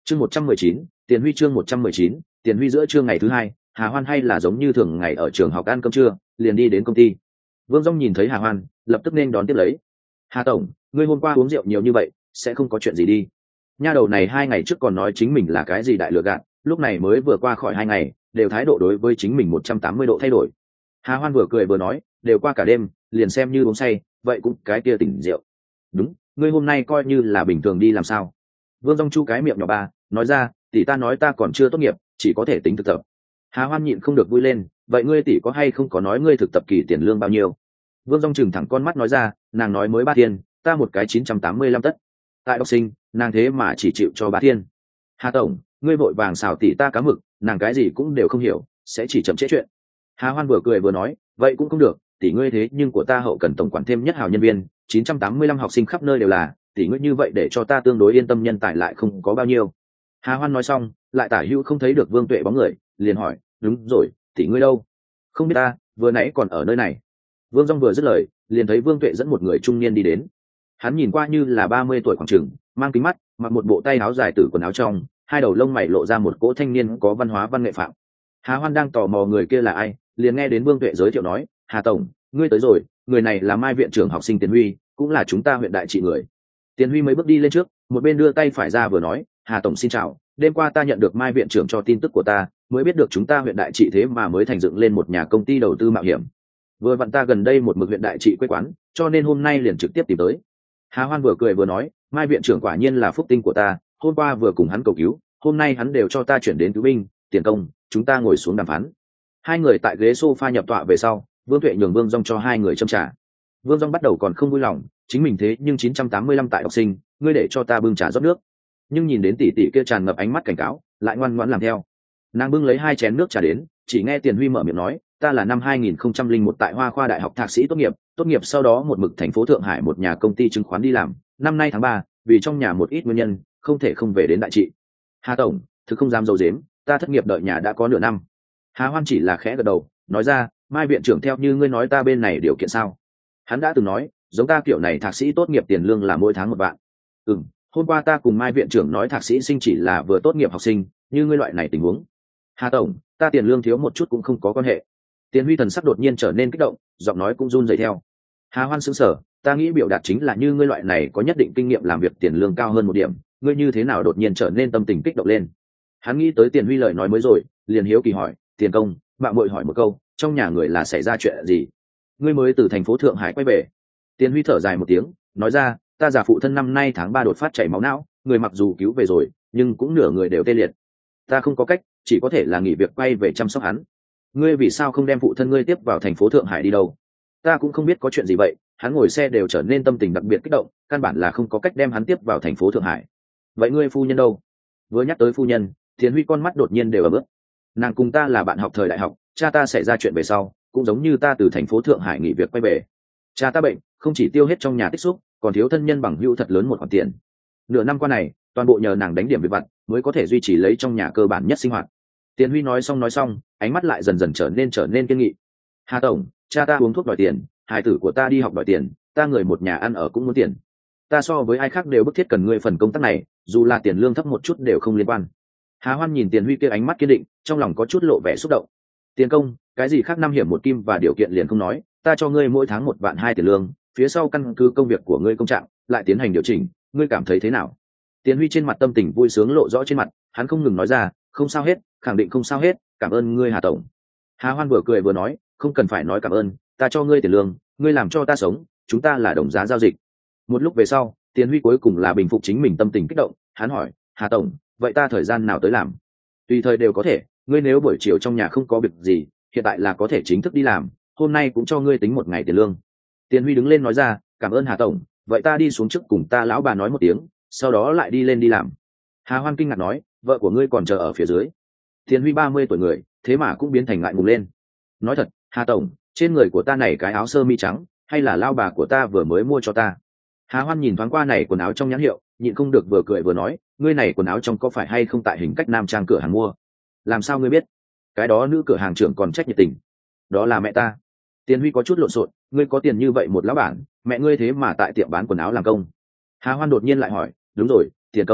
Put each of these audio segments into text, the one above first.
Chương 119, tiền huy chương 119, tiền huy giữa trưa ngày thứ hai, Hà Hoan hay là giống như thường ngày ở trường học ăn cơm trưa, liền đi đến công ty. Vương Dung nhìn thấy Hà Hoan, lập tức nên đón tiếp lấy. Hà tổng, ngươi hôm qua uống rượu nhiều như vậy, sẽ không có chuyện gì đi? Nha đầu này 2 ngày trước còn nói chính mình là cái gì đại lừa gạt, lúc này mới vừa qua khỏi 2 ngày, đều thái độ đối với chính mình 180 độ thay đổi. Hà Hoan vừa cười vừa nói, đều qua cả đêm, liền xem như uống say, vậy cũng cái kia tỉnh rượu. Đúng, ngươi hôm nay coi như là bình thường đi làm sao? Vương Dung chu cái miệng nhỏ ba, nói ra, tỷ ta nói ta còn chưa tốt nghiệp, chỉ có thể tính thực tập. Hà Hoan nhịn không được vui lên, vậy ngươi tỷ có hay không có nói ngươi thực tập kỳ tiền lương bao nhiêu? Vương Dung trừng thẳng con mắt nói ra, nàng nói mới 3 thiên, ta một cái 985 tất. Tại học sinh, nàng thế mà chỉ chịu cho 3 thiên. Hà tổng, ngươi vội vàng xào tỷ ta cá mực, nàng cái gì cũng đều không hiểu, sẽ chỉ chậm trễ chuyện. Hà Hoan vừa cười vừa nói, vậy cũng không được, tỷ ngươi thế nhưng của ta hậu cần tổng quản thêm nhất hào nhân viên, 985 học sinh khắp nơi đều là, tỷ ngươi như vậy để cho ta tương đối yên tâm, nhân tài lại không có bao nhiêu. Hà Hoan nói xong, lại tả hữu không thấy được Vương Tuệ bóng người, liền hỏi, đúng rồi, tỷ ngươi đâu? Không biết ta, vừa nãy còn ở nơi này. Vương Dung vừa dứt lời, liền thấy Vương Tuệ dẫn một người trung niên đi đến. Hắn nhìn qua như là 30 tuổi khoảng chừng, mang kính mắt, mặc một bộ tay áo dài tử quần áo trong, hai đầu lông mày lộ ra một cỗ thanh niên có văn hóa văn nghệ phạm. Hà Hoan đang tò mò người kia là ai, liền nghe đến Vương Tuệ giới thiệu nói, Hà tổng, ngươi tới rồi, người này là Mai viện trưởng học sinh Tiền Huy, cũng là chúng ta huyện đại trị người. Tiền Huy mấy bước đi lên trước, một bên đưa tay phải ra vừa nói, Hà tổng xin chào, đêm qua ta nhận được Mai viện trưởng cho tin tức của ta, mới biết được chúng ta huyện đại trị thế mà mới thành dựng lên một nhà công ty đầu tư mạo hiểm. Vừa vặn ta gần đây một mực huyện đại trị quê quán, cho nên hôm nay liền trực tiếp tìm tới. Hà Hoan vừa cười vừa nói, Mai viện trưởng quả nhiên là phúc tinh của ta, hôm qua vừa cùng hắn cầu cứu, hôm nay hắn đều cho ta chuyển đến cứu binh, tiền công, chúng ta ngồi xuống đàm phán. Hai người tại ghế sofa nhập tọa về sau, Vương Tuệ nhường Vương Dung cho hai người châm trà. Vương Dung bắt đầu còn không vui lòng, chính mình thế nhưng 985 tại học sinh, ngươi để cho ta bưng trà rót nước. Nhưng nhìn đến tỷ tỷ kia tràn ngập ánh mắt cảnh cáo, lại ngoan ngoãn làm theo. Nàng bưng lấy 2 chén nước trà đến, chỉ nghe Tiền Huy mở miệng nói, ta là năm 2001 tại Hoa Khoa Đại học thạc sĩ tốt nghiệp sau đó một mực thành phố Thượng Hải một nhà công ty chứng khoán đi làm, năm nay tháng 3, vì trong nhà một ít nguyên nhân, không thể không về đến đại trị. Hà tổng, thực không dám dâu dếm, ta thất nghiệp đợi nhà đã có nửa năm. Hà Hoan chỉ là khẽ gật đầu, nói ra, Mai viện trưởng theo như ngươi nói ta bên này điều kiện sao? Hắn đã từng nói, giống ta kiểu này thạc sĩ tốt nghiệp tiền lương là mỗi tháng 1 vạn. Hôm qua ta cùng Mai viện trưởng nói thạc sĩ sinh chỉ là vừa tốt nghiệp học sinh, như ngươi loại này tình huống. Hà tổng, ta tiền lương thiếu một chút cũng không có quan hệ. Tiền Huy thần sắc đột nhiên trở nên kích động, giọng nói cũng run rẩy theo. Hà Hoan sững sờ, ta nghĩ biểu đạt chính là như ngươi loại này có nhất định kinh nghiệm làm việc tiền lương cao hơn 1 điểm, ngươi như thế nào đột nhiên trở nên tâm tình kích động lên? Hắn nghĩ tới Tiền Huy lời nói mới rồi, liền hiếu kỳ hỏi, tiền công, bạn muội hỏi một câu, trong nhà người là xảy ra chuyện gì? Ngươi mới từ thành phố Thượng Hải quay về. Tiền Huy thở dài một tiếng, nói ra, ta già phụ thân năm nay tháng 3 đột phát chảy máu não, người mặc dù cứu về rồi, nhưng cũng nửa người đều tê liệt. Ta không có cách, chỉ có thể là nghỉ việc quay về chăm sóc hắn. Ngươi vì sao không đem phụ thân ngươi tiếp vào thành phố Thượng Hải đi đâu? Ta cũng không biết có chuyện gì vậy, hắn ngồi xe đều trở nên tâm tình đặc biệt kích động, căn bản là không có cách đem hắn tiếp vào thành phố Thượng Hải. Vậy ngươi phu nhân đâu? Vừa nhắc tới phu nhân, Tiền Huy con mắt đột nhiên đều ẩm ướt. Nàng cùng ta là bạn học thời đại học, cha ta xảy ra chuyện về sau, cũng giống như ta từ thành phố Thượng Hải nghỉ việc quay về. Cha ta bệnh, không chỉ tiêu hết trong nhà tích xúc, còn thiếu thân nhân bằng hữu thật lớn một khoản tiền. Nửa năm qua này, toàn bộ nhờ nàng đánh điểm việc vặt, mới có thể duy trì lấy trong nhà cơ bản nhất sinh hoạt. Tiền Huy nói xong, ánh mắt lại dần dần trở nên kiên nghị. Hà tổng, cha ta uống thuốc đòi tiền, hài tử của ta đi học đòi tiền, ta người một nhà ăn ở cũng muốn tiền. Ta so với ai khác đều bức thiết cần ngươi phần công tác này, dù là tiền lương thấp một chút đều không liên quan. Hà Hoan nhìn Tiền Huy kia ánh mắt kiên định, trong lòng có chút lộ vẻ xúc động. Tiền công, cái gì khác 5 hiểm 1 kim và điều kiện liền không nói, ta cho ngươi mỗi tháng 1 vạn 2 tiền lương, phía sau căn cứ công việc của ngươi công trạng lại tiến hành điều chỉnh, ngươi cảm thấy thế nào? Tiền Huy trên mặt tâm tình vui sướng lộ rõ trên mặt, hắn không ngừng nói ra, không sao hết, khẳng định không sao hết, cảm ơn ngươi Hà tổng. Hà Hoan vừa cười vừa nói, không cần phải nói cảm ơn, ta cho ngươi tiền lương, ngươi làm cho ta sống, chúng ta là đồng giá giao dịch. Một lúc về sau, Tiền Huy cuối cùng là bình phục chính mình tâm tình kích động, hắn hỏi, Hà tổng, vậy ta thời gian nào tới làm? Tùy thời đều có thể, ngươi nếu buổi chiều trong nhà không có việc gì, hiện tại là có thể chính thức đi làm, hôm nay cũng cho ngươi tính 1 ngày tiền lương. Tiền Huy đứng lên nói ra, cảm ơn Hà tổng, vậy ta đi xuống trước cùng ta lão bà nói một tiếng, sau đó lại đi lên đi làm. Hà Hoan kinh ngạc nói, vợ của ngươi còn chờ ở phía dưới. Tiền Huy 30 tuổi người, thế mà cũng biến thành ngại ngùng lên. Nói thật, Hà tổng, trên người của ta này cái áo sơ mi trắng, hay là lao bà của ta vừa mới mua cho ta? Hà Hoan nhìn thoáng qua này quần áo trong nhãn hiệu, nhịn không được vừa cười vừa nói, ngươi này quần áo trong có phải hay không tại hình cách nam trang cửa hàng mua? Làm sao ngươi biết? Cái đó nữ cửa hàng trưởng còn trách nhiệt tình. Đó là mẹ ta. Tiền Huy có chút lộn xộn, ngươi có tiền như vậy một lão bản, mẹ ngươi thế mà tại tiệm bán quần áo làm công. Hà Hoan đột nhiên lại hỏi, đúng rồi, tiền công,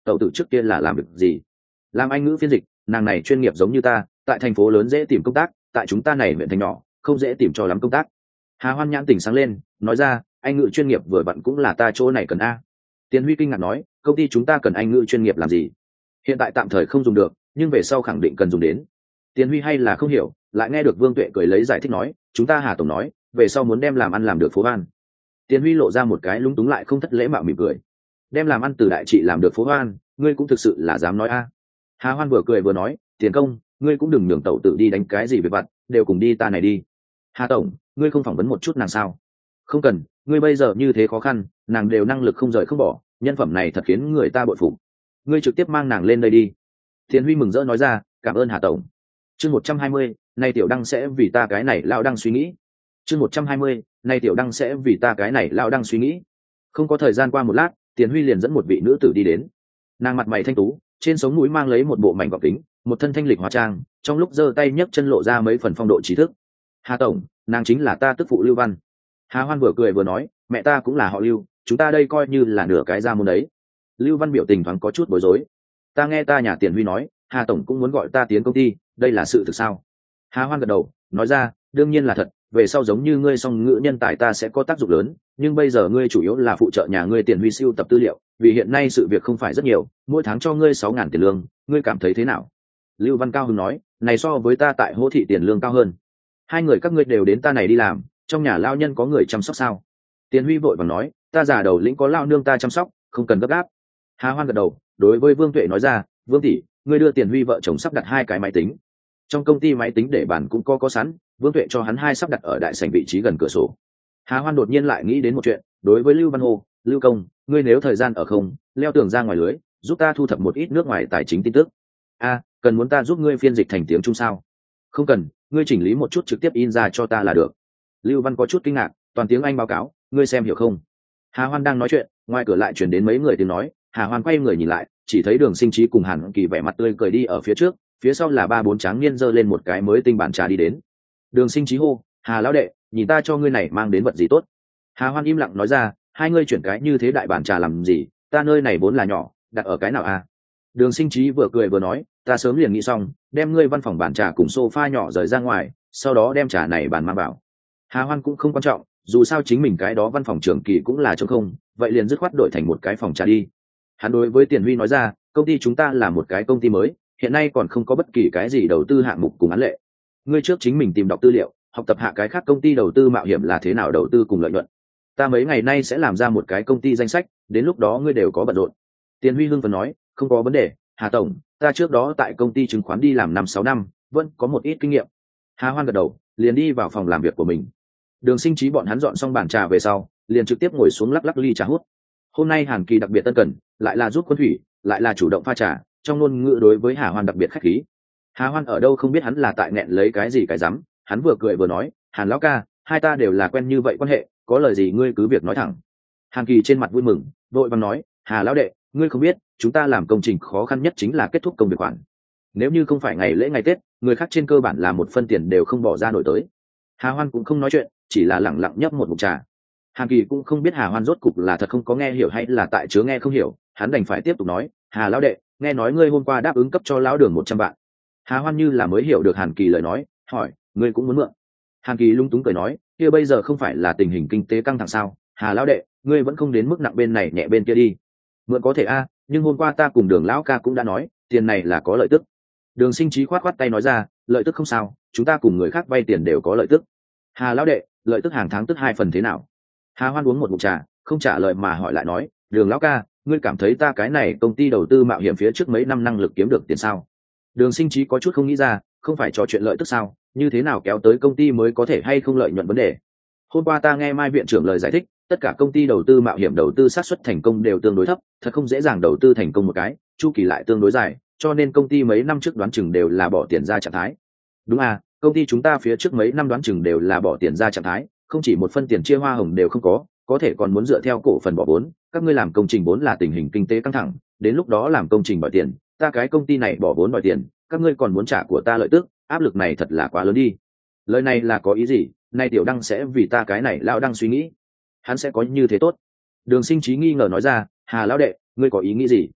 tẩu tử trước kia là làm việc gì? Làm Anh ngữ phiên dịch, nàng này chuyên nghiệp giống như ta, tại thành phố lớn dễ tìm công tác, tại chúng ta này huyện thành nhỏ không dễ tìm cho lắm công tác. Hà Hoan nhãn tỉnh sáng lên, nói ra, Anh ngữ chuyên nghiệp vừa vặn cũng là ta chỗ này cần a. Tiền Huy kinh ngạc nói, công ty chúng ta cần Anh ngữ chuyên nghiệp làm gì? Hiện tại tạm thời không dùng được, nhưng về sau khẳng định cần dùng đến. Tiền Huy hay là không hiểu, lại nghe được Vương Tuệ cười lấy giải thích nói, chúng ta Hà tổng nói, về sau muốn đem làm ăn làm được phố ban. Tiền Huy lộ ra một cái lúng túng lại không thất lễ mạo mỉm cười, đem làm ăn từ đại trị làm được phố ban, ngươi cũng thực sự là dám nói a. Hà Hoan vừa cười vừa nói, Tiền công, ngươi cũng đừng nhường tẩu tự đi đánh cái gì về vặt, đều cùng đi ta này đi. Hà tổng, ngươi không phỏng vấn một chút nàng sao? Không cần, ngươi bây giờ như thế khó khăn, nàng đều năng lực không rời không bỏ, nhân phẩm này thật khiến người ta bội phục. Ngươi trực tiếp mang nàng lên đây đi. Tiền Huy mừng rỡ nói ra, cảm ơn Hà tổng. Chương 120, nay tiểu đăng sẽ vì ta cái này lão đang suy nghĩ. Chương 120, nay tiểu đăng sẽ vì ta cái này lão đang suy nghĩ. Không có thời gian qua một lát, Tiền Huy liền dẫn một vị nữ tử đi đến. Nàng mặt mày thanh tú, trên sống mũi mang lấy một bộ mảnh gọng kính, một thân thanh lịch hóa trang, trong lúc giơ tay nhấc chân lộ ra mấy phần phong độ trí thức. Hà tổng, nàng chính là ta tức phụ Lưu Văn. Hà Hoan vừa cười vừa nói, mẹ ta cũng là họ Lưu, chúng ta đây coi như là nửa cái gia môn đấy. Lưu Văn biểu tình thoáng có chút bối rối. Ta nghe ta nhà Tiền Huy nói, Hà tổng cũng muốn gọi ta tiến công ty, đây là sự thực sao? Hà Hoan gật đầu, nói ra, đương nhiên là thật, về sau giống như ngươi song ngữ nhân tài ta sẽ có tác dụng lớn, nhưng bây giờ ngươi chủ yếu là phụ trợ nhà ngươi Tiền Huy sưu tập tư liệu, vì hiện nay sự việc không phải rất nhiều, mỗi tháng cho ngươi 6.000 tiền lương, ngươi cảm thấy thế nào? Lưu Văn cao hứng nói, này so với ta tại Hỗ Thị tiền lương cao hơn. Hai người các ngươi đều đến ta này đi làm, trong nhà lao nhân có người chăm sóc sao? Tiền Huy vội vàng nói, ta già đầu lĩnh có lao nương ta chăm sóc, không cần gấp gáp. Hà Hoan gật đầu, đối với Vương Tuệ nói ra, Vương tỷ, ngươi đưa Tiền Huy vợ chồng sắp đặt 2 cái máy tính. Trong công ty máy tính để bàn cũng có sẵn, Vương Tuệ cho hắn 2 sắp đặt ở đại sảnh vị trí gần cửa sổ. Hà Hoan đột nhiên lại nghĩ đến một chuyện, đối với Lưu Văn Hồ, Lưu công, ngươi nếu thời gian ở không, leo tường ra ngoài lưới, giúp ta thu thập một ít nước ngoài tài chính tin tức. Cần muốn ta giúp ngươi phiên dịch thành tiếng Trung sao? Không cần, ngươi chỉnh lý một chút trực tiếp in ra cho ta là được. Lưu Văn có chút kinh ngạc, toàn tiếng Anh báo cáo, ngươi xem hiểu không? Hà Hoan đang nói chuyện, ngoài cửa lại chuyển đến mấy người tiếng nói. Hà Hoan quay người nhìn lại, chỉ thấy Đường Sinh Trí cùng Hàn Kỳ vẻ mặt tươi cười đi ở phía trước, phía sau là 3-4 tráng niên giơ lên một cái mới tinh bản trà đi đến. Đường Sinh Trí hô, Hà lão đệ, nhìn ta cho ngươi này mang đến vật gì tốt? Hà Hoan im lặng nói ra, hai ngươi chuyển cái như thế đại bản trà làm gì, ta nơi này vốn là nhỏ, đặt ở cái nào a? Đường Sinh Trí vừa cười vừa nói, ta sớm liền nghĩ xong, đem ngươi văn phòng bản trà cùng sofa nhỏ rời ra ngoài, sau đó đem trà này bàn mang vào. Hà Hoan cũng không quan trọng, dù sao chính mình cái đó văn phòng trưởng kỳ cũng là trống không, vậy liền dứt khoát đổi thành một cái phòng trà đi. Hắn đối với Tiền Huy nói ra, công ty chúng ta là một cái công ty mới, hiện nay còn không có bất kỳ cái gì đầu tư hạng mục cùng án lệ. Ngươi trước chính mình tìm đọc tư liệu, học tập hạ cái khác công ty đầu tư mạo hiểm là thế nào đầu tư cùng lợi nhuận. Ta mấy ngày nay sẽ làm ra một cái công ty danh sách, đến lúc đó ngươi đều có bận rộn. Tiền Huy hưng phấn nói, không có vấn đề, Hà tổng, ta trước đó tại công ty chứng khoán đi làm 5-6 năm, vẫn có một ít kinh nghiệm. Hà Hoan gật đầu, liền đi vào phòng làm việc của mình. Đường Sinh Trí bọn hắn dọn xong bàn trà về sau, liền trực tiếp ngồi xuống lắc lắc ly trà hút. Hôm nay Hàn Kỳ đặc biệt tân cần, lại là giúp quân thủy, lại là chủ động pha trà, trong ngôn ngữ đối với Hà Hoan đặc biệt khách khí. Hà Hoan ở đâu không biết hắn là tại nghẹn lấy cái gì cái rắm, hắn vừa cười vừa nói, Hàn lão ca, hai ta đều là quen như vậy quan hệ, có lời gì ngươi cứ việc nói thẳng. Hàn Kỳ trên mặt vui mừng, vội vàng nói, Hà lão đệ, ngươi không biết, chúng ta làm công trình khó khăn nhất chính là kết thúc công việc khoản. Nếu như không phải ngày lễ ngày Tết, người khác trên cơ bản là một phân tiền đều không bỏ ra nổi tới. Hà Hoan cũng không nói chuyện, chỉ là lẳng lặng nhấp một ngụm trà. Hàn Kỳ cũng không biết Hà Hoan rốt cục là thật không có nghe hiểu hay là tại chứa nghe không hiểu, hắn đành phải tiếp tục nói, Hà lão đệ, nghe nói ngươi hôm qua đáp ứng cấp cho lão Đường 100 vạn. Hà Hoan như là mới hiểu được Hàn Kỳ lời nói, hỏi, ngươi cũng muốn mượn? Hàn Kỳ lung túng cười nói, kia bây giờ không phải là tình hình kinh tế căng thẳng sao? Hà lão đệ, ngươi vẫn không đến mức nặng bên này nhẹ bên kia đi. Mượn có thể nhưng hôm qua ta cùng Đường lão ca cũng đã nói, tiền này là có lợi tức. Đường Sinh Trí khoát khoát tay nói ra, lợi tức không sao, chúng ta cùng người khác vay tiền đều có lợi tức. Hà lão đệ, lợi tức hàng tháng tức 2 phần thế nào? Hà Hoan uống một ngụm trà, không trả lời mà hỏi lại nói, Đường lão ca, ngươi cảm thấy ta cái này công ty đầu tư mạo hiểm phía trước mấy năm năng lực kiếm được tiền sao? Đường Sinh Trí có chút không nghĩ ra, không phải trò chuyện lợi tức sao, như thế nào kéo tới công ty mới có thể hay không lợi nhuận vấn đề. Hôm qua ta nghe Mai viện trưởng lời giải thích, tất cả công ty đầu tư mạo hiểm đầu tư xác suất thành công đều tương đối thấp, thật không dễ dàng đầu tư thành công một cái, chu kỳ lại tương đối dài, cho nên công ty mấy năm trước đoán chừng đều là bỏ tiền ra trạng thái. Đúng công ty chúng ta phía trước mấy năm đoán chừng đều là bỏ tiền ra trạng thái, không chỉ một phân tiền chia hoa hồng đều không có thể còn muốn dựa theo cổ phần bỏ vốn, các ngươi làm công trình vốn là tình hình kinh tế căng thẳng, đến lúc đó làm công trình bỏ tiền, ta cái công ty này bỏ vốn đòi tiền, các ngươi còn muốn trả của ta lợi tức, áp lực này thật là quá lớn đi. Lời này là có ý gì? Nay tiểu đăng sẽ vì ta cái này lão đăng suy nghĩ, hắn sẽ có như thế tốt? Đường Sinh Trí nghi ngờ nói ra, Hà lão đệ, ngươi có ý nghĩ gì?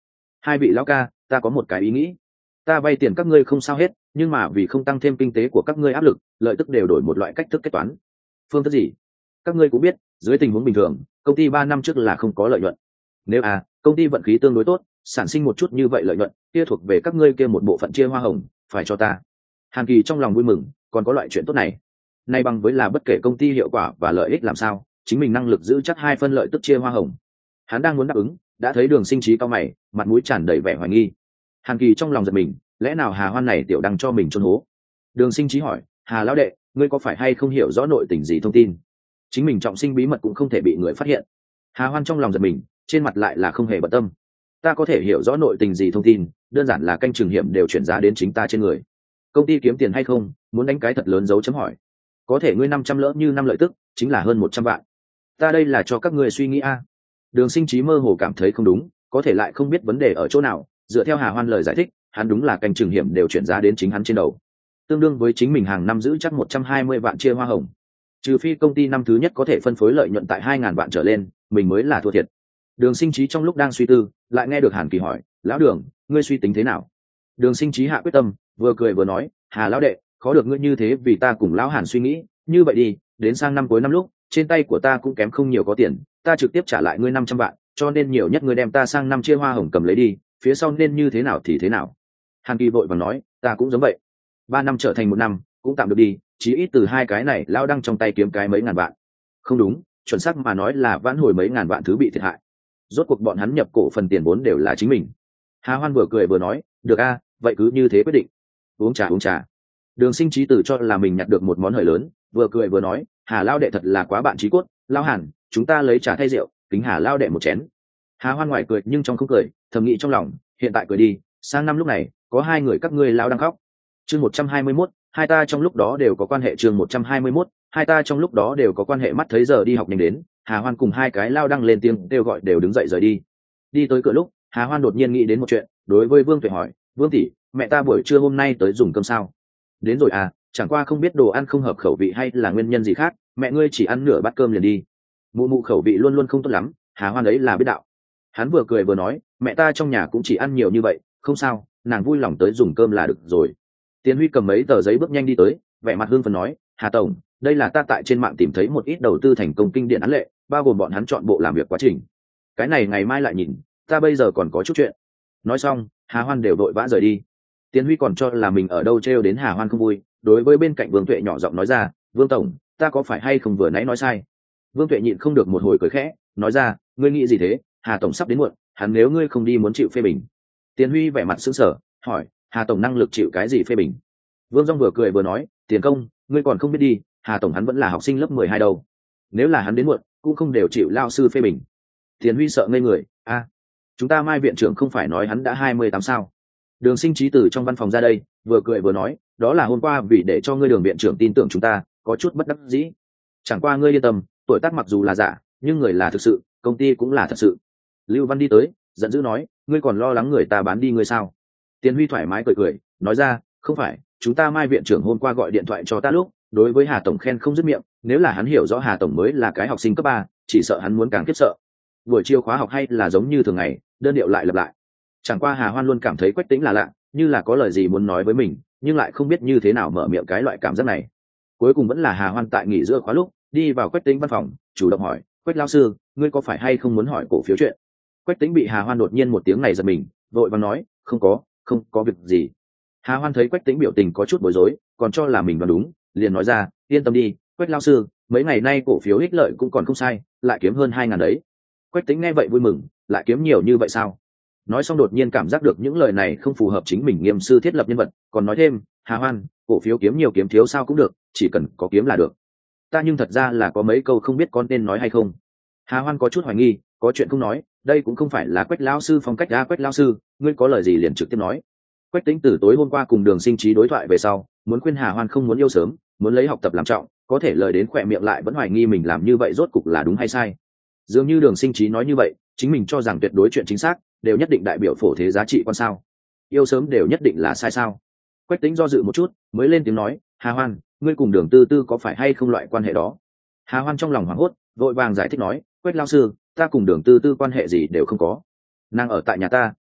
Hai vị lão ca, ta có một cái ý nghĩ. Ta vay tiền các ngươi không sao hết, nhưng mà vì không tăng thêm kinh tế của các ngươi áp lực, lợi tức đều đổi một loại cách thức kế toán. Phương thức gì? Các ngươi cũng biết, dưới tình huống bình thường, công ty 3 năm trước là không có lợi nhuận. Nếu công ty vận khí tương đối tốt, sản sinh một chút như vậy lợi nhuận, kia thuộc về các ngươi kia một bộ phận chia hoa hồng, phải cho ta. Hàn Kỳ trong lòng vui mừng, còn có loại chuyện tốt này. Nay bằng với là bất kể công ty hiệu quả và lợi ích làm sao, chính mình năng lực giữ chắc 2 phân lợi tức chia hoa hồng. Hắn đang muốn đáp ứng, đã thấy Đường Sinh Trí cao mày, mặt mũi tràn đầy vẻ hoài nghi. Hàn Kỳ trong lòng giật mình, lẽ nào Hà Hoan này tiểu đăng cho mình chôn hố? Đường Sinh Trí hỏi, Hà lão đệ, ngươi có phải hay không hiểu rõ nội tình gì thông tin? Chính mình trọng sinh bí mật cũng không thể bị người phát hiện. Hà Hoan trong lòng giật mình, trên mặt lại là không hề bận tâm. Ta có thể hiểu rõ nội tình gì thông tin, đơn giản là canh trường hiểm đều chuyển giá đến chính ta trên người. Công ty kiếm tiền hay không, muốn đánh cái thật lớn dấu chấm hỏi. Có thể ngươi 500 lỡ như năm lợi tức, chính là hơn 100 vạn. Ta đây là cho các ngươi suy nghĩ Đường Sinh Trí mơ hồ cảm thấy không đúng, có thể lại không biết vấn đề ở chỗ nào, dựa theo Hà Hoan lời giải thích, hắn đúng là canh trường hiểm đều chuyển giá đến chính hắn trên đầu. Tương đương với chính mình hàng năm giữ chắc 120 vạn chia hoa hồng. Trừ phi công ty năm thứ nhất có thể phân phối lợi nhuận tại 2.000 vạn trở lên, mình mới là thua thiệt. Đường Sinh Trí trong lúc đang suy tư, lại nghe được Hàn Kỳ hỏi, lão Đường, ngươi suy tính thế nào? Đường Sinh Trí hạ quyết tâm, vừa cười vừa nói, Hà lão đệ, khó được ngươi như thế vì ta cùng lão Hàn suy nghĩ, như vậy đi, đến sang năm cuối năm lúc, trên tay của ta cũng kém không nhiều có tiền, ta trực tiếp trả lại ngươi 500 vạn, cho nên nhiều nhất ngươi đem ta sang năm chia hoa hồng cầm lấy đi, phía sau nên như thế nào thì thế nào. Hàn Kỳ vội vàng nói, ta cũng giống vậy. 3 năm trở thành 1 năm, cũng tạm được đi, chí ít từ hai cái này lão đăng trong tay kiếm cái mấy ngàn vạn. Không đúng, chuẩn xác mà nói là vãn hồi mấy ngàn vạn thứ bị thiệt hại. Rốt cuộc bọn hắn nhập cổ phần tiền vốn đều là chính mình. Hà Hoan vừa cười vừa nói, được vậy cứ như thế quyết định. Uống trà. Đường Sinh Trí tự cho là mình nhặt được một món hời lớn, vừa cười vừa nói, Hà lao đệ thật là quá bạn chí cốt, lão Hàn, chúng ta lấy trà thay rượu, kính Hà lao đệ một chén. Hà Hoan ngoài cười nhưng trong không cười, thầm nghĩ trong lòng, hiện tại cười đi, sang năm lúc này, có hai người các ngươi lão đang khóc. Chương 121, hai ta trong lúc đó đều có quan hệ. Chương 121, hai ta trong lúc đó đều có quan hệ. Mắt thấy giờ đi học nhanh đến, Hà Hoan cùng hai cái lao đăng lên tiếng kêu gọi đều đứng dậy rời đi. Đi tới cửa lúc, Hà Hoan đột nhiên nghĩ đến một chuyện, đối với Vương Tuệ hỏi, Vương tỷ, mẹ ta buổi trưa hôm nay tới dùng cơm sao? Đến rồi chẳng qua không biết đồ ăn không hợp khẩu vị hay là nguyên nhân gì khác, mẹ ngươi chỉ ăn nửa bát cơm liền đi. Mụ khẩu vị luôn luôn không tốt lắm, Hà Hoan ấy là biết đạo. Hắn vừa cười vừa nói, mẹ ta trong nhà cũng chỉ ăn nhiều như vậy, không sao, nàng vui lòng tới dùng cơm là được rồi. Tiến Huy cầm mấy tờ giấy bước nhanh đi tới, vẻ mặt hưng phấn nói, Hà tổng, đây là ta tại trên mạng tìm thấy một ít đầu tư thành công kinh điển án lệ, bao gồm bọn hắn chọn bộ làm việc quá trình. Cái này ngày mai lại nhìn, ta bây giờ còn có chút chuyện. Nói xong, Hà Hoan đều vội vã rời đi. Tiến Huy còn cho là mình ở đâu trêu đến Hà Hoan không vui, đối với bên cạnh Vương Tuệ nhỏ giọng nói ra, Vương tổng, ta có phải hay không vừa nãy nói sai? Vương Tuệ nhịn không được một hồi cười khẽ, nói ra, ngươi nghĩ gì thế? Hà tổng sắp đến muộn, hắn nếu ngươi không đi muốn chịu phê bình. Tiến Huy vẻ mặt sững sờ, hỏi, Hà tổng năng lực chịu cái gì phê bình? Vương Dung vừa cười vừa nói, Tiền công, ngươi còn không biết đi, Hà tổng hắn vẫn là học sinh lớp 12 đâu. Nếu là hắn đến muộn, cũng không đều chịu lao sư phê bình. Tiền Huy sợ ngây người, chúng ta Mai viện trưởng không phải nói hắn đã 28 sao? Đường Sinh Trí từ trong văn phòng ra đây, vừa cười vừa nói, đó là hôm qua vì để cho ngươi Đường viện trưởng tin tưởng chúng ta, có chút bất đắc dĩ. Chẳng qua ngươi yên tâm, tuổi tác mặc dù là giả, nhưng người là thực sự, công ty cũng là thật sự. Lưu Văn đi tới, giận dữ nói, ngươi còn lo lắng người ta bán đi ngươi sao? Tiền Huy thoải mái cười, nói ra, không phải, chúng ta Mai viện trưởng hôm qua gọi điện thoại cho ta lúc, đối với Hà tổng khen không dứt miệng, nếu là hắn hiểu rõ Hà tổng mới là cái học sinh cấp 3, chỉ sợ hắn muốn càng khiếp sợ. Buổi chiều khóa học hay là giống như thường ngày, đơn điệu lại lặp lại. Chẳng qua Hà Hoan luôn cảm thấy Quách Tĩnh là lạ, như là có lời gì muốn nói với mình, nhưng lại không biết như thế nào mở miệng cái loại cảm giác này. Cuối cùng vẫn là Hà Hoan tại nghỉ giữa khóa lúc, đi vào Quách Tĩnh văn phòng, chủ động hỏi, Quách lão sư, ngươi có phải hay không muốn hỏi cổ phiếu chuyện? Quách Tĩnh bị Hà Hoan đột nhiên một tiếng này giật mình, vội vàng nói, không có việc gì. Hà Hoan thấy Quách Tĩnh biểu tình có chút bối rối, còn cho là mình đoán đúng, liền nói ra, yên tâm đi, Quách lão sư, mấy ngày nay cổ phiếu ích lợi cũng còn không sai, lại kiếm hơn 2.000 đấy. Quách Tĩnh nghe vậy vui mừng, lại kiếm nhiều như vậy sao? Nói xong đột nhiên cảm giác được những lời này không phù hợp chính mình nghiêm sư thiết lập nhân vật, còn nói thêm, Hà Hoan, cổ phiếu kiếm nhiều kiếm thiếu sao cũng được, chỉ cần có kiếm là được. Ta nhưng thật ra là có mấy câu không biết con nên nói hay không. Hà Hoan có chút hoài nghi, có chuyện không nói, đây cũng không phải là Quách lão sư phong cách. Quách lão sư, ngươi có lời gì liền trực tiếp nói. Quách Tĩnh từ tối hôm qua cùng Đường Sinh Trí đối thoại về sau, muốn khuyên Hà Hoan không muốn yêu sớm, muốn lấy học tập làm trọng, có thể lời đến khỏe miệng lại vẫn hoài nghi mình làm như vậy rốt cục là đúng hay sai. Dường như Đường Sinh Trí nói như vậy, chính mình cho rằng tuyệt đối chuyện chính xác, đều nhất định đại biểu phổ thế giá trị quan sao? Yêu sớm đều nhất định là sai sao? Quách Tĩnh do dự một chút, mới lên tiếng nói, Hà Hoan, ngươi cùng Đường Tư Tư có phải hay không loại quan hệ đó? Hà Hoan trong lòng hoảng hốt, vội vàng giải thích nói, Quách lão sư, ta cùng Đường Tư Tư quan hệ gì đều không có. Nàng ở tại nhà ta,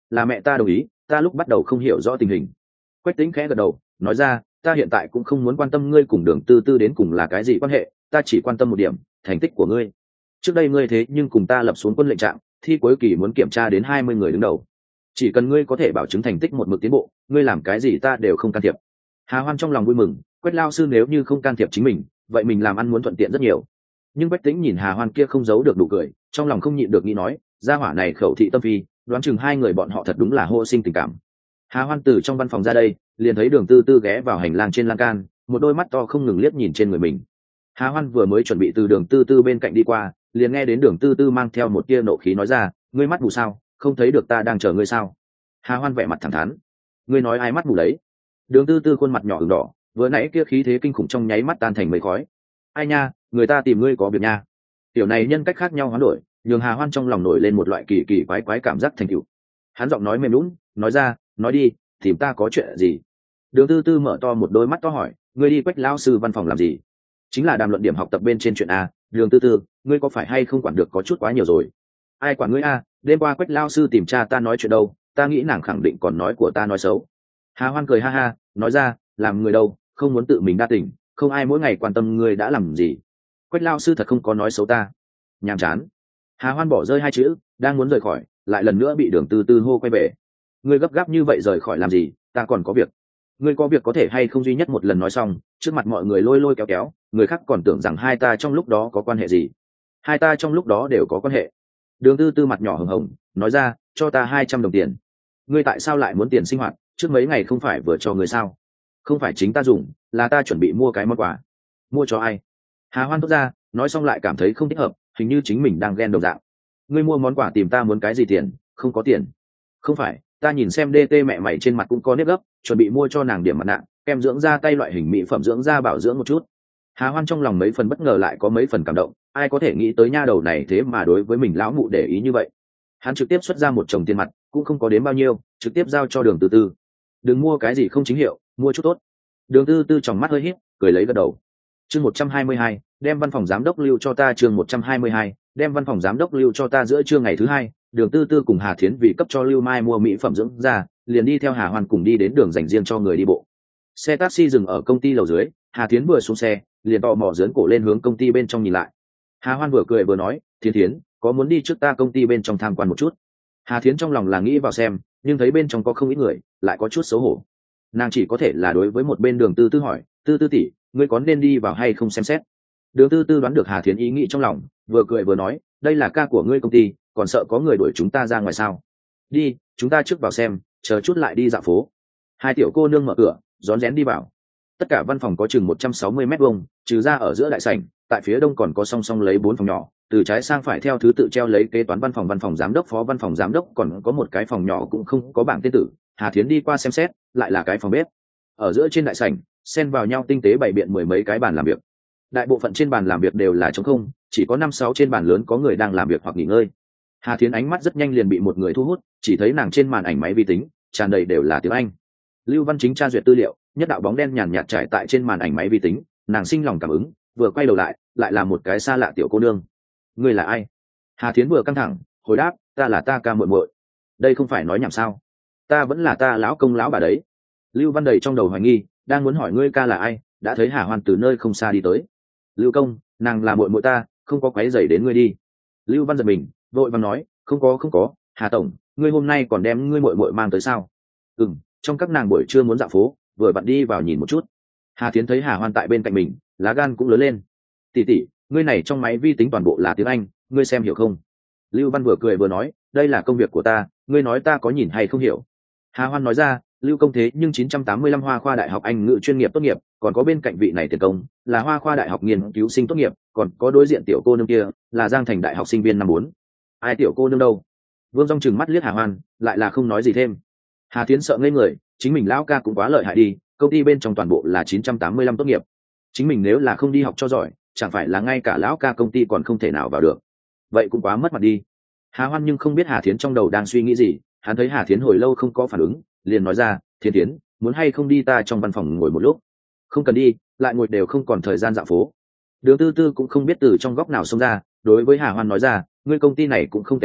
là mẹ ta đồng ý, ta lúc bắt đầu không hiểu rõ tình hình. Quách Tĩnh khẽ gật đầu nói ra, ta hiện tại cũng không muốn quan tâm ngươi cùng Đường Tư Tư đến cùng là cái gì quan hệ, ta chỉ quan tâm một điểm, thành tích của ngươi. Trước đây ngươi thế nhưng cùng ta lập xuống quân lệnh trạng, thi cuối kỳ muốn kiểm tra đến 20 người đứng đầu, chỉ cần ngươi có thể bảo chứng thành tích một mực tiến bộ, ngươi làm cái gì ta đều không can thiệp. Hà Hoan trong lòng vui mừng, Quách lao sư nếu như không can thiệp chính mình, vậy mình làm ăn muốn thuận tiện rất nhiều. Nhưng Quách Tĩnh nhìn Hà Hoan kia không giấu được nụ cười, trong lòng không nhịn được nghĩ nói, gia hỏa này khẩu thị tâm phi, đoán chừng hai người bọn họ thật đúng là hô sinh tình cảm. Hà Hoan từ trong văn phòng ra đây, liền thấy Đường Tư Tư ghé vào hành lang trên lan can, một đôi mắt to không ngừng liếc nhìn trên người mình. Hà Hoan vừa mới chuẩn bị từ Đường Tư Tư bên cạnh đi qua, liền nghe đến Đường Tư Tư mang theo một tia nộ khí nói ra, ngươi mắt mù sao, không thấy được ta đang chờ ngươi sao? Hà Hoan vẻ mặt thẳng thắn, ngươi nói ai mắt mù đấy? Đường Tư Tư khuôn mặt nhỏ ửng đỏ, vừa nãy kia khí thế kinh khủng trong nháy mắt tan thành mây khói. Ai nha, người ta tìm ngươi có việc nha. Tiểu này nhân cách khác nhau hoán đổi, nhường Hà Hoan trong lòng nổi lên một loại kỳ kỳ quái quái cảm giác thành tựu. Hắn giọng nói mềm nhũn, nói ra, nói đi, tìm ta có chuyện gì? Đường Tư Tư mở to một đôi mắt to hỏi, ngươi đi Quách lão sư văn phòng làm gì? Chính là đàm luận điểm học tập bên trên chuyện a. Đường Tư Tư, ngươi có phải hay không quản được có chút quá nhiều rồi? Ai quản ngươi a? Đêm qua Quách lão sư tìm cha ta nói chuyện đâu, ta nghĩ nàng khẳng định còn nói của ta nói xấu. Hà Hoan cười ha ha, nói ra, làm người đâu, không muốn tự mình đa tình, không ai mỗi ngày quan tâm ngươi đã làm gì. Quách lão sư thật không có nói xấu ta. Nhàm chán. Hà Hoan bỏ rơi hai chữ, đang muốn rời khỏi, lại lần nữa bị Đường Tư Tư hô quay về. Ngươi gấp gáp như vậy rời khỏi làm gì, ta còn có việc. Ngươi có việc có thể hay không duy nhất một lần nói xong, trước mặt mọi người lôi lôi kéo kéo, người khác còn tưởng rằng hai ta trong lúc đó có quan hệ gì. Hai ta trong lúc đó đều có quan hệ. Đường Tư Tư mặt nhỏ hồng hồng, nói ra, cho ta 200 đồng tiền. Ngươi tại sao lại muốn tiền sinh hoạt, trước mấy ngày không phải vừa cho người sao? Không phải chính ta dùng, là ta chuẩn bị mua cái món quà. Mua cho ai? Hà Hoan thốt ra, nói xong lại cảm thấy không thích hợp, hình như chính mình đang ghen đồng dạng. Ngươi mua món quà tìm ta muốn cái gì tiền? Không có tiền. Không phải, ta nhìn xem DT mẹ mày trên mặt cũng có nếp gấp, chuẩn bị mua cho nàng điểm mặt nạ, kem dưỡng da tay loại hình mỹ phẩm dưỡng da bảo dưỡng một chút. Hà Hoan trong lòng mấy phần bất ngờ lại có mấy phần cảm động, ai có thể nghĩ tới nha đầu này thế mà đối với mình lão mụ để ý như vậy. Hắn trực tiếp xuất ra một chồng tiền mặt, cũng không có đến bao nhiêu, trực tiếp giao cho Đường Tư Tư. Đừng mua cái gì không chính hiệu, mua chút tốt. Đường Tư Tư trong mắt hơi híp, cười lấy gật đầu. Chương 122, đem văn phòng giám đốc lưu cho ta. Chương 122, đem văn phòng giám đốc lưu cho ta. Giữa trưa ngày thứ hai, Đường Tư Tư cùng Hà Thiến vì cấp cho Lưu Mai mua mỹ phẩm dưỡng da, liền đi theo Hà Hoan cùng đi đến đường dành riêng cho người đi bộ. Xe taxi dừng ở công ty lầu dưới, Hà Thiến vừa xuống xe, liền tò mò dướn cổ lên hướng công ty bên trong nhìn lại. Hà Hoan vừa cười vừa nói, Thiến Thiến, có muốn đi trước ta công ty bên trong tham quan một chút? Hà Thiến trong lòng là nghĩ vào xem, nhưng thấy bên trong có không ít người, lại có chút xấu hổ. Nàng chỉ có thể là đối với một bên Đường Tư Tư hỏi, Tư Tư tỷ, ngươi có nên đi vào hay không xem xét? Đường Tư Tư đoán được Hà Thiến ý nghĩ trong lòng, vừa cười vừa nói, đây là ca của ngươi công ty, còn sợ có người đuổi chúng ta ra ngoài sao? Đi, chúng ta trước vào xem, chờ chút lại đi dạo phố. Hai tiểu cô nương mở cửa, rón rén đi vào. Tất cả văn phòng có chừng 160 mét vuông, trừ ra ở giữa đại sảnh, tại phía đông còn có song song lấy 4 phòng nhỏ, từ trái sang phải theo thứ tự treo lấy kế toán văn phòng giám đốc, phó văn phòng giám đốc, còn có một cái phòng nhỏ cũng không có bảng tên tử. Hà Thiến đi qua xem xét, lại là cái phòng bếp. Ở giữa trên đại sảnh, xen vào nhau tinh tế bày biện mười mấy cái bàn làm việc. Đại bộ phận trên bàn làm việc đều là trống không, chỉ có 5-6 trên bàn lớn có người đang làm việc hoặc nghỉ ngơi. Hà Thiến ánh mắt rất nhanh liền bị một người thu hút, chỉ thấy nàng trên màn ảnh máy vi tính tràn đầy đều là tiếng Anh. Lưu Văn Chính tra duyệt tư liệu, nhất đạo bóng đen nhàn nhạt trải tại trên màn ảnh máy vi tính, nàng sinh lòng cảm ứng, vừa quay đầu lại là một cái xa lạ tiểu cô nương. Ngươi là ai? Hà Thiến vừa căng thẳng, hồi đáp, ta là ta ca muội muội. Đây không phải nói nhảm sao? Ta vẫn là ta lão công lão bà đấy. Lưu Văn đầy trong đầu hoài nghi, đang muốn hỏi ngươi ca là ai, đã thấy Hà Hoan từ nơi không xa đi tới. Lưu công, nàng là muội muội ta, không có quấy rầy đến ngươi đi. Lưu Văn giật mình, vội vàng nói, không có, Hà tổng, ngươi hôm nay còn đem ngươi muội muội mang tới sao? Trong các nàng buổi trưa muốn dạo phố, vừa vặn đi vào nhìn một chút. Hà Thiến thấy Hà Hoan tại bên cạnh mình, lá gan cũng lớn lên. Tỷ tỷ, ngươi này trong máy vi tính toàn bộ là tiếng Anh, ngươi xem hiểu không? Lưu Văn vừa cười vừa nói, đây là công việc của ta, ngươi nói ta có nhìn hay không hiểu? Hà Hoan nói ra, Lưu công thế nhưng 985 Hoa Khoa Đại học Anh ngữ chuyên nghiệp tốt nghiệp, còn có bên cạnh vị này tiền công, là Hoa Khoa Đại học nghiên cứu sinh tốt nghiệp, còn có đối diện tiểu cô nương kia, là Giang Thành Đại học sinh viên năm 4. Ai tiểu cô nương đâu? Vương Dung trừng mắt liếc Hà Hoan, lại là không nói gì thêm. Hà Thiến sợ ngây người, chính mình lão ca cũng quá lợi hại đi, công ty bên trong toàn bộ là 985 tốt nghiệp. Chính mình nếu là không đi học cho giỏi, chẳng phải là ngay cả lão ca công ty còn không thể nào vào được. Vậy cũng quá mất mặt đi. Hà Hoan nhưng không biết Hà Thiến trong đầu đang suy nghĩ gì, hắn thấy Hà Thiến hồi lâu không có phản ứng, liền nói ra, Thiến Thiến, muốn hay không đi ta trong văn phòng ngồi một lúc? Không cần đi, lại ngồi đều không còn thời gian dạo phố. Đường Tư Tư cũng không biết từ trong góc nào xông ra, đối với Hà Hoan nói ra, ngươi công ty này cũng không tệ lắm,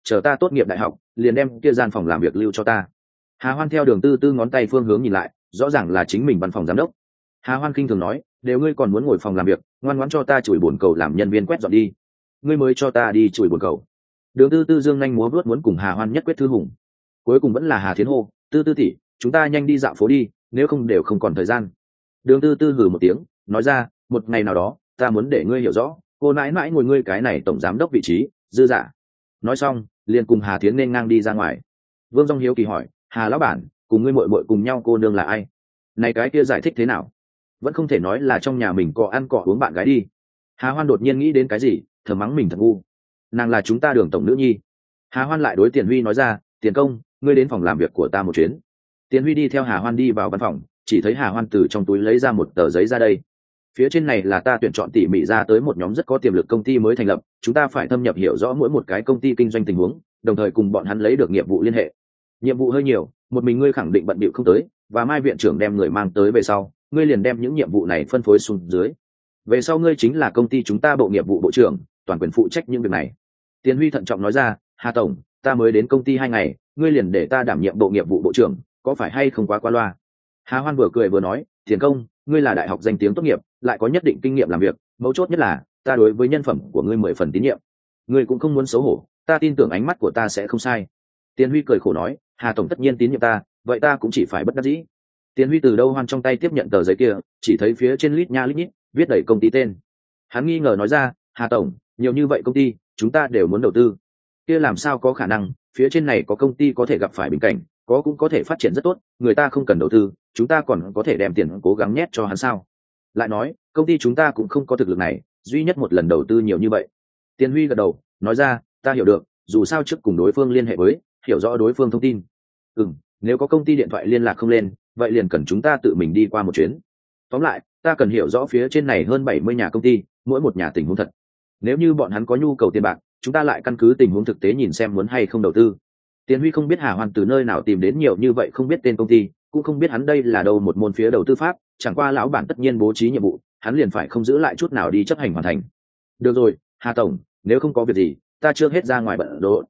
chờ ta tốt nghiệp đại học liền đem kia gian phòng làm việc lưu cho ta. Hà Hoan theo Đường Tư Tư ngón tay phương hướng nhìn lại, rõ ràng là chính mình văn phòng giám đốc. Hà Hoan khinh thường nói, đều ngươi còn muốn ngồi phòng làm việc, ngoan ngoãn cho ta chùi bồn cầu làm nhân viên quét dọn đi. Ngươi mới cho ta đi chùi bồn cầu. Đường Tư Tư dương nhanh múa vuốt muốn cùng Hà Hoan nhất quyết thư hùng. Cuối cùng vẫn là Hà Thiến hô, Tư Tư tỷ, chúng ta nhanh đi dạo phố đi, nếu không đều không còn thời gian. Đường Tư Tư hừ một tiếng, nói ra, một ngày nào đó ta muốn để ngươi hiểu rõ, cô nãi nãi ngồi ngươi cái này tổng giám đốc vị trí dư giả. Nói xong liền cùng Hà Thiến nên ngang đi ra ngoài. Vương Dung hiếu kỳ hỏi, Hà lão bản, cùng ngươi muội muội cùng nhau cô nương là ai? Này cái kia giải thích thế nào? Vẫn không thể nói là trong nhà mình có ăn cọ uống bạn gái đi. Hà Hoan đột nhiên nghĩ đến cái gì, thầm mắng mình thật ngu. Nàng là chúng ta Đường tổng nữ nhi. Hà Hoan lại đối Tiền Huy nói ra, Tiền công, ngươi đến phòng làm việc của ta một chuyến. Tiền Huy đi theo Hà Hoan đi vào văn phòng, chỉ thấy Hà Hoan từ trong túi lấy ra một tờ giấy ra đây. Phía trên này là ta tuyển chọn tỉ mỉ ra tới một nhóm rất có tiềm lực công ty mới thành lập, chúng ta phải thâm nhập hiểu rõ mỗi một cái công ty kinh doanh tình huống, đồng thời cùng bọn hắn lấy được nhiệm vụ liên hệ. Nhiệm vụ hơi nhiều, một mình ngươi khẳng định bận bịu không tới, và Mai viện trưởng đem người mang tới về sau, ngươi liền đem những nhiệm vụ này phân phối xuống dưới. Về sau ngươi chính là công ty chúng ta bộ nghiệp vụ bộ trưởng, toàn quyền phụ trách những việc này. Tiền Huy thận trọng nói ra, Hà tổng, ta mới đến công ty 2 ngày, ngươi liền để ta đảm nhiệm bộ nghiệp vụ bộ trưởng, có phải hay không quá qua loa? Hà Hoan vừa cười vừa nói, Tiền công, ngươi là đại học danh tiếng tốt nghiệp, lại có nhất định kinh nghiệm làm việc, mấu chốt nhất là ta đối với nhân phẩm của ngươi 10 phần tín nhiệm. Ngươi cũng không muốn xấu hổ, ta tin tưởng ánh mắt của ta sẽ không sai. Tiền Huy cười khổ nói, Hà tổng tất nhiên tín nhiệm ta, vậy ta cũng chỉ phải bất đắc dĩ. Tiền Huy từ đâu Hoan trong tay tiếp nhận tờ giấy kia, chỉ thấy phía trên lít nha lít nhít viết đầy công ty tên. Hắn nghi ngờ nói ra, Hà tổng, nhiều như vậy công ty, chúng ta đều muốn đầu tư. Kia làm sao có khả năng, phía trên này có công ty có thể gặp phải bình cảnh, có cũng có thể phát triển rất tốt, người ta không cần đầu tư, chúng ta còn có thể đem tiền cố gắng nhét cho hắn sao? Lại nói, công ty chúng ta cũng không có thực lực này, duy nhất một lần đầu tư nhiều như vậy. Tiền Huy gật đầu, nói ra, ta hiểu được, dù sao trước cùng đối phương liên hệ với, hiểu rõ đối phương thông tin. Nếu có công ty điện thoại liên lạc không lên, vậy liền cần chúng ta tự mình đi qua một chuyến. Tóm lại, ta cần hiểu rõ phía trên này hơn 70 nhà công ty, mỗi một nhà tình huống thật. Nếu như bọn hắn có nhu cầu tiền bạc, chúng ta lại căn cứ tình huống thực tế nhìn xem muốn hay không đầu tư. Tiền Huy không biết Hà Hoan từ nơi nào tìm đến nhiều như vậy không biết tên công ty, cũng không biết hắn đây là đâu một môn phía đầu tư pháp, chẳng qua lão bản tất nhiên bố trí nhiệm vụ, hắn liền phải không giữ lại chút nào đi chấp hành hoàn thành. Được rồi, Hà tổng, nếu không có việc gì, ta chưa hết ra ngoài bận rộn.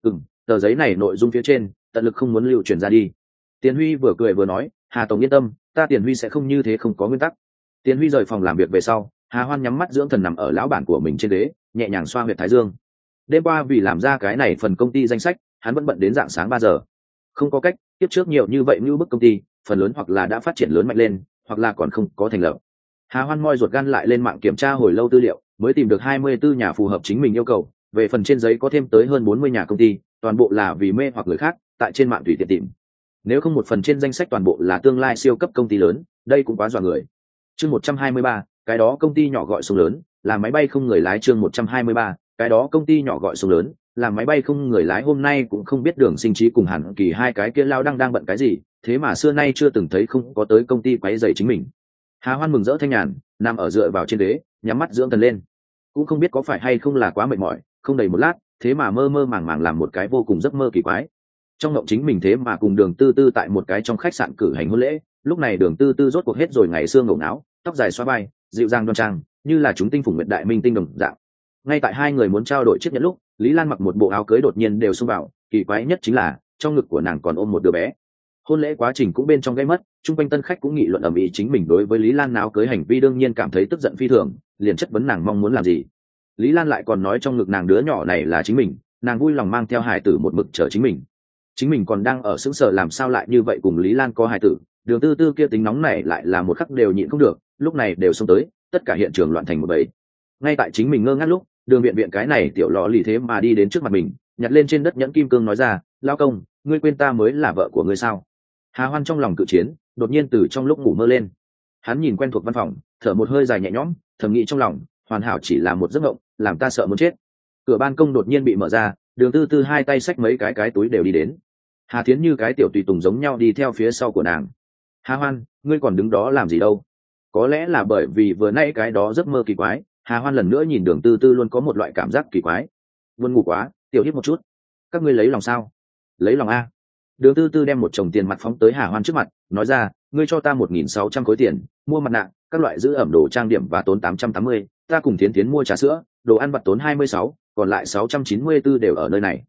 Tờ giấy này nội dung phía trên, tận lực không muốn lưu truyền ra đi. Tiền Huy vừa cười vừa nói, Hà tổng yên tâm, ta Tiền Huy sẽ không như thế không có nguyên tắc. Tiền Huy rời phòng làm việc về sau, Hà Hoan nhắm mắt dưỡng thần nằm ở lão bản của mình trên ghế, nhẹ nhàng xoa huyệt thái dương. Đêm qua vì làm ra cái này phần công ty danh sách, hắn vẫn bận đến rạng sáng 3 giờ. Không có cách, tiếp trước nhiều như vậy như bức công ty, phần lớn hoặc là đã phát triển lớn mạnh lên, hoặc là còn không có thành lập. Hà Hoan moi ruột gan lại lên mạng kiểm tra hồi lâu tư liệu, mới tìm được 24 nhà phù hợp chính mình yêu cầu. Về phần trên giấy có thêm tới hơn 40 nhà công ty, toàn bộ là vì mê hoặc người khác, tại trên mạng tùy tiện tìm. Nếu không một phần trên danh sách toàn bộ là tương lai siêu cấp công ty lớn, đây cũng quá dọa người. Chương 123, cái đó công ty nhỏ gọi sông lớn, là máy bay không người lái. Chương 123, cái đó công ty nhỏ gọi sông lớn, là máy bay không người lái. Hôm nay cũng không biết Đường Sinh Trí cùng Hàn Kỳ hai cái kia lao đang bận cái gì, thế mà xưa nay chưa từng thấy không có tới công ty quấy rầy chính mình. Hà Hoan mừng rỡ thanh nhàn, nằm ở dựa vào trên ghế, nhắm mắt dưỡng thần lên. Cũng không biết có phải hay không là quá mệt mỏi, không đầy một lát, thế mà mơ mơ màng màng làm một cái vô cùng giấc mơ kỳ quái. Trong mộng chính mình thế mà cùng Đường Tư Tư tại một cái trong khách sạn cử hành hôn lễ, lúc này Đường Tư Tư rốt cuộc hết rồi ngày xưa ngổ ngáo, tóc dài xóa vai, dịu dàng đoan trang, như là chúng tinh phùng nguyệt đại minh tinh đồng dạng. Ngay tại hai người muốn trao đổi chiếc nhẫn lúc, Lý Lan mặc một bộ áo cưới đột nhiên đều xông vào, kỳ quái nhất chính là trong ngực của nàng còn ôm một đứa bé. Hôn lễ quá trình cũng bên trong gây mất, chung quanh tân khách cũng nghị luận ầm ĩ chính mình đối với Lý Lan áo cưới hành vi, đương nhiên cảm thấy tức giận phi thường, liền chất vấn nàng mong muốn làm gì. Lý Lan lại còn nói trong ngực nàng đứa nhỏ này là chính mình, nàng vui lòng mang theo hài tử một mực chờ chính mình còn đang ở sững sờ làm sao lại như vậy cùng Lý Lan có hài tử. Đường Tư Tư kia tính nóng này lại là một khắc đều nhịn không được, lúc này đều xông tới, tất cả hiện trường loạn thành một bầy. Ngay tại chính mình ngơ ngác lúc, Đường Viện Viện cái này tiểu lọ lì thế mà đi đến trước mặt mình, nhặt lên trên đất nhẫn kim cương nói ra, lao công, ngươi quên ta mới là vợ của ngươi sao? Hà Hoan trong lòng cự chiến, đột nhiên từ trong lúc ngủ mơ lên. Hắn nhìn quen thuộc văn phòng, thở một hơi dài nhẹ nhõm, thầm nghĩ trong lòng, hoàn hảo chỉ là một giấc mộng, làm ta sợ muốn chết. Cửa ban công đột nhiên bị mở ra, Đường Tư Tư hai tay xách mấy cái túi đều đi đến. Hà Thiến như cái tiểu tùy tùng giống nhau đi theo phía sau của nàng. Hà Hoan, ngươi còn đứng đó làm gì đâu? Có lẽ là bởi vì vừa nãy cái đó giấc mơ kỳ quái, Hà Hoan lần nữa nhìn Đường Tư Tư luôn có một loại cảm giác kỳ quái. Buồn ngủ quá, tiểu hít một chút. Các ngươi lấy lòng sao? Lấy lòng a. Đường Tư Tư đem một chồng tiền mặt phóng tới Hà Hoan trước mặt, nói ra, ngươi cho ta 1.600 khối tiền, mua mặt nạ, các loại giữ ẩm đồ trang điểm và tốn 880, ta cùng Thiến Thiến mua trà sữa, đồ ăn vặt tốn 26, còn lại 694 đều ở nơi này.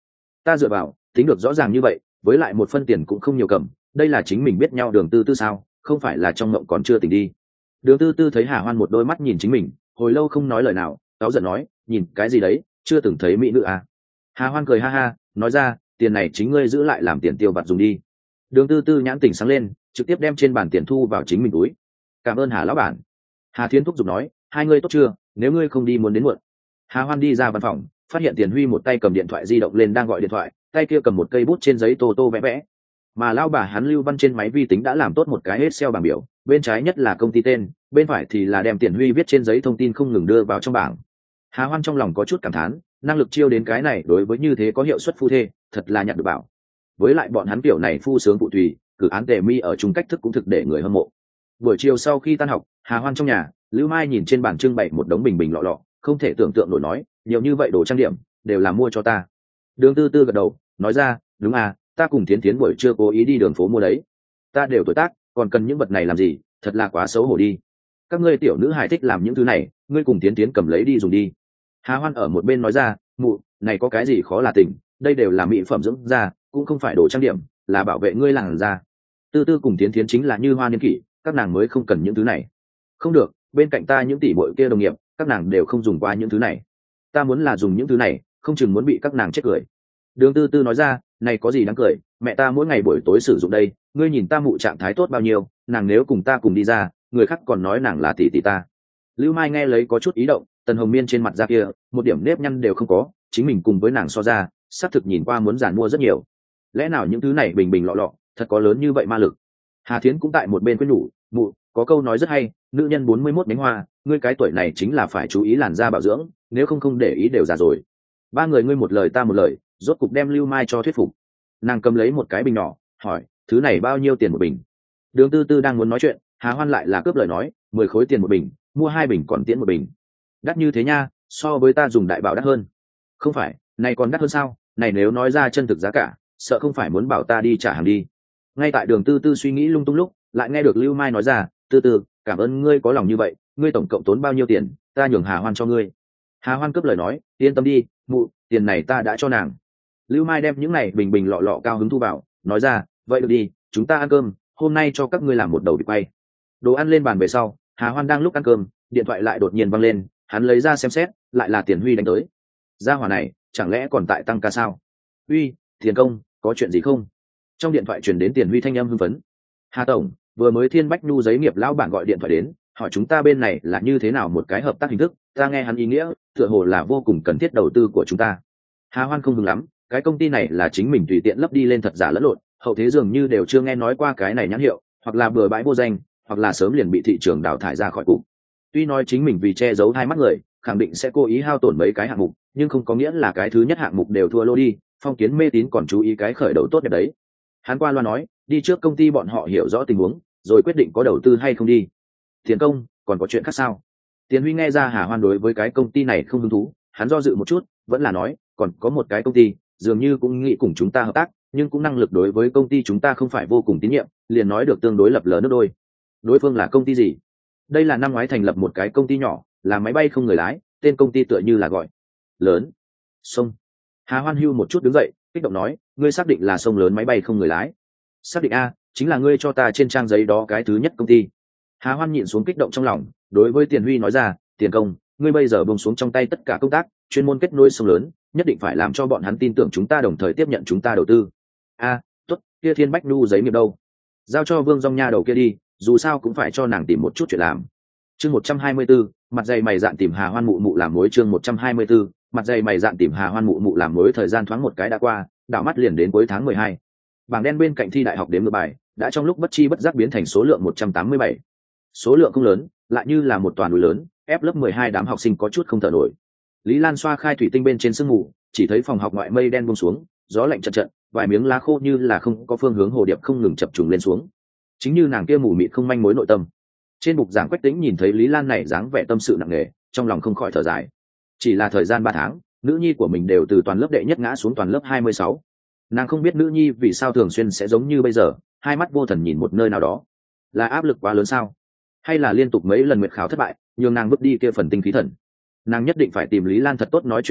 ta dựa vào tính được rõ ràng như vậy, với lại một phân tiền cũng không nhiều cầm, đây là chính mình biết nhau Đường Tư Tư sao, không phải là trong mộng còn chưa tỉnh đi. Đường Tư Tư thấy Hà Hoan một đôi mắt nhìn chính mình, hồi lâu không nói lời nào, cáu giận nói, nhìn cái gì đấy, chưa từng thấy mỹ nữ à. Hà Hoan cười ha ha, nói ra, tiền này chính ngươi giữ lại làm tiền tiêu vặt dùng đi. Đường Tư Tư nhãn tỉnh sáng lên, trực tiếp đem trên bàn tiền thu vào chính mình túi. Cảm ơn Hà lão bản. Hà Thiến thúc giục nói, hai ngươi tốt chưa, nếu ngươi không đi muốn đến muộn. Hà Hoan đi ra văn phòng, phát hiện Tiền Huy một tay cầm điện thoại di động lên đang gọi điện thoại, tay kia cầm một cây bút trên giấy tô tô vẽ vẽ. Mà lao bà hắn Lưu Văn trên máy vi tính đã làm tốt một cái Excel bảng biểu, bên trái nhất là công ty tên, bên phải thì là đem Tiền Huy viết trên giấy thông tin không ngừng đưa vào trong bảng. Hà Hoan trong lòng có chút cảm thán, năng lực chiêu đến cái này đối với như thế có hiệu suất phu thê, thật là nhặt được bảo. Với lại bọn hắn kiểu này phu sướng phụ tùy, cử án tề mi ở chung cách thức cũng thực để người hâm mộ. Buổi chiều sau khi tan học, Hà Hoan trong nhà, Lưu Mai nhìn trên bàn trưng bày một đống bình bình lọ lọ, không thể tưởng tượng nổi nói, nhiều như vậy đồ trang điểm đều là mua cho ta. Đường Tư Tư gật đầu, nói ra, đúng à, ta cùng Thiến Thiến buổi trưa cố ý đi đường phố mua đấy. Ta đều tuổi tác, còn cần những vật này làm gì, thật là quá xấu hổ đi. Các ngươi tiểu nữ hài thích làm những thứ này, ngươi cùng Thiến Thiến cầm lấy đi dùng đi. Hà Hoan ở một bên nói ra, mụ, này có cái gì khó là tỉnh, đây đều là mỹ phẩm dưỡng da, cũng không phải đồ trang điểm, là bảo vệ ngươi làn da. Tư Tư cùng Thiến Thiến chính là như hoa niên kỷ, các nàng mới không cần những thứ này. Không được, bên cạnh ta những tỷ muội kia đồng nghiệp, các nàng đều không dùng qua những thứ này. Ta muốn là dùng những thứ này, không chừng muốn bị các nàng chết cười. Đường Tư Tư nói ra, này có gì đáng cười, mẹ ta mỗi ngày buổi tối sử dụng đây, ngươi nhìn ta mụ trạng thái tốt bao nhiêu, nàng nếu cùng ta cùng đi ra, người khác còn nói nàng là tỷ tỷ ta. Lưu Mai nghe lấy có chút ý động, Tần Hồng Miên trên mặt da kia, một điểm nếp nhăn đều không có, chính mình cùng với nàng so ra, xác thực nhìn qua muốn giản mua rất nhiều. Lẽ nào những thứ này bình bình lọ lọ, thật có lớn như vậy ma lực? Hà Thiến cũng tại một bên khuyên nhủ, mụ, có câu nói rất hay, nữ nhân 41 nhánh hoa, ngươi cái tuổi này chính là phải chú ý làn da bảo dưỡng, nếu không để ý đều già rồi. Ba người ngươi một lời ta một lời, rốt cục đem Lưu Mai cho thuyết phục. Nàng cầm lấy một cái bình nhỏ, hỏi, thứ này bao nhiêu tiền một bình? Đường Tư Tư đang muốn nói chuyện, Hà Hoan lại là cướp lời nói, 10 khối tiền một bình, mua 2 bình còn tiễn một bình. Đắt như thế nha, so với ta dùng đại bảo đắt hơn. Không phải, này còn đắt hơn sao? Này nếu nói ra chân thực giá cả, sợ không phải muốn bảo ta đi trả hàng đi. Ngay tại Đường Tư Tư suy nghĩ lung tung lúc, lại nghe được Lưu Mai nói ra, Tư Tư, cảm ơn ngươi có lòng như vậy, ngươi tổng cộng tốn bao nhiêu tiền, ta nhường Hà Hoan cho ngươi. Hà Hoan cướp lời nói, yên tâm đi, mụ, tiền này ta đã cho nàng. Lưu Mai đem những này bình bình lọ lọ cao hứng thu vào, nói ra, vậy được đi, chúng ta ăn cơm, hôm nay cho các ngươi làm một đầu vịt quay. Đồ ăn lên bàn về sau, Hà Hoan đang lúc ăn cơm, điện thoại lại đột nhiên văng lên, hắn lấy ra xem xét, lại là Tiền Huy đánh tới. Gia hỏa này, chẳng lẽ còn tại tăng ca sao? Uy, Tiền công, có chuyện gì không? Trong điện thoại truyền đến Tiền Huy thanh âm hưng phấn. Hà tổng, vừa mới Thiên Bách Nhu giấy nghiệp lão bản gọi điện thoại đến, hỏi chúng ta bên này là như thế nào một cái hợp tác hình thức, ta nghe hắn ý nghĩa, tựa hồ là vô cùng cần thiết đầu tư của chúng ta. Hà Hoan không hứng lắm, cái công ty này là chính mình tùy tiện lấp đi lên thật giả lẫn lộn, hậu thế dường như đều chưa nghe nói qua cái này nhãn hiệu, hoặc là bừa bãi vô danh, hoặc là sớm liền bị thị trường đào thải ra khỏi cục. Tuy nói chính mình vì che giấu hai mắt người, khẳng định sẽ cố ý hao tổn mấy cái hạng mục, nhưng không có nghĩa là cái thứ nhất hạng mục đều thua lô đi, phong kiến mê tín còn chú ý cái khởi đầu tốt đẹp đấy. Hắn qua loa nói, đi trước công ty bọn họ hiểu rõ tình huống, rồi quyết định có đầu tư hay không đi. Tiền công, còn có chuyện khác sao? Tiền Huy nghe ra Hà Hoan đối với cái công ty này không hứng thú, hắn do dự một chút, vẫn là nói, còn có một cái công ty, dường như cũng nghĩ cùng chúng ta hợp tác, nhưng cũng năng lực đối với công ty chúng ta không phải vô cùng tín nhiệm, liền nói được tương đối lập lờ nước đôi. Đối phương là công ty gì? Đây là năm ngoái thành lập một cái công ty nhỏ, là máy bay không người lái, tên công ty tựa như là gọi lớn sông. Hà Hoan hưu một chút đứng dậy, kích động nói, ngươi xác định là sông lớn máy bay không người lái? Xác định a, chính là ngươi cho ta trên trang giấy đó cái thứ nhất công ty. Hà Hoan nhịn xuống kích động trong lòng, đối với Tiền Huy nói ra, Tiền công, ngươi bây giờ buông xuống trong tay tất cả công tác, chuyên môn kết nối sông lớn, nhất định phải làm cho bọn hắn tin tưởng chúng ta đồng thời tiếp nhận chúng ta đầu tư. A, tốt, kia Thiên Bách Nhu giấy nghiệp đâu? Giao cho Vương Dung Nha đầu kia đi, dù sao cũng phải cho nàng tìm một chút chuyện làm. Chương 124, mặt dày mày dạn tìm Hà Hoan mụ mụ làm mối. Chương 124, mặt dày mày dạn tìm Hà Hoan mụ mụ làm mối. Thời gian thoáng một cái đã qua, đảo mắt liền đến cuối tháng 12. Bảng đen bên cạnh thi đại học đếm ngược bài đã trong lúc bất chi bất giác biến thành số lượng 187. Số lượng không lớn, lại như là một toàn núi lớn, ép lớp 12 đám học sinh có chút không thở nổi. Lý Lan xoa khai thủy tinh bên trên sương mù, chỉ thấy phòng học ngoại mây đen buông xuống, gió lạnh chật chật, vài miếng lá khô như là không có phương hướng hồ điệp không ngừng chập trùng lên xuống. Chính như nàng kia mù mịt không manh mối nội tâm. Trên bục giảng Quách Tĩnh nhìn thấy Lý Lan này dáng vẻ tâm sự nặng nề, trong lòng không khỏi thở dài. Chỉ là thời gian 3 tháng, nữ nhi của mình đều từ toàn lớp đệ nhất ngã xuống toàn lớp 26. Nàng không biết nữ nhi vì sao thường xuyên sẽ giống như bây giờ, hai mắt vô thần nhìn một nơi nào đó. Là áp lực quá lớn sao? Hay là liên tục mấy lần nguyệt khảo thất bại, nhường nàng vứt đi kia phần tinh khí thần? Nàng nhất định phải tìm Lý Lan thật tốt nói chuyện rồi,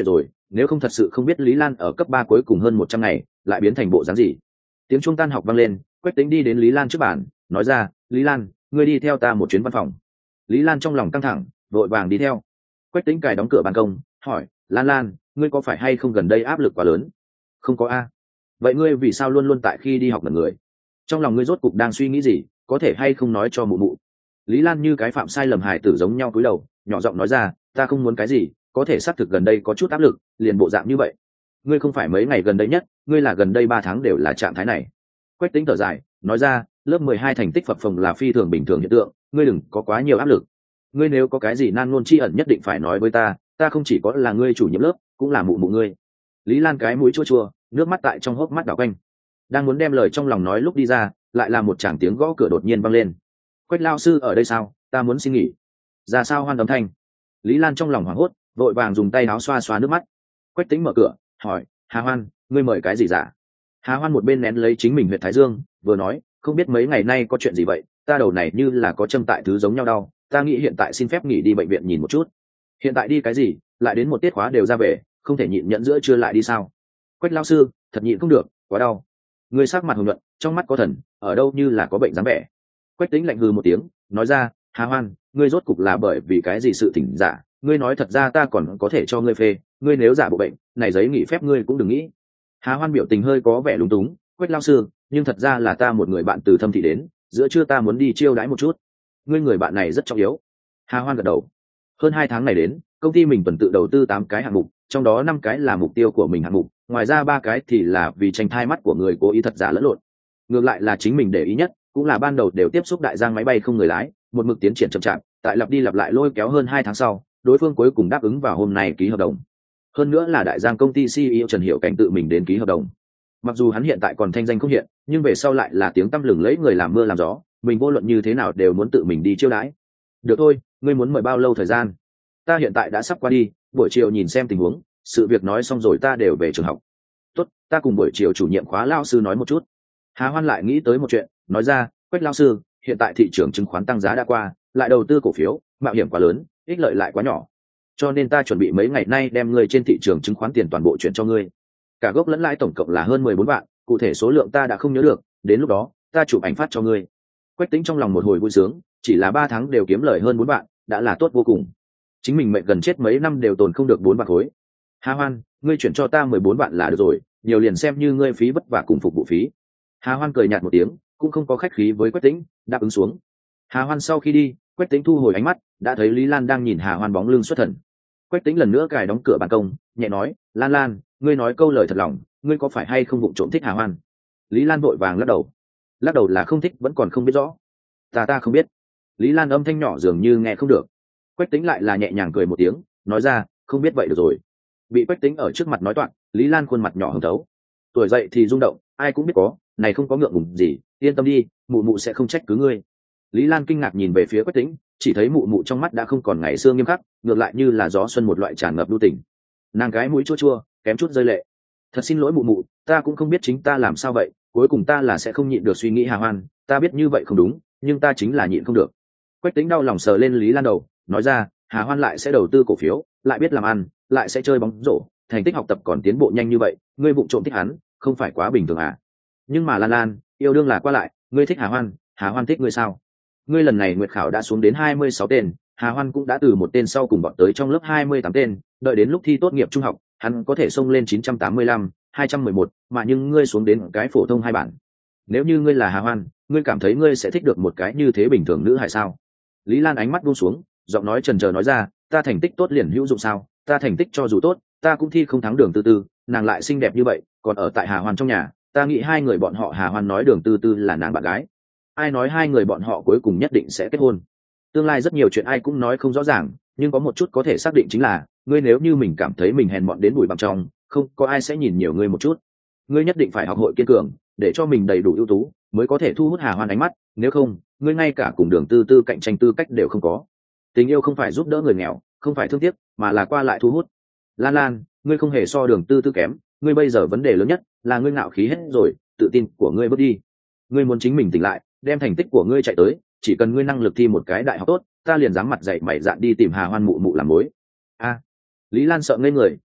nếu không thật sự không biết Lý Lan ở cấp 3 cuối cùng hơn 100 ngày lại biến thành bộ dáng gì. Tiếng chuông tan học vang lên, Quách Tĩnh đi đến Lý Lan trước bàn, nói ra, Lý Lan, ngươi đi theo ta một chuyến văn phòng. Lý Lan trong lòng căng thẳng, vội vàng đi theo. Quách Tĩnh cài đóng cửa ban công, hỏi, Lan Lan, ngươi có phải hay không gần đây áp lực quá lớn? Không có a. Vậy ngươi vì sao luôn luôn tại khi đi học ngẩn người? Trong lòng ngươi rốt cục đang suy nghĩ gì, có thể hay không nói cho mụ mụ? Lý Lan như cái phạm sai lầm hài tử giống nhau cúi đầu, nhỏ giọng nói ra, ta không muốn cái gì, có thể xác thực gần đây có chút áp lực, liền bộ dạng như vậy. Ngươi không phải mấy ngày gần đây nhất, ngươi là gần đây 3 tháng đều là trạng thái này. Quách Tĩnh thở dài, nói ra, lớp 12 thành tích phập phồng là phi thường bình thường hiện tượng, ngươi đừng có quá nhiều áp lực. Ngươi nếu có cái gì nan ngôn chi ẩn nhất định phải nói với ta không chỉ có là ngươi chủ nhiệm lớp, cũng là mụ mụ ngươi. Lý Lan cái mũi chua chua, nước mắt tại trong hốc mắt đảo quanh, đang muốn đem lời trong lòng nói lúc đi ra, lại là một tràng tiếng gõ cửa đột nhiên vang lên. Quách lao sư ở đây sao? Ta muốn xin nghỉ. Ra sao hoan âm thanh. Lý Lan trong lòng hoảng hốt, vội vàng dùng tay áo xoa xoa nước mắt. Quách Tĩnh mở cửa, hỏi, Hà Hoan, ngươi mời cái gì dạ? Hà Hoan một bên nén lấy chính mình huyệt thái dương, vừa nói, không biết mấy ngày nay có chuyện gì vậy, ta đầu này như là có châm tại thứ giống nhau đau, ta nghĩ hiện tại xin phép nghỉ đi bệnh viện nhìn một chút. Hiện tại đi cái gì, lại đến một tiết khóa đều ra về, không thể nhịn nhẫn giữa trưa lại đi sao? Quách lao sư, thật nhịn không được, quá đau. Ngươi sắc mặt hồng nhuận, trong mắt có thần, ở đâu như là có bệnh dáng vẻ. Quách Tĩnh lạnh hừ một tiếng, nói ra, Hà Hoan, ngươi rốt cục là bởi vì cái gì sự thỉnh giả? Ngươi nói thật ra ta còn có thể cho ngươi phê, ngươi nếu giả bộ bệnh, này giấy nghỉ phép ngươi cũng đừng nghĩ. Hà Hoan biểu tình hơi có vẻ lúng túng, Quách lao sư, nhưng thật ra là ta một người bạn từ Thâm Thị đến, giữa trưa ta muốn đi chiêu đãi một chút. Ngươi người bạn này rất trọng yếu. Hà Hoan gật đầu. Hơn 2 tháng này đến, công ty mình tuần tự đầu tư 8 cái hạng mục, trong đó 5 cái là mục tiêu của mình hạng mục, ngoài ra 3 cái thì là vì tranh thai mắt của người cố ý thật giả lẫn lộn. Ngược lại là chính mình để ý nhất, cũng là ban đầu đều tiếp xúc đại giang máy bay không người lái, một mực tiến triển chậm chạp, tại lặp đi lặp lại lôi kéo hơn 2 tháng sau, đối phương cuối cùng đáp ứng vào hôm nay ký hợp đồng. Hơn nữa là đại giang công ty CEO Trần Hiểu Cảnh tự mình đến ký hợp đồng. Mặc dù hắn hiện tại còn thanh danh không hiện, nhưng về sau lại là tiếng tăm lừng lẫy người làm mưa làm gió, mình vô luận như thế nào đều muốn tự mình đi chiêu đãi. Được thôi, ngươi muốn mời bao lâu thời gian? Ta hiện tại đã sắp qua đi, buổi chiều nhìn xem tình huống, sự việc nói xong rồi ta đều về trường học. Tốt, ta cùng buổi chiều chủ nhiệm khóa lao sư nói một chút. Hà Hoan lại nghĩ tới một chuyện, nói ra, Quách lao sư, hiện tại thị trường chứng khoán tăng giá đã qua, lại đầu tư cổ phiếu, mạo hiểm quá lớn, ích lợi lại quá nhỏ, cho nên ta chuẩn bị mấy ngày nay đem ngươi trên thị trường chứng khoán tiền toàn bộ chuyển cho ngươi, cả gốc lẫn lãi tổng cộng là hơn 14 vạn, cụ thể số lượng ta đã không nhớ được, đến lúc đó ta chụp ảnh phát cho ngươi. Quách Tĩnh trong lòng một hồi vui sướng, chỉ là 3 tháng đều kiếm lời hơn 4 vạn, đã là tốt vô cùng. Chính mình mệnh gần chết mấy năm đều tồn không được 4 vạn khối. Hà Hoan, ngươi chuyển cho ta 14 vạn là được rồi, nhiều liền xem như ngươi phí vất vả cùng phục vụ phí. Hà Hoan cười nhạt một tiếng, cũng không có khách khí với Quách Tĩnh, đáp ứng xuống. Hà Hoan sau khi đi, Quách Tĩnh thu hồi ánh mắt, đã thấy Lý Lan đang nhìn Hà Hoan bóng lưng xuất thần. Quách Tĩnh lần nữa cài đóng cửa ban công, nhẹ nói, Lan Lan, ngươi nói câu lời thật lòng, ngươi có phải hay không vụng trộm thích Hà Hoan? Lý Lan vội vàng lắc đầu là không thích vẫn còn không biết rõ. Ta không biết. Lý Lan âm thanh nhỏ dường như nghe không được. Quách Tĩnh lại là nhẹ nhàng cười một tiếng, nói ra, không biết vậy được rồi. Bị Quách Tĩnh ở trước mặt nói toạc, Lý Lan khuôn mặt nhỏ hồng thấu. Tuổi dậy thì rung động, ai cũng biết có, này không có ngượng ngùng gì, yên tâm đi, mụ mụ sẽ không trách cứ ngươi. Lý Lan kinh ngạc nhìn về phía Quách Tĩnh, chỉ thấy mụ mụ trong mắt đã không còn ngày xưa nghiêm khắc, ngược lại như là gió xuân một loại tràn ngập lưu tình. Nàng cái mũi chua chua, kém chút rơi lệ. Thật xin lỗi mụ mụ, ta cũng không biết chính ta làm sao vậy, cuối cùng ta là sẽ không nhịn được suy nghĩ Hà Hoan, ta biết như vậy không đúng, nhưng ta chính là nhịn không được. Quách Tĩnh đau lòng sờ lên Lý Lan đầu, nói ra, Hà Hoan lại sẽ đầu tư cổ phiếu, lại biết làm ăn, lại sẽ chơi bóng rổ, thành tích học tập còn tiến bộ nhanh như vậy, ngươi vụng trộm thích hắn, không phải quá bình thường à? Nhưng mà Lan Lan, yêu đương là qua lại, ngươi thích Hà Hoan thích ngươi sao? Ngươi lần này nguyệt khảo đã xuống đến 26 tên, Hà Hoan cũng đã từ một tên sau cùng bọn tới trong lớp 28 tên, đợi đến lúc thi tốt nghiệp trung học, hắn có thể xông lên 985, 211, mà nhưng ngươi xuống đến cái phổ thông 2 bản. Nếu như ngươi là Hà Hoan, ngươi cảm thấy ngươi sẽ thích được một cái như thế bình thường nữ hay sao? Lý Lan ánh mắt buông xuống, giọng nói chần chờ nói ra, ta thành tích tốt liền hữu dụng sao? Ta thành tích cho dù tốt, ta cũng thi không thắng Đường Tư Tư, nàng lại xinh đẹp như vậy, còn ở tại Hà Hoan trong nhà, ta nghĩ hai người bọn họ Hà Hoan nói Đường Tư Tư là nàng bạn gái. Ai nói hai người bọn họ cuối cùng nhất định sẽ kết hôn? Tương lai rất nhiều chuyện ai cũng nói không rõ ràng, nhưng có một chút có thể xác định chính là, ngươi nếu như mình cảm thấy mình hèn mọn đến bụi bặm trong, không có ai sẽ nhìn nhiều ngươi một chút. Ngươi nhất định phải học hội kiên cường, để cho mình đầy đủ ưu tú, mới có thể thu hút Hà Hoan ánh mắt, nếu không, ngươi ngay cả cùng Đường Tư Tư cạnh tranh tư cách đều không có. Tình yêu không phải giúp đỡ người nghèo, không phải thương tiếc, mà là qua lại thu hút. Lan Lan, ngươi không hề so Đường Tư Tư kém, ngươi bây giờ vấn đề lớn nhất là ngươi ngạo khí hết rồi, tự tin của ngươi bước đi. Ngươi muốn chính mình tỉnh lại, đem thành tích của ngươi chạy tới, chỉ cần ngươi năng lực thi một cái đại học tốt, ta liền dám mặt dạy mày dạn đi tìm Hà Hoan mụ mụ làm mối. A. Lý Lan sợ ngây người,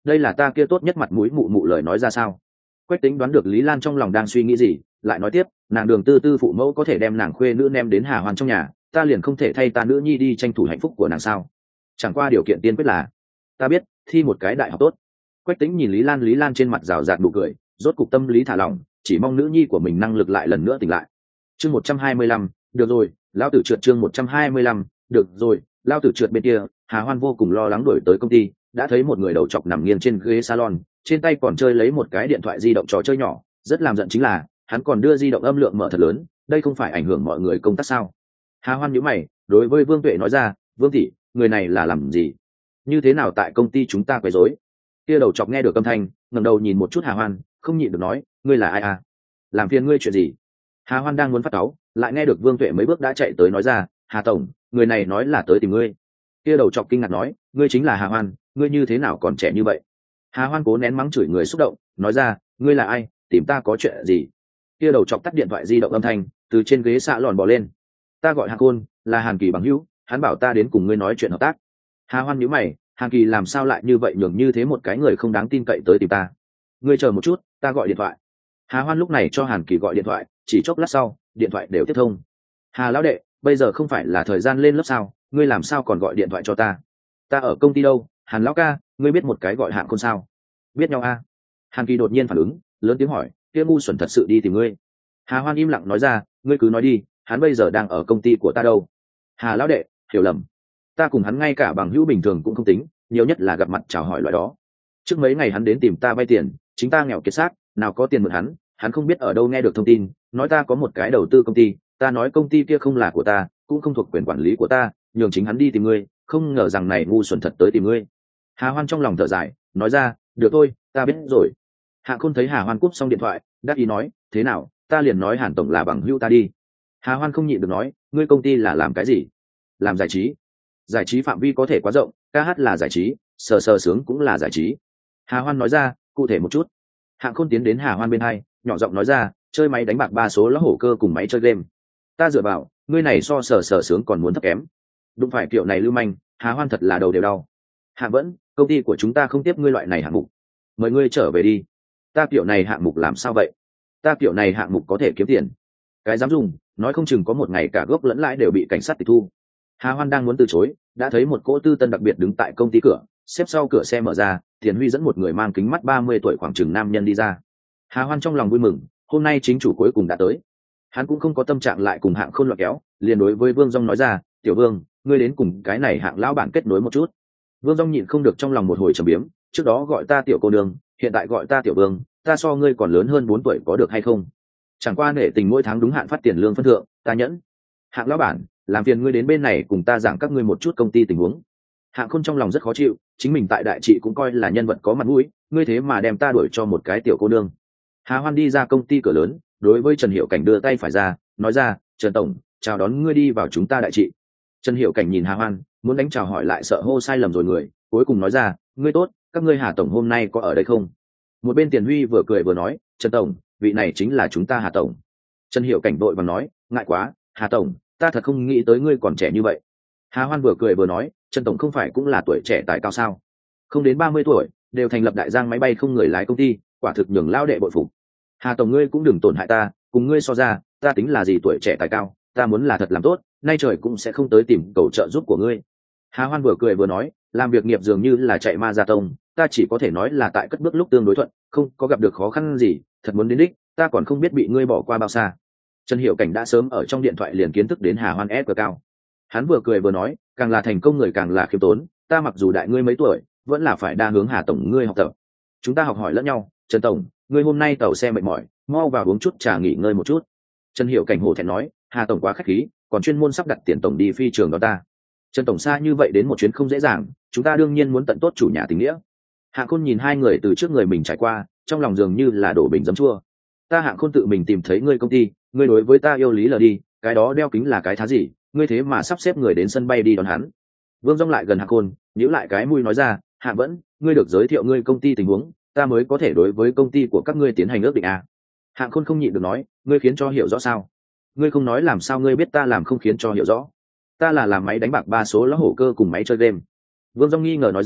đây là ta kia tốt nhất mặt mũi mụ mụ lời nói ra sao? Quách Tĩnh đoán được Lý Lan trong lòng đang suy nghĩ gì, lại nói tiếp, nàng Đường Tư Tư phụ mẫu có thể đem nàng khuê nữ ném đến Hà Hoan trong nhà, ta liền không thể thay ta nữ nhi đi tranh thủ hạnh phúc của nàng sao? Chẳng qua điều kiện tiên quyết là ta biết thi một cái đại học tốt. Quách Tĩnh nhìn Lý Lan trên mặt rào rạt nụ cười, rốt cục tâm lý thả lỏng, chỉ mong nữ nhi của mình năng lực lại lần nữa tỉnh lại. Chương 125, được rồi, lão tử trượt. Chương 125, được rồi, lão tử trượt. Bên kia, Hà Hoan vô cùng lo lắng đuổi tới công ty, đã thấy một người đầu trọc nằm nghiêng trên ghế salon, trên tay còn chơi lấy một cái điện thoại di động trò chơi nhỏ, rất làm giận chính là, hắn còn đưa di động âm lượng mở thật lớn, đây không phải ảnh hưởng mọi người công tác sao? Hà Hoan nhíu mày, đối với Vương Tuệ nói ra, Vương tỷ, người này là làm gì? Như thế nào tại công ty chúng ta quấy rối? Kia đầu chọc nghe được âm thanh, ngẩng đầu nhìn một chút Hà Hoan, không nhịn được nói, ngươi là ai à? Làm phiền ngươi chuyện gì? Hà Hoan đang muốn phát cáu, lại nghe được Vương Tuệ mấy bước đã chạy tới nói ra, Hà tổng, người này nói là tới tìm ngươi. Kia đầu chọc kinh ngạc nói, ngươi chính là Hà Hoan, ngươi như thế nào còn trẻ như vậy? Hà Hoan cố nén mắng chửi người xúc động, nói ra, ngươi là ai, tìm ta có chuyện gì? Kia đầu chọc tắt điện thoại di động âm thanh, từ trên ghế xạ lòn bò lên. Ta gọi Hàn Khôn, là Hàn Kỳ bằng hữu, hắn bảo ta đến cùng ngươi nói chuyện hợp tác. Hà Hoan nhíu mày, Hàn Kỳ làm sao lại như vậy nhường như thế một cái người không đáng tin cậy tới tìm ta? Ngươi chờ một chút, ta gọi điện thoại. Hà Hoan lúc này cho Hàn Kỳ gọi điện thoại, chỉ chốc lát sau, điện thoại đều tiếp thông. Hà lão đệ, bây giờ không phải là thời gian lên lớp sao, ngươi làm sao còn gọi điện thoại cho ta? Ta ở công ty đâu? Hàn lão ca, ngươi biết một cái gọi Hàn Khôn sao? Biết nhau a? Hàn Kỳ đột nhiên phản ứng, lớn tiếng hỏi, kia ngu xuẩn thật sự đi tìm ngươi? Hà Hoan im lặng nói ra, ngươi cứ nói đi, hắn bây giờ đang ở công ty của ta đâu? Hà lão đệ, hiểu lầm, ta cùng hắn ngay cả bằng hữu bình thường cũng không tính, nhiều nhất là gặp mặt chào hỏi loại đó. Trước mấy ngày hắn đến tìm ta vay tiền, chính ta nghèo kiệt xác, nào có tiền mượn hắn không biết ở đâu nghe được thông tin, nói ta có một cái đầu tư công ty, ta nói công ty kia không là của ta, cũng không thuộc quyền quản lý của ta, nhường chính hắn đi tìm ngươi, không ngờ rằng này ngu xuẩn thật tới tìm ngươi. Hà Hoan trong lòng thở dài, nói ra, được thôi, ta biết rồi. Hạ Khôn thấy Hà Hoan cúp xong điện thoại, đáp ý nói, thế nào, ta liền nói Hàn tổng là bằng hữu ta đi. Hà Hoan không nhịn được nói, ngươi công ty là làm cái gì? Làm giải trí. Giải trí phạm vi có thể quá rộng, ca hát là giải trí, sờ sướng cũng là giải trí. Hà Hoan nói ra, cụ thể một chút. Hạng Khôn tiến đến Hà Hoan bên hai, nhỏ giọng nói ra, chơi máy đánh bạc 3 số lá hổ cơ cùng máy chơi game. Ta dựa vào, ngươi này so sờ sướng còn muốn thấp kém. Đụng phải kiểu này lưu manh, Hà Hoan thật là đầu đều đau. Hạ Vẫn, công ty của chúng ta không tiếp ngươi loại này hạng mục, mời ngươi trở về đi. Ta kiểu này hạng mục làm sao vậy? Ta kiểu này hạng mục có thể kiếm tiền, cái dám dùng, nói không chừng có một ngày cả gốc lẫn lãi đều bị cảnh sát tịch thu. Hà Hoan đang muốn từ chối, đã thấy một cỗ tư tân đặc biệt đứng tại công ty cửa, xếp sau cửa xe mở ra, Tiền Huy dẫn một người mang kính mắt 30 tuổi khoảng chừng nam nhân đi ra. Hà Hoan trong lòng vui mừng, hôm nay chính chủ cuối cùng đã tới. Hắn cũng không có tâm trạng lại cùng Hạng Khôn loạn kéo, liền đối với Vương Dung nói ra, "Tiểu Vương, ngươi đến cùng cái này Hạng lão bản kết nối một chút." Vương Dung nhịn không được trong lòng một hồi trầm biếm, trước đó gọi ta tiểu cô nương, hiện tại gọi ta tiểu vương, ta so ngươi còn lớn hơn 4 tuổi có được hay không? Chẳng qua nể tình mỗi tháng đúng hạn phát tiền lương phân thượng, ta nhẫn. Hạng lão bản, làm phiền ngươi đến bên này cùng ta giảng các ngươi một chút công ty tình huống. Hạng Khôn trong lòng rất khó chịu, chính mình tại đại trị cũng coi là nhân vật có mặt mũi, ngươi thế mà đem ta đuổi cho một cái tiểu cô nương. Hà Hoan đi ra công ty cửa lớn, đối với Trần Hiểu Cảnh đưa tay phải ra, nói ra, Trần tổng, chào đón ngươi đi vào chúng ta đại trị. Trần Hiểu Cảnh nhìn Hà Hoan, muốn đánh chào hỏi lại sợ hô sai lầm rồi người, cuối cùng nói ra, ngươi tốt, các ngươi Hà tổng hôm nay có ở đây không? Một bên Tiền Huy vừa cười vừa nói, Trần tổng, vị này chính là chúng ta Hà tổng. Trần Hiểu Cảnh vội vàng nói, ngại quá, Hà tổng, ta thật không nghĩ tới ngươi còn trẻ như vậy. Hà Hoan vừa cười vừa nói, Trần tổng không phải cũng là tuổi trẻ tài cao sao? Không đến 30 tuổi, đều thành lập đại giang máy bay không người lái công ty, quả thực nhường lao đệ bội phục. Hà tổng ngươi cũng đừng tổn hại ta, cùng ngươi so ra, ta tính là gì tuổi trẻ tài cao, ta muốn là thật làm tốt, nay trời cũng sẽ không tới tìm cầu trợ giúp của ngươi. Hà Hoan vừa cười vừa nói, làm việc nghiệp dường như là chạy ma gia tông, ta chỉ có thể nói là tại cất bước lúc tương đối thuận, không có gặp được khó khăn gì, thật muốn đến đích, ta còn không biết bị ngươi bỏ qua bao xa. Trần Hiểu Cảnh đã sớm ở trong điện thoại liền kiến thức đến Hà Hoan ép cao. Hắn vừa cười vừa nói, càng là thành công người càng là khiêm tốn, ta mặc dù đại ngươi mấy tuổi, vẫn là phải đa hướng Hà tổng ngươi học tập. Chúng ta học hỏi lẫn nhau, Trần tổng, ngươi hôm nay tàu xe mệt mỏi, mau vào uống chút trà nghỉ ngơi một chút. Trần Hiểu Cảnh hổ thẹn nói, Hà tổng quá khách khí, còn chuyên môn sắp đặt tiền tổng đi phi trường đó ta. Trần tổng xa như vậy đến một chuyến không dễ dàng, chúng ta đương nhiên muốn tận tốt chủ nhà tình nghĩa. Hạng Khôn nhìn hai người từ trước người mình trải qua, trong lòng dường như là đổ bình giấm chua. Ta Hạng Khôn tự mình tìm thấy ngươi công ty, ngươi đối với ta yêu lý lờ đi, cái đó đeo kính là cái thá gì, ngươi thế mà sắp xếp người đến sân bay đi đón hắn. Vương Dung lại gần Hạng Khôn, nhíu lại cái mũi nói ra, Hạng Vẫn, ngươi được giới thiệu ngươi công ty tình huống, ta mới có thể đối với công ty của các ngươi tiến hành ước định à. Hạng Khôn không nhịn được nói, ngươi khiến cho hiểu rõ sao? Ngươi không nói làm sao ngươi biết ta làm không khiến cho hiểu rõ? Ta là làm máy đánh bạc 3 số lá hổ cơ cùng máy chơi game. Vương Dung nghi ngờ nói ra,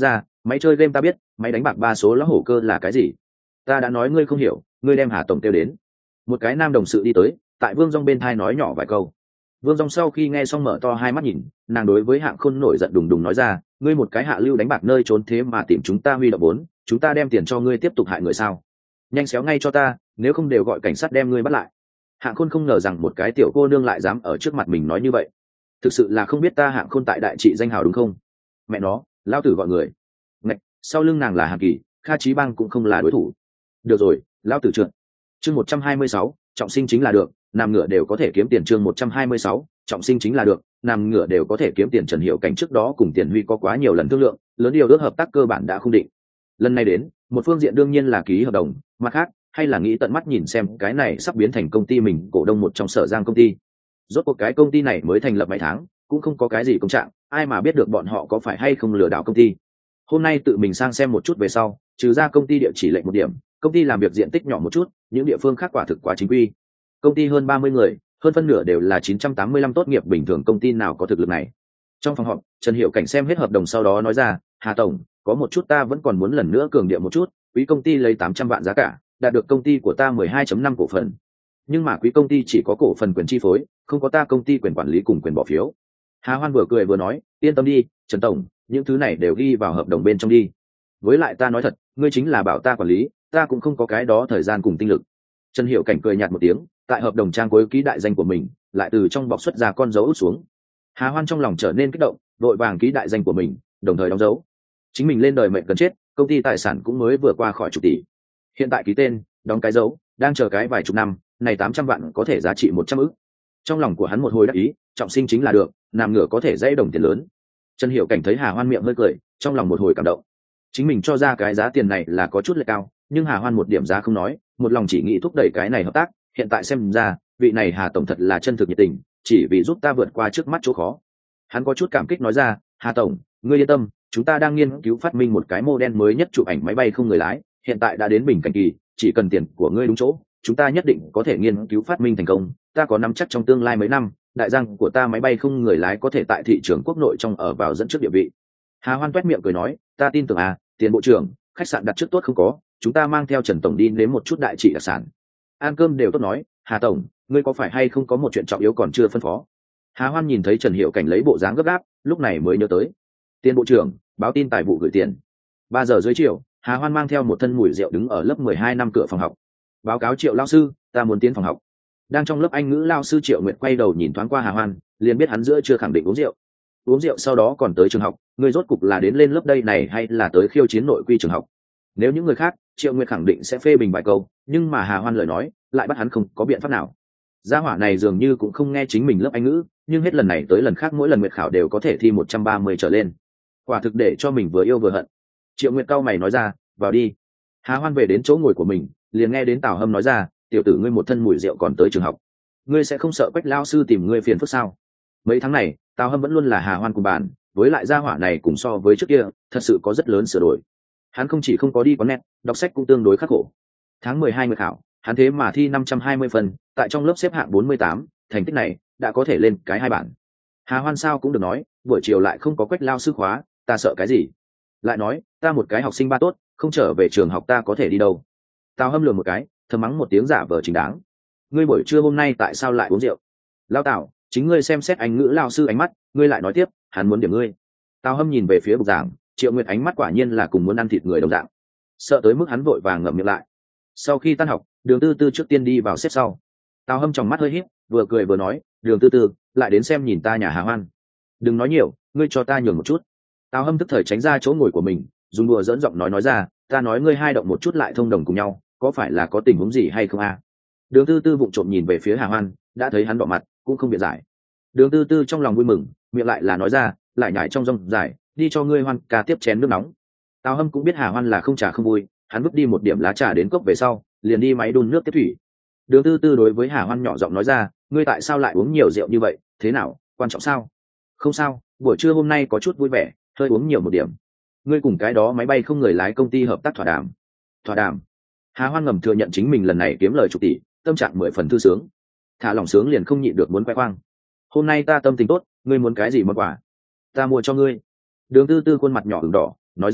Máy chơi game ta biết, máy đánh bạc ba số lá hổ cơ là cái gì? Ta đã nói ngươi không hiểu, ngươi đem Hà tổng kêu đến. Một cái nam đồng sự đi tới, tại Vương Dung bên thai nói nhỏ vài câu. Vương Dung sau khi nghe xong mở to hai mắt nhìn, nàng đối với Hạng Khôn nổi giận đùng đùng nói ra, ngươi một cái hạ lưu đánh bạc nơi trốn thế mà tìm chúng ta huy động vốn, chúng ta đem tiền cho ngươi tiếp tục hại người sao? Nhanh xéo ngay cho ta, nếu không đều gọi cảnh sát đem ngươi bắt lại. Hạng Khôn không ngờ rằng một cái tiểu cô nương lại dám ở trước mặt mình nói như vậy. Thực sự là không biết ta Hạng Khôn tại đại trị danh hào đúng không? Mẹ nó, lao tử gọi người. Ngạch, sau lưng nàng là Hạng Kỳ, Kha Chí Bang cũng không là đối thủ. Được rồi, lao tử trượt. Chương 126, trọng sinh chính là được, nằm ngửa đều có thể kiếm tiền. Chương 126, trọng sinh chính là được, nằm ngửa đều có thể kiếm tiền. Trần Hiểu Cảnh trước đó cùng Tiền Huy có quá nhiều lần thương lượng, lớn điều ước hợp tác cơ bản đã khung định. Lần này đến, một phương diện đương nhiên là ký hợp đồng, mặt khác hay là nghĩ tận mắt nhìn xem cái này sắp biến thành công ty mình cổ đông một trong Sở Giang công ty. Rốt cuộc cái công ty này mới thành lập mấy tháng, cũng không có cái gì công trạng, ai mà biết được bọn họ có phải hay không lừa đảo công ty. Hôm nay tự mình sang xem một chút về sau, trừ ra công ty địa chỉ lệnh một điểm, công ty làm việc diện tích nhỏ một chút, những địa phương khác quả thực quá chính quy. Công ty hơn 30 người, hơn phân nửa đều là 985 tốt nghiệp bình thường, công ty nào có thực lực này. Trong phòng họp, Trần Hiểu Cảnh xem hết hợp đồng sau đó nói ra, Hà tổng, có một chút ta vẫn còn muốn lần nữa cường điệu một chút, quý công ty lấy 800 vạn giá cả, đạt được công ty của ta 12.5 cổ phần. Nhưng mà quý công ty chỉ có cổ phần quyền chi phối, không có ta công ty quyền quản lý cùng quyền bỏ phiếu. Hà Hoan vừa cười vừa nói, yên tâm đi, Trần tổng, những thứ này đều ghi vào hợp đồng bên trong đi. Với lại ta nói thật, ngươi chính là bảo ta quản lý, ta cũng không có cái đó thời gian cùng tinh lực. Trần Hiểu Cảnh cười nhạt một tiếng, tại hợp đồng trang cuối ký đại danh của mình, lại từ trong bọc xuất ra con dấu út xuống. Hà Hoan trong lòng trở nên kích động, vội vàng ký đại danh của mình, đồng thời đóng dấu. Chính mình lên đời mệnh gần chết, công ty tài sản cũng mới vừa qua khỏi chục tỷ. Hiện tại ký tên, đóng cái dấu, đang chờ cái vài chục năm, này 800 vạn có thể giá trị 100 ức. Trong lòng của hắn một hồi đắc ý, trọng sinh chính là được, nằm ngửa có thể dễ đồng tiền lớn. Trần Hiểu Cảnh thấy Hà Hoan miệng hơi cười, trong lòng một hồi cảm động. Chính mình cho ra cái giá tiền này là có chút lệch cao, nhưng Hà Hoan một điểm giá không nói, một lòng chỉ nghĩ thúc đẩy cái này hợp tác. Hiện tại xem ra, vị này Hà tổng thật là chân thực nhiệt tình, chỉ vì giúp ta vượt qua trước mắt chỗ khó. Hắn có chút cảm kích nói ra, Hà tổng, ngươi yên tâm, chúng ta đang nghiên cứu phát minh một cái model mới nhất chụp ảnh máy bay không người lái, hiện tại đã đến bình cảnh kỳ, chỉ cần tiền của ngươi đúng chỗ, chúng ta nhất định có thể nghiên cứu phát minh thành công. Ta có nắm chắc trong tương lai mấy năm, đại giang của ta máy bay không người lái có thể tại thị trường quốc nội trong ở vào dẫn trước địa vị. Hà Hoan toét miệng cười nói, ta tin tưởng tiền bộ trưởng, khách sạn đặt trước tốt không có, chúng ta mang theo Trần tổng đi đến một chút đại trị đặc sản. Ăn cơm đều tốt nói, Hà tổng, ngươi có phải hay không có một chuyện trọng yếu còn chưa phân phó? Hà Hoan nhìn thấy Trần Hiểu Cảnh lấy bộ dáng gấp gáp, lúc này mới nhớ tới. Tiền bộ trưởng, báo tin tài vụ gửi tiền. 3 giờ dưới chiều, Hà Hoan mang theo một thân mùi rượu đứng ở lớp 12 năm cửa phòng học. Báo cáo Triệu lao sư, ta muốn tiến phòng học. Đang trong lớp Anh ngữ lao sư Triệu Nguyệt quay đầu nhìn thoáng qua Hà Hoan, liền biết hắn giữa chưa khẳng định uống rượu. Uống rượu sau đó còn tới trường học, người rốt cục là đến lên lớp đây này hay là tới khiêu chiến nội quy trường học? Nếu những người khác, Triệu Nguyệt khẳng định sẽ phê bình vài câu, nhưng mà Hà Hoan lời nói, lại bắt hắn không có biện pháp nào. Gia hỏa này dường như cũng không nghe chính mình lớp Anh ngữ, nhưng hết lần này tới lần khác mỗi lần Nguyệt khảo đều có thể thi 130 trở lên. Quả thực để cho mình vừa yêu vừa hận. Triệu Nguyệt cau mày nói ra, vào đi. Hà Hoan về đến chỗ ngồi của mình, liền nghe đến Tào Hâm nói ra, tiểu tử ngươi một thân mùi rượu còn tới trường học, ngươi sẽ không sợ Quách lao sư tìm ngươi phiền phức sao? Mấy tháng này, Tào Hâm vẫn luôn là Hà Hoan cùng bàn, với lại gia hỏa này cùng so với trước kia, thật sự có rất lớn sửa đổi. Hắn không chỉ không có đi quán net, đọc sách cũng tương đối khắc khổ. Tháng 12 Nguyệt khảo, hắn thế mà thi 520 phần, tại trong lớp xếp hạng 48, thành tích này đã có thể lên cái 2 bản. Hà Hoan sao cũng được nói, buổi chiều lại không có Quách lao sư khóa, ta sợ cái gì? Lại nói, ta một cái học sinh ba tốt, không trở về trường học ta có thể đi đâu? Tào Hâm lườm một cái, thầm mắng một tiếng giả vờ chính đáng. Ngươi buổi trưa hôm nay tại sao lại uống rượu? Lao Tào, chính ngươi xem xét Anh ngữ lao sư ánh mắt, ngươi lại nói tiếp, hắn muốn điểm ngươi. Tào Hâm nhìn về phía bục giảng, Triệu Nguyệt ánh mắt quả nhiên là cùng muốn ăn thịt người đồng dạng, sợ tới mức hắn vội vàng ngậm miệng lại. Sau khi tan học, Đường Tư Tư trước tiên đi vào xếp sau. Tào Hâm tròng mắt hơi híp, vừa cười vừa nói, Đường Tư Tư, lại đến xem nhìn ta nhà Hà Hoan. Đừng nói nhiều, ngươi cho ta nhường một chút. Tào Hâm tức thời tránh ra chỗ ngồi của mình, dùng đùa dẫn giọng nói ra, ta nói ngươi hai động một chút lại thông đồng cùng nhau, có phải là có tình huống gì hay không Đường Tư Tư vụng trộm nhìn về phía Hà Hoan, đã thấy hắn đỏ mặt, cũng không biện giải. Đường Tư Tư trong lòng vui mừng, miệng lại là nói ra, lại nhảy trong rông dài, đi cho ngươi Hoan ca tiếp chén nước nóng. Tào Hâm cũng biết Hà Hoan là không trà không vui, hắn vứt đi một điểm lá trà đến cốc về sau, liền đi máy đun nước tiếp thủy. Đường Tư Tư đối với Hà Hoan nhỏ giọng nói ra, ngươi tại sao lại uống nhiều rượu như vậy, thế nào, quan trọng sao? Không sao, buổi trưa hôm nay có chút vui vẻ, hơi uống nhiều một điểm. Ngươi cùng cái đó máy bay không người lái công ty hợp tác thỏa đàm. Thỏa đàm? Hà Hoan ngầm thừa nhận chính mình lần này kiếm lời chục tỷ, tâm trạng 10 phần thư sướng. Thả lòng sướng liền không nhịn được muốn khoe khoang. Hôm nay ta tâm tình tốt, ngươi muốn cái gì món quà? Ta mua cho ngươi. Đường Tư Tư khuôn mặt nhỏ ửng đỏ, nói ra,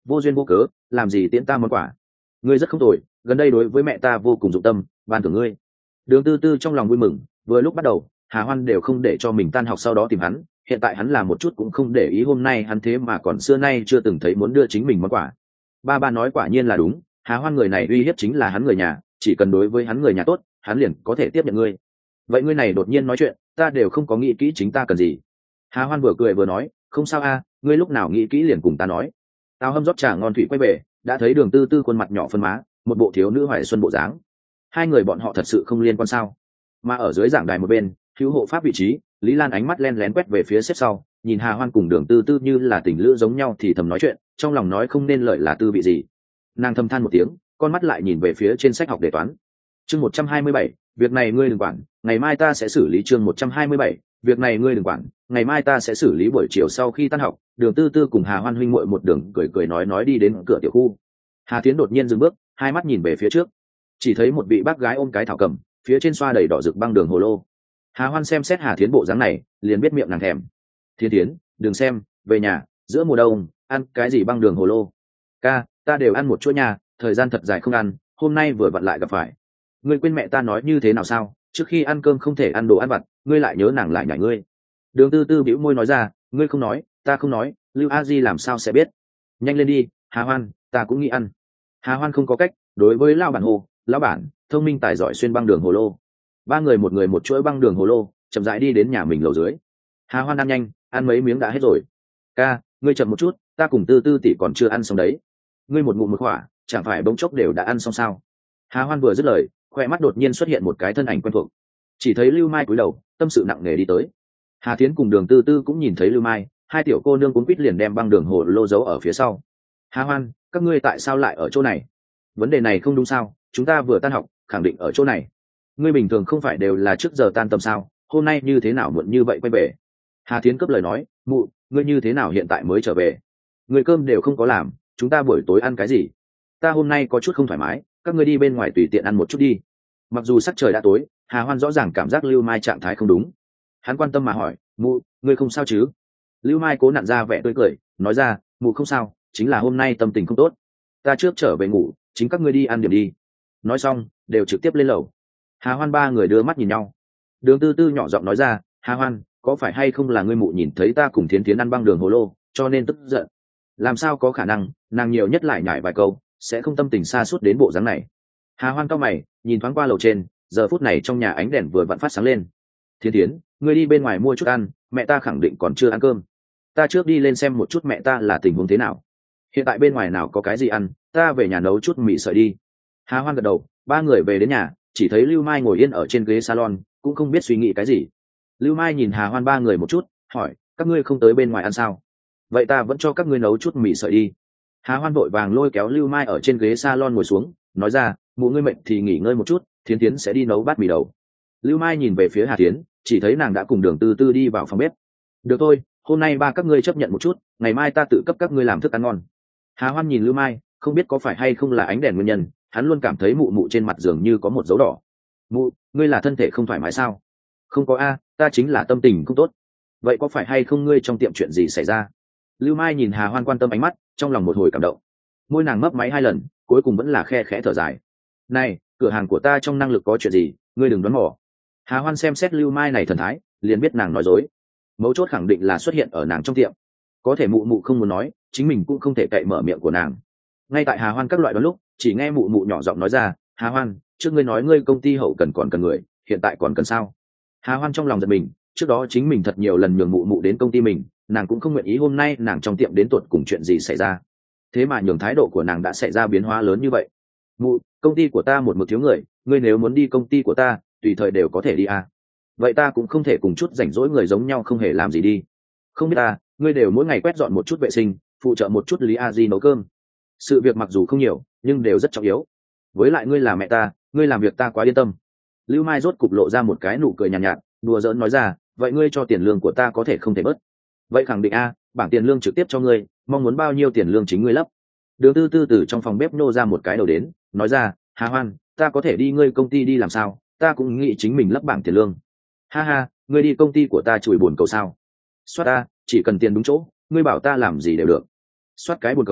vô duyên vô cớ làm gì tiễn ta món quà. Ngươi rất không tồi, gần đây đối với mẹ ta vô cùng dụng tâm, ban thưởng ngươi. Đường Tư Tư trong lòng vui mừng, vừa lúc bắt đầu Hà Hoan đều không để cho mình tan học sau đó tìm hắn, hiện tại hắn là một chút cũng không để ý, hôm nay hắn thế mà còn xưa nay chưa từng thấy muốn đưa chính mình món quà. Ba nói quả nhiên là đúng, Hà Hoan người này uy hiếp chính là hắn người nhà, chỉ cần đối với hắn người nhà tốt, hắn liền có thể tiếp nhận ngươi. Vậy ngươi này đột nhiên nói chuyện, ta đều không có nghĩ kỹ chính ta cần gì. Hà Hoan vừa cười vừa nói, không sao a, ngươi lúc nào nghĩ kỹ liền cùng ta nói. Tao hâm rót trà ngon thủy quay về, đã thấy Đường Tư Tư khuôn mặt nhỏ phân má, một bộ thiếu nữ hoài xuân bộ dáng. Hai người bọn họ thật sự không liên quan sao? Mà ở dưới giảng đài một bên, hữu hộ pháp vị trí, Lý Lan ánh mắt len lén quét về phía xếp sau, nhìn Hà Hoan cùng Đường Tư Tư như là tình lữ giống nhau thì thầm nói chuyện, trong lòng nói không nên lợi là tư vị gì. Nàng thầm than một tiếng, con mắt lại nhìn về phía trên sách học đề toán. Chương 127, việc này ngươi đừng quản, ngày mai ta sẽ xử lý. Chương 127, việc này ngươi đừng quản, ngày mai ta sẽ xử lý. Buổi chiều sau khi tan học, Đường Tư Tư cùng Hà Hoan huynh muội một đường cười nói đi đến cửa tiểu khu. Hà Tiến đột nhiên dừng bước, hai mắt nhìn về phía trước, chỉ thấy một vị bác gái ôm cái thảo cầm, phía trên xoa đầy đỏ rực băng đường hồ lô. Hà Hoan xem xét Hà Thiến bộ dáng này, liền biết miệng nàng thèm. Thiên Thiến, đừng xem, về nhà, giữa mùa đông ăn cái gì băng đường hồ lô? Ca, ta đều ăn một chuỗi nhà, thời gian thật dài không ăn, hôm nay vừa vặn lại gặp phải. Ngươi quên mẹ ta nói như thế nào sao? Trước khi ăn cơm không thể ăn đồ ăn vặt, ngươi lại nhớ nàng lại nhảy ngươi. Đường Tư Tư bĩu môi nói ra, ngươi không nói, ta không nói, Lưu A Di làm sao sẽ biết? Nhanh lên đi, Hà Hoan, ta cũng nghĩ ăn. Hà Hoan không có cách, đối với lão bản hồ, lão bản thông minh tài giỏi xuyên băng đường hồ lô. Ba người một chuỗi băng đường hồ lô, chậm rãi đi đến nhà mình lầu dưới. Hà Hoan ăn nhanh, ăn mấy miếng đã hết rồi. Ca, ngươi chậm một chút, ta cùng Tư Tư tỷ còn chưa ăn xong đấy. Ngươi một ngụm một khỏa, chẳng phải bỗng chốc đều đã ăn xong sao? Hà Hoan vừa dứt lời, khoe mắt đột nhiên xuất hiện một cái thân ảnh quen thuộc. Chỉ thấy Lưu Mai cúi đầu, tâm sự nặng nề đi tới. Hà Tiến cùng Đường Tư Tư cũng nhìn thấy Lưu Mai, hai tiểu cô nương cuốn quýt liền đem băng đường hồ lô giấu ở phía sau. Hà Hoan, các ngươi tại sao lại ở chỗ này? Vấn đề này không đúng sao? Chúng ta vừa tan học, khẳng định ở chỗ này. Ngươi bình thường không phải đều là trước giờ tan tầm sao? Hôm nay như thế nào muộn như vậy quay về? Hà Tiến cướp lời nói, mụ, ngươi như thế nào hiện tại mới trở về? Người cơm đều không có làm, chúng ta buổi tối ăn cái gì? Ta hôm nay có chút không thoải mái, các ngươi đi bên ngoài tùy tiện ăn một chút đi. Mặc dù sắc trời đã tối, Hà Hoan rõ ràng cảm giác Lưu Mai trạng thái không đúng. Hắn quan tâm mà hỏi, mụ, ngươi không sao chứ? Lưu Mai cố nặn ra vẻ tươi cười, nói ra, mụ không sao, chính là hôm nay tâm tình không tốt. Ta trước trở về ngủ, chính các ngươi đi ăn điểm đi. Nói xong, đều trực tiếp lên lầu. Hà Hoan ba người đưa mắt nhìn nhau. Đường Tư Tư nhỏ giọng nói ra, Hà Hoan, có phải hay không là ngươi mụ nhìn thấy ta cùng Thiến Thiến ăn băng đường hồ lô, cho nên tức giận? Làm sao có khả năng, nàng nhiều nhất lại nhải vài câu, sẽ không tâm tình xa suốt đến bộ dáng này. Hà Hoan cau mày, nhìn thoáng qua lầu trên, giờ phút này trong nhà ánh đèn vừa vặn phát sáng lên. Thiến Thiến, ngươi đi bên ngoài mua chút ăn, mẹ ta khẳng định còn chưa ăn cơm. Ta trước đi lên xem một chút mẹ ta là tình huống thế nào. Hiện tại bên ngoài nào có cái gì ăn, ta về nhà nấu chút mì sợi đi. Hà Hoan gật đầu, ba người về đến nhà, chỉ thấy Lưu Mai ngồi yên ở trên ghế salon, cũng không biết suy nghĩ cái gì. Lưu Mai nhìn Hà Hoan ba người một chút, hỏi, các ngươi không tới bên ngoài ăn sao? Vậy ta vẫn cho các ngươi nấu chút mì sợi đi. Hà Hoan vội vàng lôi kéo Lưu Mai ở trên ghế salon ngồi xuống, nói ra, mụ ngươi mệt thì nghỉ ngơi một chút, Thiến Thiến sẽ đi nấu bát mì đầu. Lưu Mai nhìn về phía Hà Thiến, chỉ thấy nàng đã cùng Đường Tư Tư đi vào phòng bếp. Được thôi, hôm nay ba các ngươi chấp nhận một chút, ngày mai ta tự cấp các ngươi làm thức ăn ngon. Hà Hoan nhìn Lưu Mai, không biết có phải hay không là ánh đèn nguyên nhân, hắn luôn cảm thấy mụ mụ trên mặt dường như có một dấu đỏ. Mụ, ngươi là thân thể không thoải mái sao? Không có a, ta chính là tâm tình không tốt. Vậy có phải hay không ngươi trong tiệm chuyện gì xảy ra? Lưu Mai nhìn Hà Hoan quan tâm ánh mắt, trong lòng một hồi cảm động. Môi nàng mấp máy hai lần, cuối cùng vẫn là khe khẽ thở dài. Này, cửa hàng của ta trong năng lực có chuyện gì, ngươi đừng đoán mò. Hà Hoan xem xét Lưu Mai này thần thái, liền biết nàng nói dối. Mấu chốt khẳng định là xuất hiện ở nàng trong tiệm. Có thể mụ mụ không muốn nói, chính mình cũng không thể cậy mở miệng của nàng. Ngay tại Hà Hoan các loại đoán lúc, chỉ nghe mụ mụ nhỏ giọng nói ra, Hà Hoan, trước ngươi nói ngươi công ty hậu cần còn cần người, hiện tại còn cần sao? Hà Hoan trong lòng giật mình, trước đó chính mình thật nhiều lần nhường mụ mụ đến công ty mình, nàng cũng không nguyện ý hôm nay nàng trong tiệm đến tột cùng chuyện gì xảy ra. Thế mà nhường thái độ của nàng đã xảy ra biến hóa lớn như vậy. Mụ, công ty của ta một mực thiếu người, ngươi nếu muốn đi công ty của ta, tùy thời đều có thể đi à. Vậy ta cũng không thể cùng chút rảnh rỗi người giống nhau không hề làm gì đi. Không biết ta, ngươi đều mỗi ngày quét dọn một chút vệ sinh, phụ trợ một chút Lý A Di nấu cơm. Sự việc mặc dù không nhiều, nhưng đều rất trọng yếu. Với lại ngươi là mẹ ta, ngươi làm việc ta quá yên tâm. Lưu Mai rốt cục lộ ra một cái nụ cười nhàn nhạt, đùa giỡn nói ra, vậy ngươi cho tiền lương của ta có thể không thể bớt. Vậy khẳng định a, bảng tiền lương trực tiếp cho ngươi, mong muốn bao nhiêu tiền lương chính ngươi lấp. Đường Tư Tư từ trong phòng bếp nô ra một cái đầu đến, nói ra, Hà Hoan, ta có thể đi ngươi công ty đi làm sao, ta cũng nghĩ chính mình lấp bảng tiền lương. Ha ha, ngươi đi công ty của ta chùi buồn cầu sao? Soát ta, chỉ cần tiền đúng chỗ, ngươi bảo ta làm gì đều được. Soát cái buồn cầu,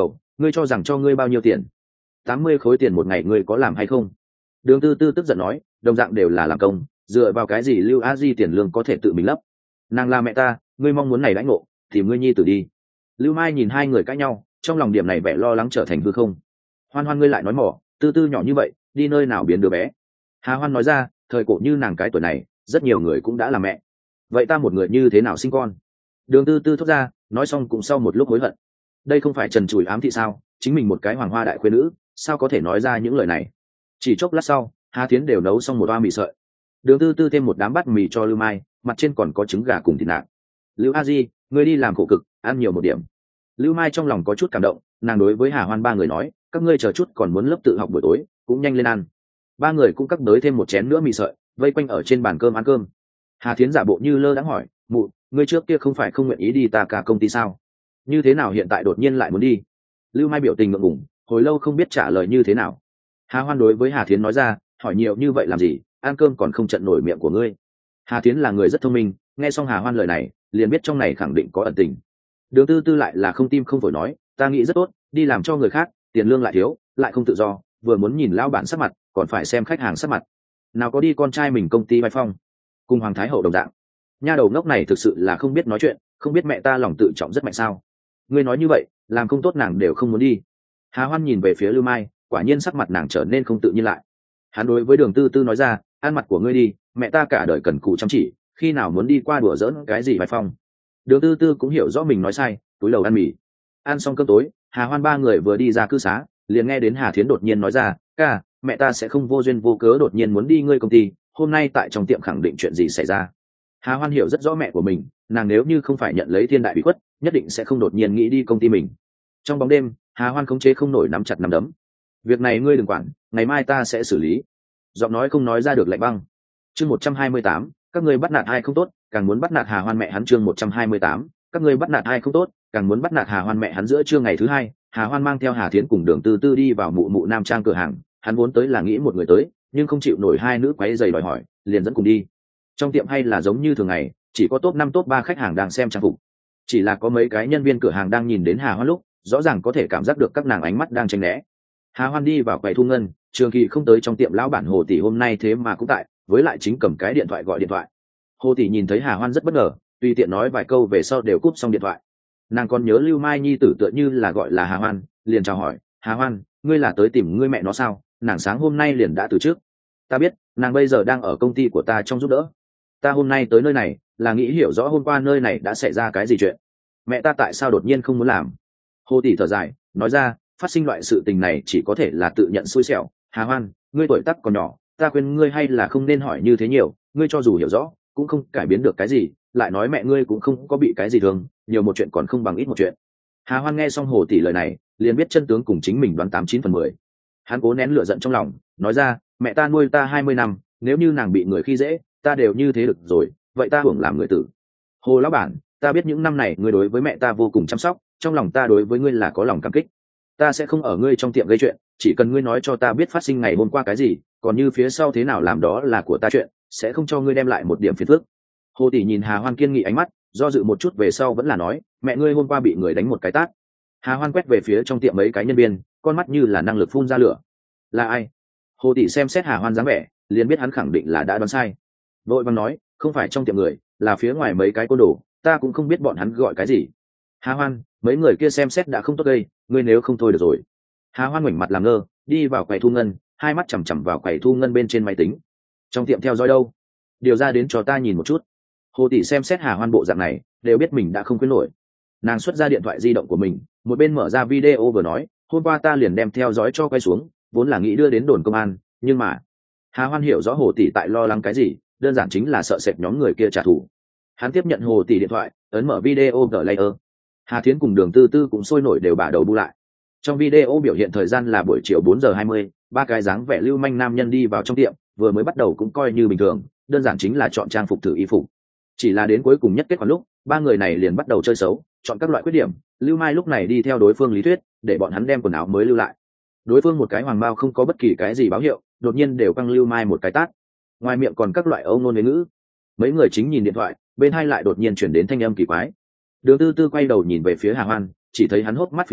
ngươi cho rằng cho ngươi bao nhiêu tiền? 80 khối tiền một ngày ngươi có làm hay không? Đường Tư Tư tức giận nói, đồng dạng đều là làm công, dựa vào cái gì Lưu A Di tiền lương có thể tự mình lấp? Nàng là mẹ ta, ngươi mong muốn này đãi ngộ thì ngươi nhi tử đi. Lưu Mai nhìn hai người cãi nhau, trong lòng điểm này vẻ lo lắng trở thành hư không. Hoan Hoan ngươi lại nói mỏ, Tư Tư nhỏ như vậy đi nơi nào biến đứa bé? Hà Hoan nói ra, thời cổ như nàng cái tuổi này rất nhiều người cũng đã là mẹ, vậy ta một người như thế nào sinh con? Đường Tư Tư thốt ra, nói xong cũng sau một lúc hối hận. Đây không phải trần trụi ám thị sao? Chính mình một cái hoàng hoa đại khuê nữ sao có thể nói ra những lời này? Chỉ chốc lát sau, Hà Tiến đều nấu xong một oa mì sợi. Đường Tư Tư thêm một đám bát mì cho Lưu Mai, mặt trên còn có trứng gà cùng thịt nạc. Lưu A Di, ngươi đi làm khổ cực, ăn nhiều một điểm. Lưu Mai trong lòng có chút cảm động, nàng đối với Hà Hoan ba người nói, các ngươi chờ chút còn muốn lớp tự học buổi tối, cũng nhanh lên ăn. Ba người cũng cắt đới thêm một chén nữa mì sợi, vây quanh ở trên bàn cơm ăn cơm. Hà Thiến giả bộ như lơ đãng hỏi, mụ, ngươi trước kia không phải không nguyện ý đi ta cả công ty sao? Như thế nào hiện tại đột nhiên lại muốn đi? Lưu Mai biểu tình ngượng ngùng, hồi lâu không biết trả lời như thế nào. Hà Hoan đối với Hà Thiến nói ra, hỏi nhiều như vậy làm gì, ăn cơm còn không trận nổi miệng của ngươi. Hà Thiến là người rất thông minh, nghe xong Hà Hoan lời này liền biết trong này khẳng định có ẩn tình. Đường Tư Tư lại là không tim không phổi nói, ta nghĩ rất tốt, đi làm cho người khác, tiền lương lại thiếu, lại không tự do, vừa muốn nhìn lão bản sắc mặt, còn phải xem khách hàng sắc mặt. Nào có đi con trai mình công ty vai phong, cùng Hoàng Thái Hậu đồng dạng. Nha đầu ngốc này thực sự là không biết nói chuyện, không biết mẹ ta lòng tự trọng rất mạnh sao? Ngươi nói như vậy, làm không tốt nàng đều không muốn đi. Hà Hoan nhìn về phía Lưu Mai, quả nhiên sắc mặt nàng trở nên không tự nhiên lại. Hắn đối với Đường Tư Tư nói ra, ăn mặt của ngươi đi, mẹ ta cả đời cần cù chăm chỉ, khi nào muốn đi qua đùa giỡn cái gì vai phong. Đường Tư Tư cũng hiểu rõ mình nói sai, túi đầu ăn mì. Ăn xong cơm tối, Hà Hoan ba người vừa đi ra cư xá, liền nghe đến Hà Thiến đột nhiên nói ra, ca, mẹ ta sẽ không vô duyên vô cớ đột nhiên muốn đi ngươi công ty, hôm nay tại trong tiệm khẳng định chuyện gì xảy ra. Hà Hoan hiểu rất rõ mẹ của mình, nàng nếu như không phải nhận lấy thiên đại bị khuất, nhất định sẽ không đột nhiên nghĩ đi công ty mình. Trong bóng đêm, Hà Hoan khống chế không nổi nắm chặt nắm đấm. Việc này ngươi đừng quản, ngày mai ta sẽ xử lý. Giọng nói không nói ra được lạnh băng. Chương 128, các ngươi bắt nạt ai không tốt, càng muốn bắt nạt Hà Hoan mẹ hắn. Chương 128, các ngươi bắt nạt ai không tốt, càng muốn bắt nạt Hà Hoan mẹ hắn. Giữa trưa ngày thứ hai, Hà Hoan mang theo Hà Thiến cùng Đường Tư Tư đi vào mụ mụ nam trang cửa hàng. Hắn vốn tới là nghĩ một người tới, nhưng không chịu nổi hai nữ quấy giày đòi hỏi, liền dẫn cùng đi. Trong tiệm hay là giống như thường ngày, chỉ có top 5 top 3 khách hàng đang xem trang phục. Chỉ là có mấy cái nhân viên cửa hàng đang nhìn đến Hà Hoan lúc, rõ ràng có thể cảm giác được các nàng ánh mắt đang tránh né. Hà Hoan đi vào quầy thu ngân, Trường Kỳ không tới trong tiệm lão bản Hồ tỷ hôm nay thế mà cũng tại, với lại chính cầm cái điện thoại gọi điện thoại. Hồ tỷ nhìn thấy Hà Hoan rất bất ngờ, tùy tiện nói vài câu về sau đều cúp xong điện thoại. Nàng còn nhớ Lưu Mai nhi tử tựa như là gọi là Hà Hoan, liền chào hỏi, Hà Hoan, ngươi là tới tìm ngươi mẹ nó sao? Nàng sáng hôm nay liền đã từ trước. Ta biết, nàng bây giờ đang ở công ty của ta trong giúp đỡ. Ta hôm nay tới nơi này là nghĩ hiểu rõ hôm qua nơi này đã xảy ra cái gì chuyện. Mẹ ta tại sao đột nhiên không muốn làm? Hồ tỷ thở dài, nói ra, phát sinh loại sự tình này chỉ có thể là tự nhận xui xẻo. Hà Hoan, ngươi tuổi tác còn nhỏ, ta khuyên ngươi hay là không nên hỏi như thế nhiều, ngươi cho dù hiểu rõ cũng không cải biến được cái gì, lại nói mẹ ngươi cũng không có bị cái gì thương, nhiều một chuyện còn không bằng ít một chuyện. Hà Hoan nghe xong Hồ tỷ lời này liền biết chân tướng cùng chính mình đoán 89/10. Hắn cố nén lửa giận trong lòng, nói ra, mẹ ta nuôi ta 20 năm, nếu như nàng bị người khi dễ, ta đều như thế được rồi, vậy ta hưởng làm người tử. Hồ lão bản, ta biết những năm này ngươi đối với mẹ ta vô cùng chăm sóc, trong lòng ta đối với ngươi là có lòng cảm kích. Ta sẽ không ở ngươi trong tiệm gây chuyện, chỉ cần ngươi nói cho ta biết phát sinh ngày hôm qua cái gì, còn như phía sau thế nào làm đó là của ta chuyện, sẽ không cho ngươi đem lại một điểm phiền phức. Hồ tỷ nhìn Hà Hoan kiên nghị ánh mắt, do dự một chút về sau vẫn là nói, mẹ ngươi hôm qua bị người đánh một cái tát. Hà Hoan quét về phía trong tiệm mấy cái nhân viên, con mắt như là năng lực phun ra lửa. Là ai? Hồ tỷ xem xét Hà Hoan dáng vẻ, liền biết hắn khẳng định là đã đoán sai. Vội vàng nói, không phải trong tiệm người, là phía ngoài mấy cái côn đồ, ta cũng không biết bọn hắn gọi cái gì. Hà Hoan, mấy người kia xem xét đã không tốt gây, ngươi nếu không thôi được rồi. Hà Hoan ngoảnh mặt làm ngơ, đi vào quầy thu ngân, hai mắt chằm chằm vào quầy thu ngân bên trên máy tính. Trong tiệm theo dõi đâu? Điều ra đến cho ta nhìn một chút. Hồ tỷ xem xét Hà Hoan bộ dạng này, đều biết mình đã không quyết nổi. Nàng xuất ra điện thoại di động của mình, một bên mở ra video vừa nói, hôm qua ta liền đem theo dõi cho quay xuống, vốn là nghĩ đưa đến đồn công an, nhưng mà Hà Hoan hiểu rõ Hồ tỷ tại lo lắng cái gì, đơn giản chính là sợ sệt nhóm người kia trả thù. Hắn tiếp nhận Hồ tỷ điện thoại, ấn mở video player. Hà Thiến cùng Đường Tư Tư cũng sôi nổi đều bả đầu bu lại. Trong video biểu hiện thời gian là buổi chiều 4:20, ba cái dáng vẻ lưu manh nam nhân đi vào trong tiệm, vừa mới bắt đầu cũng coi như bình thường, đơn giản chính là chọn trang phục thử y phục. Chỉ là đến cuối cùng nhất kết quả lúc, ba người này liền bắt đầu chơi xấu, chọn các loại khuyết điểm. Lưu Mai lúc này đi theo đối phương lý thuyết, để bọn hắn đem quần áo mới lưu lại. Đối phương một cái hoàng bao không có bất kỳ cái gì báo hiệu, đột nhiên đều căng Lưu Mai một cái tát. Ngoài miệng còn các loại âu ngôn huế ngữ. Mấy người chính nhìn điện thoại, bên hai lại đột nhiên chuyển đến thanh âm kỳ quái. Đường Tư Tư quay đầu nhìn về phía Hà Hoan, chỉ thấy hắn hốc mắt phím hồng,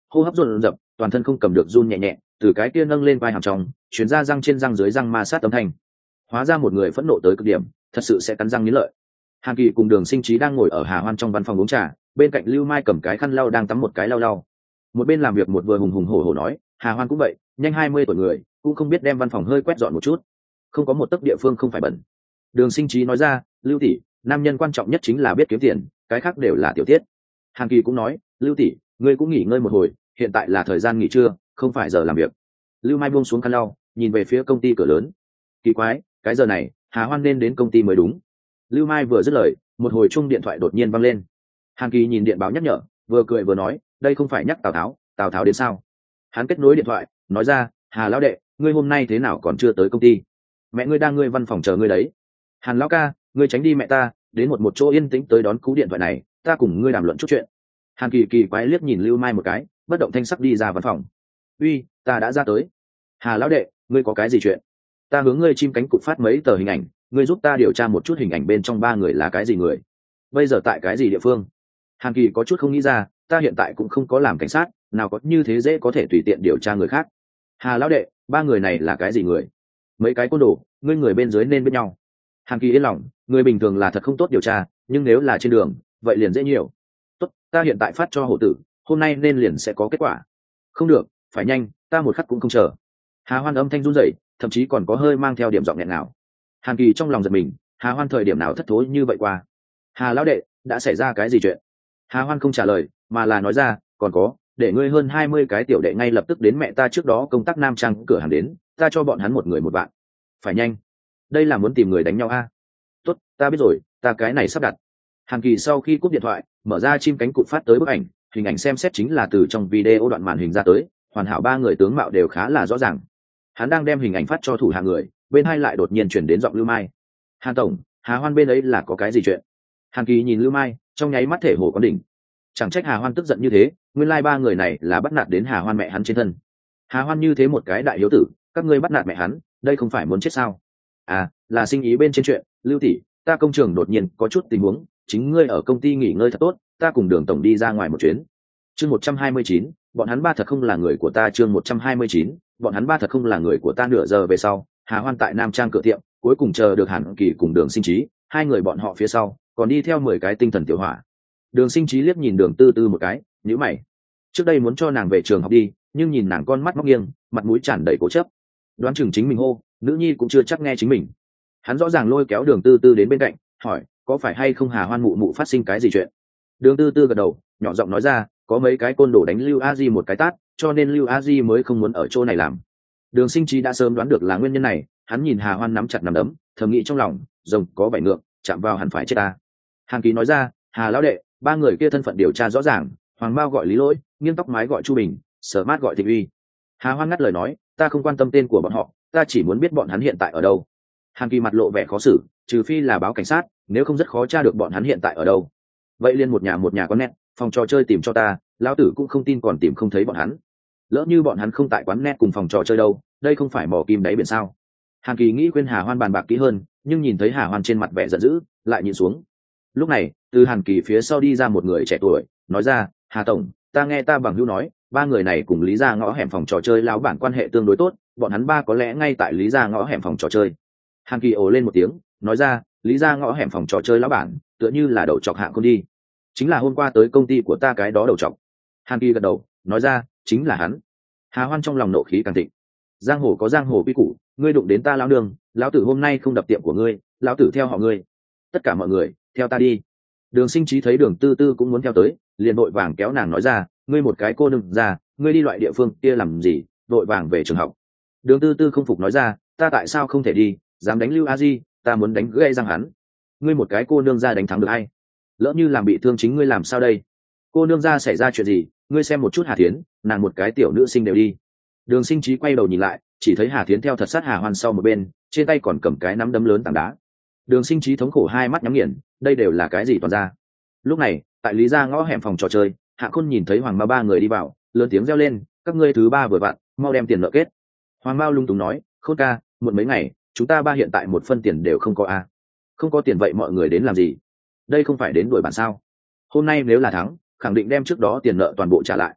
hô hấp dồn dập, toàn thân không cầm được run nhẹ nhẹ, từ cái kia nâng lên vai hàm trong chuyển ra răng trên răng dưới răng ma sát âm thanh. Hóa ra một người phẫn nộ tới cực điểm, thật sự sẽ cắn răng nghiến lợi. Hàn Kỳ cùng Đường Sinh Trí đang ngồi ở Hà Hoan trong văn phòng uống trà, bên cạnh Lưu Mai cầm cái khăn lau đang tắm một cái lau lau. Một bên làm việc một vừa hùng hùng hổ hổ nói, Hà Hoan cũng vậy, nhanh 20 tuổi người, cũng không biết đem văn phòng hơi quét dọn một chút, không có một tấc địa phương không phải bẩn. Đường Sinh Trí nói ra, Lưu tỷ, nam nhân quan trọng nhất chính là biết kiếm tiền, cái khác đều là tiểu tiết. Hàn Kỳ cũng nói, Lưu tỷ, ngươi cũng nghỉ ngơi một hồi, hiện tại là thời gian nghỉ trưa, không phải giờ làm việc. Lưu Mai buông xuống khăn lau, nhìn về phía công ty cửa lớn. Kỳ quái, cái giờ này Hà Hoan nên đến công ty mới đúng. Lưu Mai vừa dứt lời, một hồi chuông điện thoại đột nhiên vang lên. Hàn Kỳ nhìn điện báo nhắc nhở, vừa cười vừa nói, đây không phải nhắc Tào Tháo đến sao? Hắn kết nối điện thoại, nói ra, Hà lão đệ, ngươi hôm nay thế nào còn chưa tới công ty? Mẹ ngươi đang ngươi văn phòng chờ ngươi đấy. Hàn lão ca, ngươi tránh đi mẹ ta, đến một chỗ yên tĩnh tới đón cú điện thoại này, ta cùng ngươi đàm luận chút chuyện. Hàn Kỳ kỳ quái liếc nhìn Lưu Mai một cái, bất động thanh sắc đi ra văn phòng. Uy, ta đã ra tới. Hà lão đệ, ngươi có cái gì chuyện? Ta hướng ngươi chim cánh cụt phát mấy tờ hình ảnh, ngươi giúp ta điều tra một chút hình ảnh bên trong 3 người là cái gì người, bây giờ tại cái gì địa phương. Hàn Kỳ có chút không nghĩ ra, ta hiện tại cũng không có làm cảnh sát, nào có như thế dễ có thể tùy tiện điều tra người khác. Hà lão đệ, 3 người này là cái gì người? Mấy cái côn đồ, ngươi người bên dưới nên biết nhau. Hàn Kỳ yên lòng, người bình thường là thật không tốt điều tra, nhưng nếu là trên đường vậy liền dễ nhiều. Tốt, ta hiện tại phát cho hổ tử, hôm nay nên liền sẽ có kết quả. Không được, phải nhanh, ta một khắc cũng không chờ. Hà Hoan âm thanh run rẩy, thậm chí còn có hơi mang theo điểm giọng nghẹn ngào. Hàn Kỳ trong lòng giật mình, Hà Hoan thời điểm nào thất thối như vậy qua? Hà lão đệ, đã xảy ra cái gì chuyện? Hà Hoan không trả lời, mà là nói ra, còn có, để ngươi hơn 20 cái tiểu đệ ngay lập tức đến mẹ ta trước đó công tác Nam Trang cửa hàng đến, ta cho bọn hắn một người một bạn. Phải nhanh, đây là muốn tìm người đánh nhau a? Tốt, ta biết rồi, ta cái này sắp đặt. Hàn Kỳ sau khi cúp điện thoại, mở ra chim cánh cụt phát tới bức ảnh, hình ảnh xem xét chính là từ trong video đoạn màn hình ra tới, hoàn hảo 3 người tướng mạo đều khá là rõ ràng. Hắn đang đem hình ảnh phát cho thủ hạ người, bên hai lại đột nhiên chuyển đến giọng Lưu Mai. Hàn tổng, Hà Hoan bên ấy là có cái gì chuyện? Hàn Kỳ nhìn Lưu Mai, trong nháy mắt thể hồ quán đỉnh. Chẳng trách Hà Hoan tức giận như thế, nguyên lai 3 người này là bắt nạt đến Hà Hoan mẹ hắn trên thân. Hà Hoan như thế một cái đại hiếu tử, các ngươi bắt nạt mẹ hắn, đây không phải muốn chết sao? À, là sinh ý bên trên chuyện, Lưu tỷ, ta công trường đột nhiên có chút tình huống, chính ngươi ở công ty nghỉ ngơi thật tốt, ta cùng Đường tổng đi ra ngoài một chuyến. Chương 129, bọn hắn 3 thật không là người của ta. Chương 129, bọn hắn 3 thật không là người của ta. Nửa giờ về sau, Hà Hoan tại Nam Trang cửa tiệm, cuối cùng chờ được Hàn Kỳ cùng Đường Sinh Trí, 2 người bọn họ phía sau còn đi theo 10 cái tinh thần tiểu hỏa. Đường Sinh Trí liếc nhìn Đường Tư Tư một cái, nhíu mày. Trước đây muốn cho nàng về trường học đi, nhưng nhìn nàng con mắt móc nghiêng, mặt mũi tràn đầy cố chấp, đoán chừng chính mình hô, nữ nhi cũng chưa chắc nghe chính mình. Hắn rõ ràng lôi kéo Đường Tư Tư đến bên cạnh, hỏi, có phải hay không Hà Hoan mụ mụ phát sinh cái gì chuyện? Đường Tư Tư gật đầu, nhỏ giọng nói ra, có mấy cái côn đồ đánh Lưu A Di một cái tát, cho nên Lưu A Di mới không muốn ở chỗ này làm. Đường Sinh Trí đã sớm đoán được là nguyên nhân này, hắn nhìn Hà Hoan nắm chặt nắm đấm, thầm nghĩ trong lòng, rồng có bảy ngượng, chạm vào hẳn phải chết ta. Hàn Ký nói ra, Hà lão đệ, 3 người kia thân phận điều tra rõ ràng, Hoàng Mao gọi Lý Lỗi, Nghiêng Tóc Mái gọi Chu Bình, Sở Mát gọi Thịnh Uy. Hà Hoan ngắt lời nói, ta không quan tâm tên của bọn họ, ta chỉ muốn biết bọn hắn hiện tại ở đâu. Hàn Kỳ mặt lộ vẻ khó xử, trừ phi là báo cảnh sát, nếu không rất khó tra được bọn hắn hiện tại ở đâu. Vậy liền một nhà quán net, phòng trò chơi tìm cho ta, lão tử cũng không tin còn tìm không thấy bọn hắn. Lỡ như bọn hắn không tại quán net cùng phòng trò chơi đâu, đây không phải mò kim đáy biển sao? Hàn Kỳ nghĩ khuyên Hà Hoan bàn bạc kỹ hơn, nhưng nhìn thấy Hà Hoan trên mặt vẻ giận dữ, lại nhìn xuống. Lúc này, từ Hàn Kỳ phía sau đi ra một người trẻ tuổi, nói ra, Hà tổng, ta nghe ta bằng hữu nói, 3 người này cùng Lý Gia ngõ hẻm phòng trò chơi lão bản quan hệ tương đối tốt, bọn hắn 3 có lẽ ngay tại Lý Gia ngõ hẻm phòng trò chơi. Hàn Kỳ ồ lên một tiếng, nói ra, Lý Gia ngõ hẻm phòng trò chơi lão bản, tựa như là đầu chọc hạng con đi. Chính là hôm qua tới công ty của ta cái đó đầu chọc. Hàn Kỳ gật đầu, nói ra, chính là hắn. Hà Hoan trong lòng nộ khí càng thịnh. Giang hồ có giang hồ quy củ, ngươi đụng đến ta lão đường, lão tử hôm nay không đập tiệm của ngươi, lão tử theo họ ngươi. Tất cả mọi người, theo ta đi. Đường Sinh Trí thấy Đường Tư Tư cũng muốn theo tới, liền vội vàng kéo nàng nói ra, ngươi một cái cô nương ra, ngươi đi loại địa phương kia làm gì, vội vàng về trường học. Đường Tư Tư không phục nói ra, ta tại sao không thể đi, dám đánh Lưu A Di, ta muốn đánh gãy răng hắn. Ngươi một cái cô nương ra đánh thắng được hay? Lỡ như làm bị thương chính ngươi làm sao đây? Cô nương ra xảy ra chuyện gì, ngươi xem một chút Hà Thiến, nàng một cái tiểu nữ sinh đều đi. Đường Sinh Trí quay đầu nhìn lại, chỉ thấy Hà Thiến theo thật sát Hà Hoan sau một bên, trên tay còn cầm cái nắm đấm lớn tảng đá. Đường Sinh Trí thống khổ hai mắt nhắm nghiền, đây đều là cái gì toàn ra? Lúc này, tại Lý Gia ngõ hẻm phòng trò chơi, Hạ Khôn nhìn thấy Hoàng Mao 3 người đi vào, lớn tiếng reo lên, các ngươi thứ 3 vừa vặn, mau đem tiền nợ kết. Hoàng Mao lung túng nói, Khôn ca, muộn mấy ngày, chúng ta 3 hiện tại một phân tiền đều không có a. Không có tiền vậy mọi người đến làm gì? Đây không phải đến đuổi bản sao? Hôm nay nếu là thắng, khẳng định đem trước đó tiền nợ toàn bộ trả lại.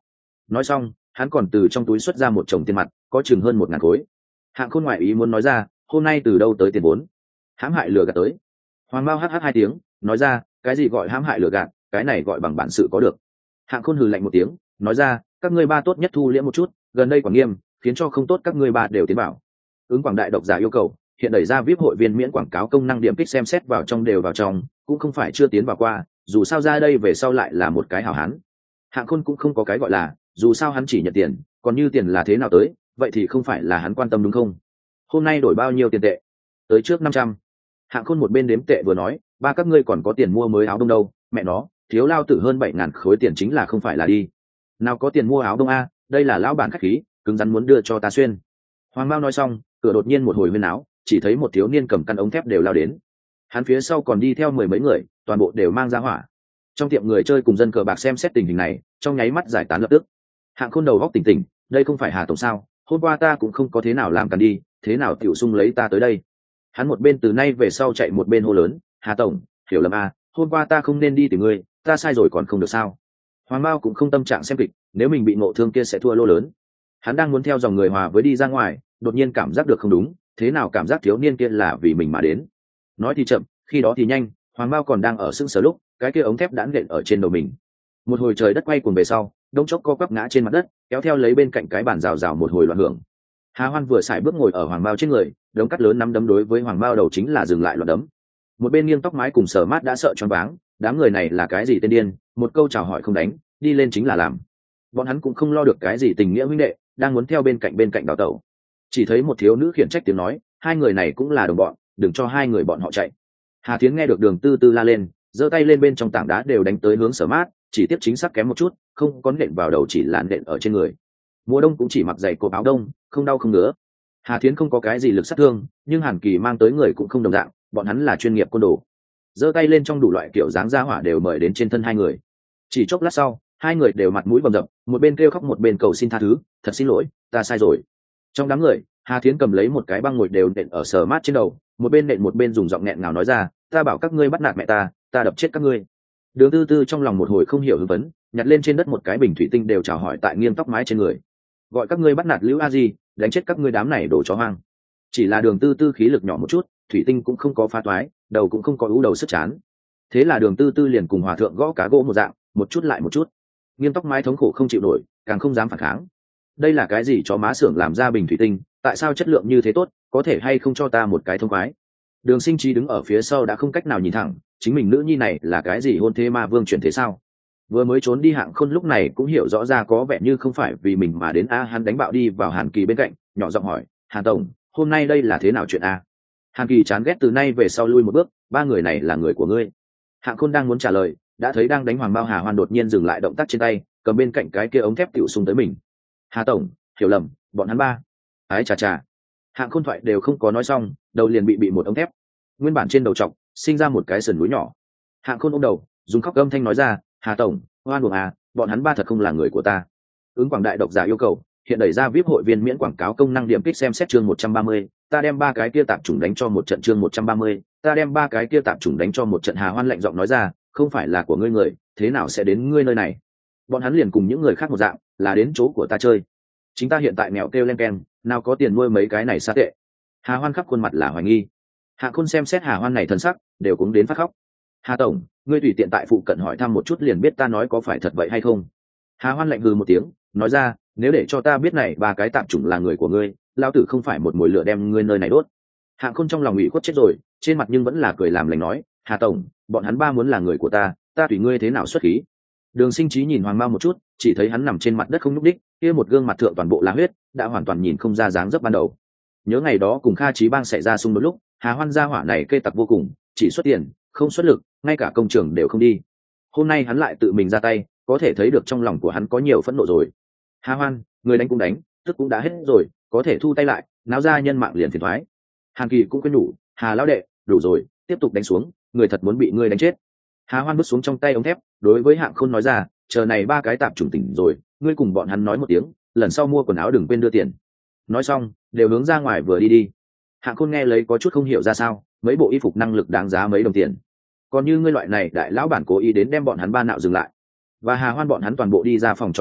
nói xong hắn còn từ trong túi xuất ra một chồng tiền mặt có chừng hơn 1.000 khối. Hạng Khôn ngoại ý muốn nói ra, hôm nay từ đâu tới tiền vốn? Hãm hại lừa gạt tới. Hoàng Mao hh 2 tiếng nói ra, cái gì gọi hãm hại lừa gạt, cái này gọi bằng bản sự có được. Hạng Khôn hừ lạnh một tiếng nói ra, các ngươi ba tốt nhất thu liễm một chút, gần đây Quảng Nghiêm khiến cho không tốt các ngươi ba đều tiến bảo. Ứng Quảng Đại độc giả yêu cầu hiện đẩy ra VIP hội viên miễn quảng cáo công năng điểm kích xem xét vào trong đều vào trong, cũng không phải chưa tiến vào qua, dù sao ra đây về sau lại là một cái hảo hán. Hạng Khôn cũng không có cái gọi là, dù sao hắn chỉ nhận tiền, còn như tiền là thế nào tới, vậy thì không phải là hắn quan tâm đúng không? Hôm nay đổi bao nhiêu tiền tệ? Tới trước 500. Hạng Khôn một bên đếm tệ vừa nói, ba các ngươi còn có tiền mua mới áo đông đâu, mẹ nó, thiếu lao tử hơn 7.000 khối tiền chính là không phải là đi. Nào có tiền mua áo đông a, đây là lão bản khách khí, cứng rắn muốn đưa cho ta xuyên. Hoàng Mao nói xong, cửa đột nhiên một hồi huyên áo, chỉ thấy một thiếu niên cầm căn ống thép đều lao đến. Hắn phía sau còn đi theo 10 mấy người, toàn bộ đều mang ra hỏa. Trong tiệm người chơi cùng dân cờ bạc xem xét tình hình này, trong nháy mắt giải tán lập tức. Hạng Khôn đầu góc tỉnh tỉnh, đây không phải Hà tổng sao? Hôm qua ta cũng không có thế nào làm cần đi, thế nào tiểu sung lấy ta tới đây? Hắn một bên từ nay về sau chạy một bên hô lớn, Hà tổng, hiểu lầm à, hôm qua ta không nên đi tìm ngươi, ta sai rồi còn không được sao? Hoàng Mao cũng không tâm trạng xem kịch, nếu mình bị ngộ thương kia sẽ thua lô lớn. Hắn đang muốn theo dòng người hòa với đi ra ngoài, đột nhiên cảm giác được không đúng, thế nào cảm giác thiếu niên kia là vì mình mà đến? Nói thì chậm, khi đó thì nhanh, Hoàng Mao còn đang ở sững sờ lúc, cái kia ống thép đã nện ở trên đầu mình. Một hồi trời đất quay cuồng về sau, đông chốc co quắp ngã trên mặt đất, kéo theo lấy bên cạnh cái bàn rào rào một hồi loạn hưởng. Hà Hoan vừa xài bước ngồi ở Hoàng Mao trên người, đống cắt lớn nắm đấm đối với Hoàng Mao đầu chính là dừng lại loạn đấm. Một bên nghiêng tóc mái cùng Sở Mát đã sợ choáng váng, đám người này là cái gì tên điên, một câu chào hỏi không đánh, đi lên chính là làm. Bọn hắn cũng không lo được cái gì tình nghĩa huynh đệ, đang muốn theo bên cạnh đào tẩu. Chỉ thấy một thiếu nữ khiển trách tiếng nói, hai người này cũng là đồng bọn, đừng cho hai người bọn họ chạy. Hà Tiến nghe được Đường Tư Tư la lên, giơ tay lên bên trong tảng đá đều đánh tới hướng Sở Mát, chỉ tiếp chính xác kém một chút, không có nện vào đầu chỉ là nện ở trên người. Mùa đông cũng chỉ mặc giày cộp áo đông, không đau không ngứa. Hà Thiến không có cái gì lực sát thương, nhưng Hàn Kỳ mang tới người cũng không đồng dạng, bọn hắn là chuyên nghiệp côn đồ. Giơ tay lên trong đủ loại kiểu dáng ra hỏa đều mời đến trên thân hai người. Chỉ chốc lát sau, hai người đều mặt mũi bầm dập, một bên kêu khóc một bên cầu xin tha thứ, thật xin lỗi, ta sai rồi. Trong đám người, Hà Thiến cầm lấy một cái băng ngồi đều nện ở Sở Mát trên đầu, một bên nện một bên dùng giọng nghẹn ngào nói ra, ta bảo các ngươi bắt nạt mẹ ta đập chết các ngươi. Đường Tư Tư trong lòng một hồi không hiểu hưng phấn, nhặt lên trên đất một cái bình thủy tinh đều chào hỏi tại nghiêng tóc mái trên người. Gọi các ngươi bắt nạt Lưu A Di, đánh chết các ngươi đám này đổ chó hoang. Chỉ là Đường Tư Tư khí lực nhỏ một chút, thủy tinh cũng không có phá toái, đầu cũng không có ú đầu sức chán. Thế là Đường Tư Tư liền cùng hòa thượng gõ cá gỗ một dạng, một chút lại một chút. Nghiêng tóc mái thống khổ không chịu nổi, càng không dám phản kháng. Đây là cái gì chó má xưởng làm ra bình thủy tinh, tại sao chất lượng như thế tốt, có thể hay không cho ta một cái thông khoái? Đường Sinh Trí đứng ở phía sau đã không cách nào nhìn thẳng, chính mình nữ nhi này là cái gì hôn thế ma vương chuyển thế sao? Vừa mới trốn đi Hạng Khôn lúc này cũng hiểu rõ ra có vẻ như không phải vì mình mà đến a. Hắn đánh bạo đi vào Hàn Kỳ bên cạnh, nhỏ giọng hỏi, Hàn tổng, hôm nay đây là thế nào chuyện a? Hàn Kỳ chán ghét từ nay về sau lui một bước, ba người này là người của ngươi. Hạng Khôn đang muốn trả lời, đã thấy đang đánh Hoàng Bao Hà Hoan đột nhiên dừng lại động tác trên tay, cầm bên cạnh cái kia ống thép tiểu xung tới mình. Hà tổng, hiểu lầm, bọn hắn ba. Ái chà chà. Hạng Khôn thoại đều không có nói xong, đầu liền bị một ống thép nguyên bản trên đầu trọc sinh ra một cái sườn núi nhỏ. Hạng Khôn ôm đầu dùng khóc âm thanh nói ra, Hà tổng, oan uổng à, bọn hắn ba thật không là người của ta. Ứng Quảng Đại độc giả yêu cầu hiện đẩy ra VIP hội viên miễn quảng cáo công năng điểm kích xem xét chương 130, ta đem ba cái kia tạp chủng đánh cho một trận chương 130, ta đem ba cái kia tạp chủng đánh cho một trận. Hà Hoan lạnh giọng nói ra, không phải là của ngươi người, thế nào sẽ đến ngươi nơi này? Bọn hắn liền cùng những người khác một dạng, là đến chỗ của ta chơi. Chính ta hiện tại nghèo kêu len keng, nào có tiền nuôi mấy cái này xa tệ. Hà Hoan khắp khuôn mặt là hoài nghi. Hạ Khôn xem xét Hà Hoan này thân sắc, đều cũng đến phát khóc. Hà tổng, ngươi tùy tiện tại phụ cận hỏi thăm một chút liền biết ta nói có phải thật vậy hay không. Hà Hoan lạnh hừ một tiếng, nói ra, nếu để cho ta biết này ba cái tạp chủng là người của ngươi, lao tử không phải một mồi lửa đem ngươi nơi này đốt. Hạ Khôn trong lòng ủy khuất chết rồi, trên mặt nhưng vẫn là cười làm lành nói, Hà tổng, bọn hắn ba muốn là người của ta tùy ngươi thế nào xuất khí. Đường Sinh Trí nhìn Hoàng Mao một chút, chỉ thấy hắn nằm trên mặt đất không nhúc đích, kia một gương mặt thượng toàn bộ là huyết, đã hoàn toàn nhìn không ra dáng dấp ban đầu. Nhớ ngày đó cùng Kha Chí Bang xảy ra xung đột lúc, Hà Hoan gia hỏa này kê tặc vô cùng, chỉ xuất tiền, không xuất lực, ngay cả công trường đều không đi. Hôm nay hắn lại tự mình ra tay, có thể thấy được trong lòng của hắn có nhiều phẫn nộ rồi. Hà Hoan, người đánh cũng đánh, tức cũng đã hết rồi, có thể thu tay lại, náo ra nhân mạng liền phiền thoái. Hàn Kỳ cũng quên nhủ, Hà lão đệ, đủ rồi, tiếp tục đánh xuống, người thật muốn bị ngươi đánh chết. Hà Hoan bước xuống trong tay ống thép, đối với Hạng Khôn nói ra, chờ này ba cái tạp chủng tỉnh rồi, ngươi cùng bọn hắn nói một tiếng, lần sau mua quần áo đừng quên đưa tiền. Nói xong, đều hướng ra ngoài vừa đi. Hạng Khôn nghe lấy có chút không hiểu ra sao, mấy bộ y phục năng lực đáng giá mấy đồng tiền. Còn như ngươi loại này đại lão bản cố ý đến đem bọn hắn ba nạo dừng lại. Và Hà Hoan bọn hắn toàn bộ đi ra phòng trò chơi,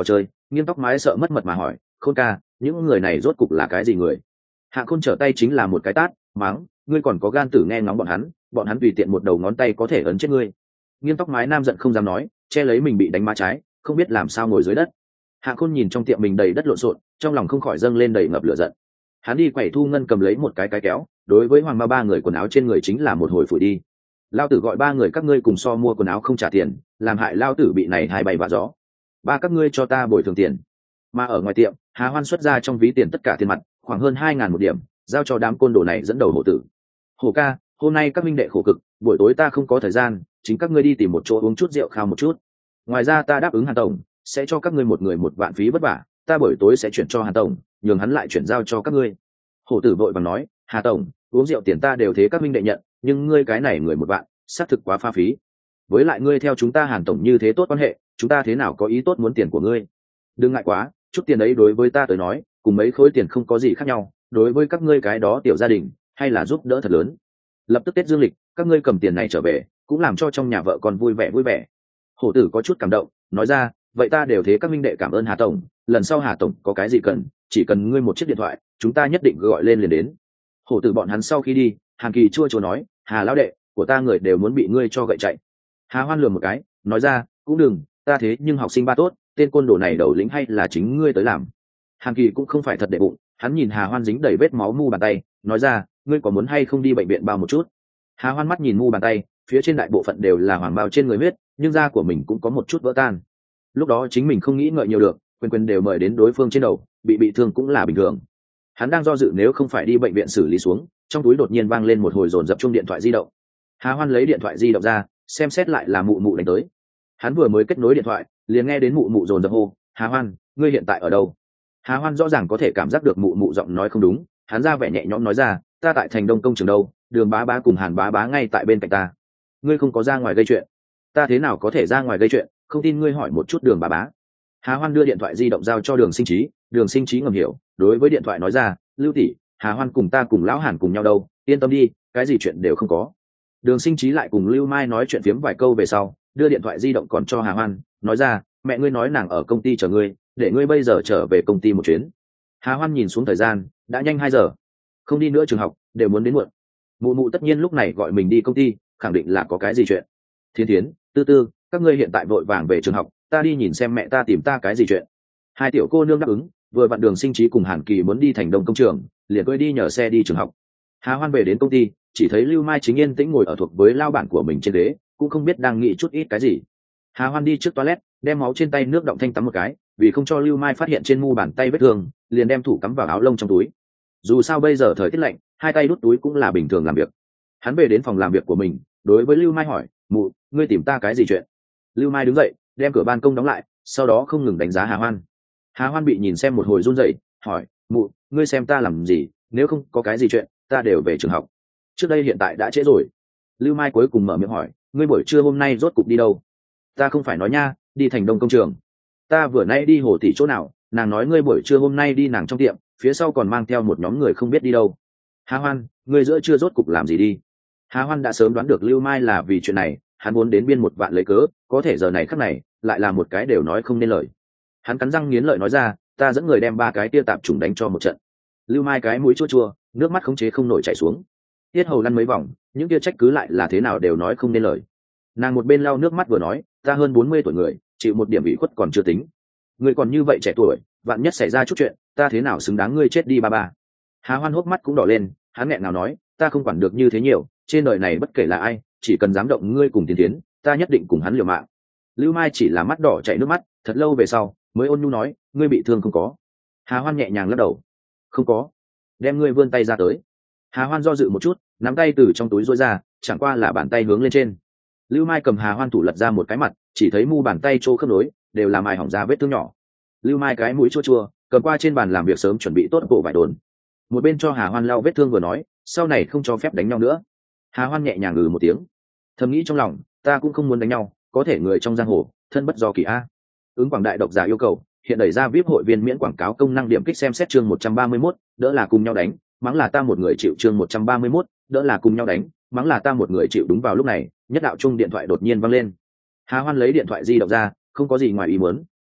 Nghiêng tóc mái sợ mất mật mà hỏi, Khôn ca, những người này rốt cục là cái gì người? Hạ Khôn trở tay chính là một cái tát, mắng, ngươi còn có gan tử nghe ngóng bọn hắn tùy tiện một đầu ngón tay có thể ấn chết ngươi. Nghiêng tóc mái nam giận không dám nói, che lấy mình bị đánh má trái, không biết làm sao ngồi dưới đất. Hạ Khôn nhìn trong tiệm mình đầy đất lộn xộn, trong lòng không khỏi dâng lên đầy ngập lửa giận. Hắn đi quẩy thu ngân cầm lấy một cái kéo, đối với Hoàng Mao ba người quần áo trên người chính là một hồi phủi đi. Lao tử gọi ba người các ngươi cùng so mua quần áo không trả tiền, làm hại lao tử bị này hai bay vạ gió. Ba các ngươi cho ta bồi thường tiền. Mà ở ngoài tiệm, Hà Hoan xuất ra trong ví tiền tất cả tiền mặt, khoảng hơn 2.000 một điểm, giao cho đám côn đồ này dẫn đầu hổ tử. Hổ ca, hôm nay các minh đệ khổ cực, buổi tối ta không có thời gian, chính các ngươi đi tìm một chỗ uống chút rượu khao một chút. Ngoài ra ta đáp ứng Hàn tổng, sẽ cho các ngươi một người 1 vạn phí vất vả, ta buổi tối sẽ chuyển cho Hàn tổng, nhường hắn lại chuyển giao cho các ngươi. Hổ tử vội vàng nói, Hà tổng, uống rượu tiền ta đều thế các minh đệ nhận, nhưng ngươi cái này người 1 vạn, xác thực quá pha phí. Với lại ngươi theo chúng ta Hàn tổng như thế tốt quan hệ, chúng ta thế nào có ý tốt muốn tiền của ngươi. Đừng ngại quá, chút tiền ấy đối với ta tới nói, cùng mấy khối tiền không có gì khác nhau, đối với các ngươi cái đó tiểu gia đình, hay là giúp đỡ thật lớn. Lập tức Tết dương lịch, các ngươi cầm tiền này trở về, cũng làm cho trong nhà vợ con vui vẻ. Hổ tử có chút cảm động, nói ra, vậy ta đều thế các minh đệ cảm ơn Hà tổng, lần sau Hà tổng có cái gì cần, chỉ cần ngươi một chiếc điện thoại, chúng ta nhất định gọi lên liền đến. Hổ tử bọn hắn sau khi đi, Hàn Kỳ chua chua nói, Hà lão đệ, của ta người đều muốn bị ngươi cho gậy chạy. Hà Hoan lườm một cái, nói ra, cũng đừng, ta thế nhưng học sinh ba tốt, tên côn đồ này đầu lĩnh hay là chính ngươi tới làm. Hàn Kỳ cũng không phải thật để bụng, hắn nhìn Hà Hoan dính đầy vết máu mu bàn tay, nói ra, ngươi có muốn hay không đi bệnh viện bao một chút. Hà Hoan mắt nhìn mu bàn tay, phía trên đại bộ phận đều là hoàng bào trên người huyết, nhưng da của mình cũng có một chút vỡ tan. Lúc đó chính mình không nghĩ ngợi nhiều được, quyền đều mời đến đối phương trên đầu, bị thương cũng là bình thường. Hắn đang do dự nếu không phải đi bệnh viện xử lý xuống, trong túi đột nhiên vang lên một hồi dồn dập chuông điện thoại di động. Hà Hoan lấy điện thoại di động ra, xem xét lại là mụ đánh tới. Hắn vừa mới kết nối điện thoại, liền nghe đến mụ dồn dập hô, Hà Hoan, ngươi hiện tại ở đâu? Hà Hoan rõ ràng có thể cảm giác được mụ giọng nói không đúng, hắn ra vẻ nhẹ nhõm nói ra, ta tại thành Đông công trường đâu, Đường bá bá cùng Hàn bá bá ngay tại bên cạnh ta. Ngươi không có ra ngoài gây chuyện. Ta thế nào có thể ra ngoài gây chuyện, không tin ngươi hỏi một chút Đường bá bá. Hà Hoan đưa điện thoại di động giao cho Đường Sinh Trí ngầm hiểu, đối với điện thoại nói ra, Lưu tỷ, Hà Hoan cùng ta cùng lão Hàn cùng nhau đâu, yên tâm đi, cái gì chuyện đều không có. Đường Sinh Trí lại cùng Lưu Mai nói chuyện phiếm vài câu về sau, đưa điện thoại di động còn cho Hà Hoan, nói ra, mẹ ngươi nói nàng ở công ty chờ ngươi, để ngươi bây giờ trở về công ty một chuyến. Hà Hoan nhìn xuống thời gian, đã nhanh 2 giờ, không đi nữa trường học, đều muốn đến muộn. Mụ tất nhiên lúc này gọi mình đi công ty, khẳng định là có cái gì chuyện. Thiến, Tư, các ngươi hiện tại vội vàng về trường học, ta đi nhìn xem mẹ ta tìm ta cái gì chuyện. Hai tiểu cô nương đáp ứng, vừa vặn Đường Sinh Trí cùng Hàn Kỳ muốn đi thành Đông công trường, liền cưỡi đi nhờ xe đi trường học. Hà Hoan về đến công ty, chỉ thấy Lưu Mai chính yên tĩnh ngồi ở thuộc với lao bản của mình trên ghế, cũng không biết đang nghĩ chút ít cái gì. Hà Hoan đi trước toilet, đem máu trên tay nước động thanh tắm một cái, vì không cho Lưu Mai phát hiện trên mu bàn tay vết thương, liền đem thủ cắm vào áo lông trong túi. Dù sao bây giờ thời tiết lạnh, hai tay đút túi cũng là bình thường làm việc. Hắn về đến phòng làm việc của mình, đối với Lưu Mai hỏi, mụ, ngươi tìm ta cái gì chuyện? Lưu Mai đứng dậy, đem cửa ban công đóng lại, sau đó không ngừng đánh giá Hà Hoan. Hà Hoan bị nhìn xem một hồi run rẩy, hỏi, mụ, ngươi xem ta làm gì, nếu không có cái gì chuyện, ta đều về trường học. Trước đây hiện tại đã trễ rồi. Lưu Mai cuối cùng mở miệng hỏi, ngươi buổi trưa hôm nay rốt cục đi đâu? Ta không phải nói nha, đi thành Đông công trường. Ta vừa nay đi Hồ tỷ chỗ nào, nàng nói ngươi buổi trưa hôm nay đi nàng trong tiệm, phía sau còn mang theo một nhóm người không biết đi đâu. Hà Hoan, ngươi giữa trưa rốt cục làm gì đi? Hà Hoan đã sớm đoán được Lưu Mai là vì chuyện này, hắn muốn đến biên một vạn lấy cớ, có thể giờ này khắc này lại là một cái đều nói không nên lời. Hắn cắn răng nghiến lợi nói ra, ta dẫn người đem 3 cái tia tạp trùng đánh cho một trận. Lưu Mai cái mũi chua, nước mắt khống chế không nổi chảy xuống. Tiết hầu lăn mấy vòng, những kia trách cứ lại là thế nào đều nói không nên lời. Nàng một bên lau nước mắt vừa nói, ta hơn 40 tuổi người, chịu một điểm ủy khuất còn chưa tính. Ngươi còn như vậy trẻ tuổi, vạn nhất xảy ra chút chuyện, ta thế nào xứng đáng ngươi chết đi ba. Hà Hoan hốc mắt cũng đỏ lên, hắn nghẹn ngào nói, ta không quản được như thế nhiều, trên đời này bất kể là ai, chỉ cần dám động ngươi cùng Tiến, ta nhất định cùng hắn liều mạng. Lưu Mai chỉ là mắt đỏ chảy nước mắt, thật lâu về sau mới ôn nhu nói, ngươi bị thương không có? Hà Hoan nhẹ nhàng lắc đầu, không có. Đem ngươi vươn tay ra tới. Hà Hoan do dự một chút, nắm tay từ trong túi rối ra, chẳng qua là bàn tay hướng lên trên. Lưu Mai cầm Hà Hoan thủ lật ra một cái mặt, chỉ thấy mu bàn tay chỗ khớp nối đều là mài hỏng ra vết thương nhỏ. Lưu Mai cái mũi chua, cầm qua trên bàn làm việc sớm chuẩn bị tốt bộ vải đồn. Một bên cho Hà Hoan lau vết thương vừa nói, sau này không cho phép đánh nhau nữa. Hà Hoan nhẹ nhàng một tiếng, thầm nghĩ trong lòng, ta cũng không muốn đánh nhau, có thể người trong giang hồ, thân bất do kỳ a. Ứng Quảng Đại độc giả yêu cầu, hiện đẩy ra VIP hội viên miễn quảng cáo công năng điểm kích xem xét chương 131, đỡ là cùng nhau đánh, mắng là ta một người chịu chương 131, đỡ là cùng nhau đánh, mắng là ta một người chịu. Đúng vào lúc này, nhất đạo chung điện thoại đột nhiên vang lên. Hà Hoan lấy điện thoại di động ra, không có gì ngoài ý muốn,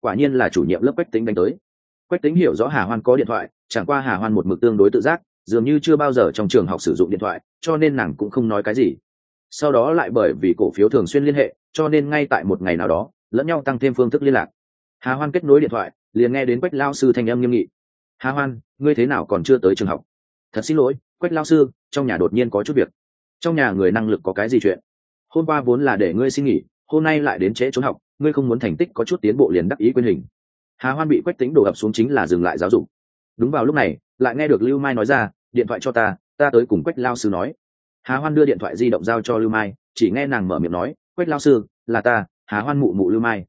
quả nhiên là chủ nhiệm lớp Quách Tĩnh đánh tới. Quách Tĩnh hiểu rõ Hà Hoan có điện thoại, chẳng qua Hà Hoan một mực tương đối tự giác, dường như chưa bao giờ trong trường học sử dụng điện thoại, cho nên nàng cũng không nói cái gì. Sau đó lại bởi vì cổ phiếu thường xuyên liên hệ, cho nên ngay tại một ngày nào đó lẫn nhau tăng thêm phương thức liên lạc. Hà Hoan kết nối điện thoại, liền nghe đến Quách lao sư thanh âm nghiêm nghị. Hà Hoan, ngươi thế nào còn chưa tới trường học? Thật xin lỗi, Quách lao sư, trong nhà đột nhiên có chút việc. Trong nhà người năng lực có cái gì chuyện? Hôm qua vốn là để ngươi xin nghỉ, hôm nay lại đến trễ trốn học, ngươi không muốn thành tích có chút tiến bộ liền đắc ý quên hình. Hà Hoan bị Quách Tĩnh đổ ập xuống chính là dừng lại giáo dục. Đúng vào lúc này, lại nghe được Lưu Mai nói ra, điện thoại cho ta tới cùng Quách lao sư nói. Hà Hoan đưa điện thoại di động giao cho Lưu Mai, chỉ nghe nàng mở miệng nói, Quách lao sư, là ta, Hà Hoan mụ mụ Lưu Mai.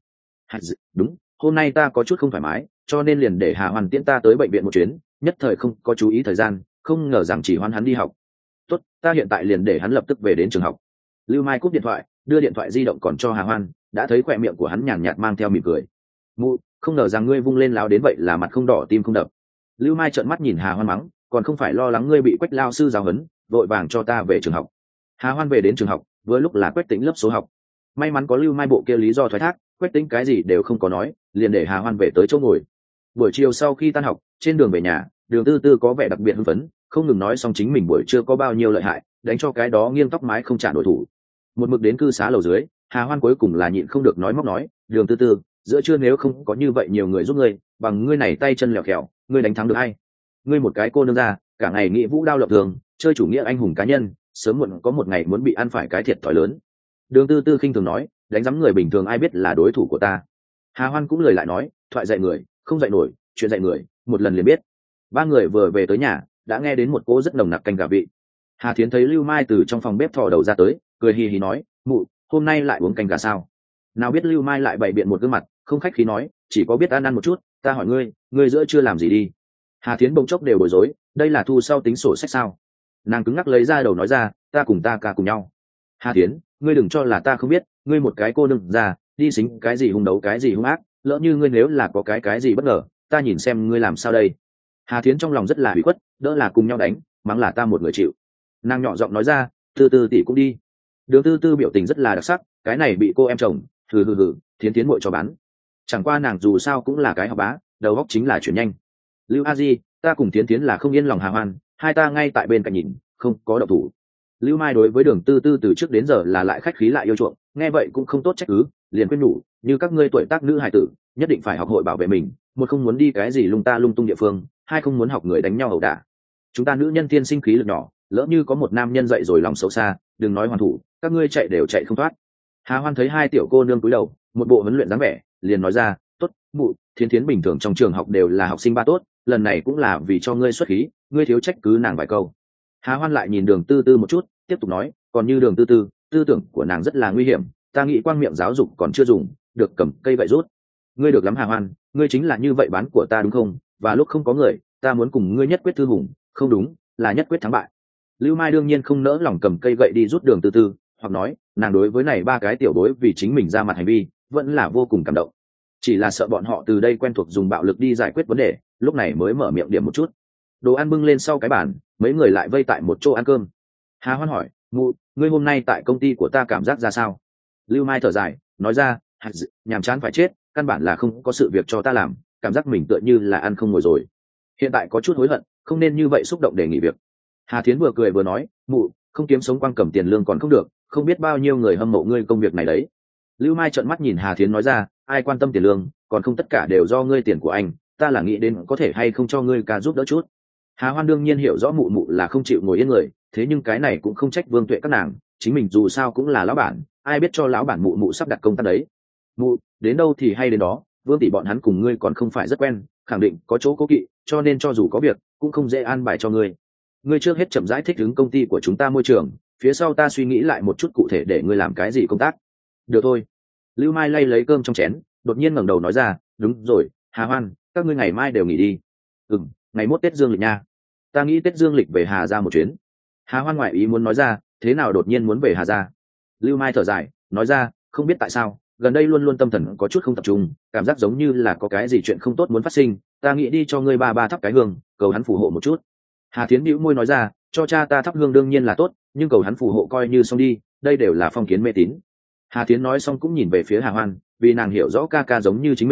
Đúng, hôm nay ta có chút không thoải mái, cho nên liền để Hà Hoan tiễn ta tới bệnh viện một chuyến, nhất thời không có chú ý thời gian, không ngờ rằng chỉ hoan hắn đi học. Tốt, ta hiện tại liền để hắn lập tức về đến trường học. Lưu Mai cúp điện thoại, đưa điện thoại di động còn cho Hà Hoan, đã thấy khỏe miệng của hắn nhàn nhạt mang theo mỉm cười. Mụ, không ngờ rằng ngươi vung lên láo đến vậy là mặt không đỏ tim không đập. Lưu Mai trợn mắt nhìn Hà Hoan mắng, còn không phải lo lắng ngươi bị Quách lao sư giáo huấn, vội vàng cho ta về trường học. Hà Hoan về đến trường học, vừa lúc là Quách Tĩnh lớp số học. May mắn có Lưu Mai bộ kia lý do thoái thác, Quách Tĩnh cái gì đều không có nói, liền để Hà Hoan về tới chỗ ngồi. Buổi chiều sau khi tan học, trên đường về nhà, Đường Tư Tư có vẻ đặc biệt hưng phấn, không ngừng nói xong chính mình buổi trưa có bao nhiêu lợi hại, đánh cho cái đó nghiêng tóc mái không trả nổi thủ. Một mực đến cư xá lầu dưới, Hà Hoan cuối cùng là nhịn không được nói móc nói, Đường Tư Tư, giữa trưa nếu không có như vậy nhiều người giúp ngươi, bằng ngươi này tay chân lẹo khẹo, ngươi đánh thắng được ai? Ngươi một cái cô nương ra, cả ngày nghĩ vũ đao lập thường, chơi chủ nghĩa anh hùng cá nhân, sớm muộn có một ngày muốn bị ăn phải cái thiệt thòi lớn. Đường Tư Tư khinh thường nói, đánh giấm người bình thường ai biết là đối thủ của ta. Hà Hoan cũng lời lại nói, thoại dạy người không dạy nổi, chuyện dạy người một lần liền biết. Ba người vừa về tới nhà, đã nghe đến một cỗ rất nồng nặc canh gà vị. Hà Thiến thấy Lưu Mai từ trong phòng bếp thò đầu ra tới, cười hì hì nói, mụ, hôm nay lại uống canh gà sao? Nào biết Lưu Mai lại bày biện một gương mặt, không khách khí nói, chỉ có biết ăn một chút, ta hỏi ngươi giữa chưa làm gì đi? Hà Thiến bỗng chốc đều bối rối, đây là thu sau tính sổ sách sao? Nàng cứng ngắc lấy ra đầu nói ra, ta cùng ta ca cùng nhau. Hà Thiến, ngươi đừng cho là ta không biết, ngươi một cái cô nương ra, đi xính cái gì hung đấu cái gì hung ác, lỡ như ngươi nếu là có cái gì bất ngờ, ta nhìn xem ngươi làm sao đây. Hà Thiến trong lòng rất là ủy khuất, đỡ là cùng nhau đánh, mắng là ta một người chịu. Nàng nhỏ giọng nói ra, Tư Tư tỷ cũng đi. Đường Tư Tư biểu tình rất là đặc sắc, cái này bị cô em chồng hừ, Thiến Thiến muội cho bán. Chẳng qua nàng dù sao cũng là cái học bá, đầu óc chính là chuyển nhanh. Lưu A Di, ta cùng Thiến Thiến là không yên lòng Hà Hoan, hai ta ngay tại bên cạnh nhìn, không có động thủ. Lưu Mai đối với Đường Tư Tư từ trước đến giờ là lại khách khí lại yêu chuộng, nghe vậy cũng không tốt trách cứ, liền khuyên nhủ, như các ngươi tuổi tác nữ hài tử, nhất định phải học hội bảo vệ mình, một không muốn đi cái gì lung ta lung tung địa phương, hai không muốn học người đánh nhau ẩu đả. Chúng ta nữ nhân thiên sinh khí lực nhỏ, lỡ như có một nam nhân dậy rồi lòng xấu xa, đừng nói hoàn thủ, các ngươi chạy đều chạy không thoát. Hà Hoan thấy hai tiểu cô nương cúi đầu, một bộ huấn luyện dáng vẻ, liền nói ra, tốt, mụ, Thiến Thiến bình thường trong trường học đều là học sinh ba tốt, lần này cũng là vì cho ngươi xuất khí, ngươi thiếu trách cứ nàng vài câu. Hà Hoan lại nhìn Đường Tư Tư một chút, tiếp tục nói, còn như Đường Tư Tư, tư tưởng của nàng rất là nguy hiểm, ta nghĩ quang miệng giáo dục còn chưa dùng, được cầm cây gậy rút. Ngươi được lắm Hà Hoan, ngươi chính là như vậy bán của ta đúng không? Và lúc không có người, ta muốn cùng ngươi nhất quyết thư hùng, không đúng, là nhất quyết thắng bại. Lưu Mai đương nhiên không nỡ lòng cầm cây gậy đi rút Đường Tư Tư, hoặc nói, nàng đối với này ba cái tiểu bối vì chính mình ra mặt hành vi, vẫn là vô cùng cảm động. Chỉ là sợ bọn họ từ đây quen thuộc dùng bạo lực đi giải quyết vấn đề, lúc này mới mở miệng điểm một chút. Đồ ăn bưng lên sau cái bàn, mấy người lại vây tại một chỗ ăn cơm. Hà Hoan hỏi, mụ, ngươi hôm nay tại công ty của ta cảm giác ra sao? Lưu Mai thở dài, nói ra, nhàm chán phải chết, căn bản là không có sự việc cho ta làm, cảm giác mình tựa như là ăn không ngồi rồi. Hiện tại có chút hối hận, không nên như vậy xúc động để nghỉ việc. Hà Thiến vừa cười vừa nói, mụ, không kiếm sống quang cầm tiền lương còn không được, không biết bao nhiêu người hâm mộ ngươi công việc này đấy. Lưu Mai trợn mắt nhìn Hà Thiến nói ra, ai quan tâm tiền lương, còn không tất cả đều do ngươi tiền của anh, ta là nghĩ đến có thể hay không cho ngươi ca giúp đỡ chút. Hà Hoan đương nhiên hiểu rõ mụ mụ là không chịu ngồi yên người, thế nhưng cái này cũng không trách Vương Tuệ các nàng, chính mình dù sao cũng là lão bản, ai biết cho lão bản mụ mụ sắp đặt công tác đấy. Mụ, đến đâu thì hay đến đó, Vương tỷ bọn hắn cùng ngươi còn không phải rất quen, khẳng định có chỗ cố kỵ, cho nên cho dù có việc, cũng không dễ an bài cho ngươi. Ngươi trước hết chậm rãi thích ứng công ty của chúng ta môi trường, phía sau ta suy nghĩ lại một chút cụ thể để ngươi làm cái gì công tác. Được thôi. Lưu Mai lay lấy cơm trong chén, đột nhiên ngẩng đầu nói ra, đúng rồi, Hà Hoan, các ngươi ngày mai đều nghỉ đi. Ngày mốt Tết Dương lịch nha. Ta nghĩ Tết Dương lịch về Hà Gia một chuyến. Hà Hoan ngoại ý muốn nói ra, thế nào đột nhiên muốn về Hà Gia? Lưu Mai thở dài, nói ra, không biết tại sao, gần đây luôn luôn tâm thần có chút không tập trung, cảm giác giống như là có cái gì chuyện không tốt muốn phát sinh, ta nghĩ đi cho ngươi ba thắp cái hương, cầu hắn phù hộ một chút. Hà Thiến bĩu môi nói ra, cho cha ta thắp hương đương nhiên là tốt, nhưng cầu hắn phù hộ coi như xong đi, đây đều là phong kiến mê tín. Hà Thiến nói xong cũng nhìn về phía Hà Hoan, vì nàng hiểu rõ ca ca giống như chính mình,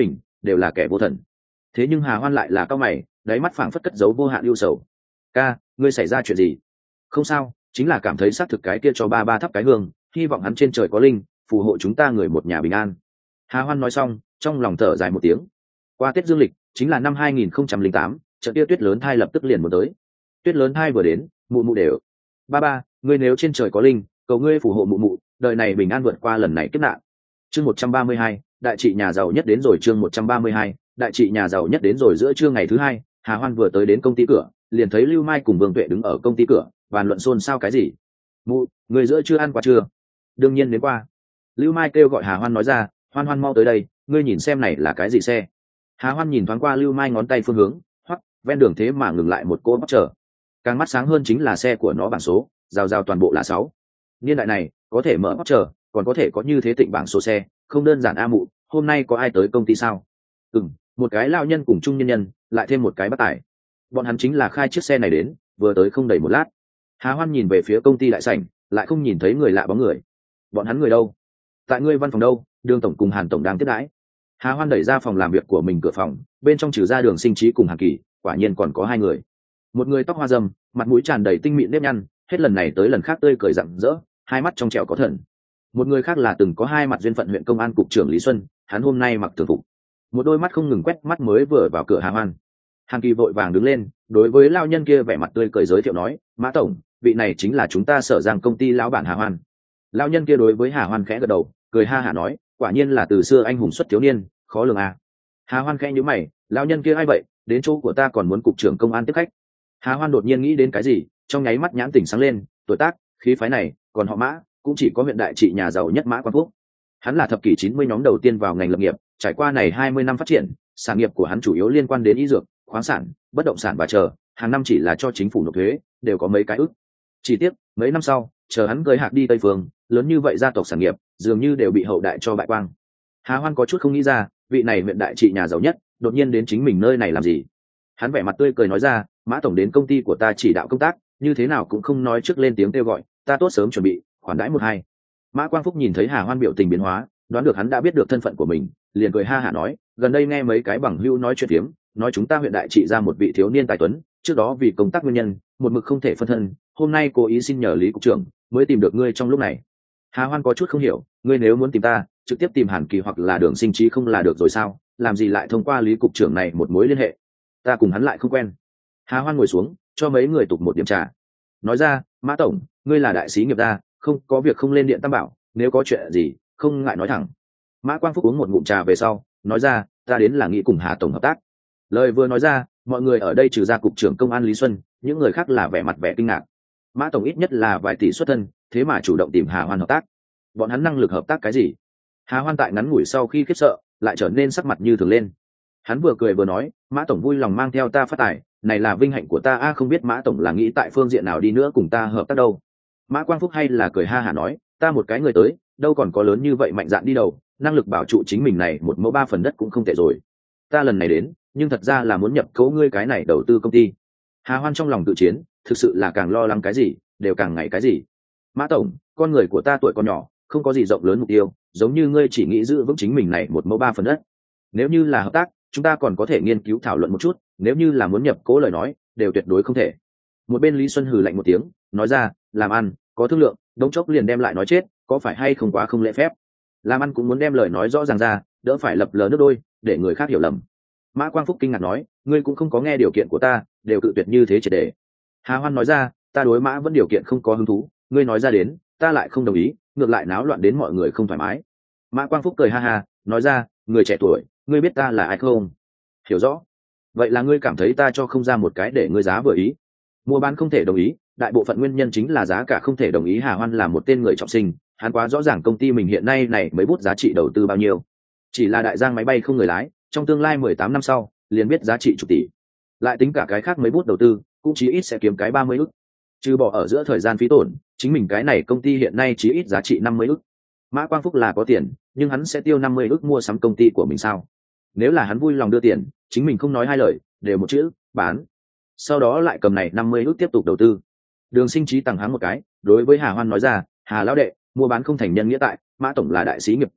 đều là kẻ vô thần. Thế nhưng Hà Hoan lại là cao mày, đáy mắt phảng phất cất giấu vô hạn ưu sầu. Ca, ngươi xảy ra chuyện gì? Không sao, chính là cảm thấy xác thực cái kia cho ba ba thắp cái hương, hy vọng hắn trên trời có linh, phù hộ chúng ta người một nhà bình an. Hà Hoan nói xong, trong lòng thở dài một tiếng. Qua Tết Dương lịch, chính là năm 2008, trận kia tuyết lớn thai lập tức liền muốn tới. Tuyết lớn thai vừa đến, mụ mụ đều. Ba ba, ngươi nếu trên trời có linh, cầu ngươi phù hộ mụ mụ, đời này bình an vượt qua lần này kiếp nạn. Chương 132, đại trị nhà giàu nhất đến rồi. Chương 132, đại trị nhà giàu nhất đến rồi. Giữa trưa ngày thứ hai, Hà Hoan vừa tới đến công ty cửa, liền thấy Lưu Mai cùng Vương Tuệ đứng ở công ty cửa, bàn luận xôn xao cái gì. Mụ, người giữa chưa ăn qua chưa? Đương nhiên đến qua. Lưu Mai kêu gọi Hà Hoan nói ra, Hoan Hoan mau tới đây, ngươi nhìn xem này là cái gì xe. Hà Hoan nhìn thoáng qua Lưu Mai ngón tay phương hướng, hoắc, ven đường thế mà ngừng lại một cô bóc chờ. Càng mắt sáng hơn chính là xe của nó bảng số, giao giao toàn bộ là 6. Niên đại này, có thể mở bóc chờ, còn có thể có như thế tịnh bảng số xe, không đơn giản a mụ, hôm nay có ai tới công ty sao? Một cái lao nhân cùng trung nhân nhân, lại thêm một cái bác tài. Bọn hắn chính là khai chiếc xe này đến, vừa tới không đầy một lát. Hà Hoan nhìn về phía công ty đại sảnh, lại không nhìn thấy người lạ bóng người. Bọn hắn người đâu? Tại ngươi văn phòng đâu? Đường tổng cùng Hàn tổng đang tiếp đãi. Hà Hoan đẩy ra phòng làm việc của mình cửa phòng, bên trong trừ ra Đường Sinh Trí cùng Hàn Kỳ, quả nhiên còn có 2 người. Một người tóc hoa râm, mặt mũi tràn đầy tinh mịn nếp nhăn, hết lần này tới lần khác tươi cười rạng rỡ, hai mắt trong trẻo có thần. Một người khác là từng có 2 mặt duyên phận huyện công an cục trưởng Lý Xuân, hắn hôm nay mặc thường phục, một đôi mắt không ngừng quét mắt mới vừa vào cửa Hà Hoan. Hàn Kỳ vội vàng đứng lên, đối với lao nhân kia vẻ mặt tươi cười giới thiệu nói, Mã tổng, vị này chính là chúng ta Sở Giang công ty lão bản Hà Hoan. Lao nhân kia đối với Hà Hoan khẽ gật đầu, cười ha hả nói, quả nhiên là từ xưa anh hùng xuất thiếu niên, khó lường à. Hà Hoan khẽ nhíu mày, lao nhân kia ai vậy, đến chỗ của ta còn muốn cục trưởng công an tiếp khách. Hà Hoan đột nhiên nghĩ đến cái gì, trong nháy mắt nhãn tỉnh sáng lên, tuổi tác, khí phái này, còn họ Mã, cũng chỉ có huyện đại trị nhà giàu nhất Mã Quang Phúc. Hắn là thập kỷ 90 nhóm đầu tiên vào ngành lập nghiệp, trải qua này 20 năm phát triển, sản nghiệp của hắn chủ yếu liên quan đến y dược, khoáng sản, bất động sản và chờ, hàng năm chỉ là cho chính phủ nộp thuế, đều có mấy cái ức. Chỉ tiếc, mấy năm sau, chờ hắn cưới hạc đi Tây Phương, lớn như vậy gia tộc sản nghiệp, dường như đều bị hậu đại cho bại quang. Hà Hoan có chút không nghĩ ra, vị này huyện đại trị nhà giàu nhất, đột nhiên đến chính mình nơi này làm gì? Hắn vẻ mặt tươi cười nói ra, Mã tổng đến công ty của ta chỉ đạo công tác, như thế nào cũng không nói trước lên tiếng kêu gọi, ta tốt sớm chuẩn bị, khoản đãi 1-2. Mã Quang Phúc nhìn thấy Hà Hoan biểu tình biến hóa, đoán được hắn đã biết được thân phận của mình, liền cười ha hả nói, gần đây nghe mấy cái bằng hữu nói chuyện phiếm, nói chúng ta huyện đại trị ra một vị thiếu niên tài tuấn, trước đó vì công tác nguyên nhân, một mực không thể phân thân, hôm nay cố ý xin nhờ Lý cục trưởng, mới tìm được ngươi trong lúc này. Hà Hoan có chút không hiểu, ngươi nếu muốn tìm ta, trực tiếp tìm Hàn Kỳ hoặc là Đường Sinh Trí không là được rồi sao, làm gì lại thông qua Lý cục trưởng này một mối liên hệ? Ta cùng hắn lại không quen. Hà Hoan ngồi xuống, cho mấy người tục một điểm trà. Nói ra, Mã tổng, ngươi là đại sĩ nghiệp gia, không có việc không lên điện Tam Bảo, nếu có chuyện gì, không ngại nói thẳng. Mã Quang Phúc uống một ngụm trà về sau, nói ra, ta đến là nghĩ cùng Hà tổng hợp tác. Lời vừa nói ra, mọi người ở đây trừ ra cục trưởng công an Lý Xuân, những người khác là vẻ mặt vẻ kinh ngạc. Mã tổng ít nhất là vài tỷ xuất thân, thế mà chủ động tìm Hà Hoan hợp tác. Bọn hắn năng lực hợp tác cái gì? Hà Hoan tại ngắn ngủi sau khi khiếp sợ, lại trở nên sắc mặt như thường lên. Hắn vừa cười vừa nói, Mã tổng vui lòng mang theo ta phát tài, này là vinh hạnh của ta a, không biết Mã tổng là nghĩ tại phương diện nào đi nữa cùng ta hợp tác đâu. Mã Quang Phúc hay là cười ha hả nói, ta một cái người tới, đâu còn có lớn như vậy mạnh dạn đi đầu, năng lực bảo trụ chính mình này 1 mẫu 3 phần đất cũng không tệ rồi. Ta lần này đến, nhưng thật ra là muốn nhập cấu ngươi cái này đầu tư công ty. Hà Hoan trong lòng tự chiến, thực sự là càng lo lắng cái gì, đều càng ngày cái gì. Mã tổng, con người của ta tuổi còn nhỏ, không có gì rộng lớn mục tiêu, giống như ngươi chỉ nghĩ giữ vững chính mình này 1 mẫu 3 phần đất. Nếu như là hợp tác, chúng ta còn có thể nghiên cứu thảo luận một chút, nếu như là muốn nhập cố lời nói, đều tuyệt đối không thể. Một bên Lý Xuân hừ lạnh một tiếng, nói ra, làm ăn, có thương lượng, đống chốc liền đem lại nói chết, có phải hay không quá không lễ phép. Làm ăn cũng muốn đem lời nói rõ ràng ra, đỡ phải lập lờ nước đôi, để người khác hiểu lầm. Mã Quang Phúc kinh ngạc nói, ngươi cũng không có nghe điều kiện của ta, đều cự tuyệt như thế triệt để. Hà Hoan nói ra, ta đối Mã vẫn điều kiện không có hứng thú, ngươi nói ra đến, ta lại không đồng ý, ngược lại náo loạn đến mọi người không thoải mái. Mã Quang Phúc cười ha ha, nói ra, người trẻ tuổi, ngươi biết ta là ai không? Hiểu rõ. Vậy là ngươi cảm thấy ta cho không ra một cái để ngươi giá vừa ý. Mua bán không thể đồng ý, đại bộ phận nguyên nhân chính là giá cả không thể đồng ý. Hà Hoan là một tên người trọng sinh, hắn quá rõ ràng công ty mình hiện nay này mới bút giá trị đầu tư bao nhiêu. Chỉ là đại giang máy bay không người lái, trong tương lai 18 năm sau, liền biết giá trị chục tỷ. Lại tính cả cái khác mấy bút đầu tư, cũng chí ít sẽ kiếm cái 30 ức. Trừ bỏ ở giữa thời gian phí tổn, chính mình cái này công ty hiện nay chí ít giá trị 50 ức. Mã Quang Phúc là có tiền, nhưng hắn sẽ tiêu 50 ức mua sắm công ty của mình sao? Nếu là hắn vui lòng đưa tiền, chính mình không nói hai lời, đều một chữ, bán. Sau đó lại cầm này 50 ức tiếp tục đầu tư. Đường Sinh Trí tằng hắn một cái, đối với Hà Hoan nói ra, Hà lão đệ, mua bán không thành nhân nghĩa tại, Mã tổng là đại sĩ nghiệp gia,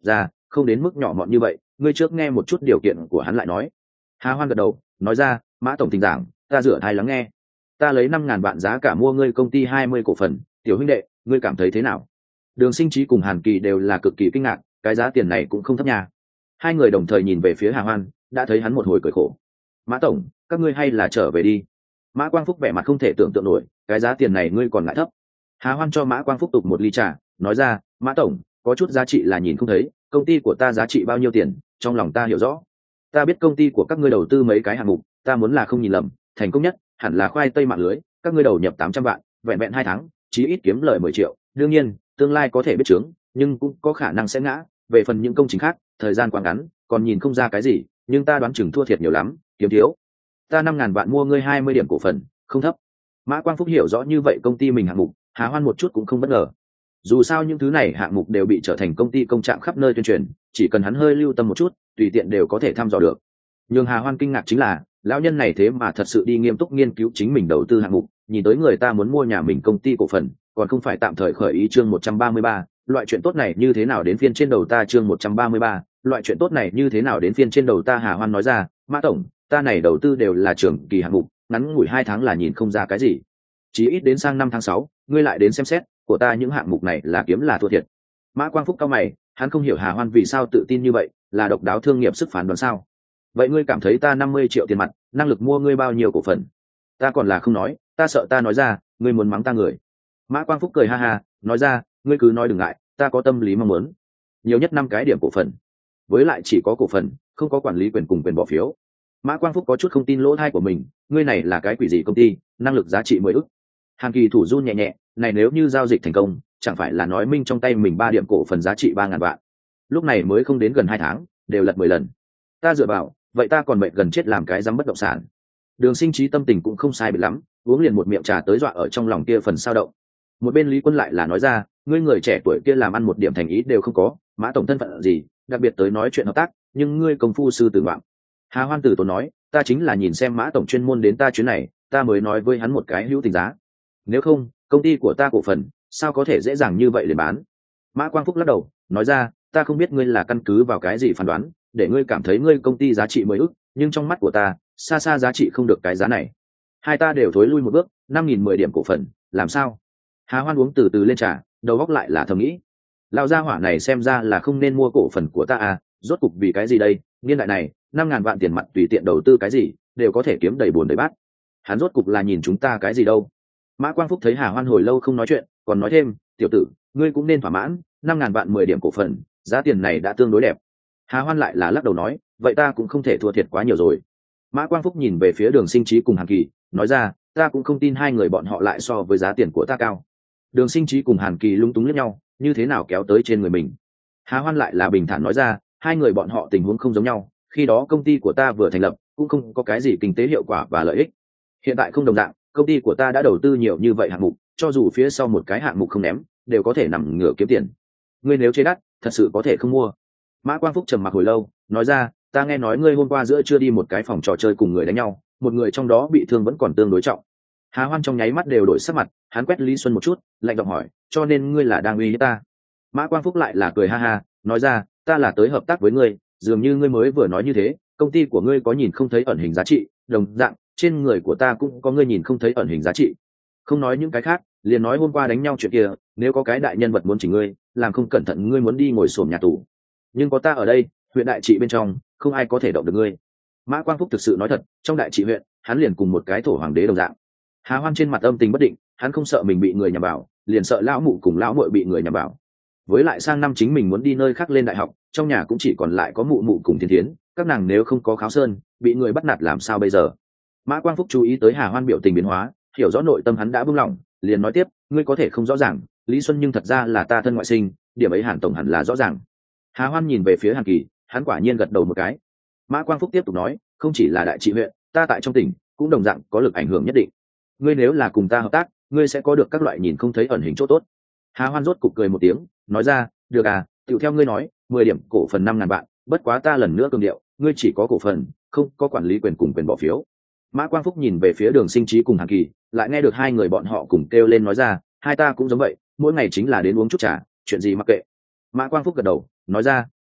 không đến mức nhỏ mọn như vậy, ngươi trước nghe một chút điều kiện của hắn lại nói. Hà Hoan gật đầu nói ra, Mã tổng thỉnh giảng, ta rửa thai lắng nghe. Ta lấy 5.000 vạn giá cả mua ngươi công ty 20 cổ phần, tiểu huynh đệ, ngươi cảm thấy thế nào? Đường Sinh Trí cùng Hàn Kỳ đều là cực kỳ kinh ngạc, cái giá tiền này cũng không thấp nha. Hai người đồng thời nhìn về phía Hà Hoan, đã thấy hắn một hồi cười khổ. Mã tổng, các ngươi hay là trở về đi. Mã Quang Phúc vẻ mặt không thể tưởng tượng nổi, cái giá tiền này ngươi còn ngại thấp. Hà Hoan cho Mã Quang Phúc tục một ly trà, nói ra, Mã tổng, có chút giá trị là nhìn không thấy, công ty của ta giá trị bao nhiêu tiền, trong lòng ta hiểu rõ. Ta biết công ty của các ngươi đầu tư mấy cái hạng mục, ta muốn là không nhìn lầm, thành công nhất hẳn là khoai tây mạng lưới, các ngươi đầu nhập 800 vạn, vẹn vẹn 2 tháng, chí ít kiếm lời 10 triệu, đương nhiên, tương lai có thể biết chướng, nhưng cũng có khả năng sẽ ngã, về phần những công trình khác, thời gian quá ngắn, còn nhìn không ra cái gì, nhưng ta đoán chừng thua thiệt nhiều lắm, kiếm thiếu. Ta 5.000 vạn mua ngươi 20 điểm cổ phần, không thấp. Mã Quang Phúc hiểu rõ như vậy công ty mình hạng mục, Hà Hoan một chút cũng không bất ngờ. Dù sao những thứ này hạng mục đều bị trở thành công ty công trạng khắp nơi tuyên truyền, chỉ cần hắn hơi lưu tâm một chút, tùy tiện đều có thể thăm dò được. Nhưng Hà Hoan kinh ngạc chính là, lão nhân này thế mà thật sự đi nghiêm túc nghiên cứu chính mình đầu tư hạng mục, nhìn tới người ta muốn mua nhà mình công ty cổ phần, còn không phải tạm thời khởi ý. Chương 133, loại chuyện tốt này như thế nào đến phiên trên đầu ta. Chương 133, loại chuyện tốt này như thế nào đến phiên trên đầu ta. Hà Hoan nói ra, Mã tổng, ta này đầu tư đều là trường kỳ hạng mục, ngắn ngủi 2 tháng là nhìn không ra cái gì, chỉ ít đến sang năm tháng 6, ngươi lại đến xem xét của ta những hạng mục này là kiếm là thua thiệt. Mã Quang Phúc cao mày, hắn không hiểu Hà Hoan vì sao tự tin như vậy, là độc đáo thương nghiệp sức phán đoán sao? Vậy ngươi cảm thấy ta 50 triệu tiền mặt, năng lực mua ngươi bao nhiêu cổ phần? Ta còn là không nói, ta sợ ta nói ra, ngươi muốn mắng ta người. Mã Quang Phúc cười ha ha, nói ra, ngươi cứ nói đừng ngại, ta có tâm lý mong muốn, nhiều nhất 5 cái điểm cổ phần, với lại chỉ có cổ phần, không có quản lý quyền cùng quyền bỏ phiếu. Mã Quang Phúc có chút không tin lỗ tai của mình, ngươi này là cái quỷ gì công ty, năng lực giá trị 10 ức. Hàn Kỳ thủ run nhẹ nhẹ, này nếu như giao dịch thành công, chẳng phải là nói minh trong tay mình 3 điểm cổ phần giá trị 3.000 vạn. Lúc này mới không đến gần 2 tháng, đều lật 10 lần. Ta dựa vào, vậy ta còn mệt gần chết làm cái giám bất động sản. Đường Sinh Trí tâm tình cũng không sai biệt lắm, uống liền một miệng trà tới dọa ở trong lòng kia phần sao động. Một bên Lý Quân lại là nói ra, ngươi người trẻ tuổi kia làm ăn một điểm thành ý đều không có, Mã tổng thân phận gì, đặc biệt tới nói chuyện hợp tác, nhưng ngươi công phu sư tử ngoạm. Hà Hoan tử tốn nói, ta chính là nhìn xem Mã tổng chuyên môn đến ta chuyến này, ta mới nói với hắn một cái hữu tình giá. Nếu không, công ty của ta cổ phần, sao có thể dễ dàng như vậy để bán? Mã Quang Phúc lắc đầu, nói ra, ta không biết ngươi là căn cứ vào cái gì phán đoán, để ngươi cảm thấy ngươi công ty giá trị 10 ức, nhưng trong mắt của ta, xa xa giá trị không được cái giá này. Hai ta đều thối lui một bước, 5.010 điểm cổ phần, làm sao? Hà Hoan uống từ từ lên trà, đầu óc lại là thầm nghĩ, lão gia hỏa này xem ra là không nên mua cổ phần của ta à, rốt cục vì cái gì đây? Niên đại này, 5.000 vạn tiền mặt tùy tiện đầu tư cái gì, đều có thể kiếm đầy buồn đầy bát. Hắn rốt cục là nhìn chúng ta cái gì đâu? Mã Quang Phúc thấy Hà Hoan hồi lâu không nói chuyện, còn nói thêm, tiểu tử, ngươi cũng nên thỏa mãn, 5.000 vạn 10 điểm cổ phần, giá tiền này đã tương đối đẹp. Hà Hoan lại là lắc đầu nói, vậy ta cũng không thể thua thiệt quá nhiều rồi. Mã Quang Phúc nhìn về phía Đường Sinh Trí cùng Hàn Kỳ, nói ra, ta cũng không tin hai người bọn họ lại so với giá tiền của ta cao. Đường Sinh Trí cùng Hàn Kỳ lung túng liếc nhau, như thế nào kéo tới trên người mình. Hà Hoan lại là bình thản nói ra, hai người bọn họ tình huống không giống nhau, khi đó công ty của ta vừa thành lập, cũng không có cái gì kinh tế hiệu quả và lợi ích. Hiện tại không đồng dạng, công ty của ta đã đầu tư nhiều như vậy hạng mục, cho dù phía sau một cái hạng mục không ném, đều có thể nằm ngửa kiếm tiền. Ngươi nếu chế đắt, thật sự có thể không mua. Mã Quang Phúc trầm mặc hồi lâu, nói ra, ta nghe nói ngươi hôm qua giữa trưa đi một cái phòng trò chơi cùng người đánh nhau, một người trong đó bị thương vẫn còn tương đối trọng. Hà Hoan trong nháy mắt đều đổi sắc mặt, hắn quét Lý Xuân một chút, lạnh giọng hỏi, cho nên ngươi là đang uy hiếp ta? Mã Quang Phúc lại là cười ha ha, nói ra, ta là tới hợp tác với ngươi, dường như ngươi mới vừa nói như thế, công ty của ngươi có nhìn không thấy ẩn hình giá trị, đồng dạng, trên người của ta cũng có ngươi nhìn không thấy ẩn hình giá trị. Không nói những cái khác, liền nói hôm qua đánh nhau chuyện kia, nếu có cái đại nhân vật muốn chỉnh ngươi, làm không cẩn thận ngươi muốn đi ngồi xổm nhà tù. Nhưng có ta ở đây, huyện đại trị bên trong, không ai có thể động được ngươi. Mã Quang Phúc thực sự nói thật, trong đại trị huyện, hắn liền cùng một cái thổ hoàng đế đồng dạng. Hà Hoan trên mặt âm tình bất định, hắn không sợ mình bị người nhằm vào, liền sợ lão mụ cùng lão muội bị người nhằm vào. Với lại sang năm chính mình muốn đi nơi khác lên đại học, trong nhà cũng chỉ còn lại có mụ mụ cùng Thiên Thiến, các nàng nếu không có kháo sơn, bị người bắt nạt làm sao bây giờ? Mã Quang Phúc chú ý tới Hà Hoan biểu tình biến hóa, hiểu rõ nội tâm hắn đã buông lỏng, liền nói tiếp, ngươi có thể không rõ ràng, Lý Xuân nhưng thật ra là ta thân ngoại sinh, điểm ấy Hàn tổng hẳn là rõ ràng. Hà Hoan nhìn về phía Hàn Kỳ, hắn quả nhiên gật đầu một cái. Mã Quang Phúc tiếp tục nói, không chỉ là đại trị huyện, ta tại trong tỉnh cũng đồng dạng có lực ảnh hưởng nhất định. Ngươi nếu là cùng ta hợp tác, ngươi sẽ có được các loại nhìn không thấy ẩn hình chỗ tốt. Hà Hoan rốt cục cười một tiếng, nói ra, được à, tựu theo ngươi nói, 10 điểm cổ phần 5.000 vạn, bất quá ta lần nữa cường điệu, ngươi chỉ có cổ phần, không có quản lý quyền cùng quyền bỏ phiếu. Mã Quang Phúc nhìn về phía Đường Sinh Trí cùng Hàn Kỳ, lại nghe được hai người bọn họ cùng kêu lên nói ra, hai ta cũng giống vậy, mỗi ngày chính là đến uống chút trà, chuyện gì mặc kệ. Mã Quang Phúc gật đầu, nói ra,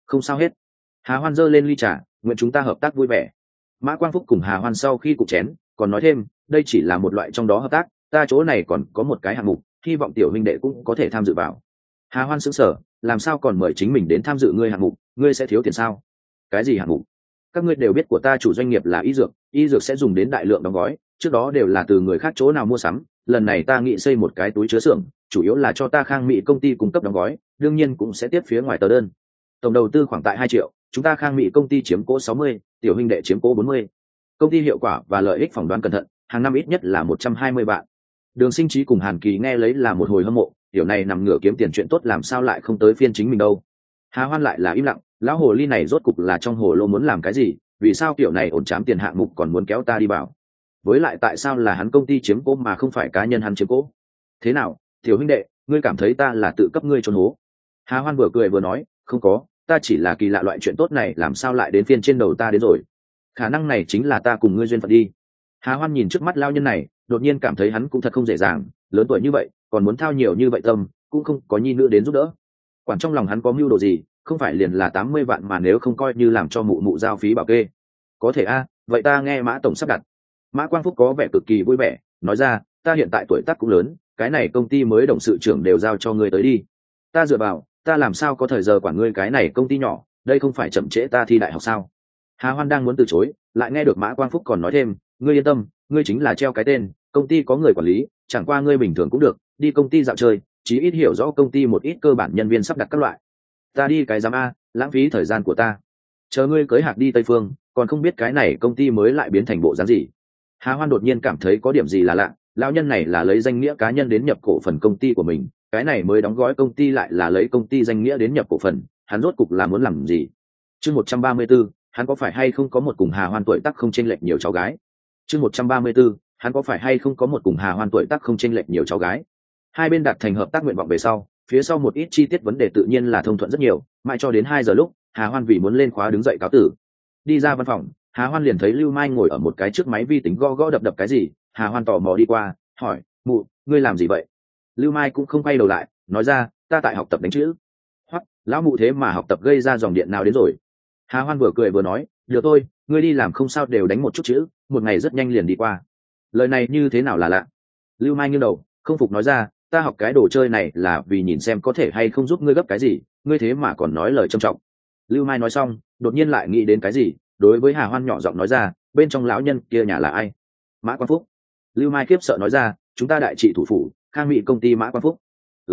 Không sao hết. Hà Hoan giơ lên ly trà, nguyện chúng ta hợp tác vui vẻ. Mã Quang Phúc cùng Hà Hoan sau khi cục chén còn nói thêm, đây chỉ là một loại trong đó hợp tác, ta chỗ này còn có một cái hạng mục, hy vọng tiểu huynh đệ cũng có thể tham dự vào. Hà Hoan sững sờ, làm sao còn mời chính mình đến tham dự ngươi hạng mục, ngươi sẽ thiếu tiền sao? Cái gì hạng mục? Các ngươi đều biết của ta chủ doanh nghiệp là y dược sẽ dùng đến đại lượng đóng gói, trước đó đều là từ người khác chỗ nào mua sắm, lần này ta nghĩ xây một cái túi chứa xưởng, chủ yếu là cho ta Khang Mỹ công ty cung cấp đóng gói, đương nhiên cũng sẽ tiếp phía ngoài tờ đơn. Tổng đầu tư khoảng tại 2 triệu, chúng ta Khang Mỹ công ty chiếm cố 60, tiểu huynh đệ chiếm cố 40. Công ty hiệu quả và lợi ích phỏng đoán cẩn thận, hàng năm ít nhất là 120 vạn. Đường Sinh Trí cùng Hàn Kỳ nghe lấy là một hồi hâm mộ, tiểu này nằm ngửa kiếm tiền chuyện tốt làm sao lại không tới phiên chính mình đâu. Hà Hoan lại là im lặng, lão hồ ly này rốt cục là trong hồ lô muốn làm cái gì, vì sao kiểu này ổn chám tiền hạng mục còn muốn kéo ta đi bảo? Với lại tại sao là hắn công ty chiếm cố mà không phải cá nhân hắn chiếm cố? Thế nào, tiểu huynh đệ, ngươi cảm thấy ta là tự cấp ngươi trốn hố? Hà Hoan vừa cười vừa nói, không có, ta chỉ là kỳ lạ loại chuyện tốt này làm sao lại đến phiên trên đầu ta đến rồi. Khả năng này chính là ta cùng ngươi duyên phận đi. Hà Hoan nhìn trước mắt lao nhân này, đột nhiên cảm thấy hắn cũng thật không dễ dàng, lớn tuổi như vậy còn muốn thao nhiều như vậy tâm, cũng không có nhi nữ đến giúp đỡ. Quản trong lòng hắn có mưu đồ gì, không phải liền là 80 vạn mà nếu không coi như làm cho mụ mụ giao phí bảo kê. Có thể a, vậy ta nghe Mã tổng sắp đặt. Mã Quang Phúc có vẻ cực kỳ vui vẻ, nói ra, ta hiện tại tuổi tác cũng lớn, cái này công ty mới董sự trưởng đều giao cho ngươi tới đi. Ta dựa vào, ta làm sao có thời giờ quản ngươi cái này công ty nhỏ, đây không phải chậm trễ ta thi đại học sao? Hà Hoan đang muốn từ chối, lại nghe được Mã Quang Phúc còn nói thêm, ngươi yên tâm, ngươi chính là treo cái tên, công ty có người quản lý, chẳng qua ngươi bình thường cũng được, đi công ty dạo chơi, chí ít hiểu rõ công ty một ít cơ bản nhân viên sắp đặt các loại. Ta đi cái giám a, lãng phí thời gian của ta. Chờ ngươi cưới hạc đi Tây Phương, còn không biết cái này công ty mới lại biến thành bộ dáng gì. Hà Hoan đột nhiên cảm thấy có điểm gì là lạ, lão nhân này là lấy danh nghĩa cá nhân đến nhập cổ phần công ty của mình, cái này mới đóng gói công ty lại là lấy công ty danh nghĩa đến nhập cổ phần, hắn rốt cục là muốn làm gì? Chương 134, hắn có phải hay không có một cùng Hà Hoan tuổi tác không chênh lệch nhiều cháu gái? Chương 134, hắn có phải hay không có một cùng Hà Hoan tuổi tác không chênh lệch nhiều cháu gái? Hai bên đạt thành hợp tác nguyện vọng về sau, phía sau một ít chi tiết vấn đề tự nhiên là thông thuận rất nhiều, mãi cho đến 2 giờ lúc, Hà Hoan vì muốn lên khóa đứng dậy cáo tử. Đi ra văn phòng, Hà Hoan liền thấy Lưu Mai ngồi ở một cái trước máy vi tính gõ gõ đập đập cái gì, Hà Hoan tò mò đi qua, hỏi, mụ, ngươi làm gì vậy? Lưu Mai cũng không quay đầu lại, nói ra, ta tại học tập đánh chữ. Hoặc, lão mụ thế mà học tập gây ra dòng điện nào đến rồi? Hà Hoan vừa cười vừa nói, được thôi, ngươi đi làm không sao đều đánh một chút chữ, một ngày rất nhanh liền đi qua. Lời này như thế nào là lạ? Lưu Mai nghiêng đầu, không phục nói ra, ta học cái đồ chơi này là vì nhìn xem có thể hay không giúp ngươi gấp cái gì, ngươi thế mà còn nói lời trầm trọng. Lưu Mai nói xong, đột nhiên lại nghĩ đến cái gì, đối với Hà Hoan nhỏ giọng nói ra, bên trong lão nhân kia nhà là ai? Mã Quang Phúc. Lưu Mai khiếp sợ nói ra, chúng ta đại trị thủ phủ, Khang Mỹ công ty Mã Quang Phúc.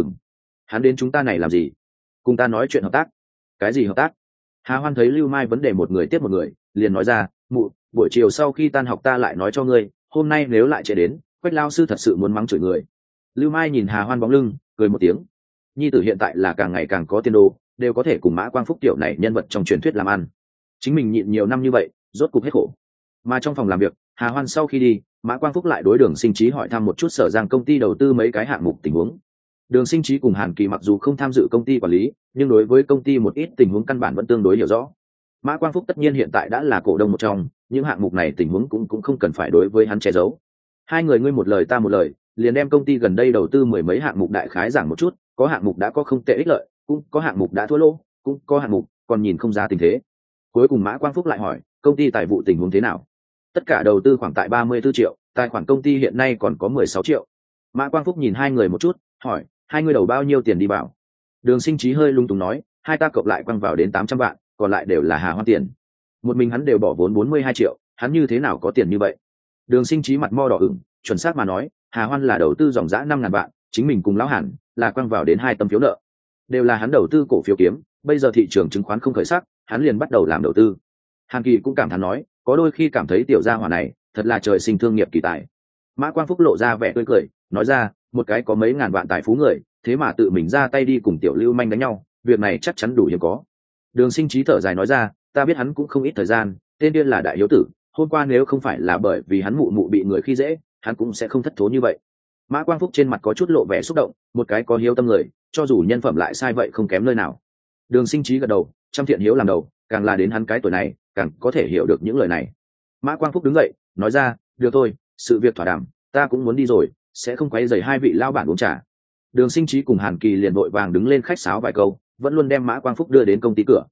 Hắn đến chúng ta này làm gì? Cùng ta nói chuyện hợp tác. Cái gì hợp tác? Hà Hoan thấy Lưu Mai vấn đề một người tiếp một người, liền nói ra, mụ, buổi chiều sau khi tan học ta lại nói cho ngươi, hôm nay nếu lại chạy đến, Quách lao sư thật sự muốn mắng chửi người. Lưu Mai nhìn Hà Hoan bóng lưng, cười một tiếng. Nhi tử hiện tại là càng ngày càng có tiền đồ, đều có thể cùng Mã Quang Phúc tiểu này nhân vật trong truyền thuyết làm ăn. Chính mình nhịn nhiều năm như vậy, rốt cục hết khổ. Mà trong phòng làm việc, Hà Hoan sau khi đi, Mã Quang Phúc lại đối Đường Sinh Trí hỏi thăm một chút Sở Giang công ty đầu tư mấy cái hạng mục tình huống. Đường Sinh Trí cùng Hàn Kỳ mặc dù không tham dự công ty quản lý, nhưng đối với công ty một ít tình huống căn bản vẫn tương đối hiểu rõ. Mã Quang Phúc tất nhiên hiện tại đã là cổ đông một trong, những hạng mục này tình huống cũng không cần phải đối với hắn che giấu. Hai người ngươi một lời ta một lời, liền đem công ty gần đây đầu tư mười mấy hạng mục đại khái giảng một chút, có hạng mục đã có không tệ ích lợi, cũng có hạng mục đã thua lỗ, cũng có hạng mục còn nhìn không ra tình thế. Cuối cùng Mã Quang Phúc lại hỏi, công ty tài vụ tình huống thế nào? Tất cả đầu tư khoảng tại 34 triệu, tài khoản công ty hiện nay còn có 16 triệu. Mã Quang Phúc nhìn hai người một chút, hỏi, hai người đầu bao nhiêu tiền đi bảo? Đường Sinh Trí hơi lung túng nói, hai ta cộng lại quăng vào đến 800 vạn, còn lại đều là Hà Hoan tiền. Một mình hắn đều bỏ vốn 42 triệu, hắn như thế nào có tiền như vậy? Đường Sinh Trí mặt mo đỏ ửng, chuẩn xác mà nói, Hà Hoan là đầu tư dòng dã 5.000 vạn, chính mình cùng lão Hàn là quăng vào đến 2 tấm phiếu nợ. Đều là hắn đầu tư cổ phiếu kiếm, bây giờ thị trường chứng khoán không khởi sắc, hắn liền bắt đầu làm đầu tư. Hàn Kỳ cũng cảm thán nói, có đôi khi cảm thấy tiểu gia hỏa này thật là trời sinh thương nghiệp kỳ tài. Mã Quang Phúc lộ ra vẻ tươi cười, nói ra, một cái có mấy ngàn vạn tài phú người, thế mà tự mình ra tay đi cùng tiểu lưu manh đánh nhau, việc này chắc chắn đủ hiếm có. Đường Sinh Trí thở dài nói ra, ta biết hắn cũng không ít thời gian, tên điên là đại hiếu tử, hôm qua nếu không phải là bởi vì hắn mụ mụ bị người khi dễ, hắn cũng sẽ không thất thố như vậy. Mã Quang Phúc trên mặt có chút lộ vẻ xúc động, một cái có hiếu tâm người, cho dù nhân phẩm lại sai vậy không kém nơi nào. Đường Sinh Trí gật đầu, trăm thiện hiếu làm đầu, càng là đến hắn cái tuổi này, càng có thể hiểu được những lời này. Mã Quang Phúc đứng dậy, nói ra, được thôi, sự việc thỏa đàm, ta cũng muốn đi rồi, sẽ không quấy rầy hai vị lao bản uống trà. Đường Sinh Trí cùng Hàn Kỳ liền vội vàng đứng lên khách sáo vài câu, vẫn luôn đem Mã Quang Phúc đưa đến công ty cửa.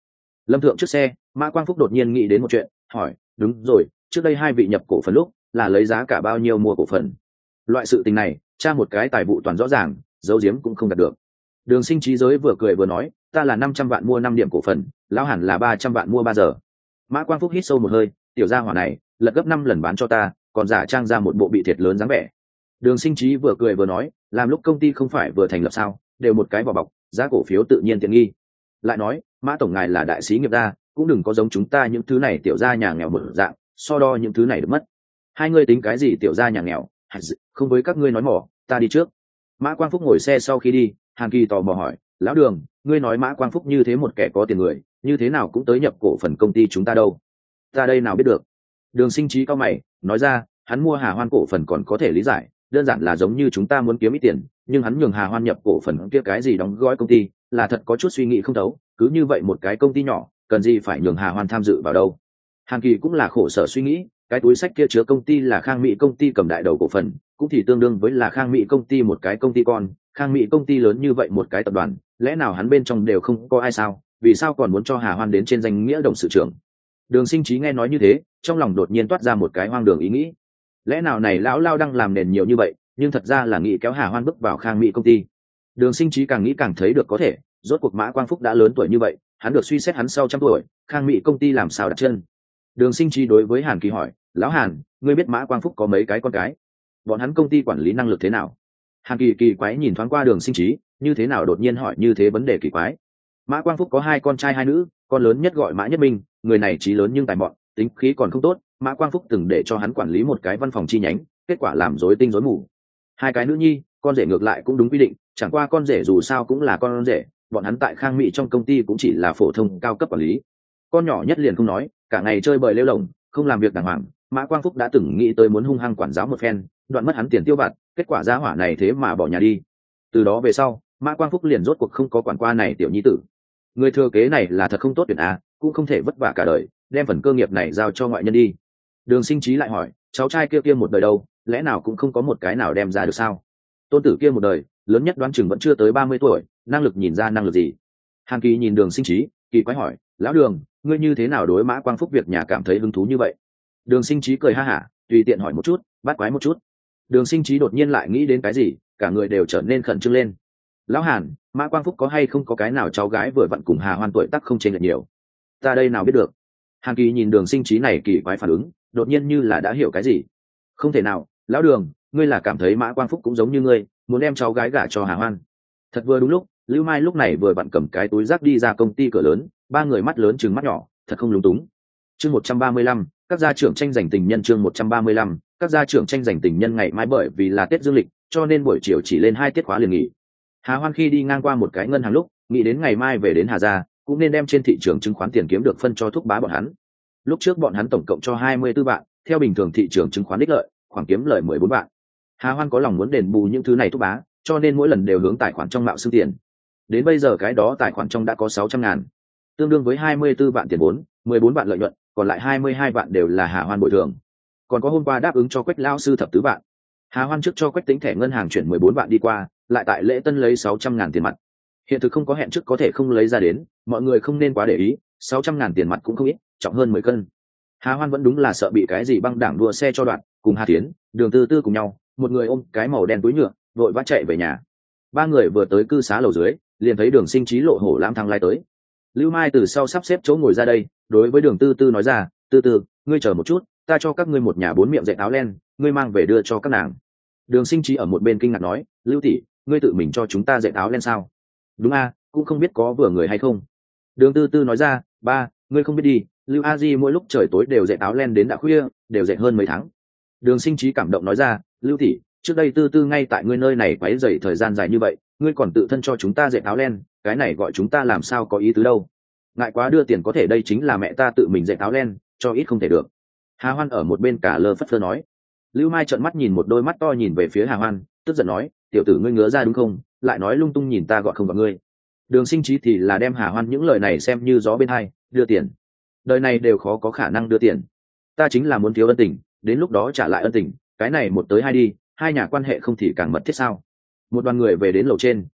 Lâm thượng trước xe, Mã Quang Phúc đột nhiên nghĩ đến một chuyện, hỏi, đúng rồi, trước đây hai vị nhập cổ phần lúc là lấy giá cả bao nhiêu mua cổ phần? Loại sự tình này tra một cái tài vụ toàn rõ ràng, giấu giếm cũng không đạt được. Đường Sinh trí giới vừa cười vừa nói, ta là 500 vạn mua 5 điểm cổ phần, lão hẳn là 300 vạn mua 3 giờ. Mã Quang Phúc hít sâu một hơi, tiểu gia hỏa này lật gấp 5 lần bán cho ta, còn giả trang ra một bộ bị thiệt lớn dáng vẻ. Đường Sinh trí vừa cười vừa nói, làm lúc công ty không phải vừa thành lập sao, đều một cái vỏ bọc, giá cổ phiếu tự nhiên tiện nghi. Lại nói, Mã tổng ngài là đại sĩ nghiệp gia, cũng đừng có giống chúng ta những thứ này tiểu gia nhà nghèo mở dạng, so đo những thứ này được mất. Hai ngươi tính cái gì tiểu gia nhà nghèo, không với các ngươi nói mỏ, ta đi trước. Mã Quang Phúc ngồi xe sau khi đi, Hàn Kỳ tò mò hỏi, lão Đường, ngươi nói Mã Quang Phúc như thế một kẻ có tiền người, như thế nào cũng tới nhập cổ phần công ty chúng ta đâu? Ta đây nào biết được. Đường Sinh trí cao mày, nói ra, hắn mua Hà Hoan cổ phần còn có thể lý giải, đơn giản là giống như chúng ta muốn kiếm ít tiền, nhưng hắn nhường Hà Hoan nhập cổ phần kia cái gì đóng gói công ty, là thật có chút suy nghĩ không thấu, cứ như vậy một cái công ty nhỏ, cần gì phải nhường Hà Hoan tham dự vào đâu? Hàn Kỳ cũng là khổ sở suy nghĩ, cái túi sách kia chứa công ty là Khang Mỹ công ty cầm đại đầu cổ phần, cũng thì tương đương với là Khang Mỹ công ty một cái công ty con, Khang Mỹ công ty lớn như vậy một cái tập đoàn, lẽ nào hắn bên trong đều không có ai sao? Vì sao còn muốn cho Hà Hoan đến trên danh nghĩa đồng sự trưởng? Đường Sinh trí nghe nói như thế, trong lòng đột nhiên toát ra một cái hoang đường ý nghĩ. Lẽ nào này lão lao đang làm nền nhiều như vậy, nhưng thật ra là nghĩ kéo Hà Hoan bước vào Khang Mỹ công ty. Đường Sinh trí càng nghĩ càng thấy được có thể, rốt cuộc Mã Quang Phúc đã lớn tuổi như vậy, hắn được suy xét hắn sau trăm tuổi, Khang Mỹ công ty làm sao đặt chân? Đường Sinh trí đối với Hàn Kỳ hỏi, lão Hàn, ngươi biết Mã Quang Phúc có mấy cái con cái? Bọn hắn công ty quản lý năng lực thế nào? Hàn Kỳ kỳ quái nhìn thoáng qua Đường Sinh trí, như thế nào đột nhiên hỏi như thế vấn đề kỳ quái? Mã Quang Phúc có 2 con trai 2 nữ, con lớn nhất gọi Mã Nhất Minh, người này trí lớn nhưng tài mọn, tính khí còn không tốt. Mã Quang Phúc từng để cho hắn quản lý một cái văn phòng chi nhánh, kết quả làm rối tinh rối mù. 2 cái nữ nhi, con rể ngược lại cũng đúng quy định, chẳng qua con rể dù sao cũng là con rể, bọn hắn tại Khang Mỹ trong công ty cũng chỉ là phổ thông cao cấp quản lý. Con nhỏ nhất liền không nói, cả ngày chơi bời lêu lổng, không làm việc đàng hoàng. Mã Quang Phúc đã từng nghĩ tới muốn hung hăng quản giáo một phen, đoạn mất hắn tiền tiêu vặt, kết quả gia hỏa này thế mà bỏ nhà đi. Từ đó về sau, Mã Quang Phúc liền rốt cuộc không có quản qua này tiểu nhi tử. Người thừa kế này là thật không tốt tuyển à, cũng không thể vất vả cả đời, đem phần cơ nghiệp này giao cho ngoại nhân đi. Đường Sinh trí lại hỏi, cháu trai kia một đời đâu, lẽ nào cũng không có một cái nào đem ra được sao? Tôn tử kia một đời, lớn nhất đoán chừng vẫn chưa tới 30 tuổi, năng lực nhìn ra năng lực gì? Hàn Kỳ nhìn Đường Sinh trí, kỳ quái hỏi, lão Đường, ngươi như thế nào đối Mã Quang Phúc việc nhà cảm thấy hứng thú như vậy? Đường Sinh trí cười ha hả, tùy tiện hỏi một chút, bắt quái một chút. Đường Sinh trí đột nhiên lại nghĩ đến cái gì, cả người đều trở nên khẩn trương lên. Lão Hàn, Mã Quang Phúc có hay không có cái nào cháu gái vừa vặn cùng Hà Hoan tuổi tác không chênh lệch nhiều? Ta đây nào biết được. Hàn Kỳ nhìn Đường Sinh trí này kỳ quái phản ứng, đột nhiên như là đã hiểu cái gì. Không thể nào, lão Đường, ngươi là cảm thấy Mã Quang Phúc cũng giống như ngươi, muốn đem cháu gái gả cho Hà Hoan? Thật vừa đúng lúc, Lưu Mai lúc này vừa vặn cầm cái túi rác đi ra công ty cửa lớn, 3 người mắt lớn trừng mắt nhỏ, thật không lúng túng. Chương 135, các gia trưởng tranh giành tình nhân. Chương 135, các gia trưởng tranh giành tình nhân. Ngày mai bởi vì là Tết dương lịch, cho nên buổi chiều chỉ lên 2 tiết khóa liền nghỉ. Hà Hoan khi đi ngang qua một cái ngân hàng lúc, nghĩ đến ngày mai về đến Hà gia, cũng nên đem trên thị trường chứng khoán tiền kiếm được phân cho thúc bá bọn hắn. Lúc trước bọn hắn tổng cộng cho 24 vạn, theo bình thường thị trường chứng khoán đích lợi, khoảng kiếm lợi 14 vạn. Hà Hoan có lòng muốn đền bù những thứ này thúc bá, cho nên mỗi lần đều hướng tài khoản trong mạo xương tiền. Đến bây giờ cái đó tài khoản trong đã có 600.000, tương đương với 24 vạn tiền vốn, 14 vạn lợi nhuận, còn lại 22 vạn đều là Hà Hoan bồi thường. Còn có hôm qua đáp ứng cho Quách lão sư thập tứ vạn. Hà Hoan trước cho Quách tính thẻ ngân hàng chuyển 14 vạn đi qua, lại tại lễ tân lấy 600.000 tiền mặt. Hiện thực không có hẹn trước có thể không lấy ra đến, mọi người không nên quá để ý, 600.000 tiền mặt cũng không ít, trọng hơn 10 cân. Hà Hoan vẫn đúng là sợ bị cái gì băng đảng đua xe cho đoạn, cùng Hà Tiến, Đường Tư Tư cùng nhau, một người ôm cái màu đen túi nhựa, vội vã chạy về nhà. 3 người vừa tới cư xá lầu dưới, liền thấy Đường Sinh trí lộ hổ lãng thăng lai tới. Lưu Mai từ sau sắp xếp chỗ ngồi ra đây, đối với Đường Tư Tư nói ra, Tư Tư, ngươi chờ một chút, ta cho các ngươi một nhà 4 miệng dệt áo len, ngươi mang về đưa cho các nàng. Đường Sinh trí ở một bên kinh ngạc nói, Lưu tỷ, ngươi tự mình cho chúng ta dệt áo len sao? Đúng a, cũng không biết có vừa người hay không. Đường Tư Tư nói ra, ba, ngươi không biết đi, Lưu a di mỗi lúc trời tối đều dệt áo len đến đã khuya, đều dệt hơn mấy tháng. Đường Sinh trí cảm động nói ra, Lưu tỷ, trước đây Tư Tư ngay tại ngươi nơi này quấy rầy thời gian dài như vậy, ngươi còn tự thân cho chúng ta dệt áo len, cái này gọi chúng ta làm sao có ý tứ đâu. Ngại quá đưa tiền có thể đây chính là mẹ ta tự mình dệt áo len, cho ít không thể được. Hà Hoan ở một bên cả lơ phất phơ nói. Lưu Mai trợn mắt nhìn một đôi mắt to nhìn về phía Hà Hoan, tức giận nói, tiểu tử ngươi ngứa ra đúng không, lại nói lung tung nhìn ta gọi không gọi ngươi. Đường Sinh trí thì là đem Hà Hoan những lời này xem như gió bên hai, đưa tiền. Đời này đều khó có khả năng đưa tiền. Ta chính là muốn thiếu ân tình, đến lúc đó trả lại ân tình, cái này một tới hai đi, hai nhà quan hệ không thì càng mật thiết sao. Một đoàn người về đến lầu trên,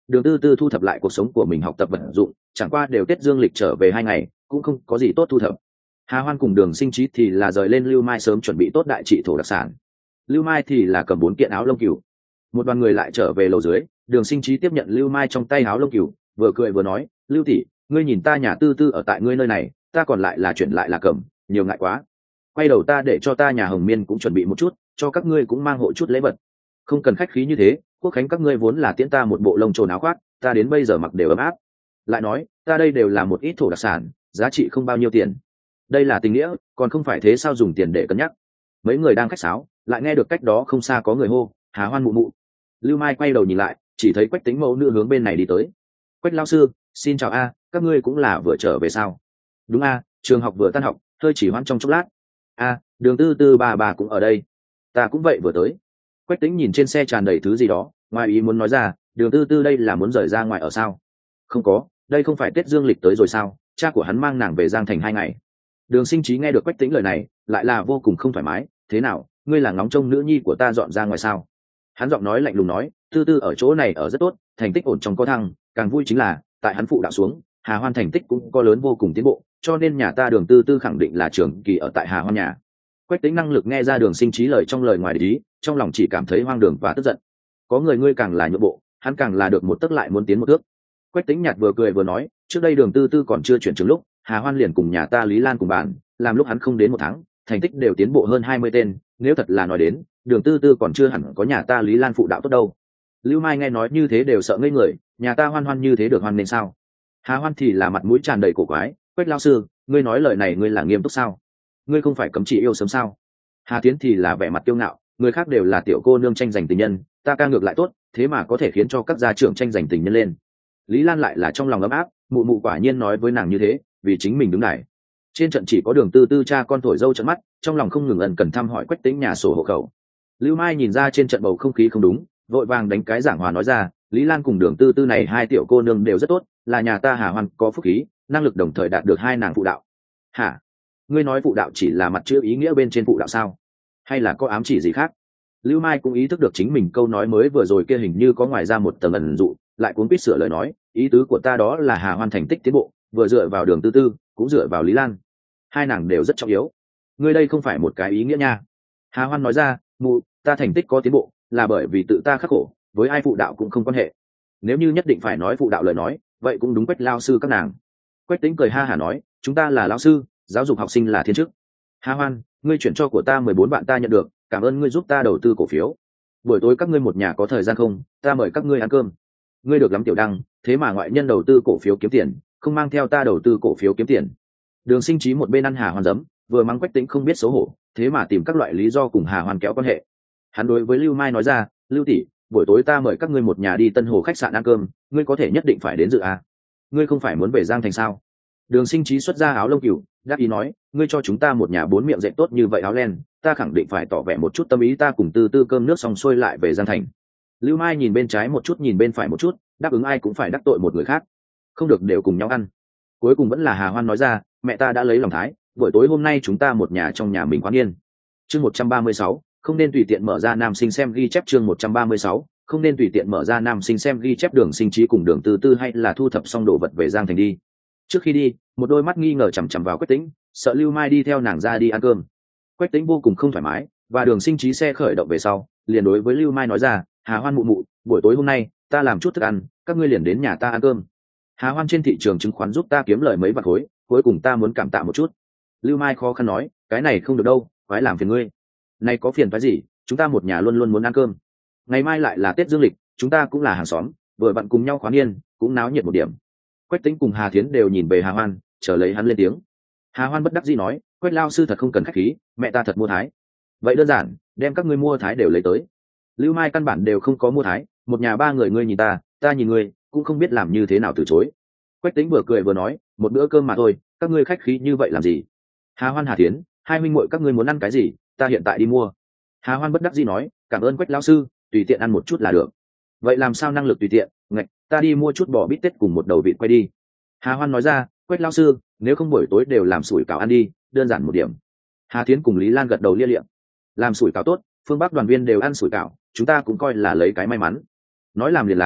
Đường Tư Tư thu thập lại cuộc sống của mình, học tập vận dụng, chẳng qua đều Tết dương lịch trở về 2 ngày, cũng không có gì tốt thu thập. Hà Hoan cùng Đường Sinh Trí thì là rời lên Lưu Mai sớm chuẩn bị tốt đại trị thổ đặc sản. Lưu Mai thì là cầm 4 kiện áo lông cừu. Một đoàn người lại trở về lầu dưới, Đường Sinh Trí tiếp nhận Lưu Mai trong tay áo lông cừu, vừa cười vừa nói, Lưu tỷ, ngươi nhìn ta nhà Tư Tư ở tại ngươi nơi này, ta còn lại là chuyển lại là cầm, nhiều ngại quá. Quay đầu ta để cho ta nhà Hồng Miên cũng chuẩn bị một chút, cho các ngươi cũng mang hộ chút lễ vật. Không cần khách khí như thế, Quốc khánh các ngươi vốn là tiễn ta một bộ lông trồn áo khoác, ta đến bây giờ mặc đều ấm áp. Lại nói, ta đây đều là một ít thổ đặc sản, giá trị không bao nhiêu tiền. Đây là tình nghĩa, còn không phải thế sao dùng tiền để cân nhắc. Mấy người đang khách sáo, lại nghe được cách đó không xa có người hô, Hà Hoan mụ mụ. Lưu Mai quay đầu nhìn lại, chỉ thấy Quách Tính mẫu nữ hướng bên này đi tới. Quách lao sư, xin chào a, các ngươi cũng là vừa trở về sao? Đúng a, trường học vừa tan học, hơi chỉ hoãn trong chốc lát. A, Đường Tư Tư bà cũng ở đây. Ta cũng vậy vừa tới. Quách Tính nhìn trên xe tràn đầy thứ gì đó, ngoài ý muốn nói ra, Đường Tư Tư đây là muốn rời ra ngoài ở sao? Không có, đây không phải Tết dương lịch tới rồi sao? Cha của hắn mang nàng về Giang Thành 2 ngày. Đường Sinh Trí nghe được Quách Tính lời này, lại là vô cùng không thoải mái. Thế nào, ngươi là ngóng trông nữ nhi của ta dọn ra ngoài sao? Hắn giọng nói lạnh lùng nói, Tư Tư ở chỗ này ở rất tốt, thành tích ổn trong có thăng, càng vui chính là tại hắn phụ đạo xuống, Hà Hoan thành tích cũng có lớn vô cùng tiến bộ, cho nên nhà ta Đường Tư Tư khẳng định là trưởng kỳ ở tại Hà Hoan nhà. Quách Tính năng lực nghe ra Đường Sinh Trí lời trong lời ngoài ý, trong lòng chỉ cảm thấy hoang đường và tức giận. Có người ngươi càng là nhượng bộ, hắn càng là được một tấc lại muốn tiến một thước. Quách Tính nhạt vừa cười vừa nói, trước đây Đường Tư Tư còn chưa chuyển trường lúc, Hà Hoan liền cùng nhà ta Lý Lan cùng bàn, làm lúc hắn không đến 1 tháng, thành tích đều tiến bộ hơn 20 tên, nếu thật là nói đến, Đường Tư Tư còn chưa hẳn có nhà ta Lý Lan phụ đạo tốt đâu. Lưu Mai nghe nói như thế đều sợ ngây người, nhà ta Hoan Hoan như thế được hoan nên sao? Hà Hoan thì là mặt mũi tràn đầy cổ quái, Quách lao sư, ngươi nói lời này ngươi là nghiêm túc sao? Ngươi không phải cấm chỉ yêu sớm sao? Hà Tiến thì là vẻ mặt kiêu ngạo, người khác đều là tiểu cô nương tranh giành tình nhân, ta ca ngược lại tốt, thế mà có thể khiến cho các gia trưởng tranh giành tình nhân lên. Lý Lan lại là trong lòng ấm áp, mụ mụ quả nhiên nói với nàng như thế, vì chính mình đứng này. Trên trận chỉ có Đường Tư Tư cha con thổi dâu trận mắt, trong lòng không ngừng ẩn cần thăm hỏi Quách Tính nhà sổ hộ khẩu. Lưu Mai nhìn ra trên trận bầu không khí không đúng, vội vàng đánh cái giảng hòa nói ra, Lý Lan cùng Đường Tư Tư này hai tiểu cô nương đều rất tốt, là nhà ta Hà Hoan có phúc khí, năng lực đồng thời đạt được hai nàng phụ đạo. Hả? Ngươi nói phụ đạo chỉ là mặt chữ ý nghĩa bên trên phụ đạo sao? Hay là có ám chỉ gì khác? Lưu Mai cũng ý thức được chính mình câu nói mới vừa rồi kia hình như có ngoài ra một tầng ẩn dụ, lại cuốn quýt sửa lời nói, ý tứ của ta đó là Hà Hoan thành tích tiến bộ, vừa dựa vào Đường Tư Tư, cũng dựa vào Lý Lan. Hai nàng đều rất trọng yếu. Ngươi đây không phải một cái ý nghĩa nha. Hà Hoan nói ra, mụ, ta thành tích có tiến bộ, là bởi vì tự ta khắc khổ, với ai phụ đạo cũng không quan hệ. Nếu như nhất định phải nói phụ đạo lời nói, vậy cũng đúng Quách lao sư các nàng. Quách Tính cười ha hả nói, chúng ta là lão sư, giáo dục học sinh là thiên chức. Hà Hoan, ngươi chuyển cho của ta 14 bạn ta nhận được, cảm ơn ngươi giúp ta đầu tư cổ phiếu. Buổi tối các ngươi một nhà có thời gian không, ta mời các ngươi ăn cơm. Ngươi được lắm Tiểu Đăng, thế mà ngoại nhân đầu tư cổ phiếu kiếm tiền, không mang theo ta đầu tư cổ phiếu kiếm tiền. Đường Sinh Trí một bên ăn Hà Hoan giấm, vừa mắng Quách Tính không biết xấu hổ, thế mà tìm các loại lý do cùng Hà Hoan kéo quan hệ. Hắn đối với Lưu Mai nói ra, Lưu tỷ, buổi tối ta mời các ngươi một nhà đi Tân Hồ khách sạn ăn cơm, ngươi có thể nhất định phải đến dự à? Ngươi không phải muốn về Giang Thành sao? Đường Sinh Trí xuất ra áo lông cừu, đáp ý nói, ngươi cho chúng ta một nhà 4 miệng dệt tốt như vậy áo len, ta khẳng định phải tỏ vẻ một chút tâm ý, ta cùng Tư Tư cơm nước xong xuôi lại về Giang Thành. Lưu Mai nhìn bên trái một chút nhìn bên phải một chút, đáp ứng ai cũng phải đắc tội một người khác, không được đều cùng nhau ăn. Cuối cùng vẫn là Hà Hoan nói ra, mẹ ta đã lấy lòng thái, buổi tối hôm nay chúng ta một nhà trong nhà mình quán yên. Chương 136, không nên tùy tiện mở ra nam sinh xem ghi chép. Chương 136, không nên tùy tiện mở ra nam sinh xem ghi chép. Đường Sinh Trí cùng Đường Tư Tư hay là thu thập xong đồ vật về Giang Thành đi. Trước khi đi, một đôi mắt nghi ngờ chằm chằm vào Quách Tính, sợ Lưu Mai đi theo nàng ra đi ăn cơm. Quách Tính vô cùng không thoải mái, và Đường Sinh Trí xe khởi động về sau, liền đối với Lưu Mai nói ra, Hà Hoan mụ mụ, buổi tối hôm nay ta làm chút thức ăn, các ngươi liền đến nhà ta ăn cơm. Hà Hoan trên thị trường chứng khoán giúp ta kiếm lời mấy vạn khối, cuối cùng ta muốn cảm tạ một chút. Lưu Mai khó khăn nói, cái này không được đâu, phải làm phiền ngươi. Này có phiền phải gì, chúng ta một nhà luôn luôn muốn ăn cơm. Ngày mai lại là Tết dương lịch, chúng ta cũng là hàng xóm, vừa vặn cùng nhau khoán yên, cũng náo nhiệt một điểm. Quách Tính cùng Hà Thiến đều nhìn về Hà Hoan, chờ lấy hắn lên tiếng. Hà Hoan bất đắc dĩ nói, Quách lao sư thật không cần khách khí, mẹ ta thật mua thái. Vậy đơn giản, đem các ngươi mua thái đều lấy tới. Lưu Mai căn bản đều không có mua thái, một nhà 3 người ngươi nhìn ta nhìn ngươi, cũng không biết làm như thế nào từ chối. Quách Tính vừa cười vừa nói, một bữa cơm mà thôi, các ngươi khách khí như vậy làm gì? Hà Hoan Hà Thiến, hai huynh muội các ngươi muốn ăn cái gì, ta hiện tại đi mua. Hà Hoan bất đắc dĩ nói, cảm ơn Quách lão sư, tùy tiện ăn một chút là được. Vậy làm sao năng lực tùy tiện, ngạch, ta đi mua chút bò bít tết cùng một đầu vịt quay đi. Hà Hoan nói ra, Quách lão sư, nếu không buổi tối đều làm sủi cảo ăn đi, đơn giản một điểm. Hà Thiến cùng Lý Lan gật đầu lia liệm. Làm sủi cảo tốt, phương Bắc đoàn viên đều ăn sủi cảo, chúng ta cũng coi là lấy cái may mắn. Nói làm liền làm,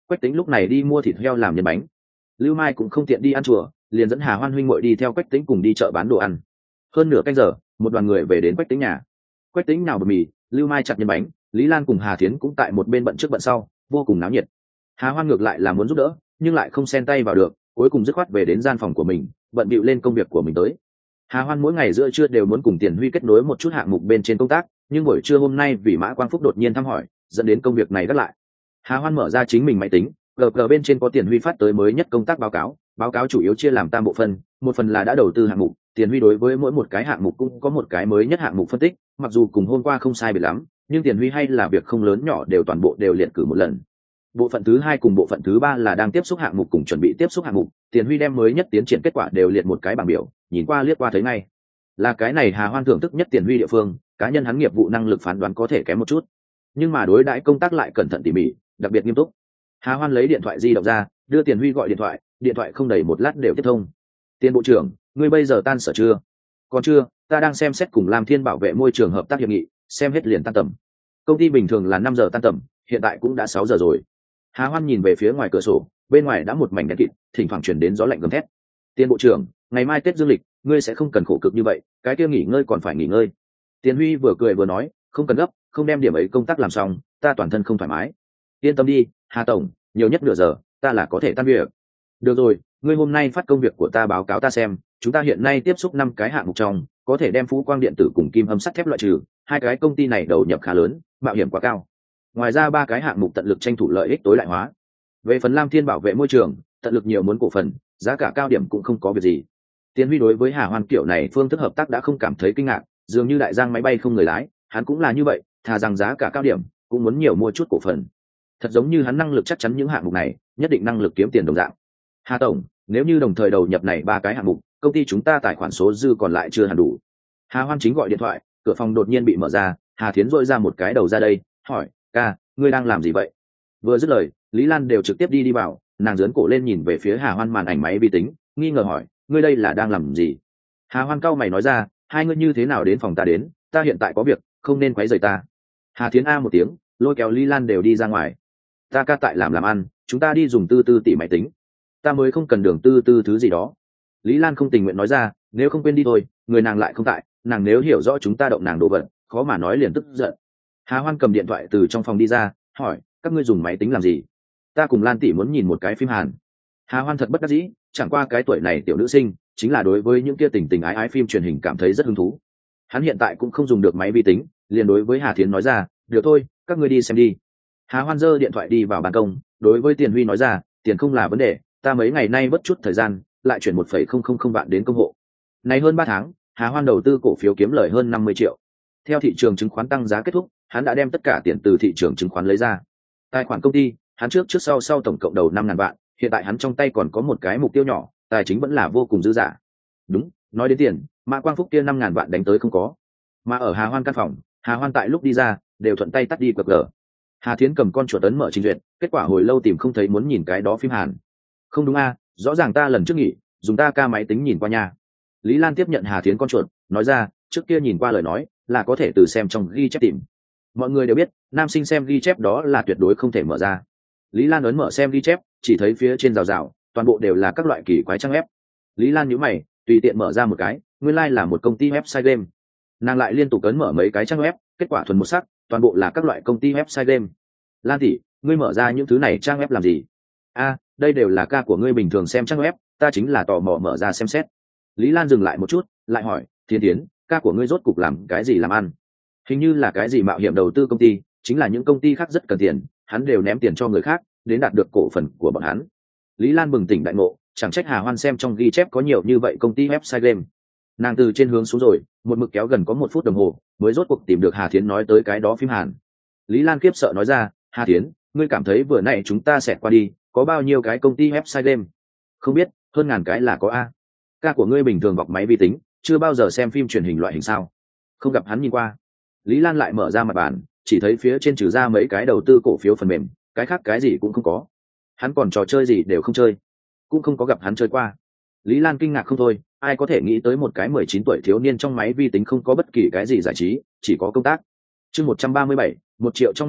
Quách Tĩnh lúc này đi mua thịt heo làm nhân bánh. Lưu Mai cũng không tiện đi ăn chùa, liền dẫn Hà Hoan huynh muội đi theo Quách Tĩnh cùng đi chợ bán đồ ăn. Hơn nửa canh giờ, một đoàn người về đến Quách Tĩnh nhà. Quách Tĩnh nào bột mì, Lưu Mai chặt nhân bánh, Lý Lan cùng Hà Thiến cũng tại một bên bận trước bận sau, vô cùng náo nhiệt. Hà Hoan ngược lại là muốn giúp đỡ, nhưng lại không xen tay vào được, cuối cùng dứt khoát về đến gian phòng của mình, bận bịu lên công việc của mình tới. Hà Hoan mỗi ngày giữa trưa đều muốn cùng Tiền Huy kết nối một chút hạng mục bên trên công tác, nhưng buổi trưa hôm nay vì Mã Quang Phúc đột nhiên thăm hỏi, dẫn đến công việc này gác lại. Hà Hoan mở ra chính mình máy tính, GG bên trên có Tiền Huy phát tới mới nhất công tác báo cáo chủ yếu chia làm tam bộ phận, một phần là đã đầu tư hạng mục, Tiền Huy đối với mỗi một cái hạng mục cũng có một cái mới nhất hạng mục phân tích, mặc dù cùng hôm qua không sai biệt lắm, nhưng Tiền Huy hay là việc không lớn nhỏ đều toàn bộ đều liệt cử một lần. Bộ phận thứ hai cùng bộ phận thứ ba là đang tiếp xúc hạng mục cùng chuẩn bị tiếp xúc hạng mục, Tiền Huy đem mới nhất tiến triển kết quả đều liệt một cái bảng biểu, nhìn qua liếc qua thấy ngay. Là cái này Hà Hoan thưởng thức nhất Tiền Huy địa phương, cá nhân hắn nghiệp vụ năng lực phán đoán có thể kém một chút, nhưng mà đối đãi công tác lại cẩn thận tỉ mỉ, đặc biệt nghiêm túc. Hà Hoan lấy điện thoại di động ra, đưa Tiền Huy gọi điện thoại không đầy một lát đều tiếp thông. Tiền bộ trưởng, ngươi bây giờ tan sở chưa? Còn chưa, ta đang xem xét cùng Lam Thiên bảo vệ môi trường hợp tác hiệp nghị, xem hết liền tan tầm. Công ty bình thường là 5 giờ tan tầm, hiện tại cũng đã 6 giờ rồi. Hà Hoan nhìn về phía ngoài cửa sổ, bên ngoài đã một mảnh đen kịt, thỉnh thoảng truyền đến gió lạnh gầm thét. Tiền bộ trưởng, ngày mai Tết Dương lịch, ngươi sẽ không cần khổ cực như vậy, cái kia nghỉ ngơi còn phải nghỉ ngơi. Tiền Huy vừa cười vừa nói, không cần gấp, không đem điểm ấy công tác làm xong, ta toàn thân không thoải mái. Yên tâm đi, Hà tổng, nhiều nhất nửa giờ, ta là có thể tan việc. Được rồi, ngươi hôm nay phát công việc của ta báo cáo ta xem, chúng ta hiện nay tiếp xúc 5 cái hạng mục trong, có thể đem Phú Quang điện tử cùng Kim Hâm sắt thép loại trừ, hai cái công ty này đầu nhập khá lớn, mạo hiểm quá cao. Ngoài ra 3 cái hạng mục tận lực tranh thủ lợi ích tối đại hóa. Về phần Lam Thiên bảo vệ môi trường, tận lực nhiều muốn cổ phần, giá cả cao điểm cũng không có việc gì. Tiến Huy đối với Hà Hoan kiểu này phương thức hợp tác đã không cảm thấy kinh ngạc, dường như đại giang máy bay không người lái, hắn cũng là như vậy, thà rằng giá cả cao điểm, cũng muốn nhiều mua chút cổ phần. Thật giống như hắn năng lực chắc chắn những hạng mục này, nhất định năng lực kiếm tiền đồng dạng. Hà tổng, nếu như đồng thời đầu nhập này 3 cái hạng mục, công ty chúng ta tài khoản số dư còn lại chưa hẳn đủ. Hà Hoan chính gọi điện thoại, cửa phòng đột nhiên bị mở ra, Hà Thiến rỗi ra một cái đầu ra đây, hỏi, ca, ngươi đang làm gì vậy? Vừa dứt lời, Lý Lan đều trực tiếp đi vào, nàng giớn cổ lên nhìn về phía Hà Hoan màn ảnh máy vi tính, nghi ngờ hỏi, ngươi đây là đang làm gì? Hà Hoan cau mày nói ra, hai ngươi như thế nào đến phòng ta đến, ta hiện tại có việc, không nên quấy rầy ta. Hà Thiến a một tiếng, lôi kéo Lý Lan đều đi ra ngoài. Ta ca tại làm ăn, chúng ta đi dùng tư tỷ máy tính. Ta mới không cần đường tư thứ gì đó. Lý Lan không tình nguyện nói ra, nếu không quên đi thôi, người nàng lại không tại, nàng nếu hiểu rõ chúng ta động nàng đồ vật, khó mà nói liền tức giận. Hà Hoan cầm điện thoại từ trong phòng đi ra, hỏi, các ngươi dùng máy tính làm gì? Ta cùng Lan tỷ muốn nhìn một cái phim Hàn. Hà Hoan thật bất đắc dĩ, chẳng qua cái tuổi này tiểu nữ sinh, chính là đối với những kia tình tình ái ái phim truyền hình cảm thấy rất hứng thú. Hắn hiện tại cũng không dùng được máy vi tính, liền đối với Hà Thiến nói ra, được thôi, các ngươi đi xem đi. Hà Hoan giơ điện thoại đi vào ban công, đối với Tiền Huy nói ra, tiền không là vấn đề, ta mấy ngày nay mất chút thời gian, lại chuyển 1,000 vạn đến công hộ. Này hơn 3 tháng, Hà Hoan đầu tư cổ phiếu kiếm lời hơn 50 triệu. Theo thị trường chứng khoán tăng giá kết thúc, hắn đã đem tất cả tiền từ thị trường chứng khoán lấy ra. Tài khoản công ty, hắn trước sau tổng cộng đầu 5.000 vạn, hiện tại hắn trong tay còn có một cái mục tiêu nhỏ, tài chính vẫn là vô cùng dư dả. Đúng, nói đến tiền, Mã Quang Phúc kia 5.000 vạn đánh tới không có. Mà ở Hà Hoan căn phòng, Hà Hoan tại lúc đi ra, đều thuận tay tắt đi QG. Hà Thiến cầm con chuột ấn mở trình duyệt, kết quả hồi lâu tìm không thấy muốn nhìn cái đó phim Hàn. Không đúng a, rõ ràng ta lần trước nghỉ, dùng ta ca máy tính nhìn qua nhà. Lý Lan tiếp nhận Hà Thiến con chuột, nói ra, trước kia nhìn qua lời nói, là có thể từ xem trong ghi chép tìm. Mọi người đều biết, nam sinh xem ghi chép đó là tuyệt đối không thể mở ra. Lý Lan ấn mở xem ghi chép, chỉ thấy phía trên rào, toàn bộ đều là các loại kỳ quái trang web. Lý Lan nhíu mày, tùy tiện mở ra một cái, nguyên lai là một công ty website game. Nàng lại liên tục ấn mở mấy cái trang web, kết quả thuần một sắc, toàn bộ là các loại công ty website game. Lan tỷ, ngươi mở ra những thứ này trang web làm gì? A, đây đều là ca của ngươi bình thường xem trang web, ta chính là tò mò mở ra xem xét. Lý Lan dừng lại một chút, lại hỏi, Thiên Tiến, ca của ngươi rốt cục làm cái gì làm ăn? Hình như là cái gì mạo hiểm đầu tư công ty, chính là những công ty khác rất cần tiền, hắn đều ném tiền cho người khác, đến đạt được cổ phần của bọn hắn. Lý Lan bừng tỉnh đại ngộ, chẳng trách Hà Hoan xem trong ghi chép có nhiều như vậy công ty website game. Nàng từ trên hướng xuống rồi, một mực kéo gần có 1 phút đồng hồ, mới rốt cuộc tìm được Hà Thiến nói tới cái đó phim Hàn. Lý Lan khiếp sợ nói ra, Hà Thiến, ngươi cảm thấy vừa nãy chúng ta xẹt qua đi, có bao nhiêu cái công ty website game? Không biết, hơn ngàn cái là có a. Ca của ngươi bình thường bọc máy vi tính, chưa bao giờ xem phim truyền hình loại hình sao? Không gặp hắn nhìn qua. Lý Lan lại mở ra mặt bàn, chỉ thấy phía trên trừ ra mấy cái đầu tư cổ phiếu phần mềm, cái khác cái gì cũng không có. Hắn còn trò chơi gì đều không chơi, cũng không có gặp hắn chơi qua. Lý Lan kinh ngạc không thôi, ai có thể nghĩ tới một cái 19 tuổi thiếu niên trong máy vi tính không có bất kỳ cái gì giải trí, chỉ có công tác. Chương 137, 1 triệu trong mắt hắn,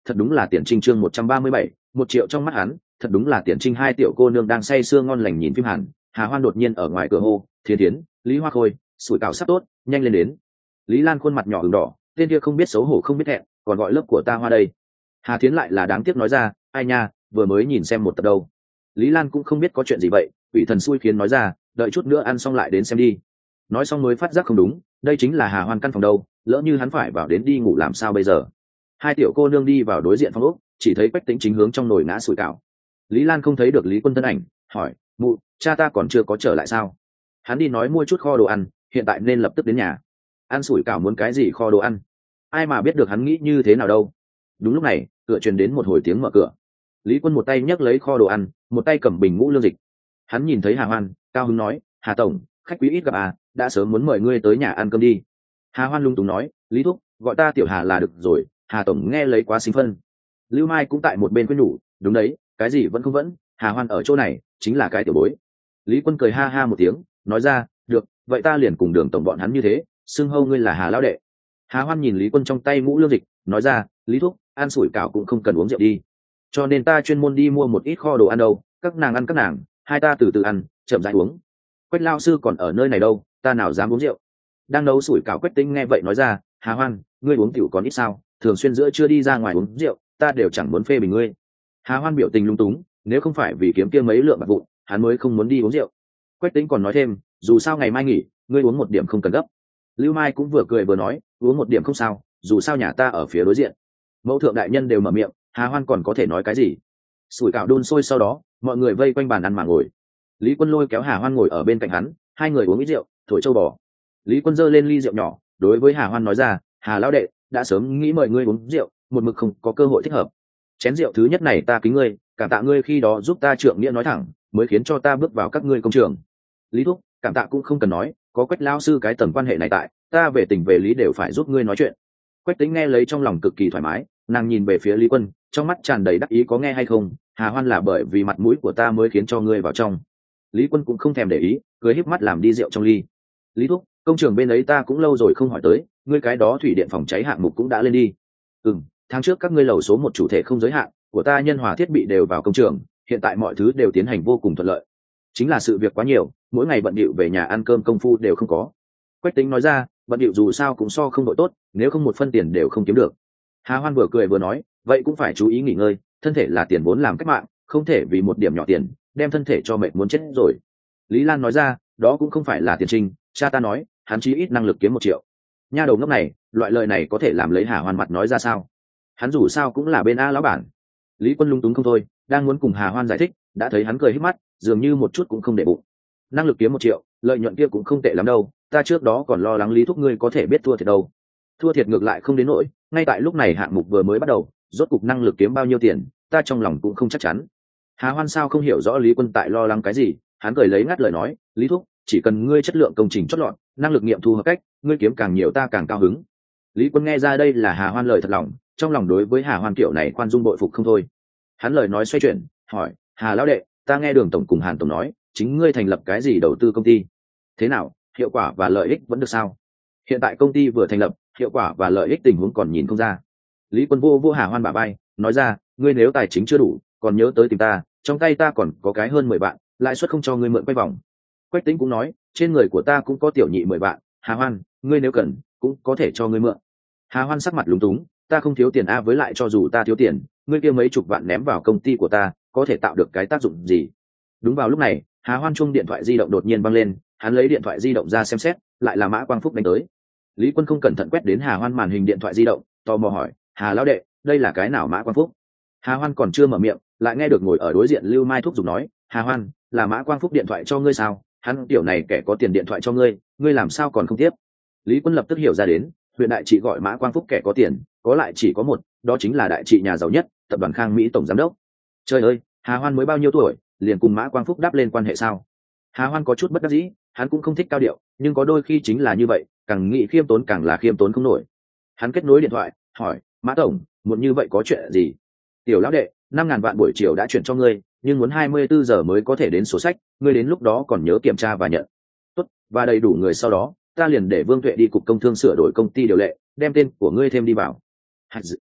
thật đúng là Tiền Trinh. Chương 137, 1 triệu trong mắt hắn, thật đúng là Tiền Trinh. Hai tiểu cô nương đang say sưa ngon lành nhìn phim Hàn, Hà Hoan đột nhiên ở ngoài cửa hô, Thiên Thiến, Lý Hoa Khôi, sủi cảo sắp tốt, nhanh lên đến. Lý Lan khuôn mặt nhỏ ửng đỏ, tên kia không biết xấu hổ không biết thẹn, còn gọi lớp của ta Hoa đây. Hà Thiến lại là đáng tiếc nói ra, ai nha, vừa mới nhìn xem một tập đâu. Lý Lan cũng không biết có chuyện gì vậy, ủy thần xui khiến nói ra, đợi chút nữa ăn xong lại đến xem đi. Nói xong mới phát giác không đúng, đây chính là Hà Hoan căn phòng đâu, lỡ như hắn phải vào đến đi ngủ làm sao bây giờ. Hai tiểu cô nương đi vào đối diện phòng ốc, chỉ thấy Quách Tĩnh chính hướng trong nồi ngã sủi cảo. Lý Lan không thấy được Lý Quân thân ảnh, hỏi, mụ, cha ta còn chưa có trở lại sao? Hắn đi nói mua chút kho đồ ăn, hiện tại nên lập tức đến nhà. Ăn sủi cảo muốn cái gì kho đồ ăn? Ai mà biết được hắn nghĩ như thế nào đâu. Đúng lúc này, cửa truyền đến một hồi tiếng mở cửa. Lý Quân một tay nhấc lấy kho đồ ăn, một tay cầm bình ngũ lương dịch. Hắn nhìn thấy Hà Hoan, cao hứng nói, Hà tổng, khách quý ít gặp à, đã sớm muốn mời ngươi tới nhà ăn cơm đi. Hà Hoan lung túng nói, Lý thúc, gọi ta tiểu Hà là được rồi, Hà tổng nghe lấy quá xinh phân. Lưu Mai cũng tại một bên khuyên nhủ, đúng đấy, cái gì vẫn không vẫn, Hà Hoan ở chỗ này chính là cái tiểu bối. Lý Quân cười ha ha một tiếng, nói ra, được, vậy ta liền cùng Đường tổng bọn hắn như thế, xưng hô ngươi là Hà lão đệ. Hà Hoan nhìn Lý Quân trong tay ngũ lương dịch, nói ra, Lý thúc, ăn sủi cảo cũng không cần uống rượu đi, cho nên ta chuyên môn đi mua một ít kho đồ ăn đâu, các nàng ăn các nàng, hai ta từ từ ăn, chậm rãi uống. Quách lao sư còn ở nơi này đâu, ta nào dám uống rượu. Đang nấu sủi cảo Quách Tĩnh nghe vậy nói ra, Hà Hoan, ngươi uống tiểu còn ít sao, thường xuyên giữa trưa đi ra ngoài uống rượu, ta đều chẳng muốn phê bình ngươi. Hà Hoan biểu tình lung túng, nếu không phải vì kiếm kia mấy lượng bạc vụn, hắn mới không muốn đi uống rượu. Quách Tĩnh còn nói thêm, dù sao ngày mai nghỉ, ngươi uống một điểm không cần gấp. Lưu Mai cũng vừa cười vừa nói, uống một điểm không sao, dù sao nhà ta ở phía đối diện. Mẫu thượng đại nhân đều mở miệng, Hà Hoan còn có thể nói cái gì. Sủi cảo đun sôi sau đó, mọi người vây quanh bàn ăn mà ngồi. Lý Quân lôi kéo Hà Hoan ngồi ở bên cạnh hắn, hai người uống ít rượu, thổi châu bò. Lý Quân giơ lên ly rượu nhỏ, đối với Hà Hoan nói ra, Hà lão đệ, đã sớm nghĩ mời ngươi uống rượu, một mực không có cơ hội thích hợp. Chén rượu thứ nhất này ta kính ngươi, cảm tạ ngươi khi đó giúp ta trượng nghĩa nói thẳng, mới khiến cho ta bước vào các ngươi công trường. Lý thúc, cảm tạ cũng không cần nói, có Quách lão sư cái tầng quan hệ này tại, ta về tình về lý đều phải giúp ngươi nói chuyện. Quách Tĩnh nghe lấy trong lòng cực kỳ thoải mái, nàng nhìn về phía Lý Quân, trong mắt tràn đầy đắc ý, có nghe hay không, Hà Hoan là bởi vì mặt mũi của ta mới khiến cho ngươi vào trong. Lý Quân cũng không thèm để ý, cười híp mắt làm đi rượu trong ly. Lý thúc, công trường bên ấy ta cũng lâu rồi không hỏi tới, ngươi cái đó thủy điện phòng cháy hạng mục cũng đã lên đi. Tháng trước các ngươi lầu số một chủ thể không giới hạn, của ta nhân hòa thiết bị đều vào công trường, hiện tại mọi thứ đều tiến hành vô cùng thuận lợi. Chính là sự việc quá nhiều, mỗi ngày bận bịu về nhà ăn cơm công phu đều không có. Quách Tĩnh nói ra, bận bịu dù sao cũng so không đội tốt, nếu không một phân tiền đều không kiếm được. Hà Hoan vừa cười vừa nói, vậy cũng phải chú ý nghỉ ngơi, thân thể là tiền vốn làm cách mạng, không thể vì một điểm nhỏ tiền đem thân thể cho mệt muốn chết rồi. Lý Lan nói ra, đó cũng không phải là Tiền Trinh, cha ta nói hắn chí ít năng lực kiếm 1 triệu. Nha đầu ngốc này, loại lời này có thể làm lấy Hà Hoan mặt nói ra sao? Hắn dù sao cũng là bên A lão bản. Lý Quân lung túng không thôi, đang muốn cùng Hà Hoan giải thích, đã thấy hắn cười híp mắt, dường như một chút cũng không để bụng. Năng lực kiếm 1 triệu, lợi nhuận kia cũng không tệ lắm đâu, ta trước đó còn lo lắng Lý thúc ngươi có thể biết thua thiệt đâu. Thua thiệt ngược lại không đến nỗi, ngay tại lúc này hạng mục vừa mới bắt đầu, rốt cục năng lực kiếm bao nhiêu tiền, ta trong lòng cũng không chắc chắn. Hà Hoan sao không hiểu rõ Lý Quân tại lo lắng cái gì, hắn cười lấy ngắt lời nói, Lý thúc, chỉ cần ngươi chất lượng công trình chót lọt, năng lực nghiệm thu hợp cách, ngươi kiếm càng nhiều ta càng cao hứng. Lý Quân nghe ra đây là Hà Hoan lời thật lòng, trong lòng đối với Hà Hoan kiểu này khoan dung bội phục không thôi. Hắn lời nói xoay chuyển, hỏi, Hà lão đệ, ta nghe Đường tổng cùng Hàn tổng nói, chính ngươi thành lập cái gì đầu tư công ty, thế nào, hiệu quả và lợi ích vẫn được sao? Hiện tại công ty vừa thành lập, hiệu quả và lợi ích tình huống còn nhìn không ra. Lý Quân vô Hà Hoan bả vai, nói ra, ngươi nếu tài chính chưa đủ, còn nhớ tới tìm ta, trong tay ta còn có cái hơn 10 vạn, lãi suất không cho ngươi mượn quay vòng. Quách Tĩnh cũng nói, trên người của ta cũng có tiểu nhị 10 vạn, Hà Hoan, ngươi nếu cần, cũng có thể cho ngươi mượn. Hà Hoan sắc mặt lúng túng, ta không thiếu tiền a, với lại cho dù ta thiếu tiền, ngươi kia mấy chục vạn ném vào công ty của ta, có thể tạo được cái tác dụng gì? Đúng vào lúc này, Hà Hoan chuông điện thoại di động đột nhiên vang lên, hắn lấy điện thoại di động ra xem xét, lại là Mã Quang Phúc đánh tới. Lý Quân không cẩn thận quét đến Hà Hoan màn hình điện thoại di động, tò mò hỏi, Hà lão đệ, đây là cái nào Mã Quang Phúc? Hà Hoan còn chưa mở miệng, lại nghe được ngồi ở đối diện Lưu Mai thúc giục nói, Hà Hoan, là Mã Quang Phúc điện thoại cho ngươi sao? Hắn tiểu này kẻ có tiền điện thoại cho ngươi, ngươi làm sao còn không tiếp? Lý Quân lập tức hiểu ra đến, huyện đại trị gọi Mã Quang Phúc kẻ có tiền, có lại chỉ có một, đó chính là đại trị nhà giàu nhất, tập đoàn Khang Mỹ tổng giám đốc. Trời ơi, Hà Hoan mới bao nhiêu tuổi, liền cùng Mã Quang Phúc đáp lên quan hệ sao? Hà Hoan có chút bất đắc dĩ, hắn cũng không thích cao điệu, nhưng có đôi khi chính là như vậy, càng nghĩ khiêm tốn càng là khiêm tốn không nổi. Hắn kết nối điện thoại, hỏi, Mã tổng, muốn như vậy có chuyện gì? Tiểu lão đệ, 5.000 vạn buổi chiều đã chuyển cho ngươi, nhưng muốn 24 giờ mới có thể đến sổ sách, ngươi đến lúc đó còn nhớ kiểm tra và nhận. Tốt, và đầy đủ người sau đó, ta liền để Vương Tuệ đi cục công thương sửa đổi công ty điều lệ, đem tên của ngươi thêm đi vào. Tốt,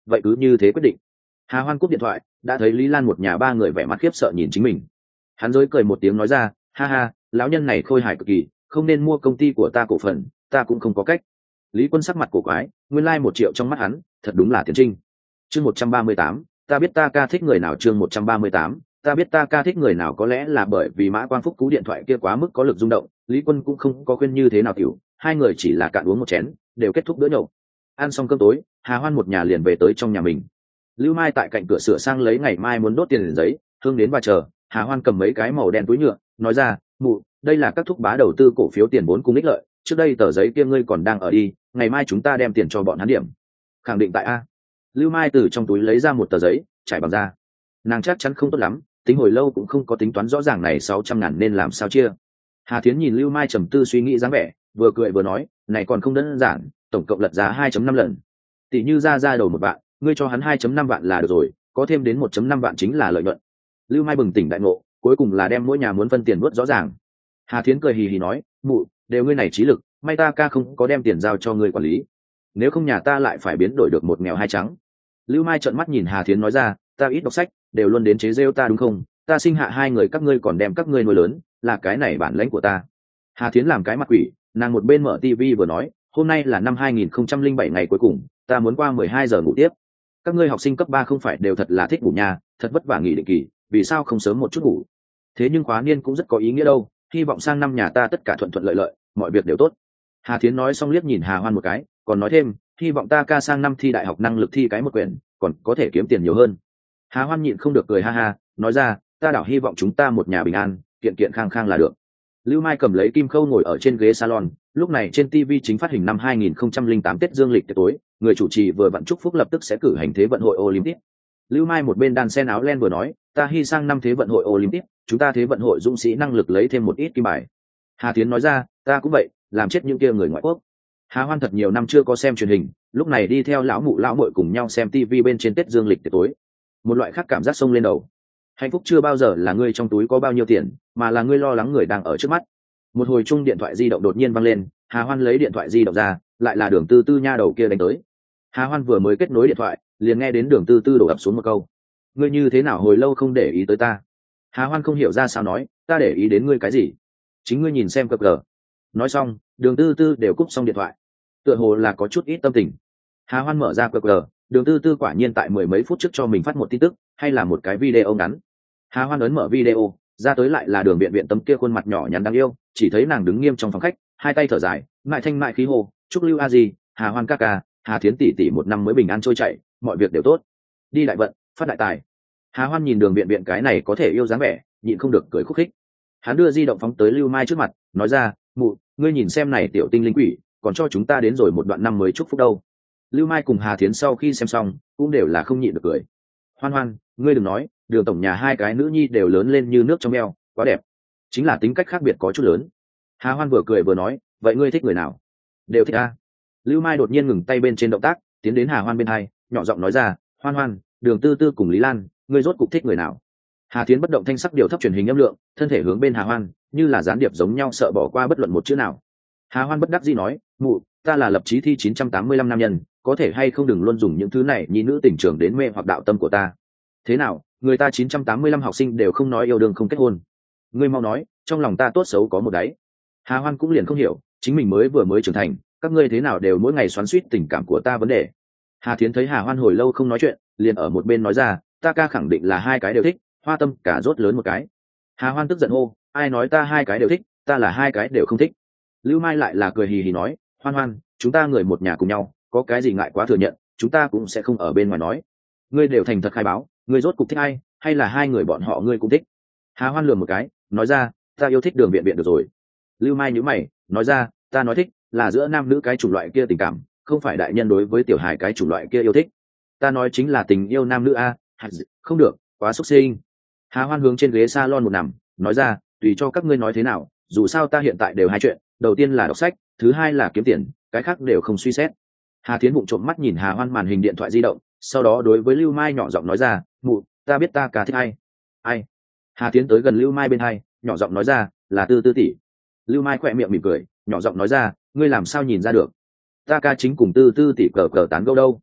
vậy cứ như thế quyết định. Hà Hoan cúp điện thoại, đã thấy Lý Lan một nhà ba người vẻ mặt khiếp sợ nhìn chính mình. Hắn rối cười một tiếng nói ra, ha ha, lão nhân này khôi hài cực kỳ, không nên mua công ty của ta cổ phần, ta cũng không có cách. Lý Quân sắc mặt cổ quái, nguyên lai 1 triệu trong mắt hắn, thật đúng là tiền trinh. Chương 138, ta biết ta ca thích người nào. Chương 138, ta biết ta ca thích người nào. Có lẽ là bởi vì Mã Quang Phúc cú điện thoại kia quá mức có lực rung động, Lý Quân cũng không có khuyên như thế nào tiểu, hai người chỉ là cạn uống một chén, đều kết thúc bữa nhậu. Ăn xong cơm tối, Hà Hoan một nhà liền về tới trong nhà mình. Lưu Mai tại cạnh cửa sửa sang lấy ngày mai muốn đốt tiền giấy, Hương đến và chờ. Hà Hoan cầm mấy cái màu đen túi nhựa, nói ra, mụ, đây là các thúc bá đầu tư cổ phiếu tiền vốn cùng ích lợi, trước đây tờ giấy kia ngươi còn đang ở đi, ngày mai chúng ta đem tiền cho bọn hắn điểm. Khẳng định tại a. Lưu Mai từ trong túi lấy ra một tờ giấy, trải bằng da. Nàng chắc chắn không tốt lắm, tính hồi lâu cũng không có tính toán rõ ràng này 600.000 nên làm sao chia. Hà Thiến nhìn Lưu Mai trầm tư suy nghĩ dáng vẻ, vừa cười vừa nói, này còn không đơn giản, tổng cộng lật giá 2.5 lần. Tỷ như ra đầu 1 vạn, ngươi cho hắn 2.5 vạn là được rồi, có thêm đến 1.5 vạn chính là lợi nhuận. Lưu Mai bừng tỉnh đại ngộ, cuối cùng là đem mỗi nhà muốn phân tiền vớt rõ ràng. Hà Thiến cười hì hì nói, mụ, đều ngươi này trí lực, may ta ca không có đem tiền giao cho ngươi quản lý, nếu không nhà ta lại phải biến đổi được một nghèo hai trắng. Lưu Mai trợn mắt nhìn Hà Thiến nói ra, ta ít đọc sách, đều luôn đến chế rêu ta đúng không, ta sinh hạ 2 người các ngươi còn đem các ngươi nuôi lớn, là cái này bản lãnh của ta. Hà Thiến làm cái mặt quỷ, nàng một bên mở tivi vừa nói, hôm nay là năm 2007 ngày cuối cùng, ta muốn qua 12 giờ ngủ tiếp. Các ngươi học sinh cấp 3 không phải đều thật là thích ngủ nhà, thật vất vả nghỉ định kỳ, vì sao không sớm một chút ngủ. Thế nhưng khóa niên cũng rất có ý nghĩa đâu, hy vọng sang năm nhà ta tất cả thuận thuận lợi lợi, mọi việc đều tốt. Hà Thiến nói xong liếc nhìn Hà Hoan một cái, còn nói thêm, hy vọng ta ca sang năm thi đại học năng lực thi cái 1 quyển, còn có thể kiếm tiền nhiều hơn. Hà Hoan nhịn không được cười ha ha, nói ra, ta đảo hy vọng chúng ta một nhà bình an, kiện kiện khang khang là được. Lưu Mai cầm lấy kim khâu ngồi ở trên ghế salon, lúc này trên TV chính phát hình năm 2008 Tết Dương lịch tối, người chủ trì vừa vặn chúc phúc lập tức sẽ cử hành Thế vận hội Olympic. Lưu Mai một bên đan sen áo len vừa nói, ta hy sang năm Thế vận hội Olympic, chúng ta Thế vận hội dũng sĩ năng lực lấy thêm một ít kim bài. Hà Tiến nói ra, ta cũng vậy, làm chết những kia người ngoại quốc. Hà Hoan thật nhiều năm chưa có xem truyền hình, lúc này đi theo lão mụ lão muội cùng nhau xem TV bên trên Tết Dương lịch tối, một loại khác cảm giác xông lên đầu. Hạnh phúc chưa bao giờ là ngươi trong túi có bao nhiêu tiền, mà là ngươi lo lắng người đang ở trước mắt. Một hồi chung điện thoại di động đột nhiên vang lên, Hà Hoan lấy điện thoại di động ra, lại là Đường Tư Tư nha đầu kia đánh tới. Hà Hoan vừa mới kết nối điện thoại, liền nghe đến Đường Tư Tư đổ ập xuống một câu, ngươi như thế nào hồi lâu không để ý tới ta. Hà Hoan không hiểu ra sao nói, ta để ý đến ngươi cái gì, chính ngươi nhìn xem cờ cờ. Nói xong, Đường Tư Tư đều cúp xong điện thoại, tựa hồ là có chút ít tâm tình. Hà Hoan mở ra cờ cờ, Đường Tư Tư quả nhiên tại 10 mấy phút trước cho mình phát một tin tức, hay là một cái video ngắn. Hà Hoan ấn mở video, ra tới lại là Đường Viện Viện tấm kia khuôn mặt nhỏ nhắn đáng yêu, chỉ thấy nàng đứng nghiêm trong phòng khách, hai tay thở dài, mại thanh mại khí hồ, chúc Lưu a di, Hà Hoan ca ca, Hà Thiến tỷ tỷ một năm mới bình an trôi chảy, mọi việc đều tốt, đi đại vận, phát đại tài. Hà Hoan nhìn Đường Viện Viện cái này có thể yêu dáng vẻ, nhịn không được cười khúc khích. Hắn đưa di động phóng tới Lưu Mai trước mặt, nói ra, mụ, ngươi nhìn xem này tiểu tinh linh quỷ, còn cho chúng ta đến rồi một đoạn năm mới chúc phúc đâu. Lưu Mai cùng Hà Thiến sau khi xem xong, cũng đều là không nhịn được cười. Hoan Hoan, ngươi đừng nói, Đường tổng nhà hai cái nữ nhi đều lớn lên như nước trong eo, quá đẹp. Chính là tính cách khác biệt có chút lớn. Hà Hoan vừa cười vừa nói, vậy ngươi thích người nào? Đều thích a. Lưu Mai đột nhiên ngừng tay bên trên động tác, tiến đến Hà Hoan bên hai, nhỏ giọng nói ra, Hoan Hoan, Đường Tư Tư cùng Lý Lan, ngươi rốt cục thích người nào? Hà Thiến bất động thanh sắc điều thấp truyền hình âm lượng, thân thể hướng bên Hà Hoan, như là gián điệp giống nhau sợ bỏ qua bất luận một chữ nào. Hà Hoan bất đắc dĩ nói, mụ, ta là lập chí thi 985 nam nhân, có thể hay không đừng luôn dùng những thứ này nhi nữ tình trường đến mê hoặc đạo tâm của ta. Thế nào, người ta 985 học sinh đều không nói yêu đương không kết hôn, ngươi mau nói, trong lòng ta tốt xấu có một đáy. Hà Hoan cũng liền không hiểu, chính mình vừa mới trưởng thành, các ngươi thế nào đều mỗi ngày xoắn xuýt tình cảm của ta vấn đề. Hà Thiến thấy Hà Hoan hồi lâu không nói chuyện, liền ở một bên nói ra, ta ca khẳng định là hai cái đều thích, hoa tâm cả rốt lớn một cái. Hà Hoan tức giận hô, ai nói ta hai cái đều thích, ta là hai cái đều không thích. Lưu Mai lại là cười hì hì nói, Hoan Hoan, chúng ta người một nhà cùng nhau, có cái gì ngại quá thừa nhận, chúng ta cũng sẽ không ở bên ngoài nói. Ngươi đều thành thật khai báo, ngươi rốt cục thích ai, hay là hai người bọn họ ngươi cũng thích? Hà Hoan lườm một cái, nói ra, ta yêu thích Đường Viện Viện được rồi. Lưu Mai nhíu mày, nói ra, ta nói thích là giữa nam nữ cái chủng loại kia tình cảm, không phải đại nhân đối với tiểu hài cái chủng loại kia yêu thích. Ta nói chính là tình yêu nam nữ a. Không được, quá xúc sinh. Hà Hoan hướng trên ghế salon một nằm, nói ra, tùy cho các ngươi nói thế nào, dù sao ta hiện tại đều hai chuyện, đầu tiên là đọc sách, thứ hai là kiếm tiền, cái khác đều không suy xét. Hà Thiến vụng trộm mắt nhìn Hà Hoan màn hình điện thoại di động, sau đó đối với Lưu Mai nhỏ giọng nói ra, mụ, ta biết ta cả thích ai. Ai? Hà Thiến tới gần Lưu Mai bên hai, nhỏ giọng nói ra, là Tư Tư tỷ. Lưu Mai khỏe miệng mỉm cười, nhỏ giọng nói ra, ngươi làm sao nhìn ra được? Ta ca chính cùng Tư Tư tỷ cờ cờ tán gẫu đâu.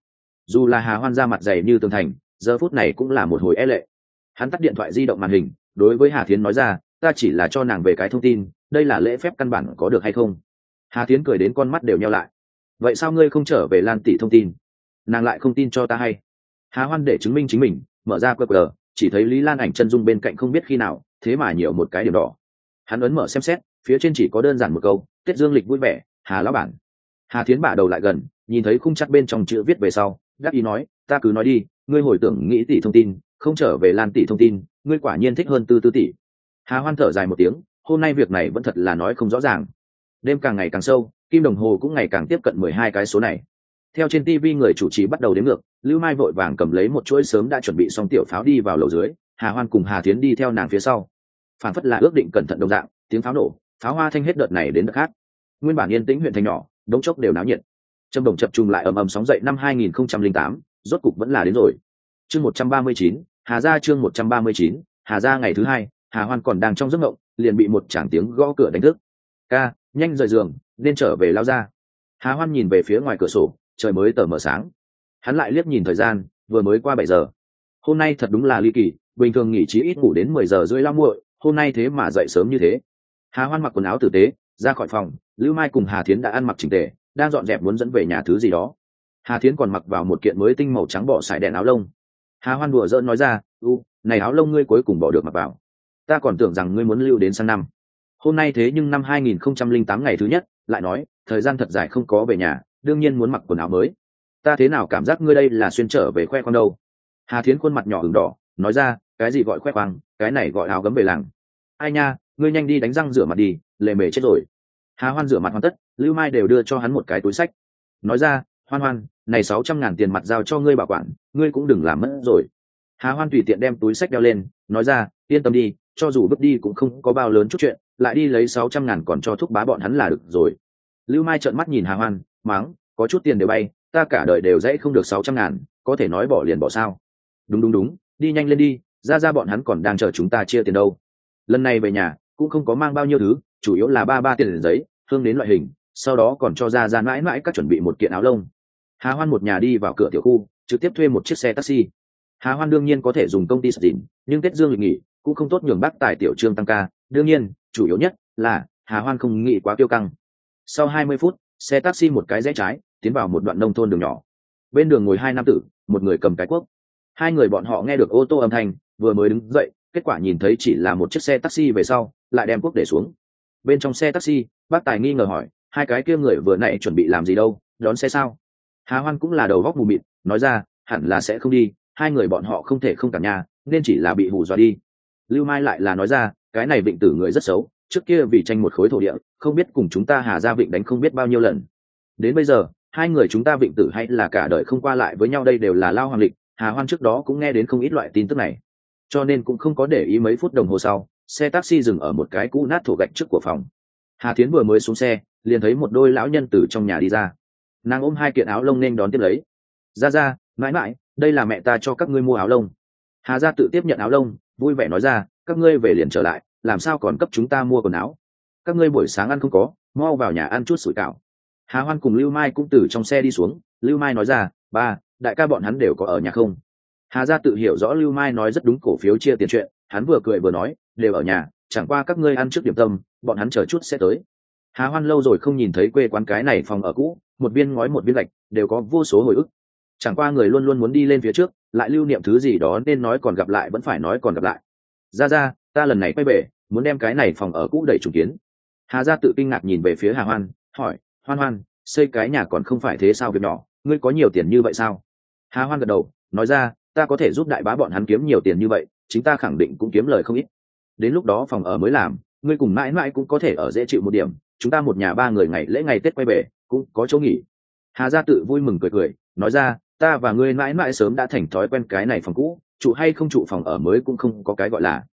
Dù là Hà Hoan ra mặt dày như tường thành, giờ phút này cũng là một hồi e lệ. Hắn tắt điện thoại di động màn hình, đối với Hà Thiến nói ra, ta chỉ là cho nàng về cái thông tin, đây là lễ phép căn bản, có được hay không? Hà Thiến cười đến con mắt đều nheo lại. Vậy sao ngươi không trở về Lan tỷ thông tin? Nàng lại không tin cho ta hay? Hà Hoan để chứng minh chính mình, mở ra QR, chỉ thấy Lý Lan ảnh chân dung bên cạnh không biết khi nào, thế mà nhiều một cái điểm đỏ. Hắn ấn mở xem xét, phía trên chỉ có đơn giản một câu, Tết dương lịch vui vẻ, Hà lão bản. Hà Thiến bả đầu lại gần, nhìn thấy khung chắc bên trong chữ viết về sau, đáp ý nói, ta cứ nói đi, ngươi hồi tưởng nghĩ tỷ thông tin, không trở về Lan tỷ thông tin, ngươi quả nhiên thích hơn Tư Tư tỷ. Hà Hoan thở dài một tiếng, hôm nay việc này vẫn thật là nói không rõ ràng. Đêm càng ngày càng sâu, kim đồng hồ cũng ngày càng tiếp cận 12 cái số này. Theo trên TV người chủ trì bắt đầu đếm ngược, Lưu Mai vội vàng cầm lấy một chuỗi sớm đã chuẩn bị xong tiểu pháo đi vào lầu dưới, Hà Hoan cùng Hà Thiến đi theo nàng phía sau. Phản phất là ước định cẩn thận đồng dạng, tiếng pháo nổ, pháo hoa thanh hết đợt này đến đợt khác. Nguyên bản yên tĩnh huyện thành nhỏ, đống chốc đều náo nhiệt. Trâm Đồng chập trùng lại ầm ầm sóng dậy năm 2008, rốt cục vẫn là đến rồi. Chương 139, Hà gia chương 139, Hà gia ngày thứ hai, Hà Hoan còn đang trong giấc mộng, liền bị một tràng tiếng gõ cửa đánh thức. Ca, nhanh rời giường, nên trở về lao ra. Hà Hoan nhìn về phía ngoài cửa sổ, trời mới tờ mờ sáng. Hắn lại liếc nhìn thời gian, vừa mới qua 7 giờ. Hôm nay thật đúng là ly kỳ, bình thường nghỉ chí ít ngủ đến 10 giờ rưỡi lao muội, hôm nay thế mà dậy sớm như thế. Hà Hoan mặc quần áo tử tế, ra khỏi phòng, Lưu Mai cùng Hà Thiến đã ăn mặc chỉnh tề, đang dọn dẹp muốn dẫn về nhà thứ gì đó. Hà Thiến còn mặc vào một kiện mới tinh màu trắng bọ sải đèn áo lông. Hà Hoan đùa giỡn nói ra, này áo lông ngươi cuối cùng bỏ được mặc vào. Ta còn tưởng rằng ngươi muốn lưu đến sang năm. Hôm nay thế nhưng năm 2008 ngày thứ nhất, lại nói, thời gian thật dài không có về nhà, đương nhiên muốn mặc quần áo mới. Ta thế nào cảm giác ngươi đây là xuyên trở về khoe khoang đâu? Hà Thiến khuôn mặt nhỏ ửng đỏ, nói ra, cái gì gọi khoe khoang, cái này gọi áo gấm về làng. Ai nha, ngươi nhanh đi đánh răng rửa mặt đi, lề mề chết rồi. Hà Hoan rửa mặt hoàn tất, Lưu Mai đều đưa cho hắn một cái túi sách. Nói ra, Hoan Hoan, này 600.000 tiền mặt giao cho ngươi bảo quản, ngươi cũng đừng làm mất rồi. Hà Hoan tùy tiện đem túi sách đeo lên, nói ra, yên tâm đi, cho dù bước đi cũng không có bao lớn chút chuyện, lại đi lấy 600.000 còn cho thúc bá bọn hắn là được rồi. Lưu Mai trợn mắt nhìn Hà Hoan, mắng, có chút tiền đều bay, ta cả đời đều dãy không được 600.000, có thể nói bỏ liền bỏ sao? Đúng, đi nhanh lên đi, ra bọn hắn còn đang chờ chúng ta chia tiền đâu. Lần này về nhà cũng không có mang bao nhiêu thứ, chủ yếu là ba tiền giấy, hương đến loại hình, sau đó còn cho ra mãi mãi các chuẩn bị một kiện áo lông. Hà Hoan một nhà đi vào cửa tiểu khu, trực tiếp thuê một chiếc xe taxi. Hà Hoan đương nhiên có thể dùng công ty dìn, nhưng Tết dương lịch nghỉ cũng không tốt nhường bác tài tiểu trương tăng ca, đương nhiên chủ yếu nhất là Hà Hoan không nghĩ quá kiêu căng. Sau 20 phút, xe taxi một cái rẽ trái tiến vào một đoạn nông thôn đường nhỏ. Bên đường ngồi hai nam tử, một người cầm cái cuốc. Hai người bọn họ nghe được ô tô âm thanh, vừa mới đứng dậy, kết quả nhìn thấy chỉ là một chiếc xe taxi về sau, lại đem cuốc để xuống. Bên trong xe taxi, bác tài nghi ngờ hỏi, hai cái kia người vừa nãy chuẩn bị làm gì đâu, đón xe sao? Hà Hoan cũng là đầu góc mù mịt, nói ra, hẳn là sẽ không đi, hai người bọn họ không thể không cả nhà, nên chỉ là bị hù dọa đi. Lưu Mai lại là nói ra, cái này Vịnh Tử người rất xấu, trước kia vì tranh một khối thổ địa, không biết cùng chúng ta Hà gia Vịnh đánh không biết bao nhiêu lần. Đến bây giờ, hai người chúng ta Vịnh Tử hay là cả đời không qua lại với nhau, đây đều là lao hoàng lịch. Hà Hoan trước đó cũng nghe đến không ít loại tin tức này, cho nên cũng không có để ý. Mấy phút đồng hồ sau, xe taxi dừng ở một cái cũ nát thổ gạch trước của phòng. Hà Thiến vừa mới xuống xe, liền thấy một đôi lão nhân từ trong nhà đi ra. Nàng ôm hai kiện áo lông nên đón tiếp lấy. Ra, mãi mãi, đây là mẹ ta cho các ngươi mua áo lông. Hà gia tự tiếp nhận áo lông, vui vẻ nói ra, các ngươi về liền trở lại, làm sao còn cấp chúng ta mua quần áo? Các ngươi buổi sáng ăn không có, mau vào nhà ăn chút sủi cảo. Hà Hoan cùng Lưu Mai cũng từ trong xe đi xuống. Lưu Mai nói ra, ba, đại ca bọn hắn đều có ở nhà không? Hà gia tự hiểu rõ Lưu Mai nói rất đúng cổ phiếu chia tiền chuyện, hắn vừa cười vừa nói, đều ở nhà, chẳng qua các ngươi ăn trước điểm tâm, bọn hắn chờ chút sẽ tới. Hà Hoan lâu rồi không nhìn thấy quê quán cái này phòng ở cũ, một viên ngói một viên gạch, đều có vô số hồi ức. Chẳng qua người luôn luôn muốn đi lên phía trước, lại lưu niệm thứ gì đó nên nói còn gặp lại vẫn phải nói còn gặp lại. Ra, ta lần này quay về, muốn đem cái này phòng ở cũ đẩy trùng kiến. Hà gia tự kinh ngạc nhìn về phía Hà Hoan, hỏi, Hoan, xây cái nhà còn không phải thế sao việc nhỏ, ngươi có nhiều tiền như vậy sao? Hà Hoan gật đầu, nói ra, ta có thể giúp đại bá bọn hắn kiếm nhiều tiền như vậy, chính ta khẳng định cũng kiếm lời không ít. Đến lúc đó phòng ở mới làm, ngươi cùng mãi mãi cũng có thể ở dễ chịu một điểm, chúng ta một nhà ba người ngày lễ ngày Tết quay về, cũng có chỗ nghỉ. Hà gia tự vui mừng cười, nói ra, ta và ngươi mãi mãi sớm đã thành thói quen cái này phòng cũ, trụ hay không trụ phòng ở mới cũng không có cái gọi là.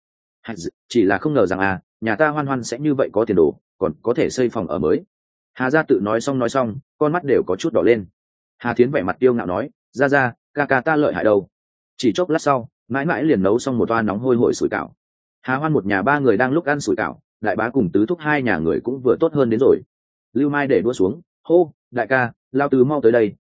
Chỉ là không ngờ rằng nhà ta Hoan sẽ như vậy có tiền đồ, còn có thể xây phòng ở mới. Hà gia tự nói xong, con mắt đều có chút đỏ lên. Hà Thiến vẻ mặt tiêu ngạo nói, ra, ca ta lợi hại đâu. Chỉ chốc lát sau, mãi mãi liền nấu xong một toa nóng hôi hổi sủi cảo. Hà Hoan một nhà ba người đang lúc ăn sủi cảo, đại bá cùng tứ thúc hai nhà người cũng vừa tốt hơn đến rồi. Lưu Mai để đua xuống, hô, đại ca, lao tứ mau tới đây,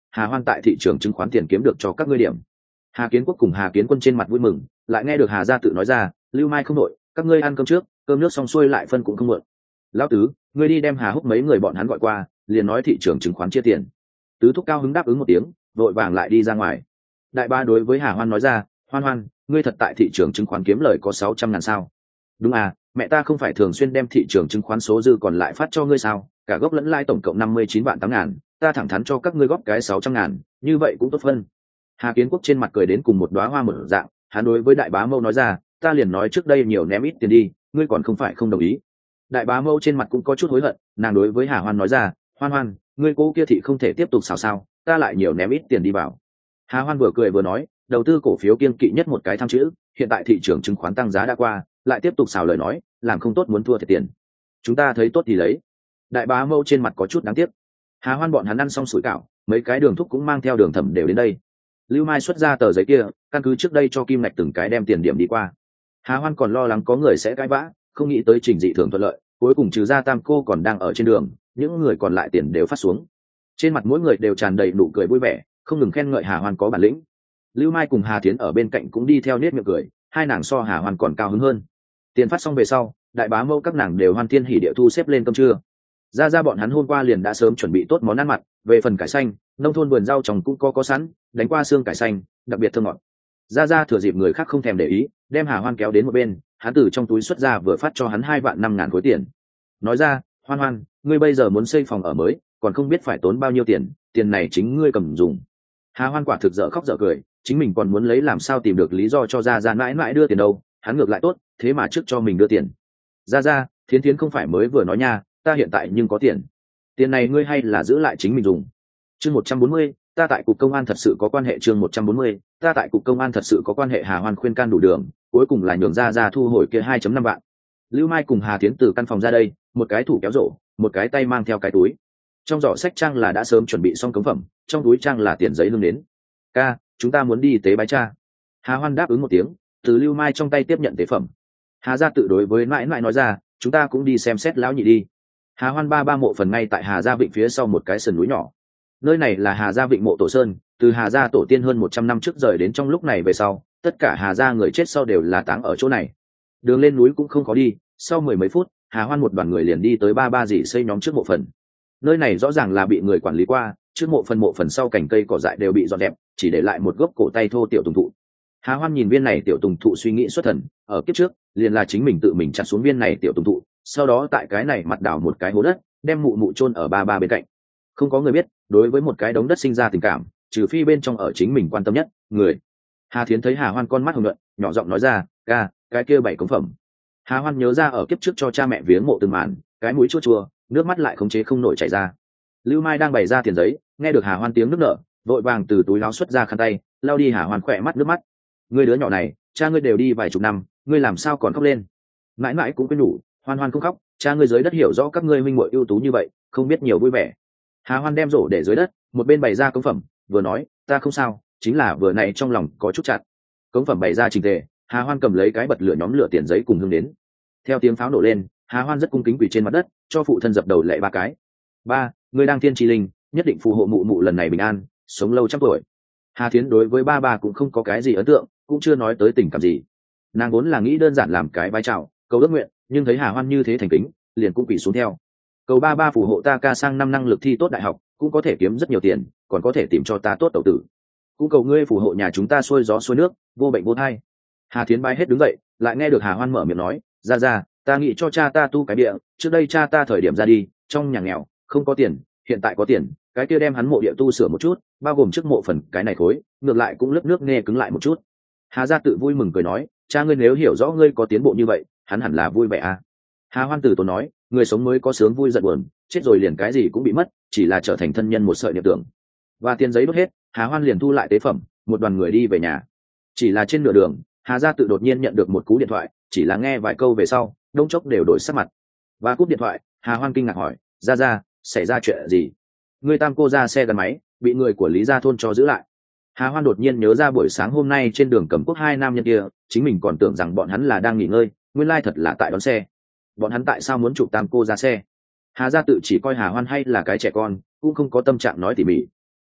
Hà Hoan tại thị trường chứng khoán tiền kiếm được cho các ngươi điểm. Hà Kiến Quốc cùng Hà Kiến Quân trên mặt vui mừng, lại nghe được Hà gia tự nói ra, Lưu Mai không nội, các ngươi ăn cơm trước, cơm nước xong xuôi lại phân cũng không muộn. Lão tứ, ngươi đi đem Hà Húc mấy người bọn hắn gọi qua, liền nói thị trường chứng khoán chia tiền. Tứ thúc cao hứng đáp ứng một tiếng, vội vàng lại đi ra ngoài. Đại ba đối với Hà Hoan nói ra, Hoan Hoan, ngươi thật tại thị trường chứng khoán kiếm lời có 600.000 sao? Đúng à, mẹ ta không phải thường xuyên đem thị trường chứng khoán số dư còn lại phát cho ngươi sao? Cả gốc lẫn lãi tổng cộng 59 vạn 8 ngàn, ta thẳng thắn cho các ngươi góp cái 600.000, như vậy cũng tốt phân. Hà Kiến Quốc trên mặt cười đến cùng một đóa hoa mở dạng, hắn đối với Đại Bá Mâu nói ra, ta liền nói trước đây nhiều ném ít tiền đi, ngươi còn không phải không đồng ý. Đại Bá Mâu trên mặt cũng có chút hối hận, nàng đối với Hà Hoan nói ra, Hoan Hoan, ngươi cố kia thị không thể tiếp tục xào sao, ta lại nhiều ném ít tiền đi vào. Hà Hoan vừa cười vừa nói, đầu tư cổ phiếu kiêng kỵ nhất một cái tham chữ, hiện tại thị trường chứng khoán tăng giá đã qua, lại tiếp tục xào lời nói, làm không tốt muốn thua thiệt tiền. Chúng ta thấy tốt thì lấy. Đại Bá Mâu trên mặt có chút đáng tiếc. Hà Hoan bọn hắn ăn xong sủi cảo, mấy cái đường thúc cũng mang theo đường thẩm đều đến đây. Lưu Mai xuất ra tờ giấy kia, căn cứ trước đây cho Kim Ngạch từng cái đem tiền điểm đi qua. Hà Hoan còn lo lắng có người sẽ cãi vã, không nghĩ tới trình dị thường thuận lợi, cuối cùng trừ ra Tam cô còn đang ở trên đường, những người còn lại tiền đều phát xuống. Trên mặt mỗi người đều tràn đầy nụ cười vui vẻ, không ngừng khen ngợi Hà Hoan có bản lĩnh. Lưu Mai cùng Hà Thiến ở bên cạnh cũng đi theo nết miệng cười, hai nàng so Hà Hoan còn cao hứng hơn. Tiền phát xong về sau, Đại Bá Mâu các nàng đều hoan thiên hỉ địa thu xếp lên cơm trưa. Ra bọn hắn hôm qua liền đã sớm chuẩn bị tốt món ăn mặn, về phần cải xanh, nông thôn vườn rau trồng cũng có sẵn, đánh qua xương cải xanh, đặc biệt thơm ngọt. Ra thừa dịp người khác không thèm để ý, đem Hà Hoan kéo đến một bên, hắn từ trong túi xuất ra vừa phát cho hắn 2 vạn 5 ngàn khối tiền. Nói ra, Hoan Hoan, ngươi bây giờ muốn xây phòng ở mới, còn không biết phải tốn bao nhiêu tiền, tiền này chính ngươi cầm dùng. Hà Hoan quả thực dở khóc dở cười, chính mình còn muốn lấy làm sao tìm được lý do cho ra mãi mãi đưa tiền đâu, hắn ngược lại tốt, thế mà trước cho mình đưa tiền. Ra, Thiến Thiến không phải mới vừa nói nha, ta hiện tại nhưng có tiền này ngươi hay là giữ lại chính mình dùng. Chương 140, ta tại cục công an thật sự có quan hệ. Chương 140, ta tại cục công an thật sự có quan hệ. Hà Hoan khuyên can đủ đường, cuối cùng là nhường ra thu hồi kia 2.5 vạn. Lưu Mai cùng Hà Tiến từ căn phòng ra đây, một cái thủ kéo rổ, một cái tay mang theo cái túi. Trong giỏ sách trang là đã sớm chuẩn bị xong cống phẩm, trong túi trang là tiền giấy lương đến. Ca, chúng ta muốn đi tế bái cha. Hà Hoan đáp ứng một tiếng, từ Lưu Mai trong tay tiếp nhận tế phẩm. Hà gia tự đối với mãi mãi nói ra, chúng ta cũng đi xem xét lão nhị đi. Hà Hoan ba mộ phần ngay tại Hà gia Vịnh phía sau một cái sườn núi nhỏ. Nơi này là Hà gia Vịnh mộ tổ sơn, từ Hà gia tổ tiên hơn 100 năm trước rời đến trong lúc này về sau, tất cả Hà gia người chết sau đều là táng ở chỗ này. Đường lên núi cũng không khó đi, sau 10 mấy phút, Hà Hoan một đoàn người liền đi tới ba dì xây nhóm trước mộ phần. Nơi này rõ ràng là bị người quản lý qua, trước mộ phần sau cành cây cỏ dại đều bị dọn đẹp, chỉ để lại một gốc cổ tay thô tiểu tùng thụ. Hà Hoan nhìn viên này tiểu tùng thụ suy nghĩ xuất thần, ở kiếp trước, liền là chính mình tự mình chặt xuống viên này tiểu tùng thụ, sau đó tại cái này mặt đào một cái hố đất, đem mụ chôn ở ba bên cạnh. Không có người biết, đối với một cái đống đất sinh ra tình cảm, trừ phi bên trong ở chính mình quan tâm nhất, người. Hà Thiến thấy Hà Hoan con mắt hồng nhuận, nhỏ giọng nói ra, ca, cái kia 7 cống phẩm. Hà Hoan nhớ ra ở kiếp trước cho cha mẹ viếng mộ từng màn, cái mũi chua chua, nước mắt lại khống chế không nổi chảy ra. Lưu Mai đang bày ra tiền giấy, nghe được Hà Hoan tiếng nước nở, vội vàng từ túi áo xuất ra khăn tay, lau đi Hà Hoan khỏe mắt nước mắt. Ngươi đứa nhỏ này, cha ngươi đều đi vài chục năm, ngươi làm sao còn khóc lên? Mãi mãi cũng quên nhủ, Hoan không khóc, cha ngươi dưới đất hiểu rõ các ngươi huynh muội ưu tú như vậy, không biết nhiều vui vẻ. Hà Hoan đem rổ để dưới đất, một bên bày ra cống phẩm, vừa nói, ta không sao, chính là vừa nãy trong lòng có chút chặt. Cống phẩm bày ra chỉnh tề, Hà Hoan cầm lấy cái bật lửa nhóm lửa tiền giấy cùng hương đến. Theo tiếng pháo nổ lên, Hà Hoan rất cung kính quỳ trên mặt đất, cho phụ thân dập đầu lạy 3 cái. Ba, ngươi đang thiên tri linh, nhất định phù hộ mụ lần này bình an, sống lâu trăm tuổi. Hà Thiến đối với ba cũng không có cái gì ấn tượng, cũng chưa nói tới tình cảm gì. Nàng vốn là nghĩ đơn giản làm cái vai chào, cầu ước nguyện, nhưng thấy Hà Hoan như thế thành kính, liền cũng quỳ xuống theo. Cầu ba phù hộ ta ca sang 5 năng lực thi tốt đại học, cũng có thể kiếm rất nhiều tiền, còn có thể tìm cho ta tốt đầu tử. Cũng cầu ngươi phù hộ nhà chúng ta xuôi gió xuôi nước, vô bệnh vô thai. Hà Thiến bái hết đứng dậy, lại nghe được Hà Hoan mở miệng nói, ra, ta nghĩ cho cha ta tu cái địa, trước đây cha ta thời điểm ra đi, trong nhà nghèo, không có tiền, hiện tại có tiền, cái kia đem hắn mộ địa tu sửa một chút, bao gồm trước mộ phần cái này khối, ngược lại cũng lớp nước nghe cứng lại một chút. Hà gia tự vui mừng cười nói, cha ngươi nếu hiểu rõ ngươi có tiến bộ như vậy, hắn hẳn là vui vẻ à. Hà Hoan tử tốn nói, người sống mới có sướng vui giận buồn, chết rồi liền cái gì cũng bị mất, chỉ là trở thành thân nhân một sợi niệm tưởng. Và tiền giấy đốt hết, Hà Hoan liền thu lại tế phẩm, một đoàn người đi về nhà. Chỉ là trên nửa đường, Hà gia tự đột nhiên nhận được một cú điện thoại, chỉ là nghe vài câu về sau, đông chốc đều đổi sắc mặt. Và cúp điện thoại, Hà Hoan kinh ngạc hỏi, ra, xảy ra chuyện gì? Người Tam cô ra xe gắn máy, bị người của Lý gia thôn cho giữ lại. Hà Hoan đột nhiên nhớ ra buổi sáng hôm nay trên đường Cẩm Quốc 2 nam nhân kia, chính mình còn tưởng rằng bọn hắn là đang nghỉ ngơi, nguyên lai thật là tại đón xe. Bọn hắn tại sao muốn chụp Tam cô ra xe? Hà gia tự chỉ coi Hà Hoan hay là cái trẻ con, cũng không có tâm trạng nói tỉ mỉ.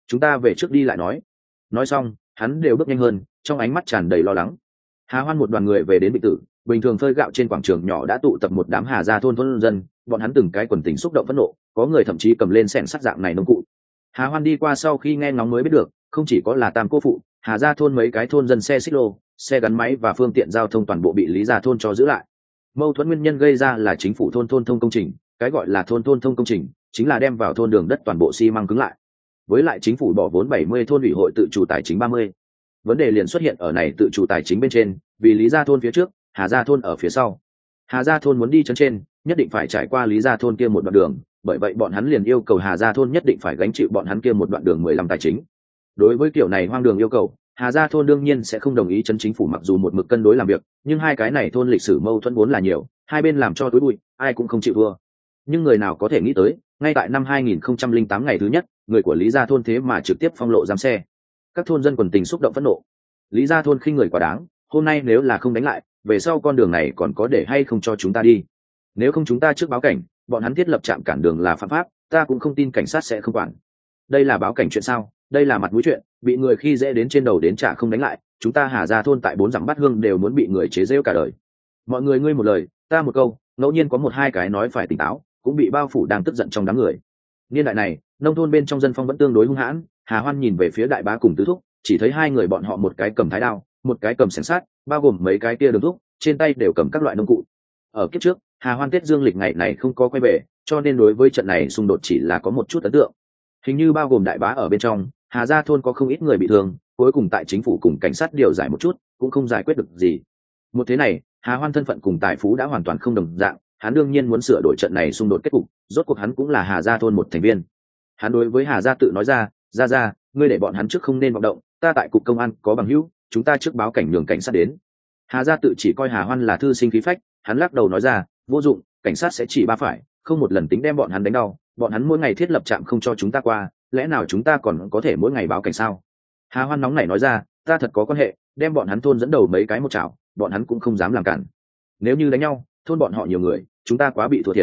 chúng ta về trước đi lại nói xong hắn đều bước nhanh hơn, trong ánh mắt tràn đầy lo lắng. Hà Hoan một đoàn người về đến Bình Tử, bình thường phơi gạo trên quảng trường nhỏ đã tụ tập một đám Hà gia thôn dân, bọn hắn từng cái quần tình xúc động phẫn nộ, có người thậm chí cầm lên xẻng sắt dạng này nông cụ. Hà Hoan đi qua sau khi nghe ngóng mới biết được, không chỉ có là Tam cô phụ, Hà gia thôn mấy cái thôn dân xe xích lô, xe gắn máy và phương tiện giao thông toàn bộ bị Lý gia thôn cho giữ lại. Mâu thuẫn nguyên nhân gây ra là chính phủ thôn thông công trình, cái gọi là thôn thông công trình chính là đem vào thôn đường đất toàn bộ xi măng cứng lại. Với lại chính phủ bỏ vốn 70 thôn ủy hội tự chủ tài chính 30. Vấn đề liền xuất hiện ở này tự chủ tài chính bên trên, vì Lý gia thôn phía trước, Hà gia thôn ở phía sau. Hà gia thôn muốn đi chân trên, nhất định phải trải qua Lý gia thôn kia một đoạn đường, bởi vậy bọn hắn liền yêu cầu Hà gia thôn nhất định phải gánh chịu bọn hắn kia một đoạn đường 15 tài chính. Đối với kiểu này hoang đường yêu cầu, Hà gia thôn đương nhiên sẽ không đồng ý chân chính phủ, mặc dù một mực cân đối làm việc, nhưng hai cái này thôn lịch sử mâu thuẫn vốn là nhiều, hai bên làm cho tối bụi, ai cũng không chịu thua. Nhưng người nào có thể nghĩ tới, ngay tại năm 2008 ngày thứ nhất, người của Lý gia thôn thế mà trực tiếp phong lộ giám xe. Các thôn dân quần tình xúc động phẫn nộ. Lý gia thôn khinh người quá đáng, hôm nay nếu là không đánh lại, về sau con đường này còn có để hay không cho chúng ta đi? Nếu không chúng ta trước báo cảnh, bọn hắn thiết lập trạm cản đường là phạm pháp, ta cũng không tin cảnh sát sẽ không quản. Đây là báo cảnh chuyện sao? Đây là mặt mũi chuyện, bị người khi dễ đến trên đầu đến trả không đánh lại, chúng ta Hà gia thôn tại 4 dặm bát hương đều muốn bị người chế giễu cả đời. Mọi người ngươi một lời, ta một câu, ngẫu nhiên có một hai cái nói phải tỉnh táo, cũng bị bao phủ đang tức giận trong đám người. Niên đại này, nông thôn bên trong dân phong vẫn tương đối hung hãn. Hà Hoan nhìn về phía đại bá cùng tứ thúc, chỉ thấy hai người bọn họ một cái cầm thái đao, một cái cầm xiềng sắt, bao gồm mấy cái kia đường thúc, trên tay đều cầm các loại nông cụ. Ở kiếp trước, Hà Hoan Tết Dương lịch ngày này không có quay về, cho nên đối với trận này xung đột chỉ là có một chút ấn tượng. Hình như bao gồm đại bá ở bên trong, Hà gia thôn có không ít người bị thương, cuối cùng tại chính phủ cùng cảnh sát điều giải một chút, cũng không giải quyết được gì. Một thế này, Hà Hoan thân phận cùng tài phú đã hoàn toàn không đồng dạng, hắn đương nhiên muốn sửa đổi trận này xung đột kết cục, rốt cuộc hắn cũng là Hà gia thôn một thành viên. Hắn đối với Hà gia tự nói ra, ra, ngươi để bọn hắn trước không nên vọng động, ta tại cục công an có bằng hữu, chúng ta trước báo cảnh nhường cảnh sát đến. Hà gia tự chỉ coi Hà Hoan là thư sinh khí phách, hắn lắc đầu nói ra, vô dụng, cảnh sát sẽ chỉ ba phải, không một lần tính đem bọn hắn đánh đau, bọn hắn mỗi ngày thiết lập trạm không cho chúng ta qua, lẽ nào chúng ta còn có thể mỗi ngày báo cảnh sao? Hà Hoan nóng nảy nói ra, ta thật có quan hệ, đem bọn hắn thôn dẫn đầu mấy cái một chảo, bọn hắn cũng không dám làm cản. Nếu như đánh nhau, thôn bọn họ nhiều người, chúng ta quá bị thua thiệt.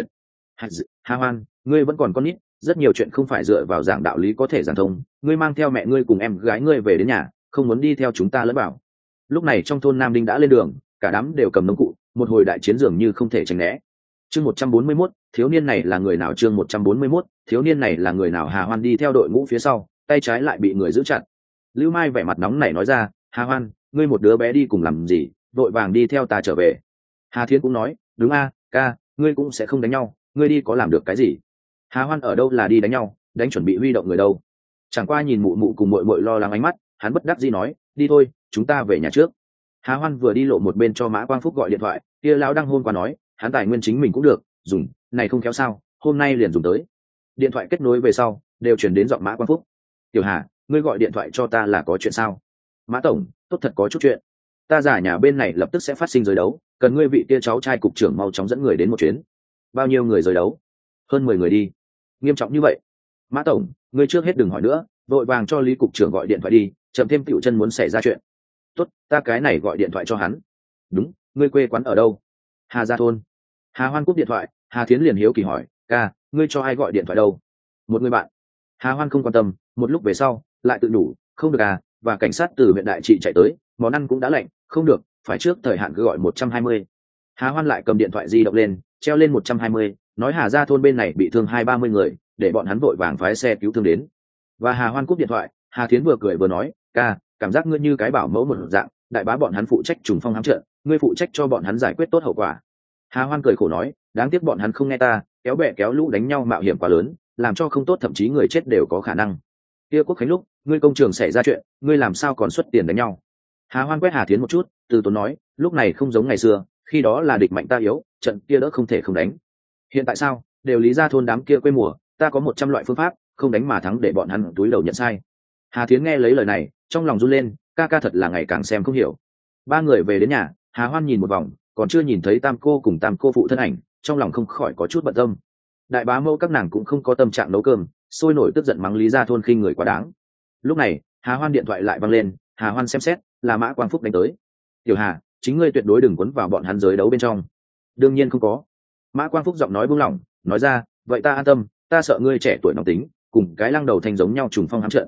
Hà Hoan, ngươi vẫn còn con nít, rất nhiều chuyện không phải dựa vào giảng đạo lý có thể giảng thông, ngươi mang theo mẹ ngươi cùng em gái ngươi về đến nhà, không muốn đi theo chúng ta lẫn vào. Lúc này trong thôn Nam Đinh đã lên đường, cả đám đều cầm nông cụ, một hồi đại chiến dường như không thể tránh né. Chương 141, thiếu niên này là người nào? Chương 141, thiếu niên này là người nào? Hà Hoan đi theo đội ngũ phía sau, tay trái lại bị người giữ chặt. Lưu Mai vẻ mặt nóng nảy nói ra, Hà Hoan, ngươi một đứa bé đi cùng làm gì, vội vàng đi theo ta trở về. Hà Thiến cũng nói, đúng a, ca, ngươi cũng sẽ không đánh nhau, ngươi đi có làm được cái gì? Hà Hoan ở đâu là đi đánh nhau, đánh chuẩn bị huy động người đâu. Chẳng qua nhìn mụ mụ cùng muội muội lo lắng ánh mắt, hắn bất đắc dĩ nói, đi thôi, chúng ta về nhà trước. Hà Hoan vừa đi lộ một bên cho Mã Quang Phúc gọi điện thoại, kia lão đang hôm qua nói, hắn tài nguyên chính mình cũng được dùng, này không khéo sao, hôm nay liền dùng tới. Điện thoại kết nối về sau, đều chuyển đến giọng Mã Quang Phúc. Tiểu Hà, ngươi gọi điện thoại cho ta là có chuyện sao? Mã tổng, tốt thật có chút chuyện. Ta giả nhà bên này lập tức sẽ phát sinh giới đấu, cần ngươi vị kia cháu trai cục trưởng mau chóng dẫn người đến một chuyến. Bao nhiêu người giới đấu? Hơn 10 người đi. Nghiêm trọng như vậy? Mã tổng, ngươi trước hết đừng hỏi nữa, vội vàng cho Lý cục trưởng gọi điện thoại đi, chậm thêm Tiểu Chân muốn xảy ra chuyện. Tốt, ta cái này gọi điện thoại cho hắn. Đúng, ngươi quê quán ở đâu? Hà gia thôn. Hà Hoan cúp điện thoại, Hà Thiến liền hiếu kỳ hỏi, ca, ngươi cho ai gọi điện thoại đâu? Một người bạn. Hà Hoan không quan tâm, một lúc về sau lại tự đủ, không được à, và cảnh sát từ huyện đại trị chạy tới, món ăn cũng đã lạnh, không được, phải trước thời hạn cứ gọi 120. Hà Hoan lại cầm điện thoại di động lên, treo lên 120, nói Hà gia thôn bên này bị thương 20-30 người, để bọn hắn vội vàng phái xe cứu thương đến. Và Hà Hoan cúp điện thoại, Hà Thiến vừa cười vừa nói, ca, cảm giác ngươi như cái bảo mẫu một dạng, đại bá bọn hắn phụ trách trùng phong hám trận, ngươi phụ trách cho bọn hắn giải quyết tốt hậu quả. Hà Hoan cười khổ nói, đáng tiếc bọn hắn không nghe ta, kéo bè kéo lũ đánh nhau mạo hiểm quá lớn, làm cho không tốt, thậm chí người chết đều có khả năng. Kia Quốc Khánh lúc ngươi công trường xảy ra chuyện, ngươi làm sao còn xuất tiền đánh nhau? Hà Hoan quét Hà Thiến một chút, từ tốn nói, lúc này không giống ngày xưa, khi đó là địch mạnh ta yếu, trận kia đỡ không thể không đánh. Hiện tại sao? Đều Lý gia thôn đám kia quê mùa, ta có 100 loại phương pháp, không đánh mà thắng để bọn hắn túi đầu nhận sai. Hà Thiến nghe lấy lời này, trong lòng run lên, ca thật là ngày càng xem không hiểu. Ba người về đến nhà, Hà Hoan nhìn một vòng, còn chưa nhìn thấy Tam cô cùng Tam cô phụ thân ảnh, trong lòng không khỏi có chút bận tâm. Đại bá mẫu các nàng cũng không có tâm trạng nấu cơm, sôi nổi tức giận mắng Lý gia thôn khinh người quá đáng. Lúc này, Hà Hoan điện thoại lại vang lên, Hà Hoan xem xét, là Mã Quang Phúc đánh tới. Tiểu Hà, chính ngươi tuyệt đối đừng quấn vào bọn hắn giới đấu bên trong. Đương nhiên không có. Mã Quang Phúc giọng nói buông lỏng, nói ra, vậy ta an tâm, ta sợ ngươi trẻ tuổi nóng tính, cùng cái lăng đầu thành giống nhau trùng phong hám trận.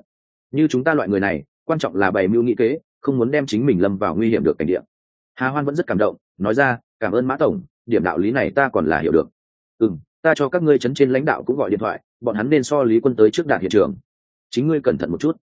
như chúng ta loại người này quan trọng là bày mưu nghĩ kế, không muốn đem chính mình lâm vào nguy hiểm được cảnh địa. Hà Hoan vẫn rất cảm động, nói ra cảm ơn Mã tổng, điểm đạo lý này ta còn là hiểu được. Ta cho các ngươi trấn trên lãnh đạo cũng gọi điện thoại, bọn hắn nên so Lý Quân tới trước đạt hiện trường. Chính ngươi cẩn thận một chút.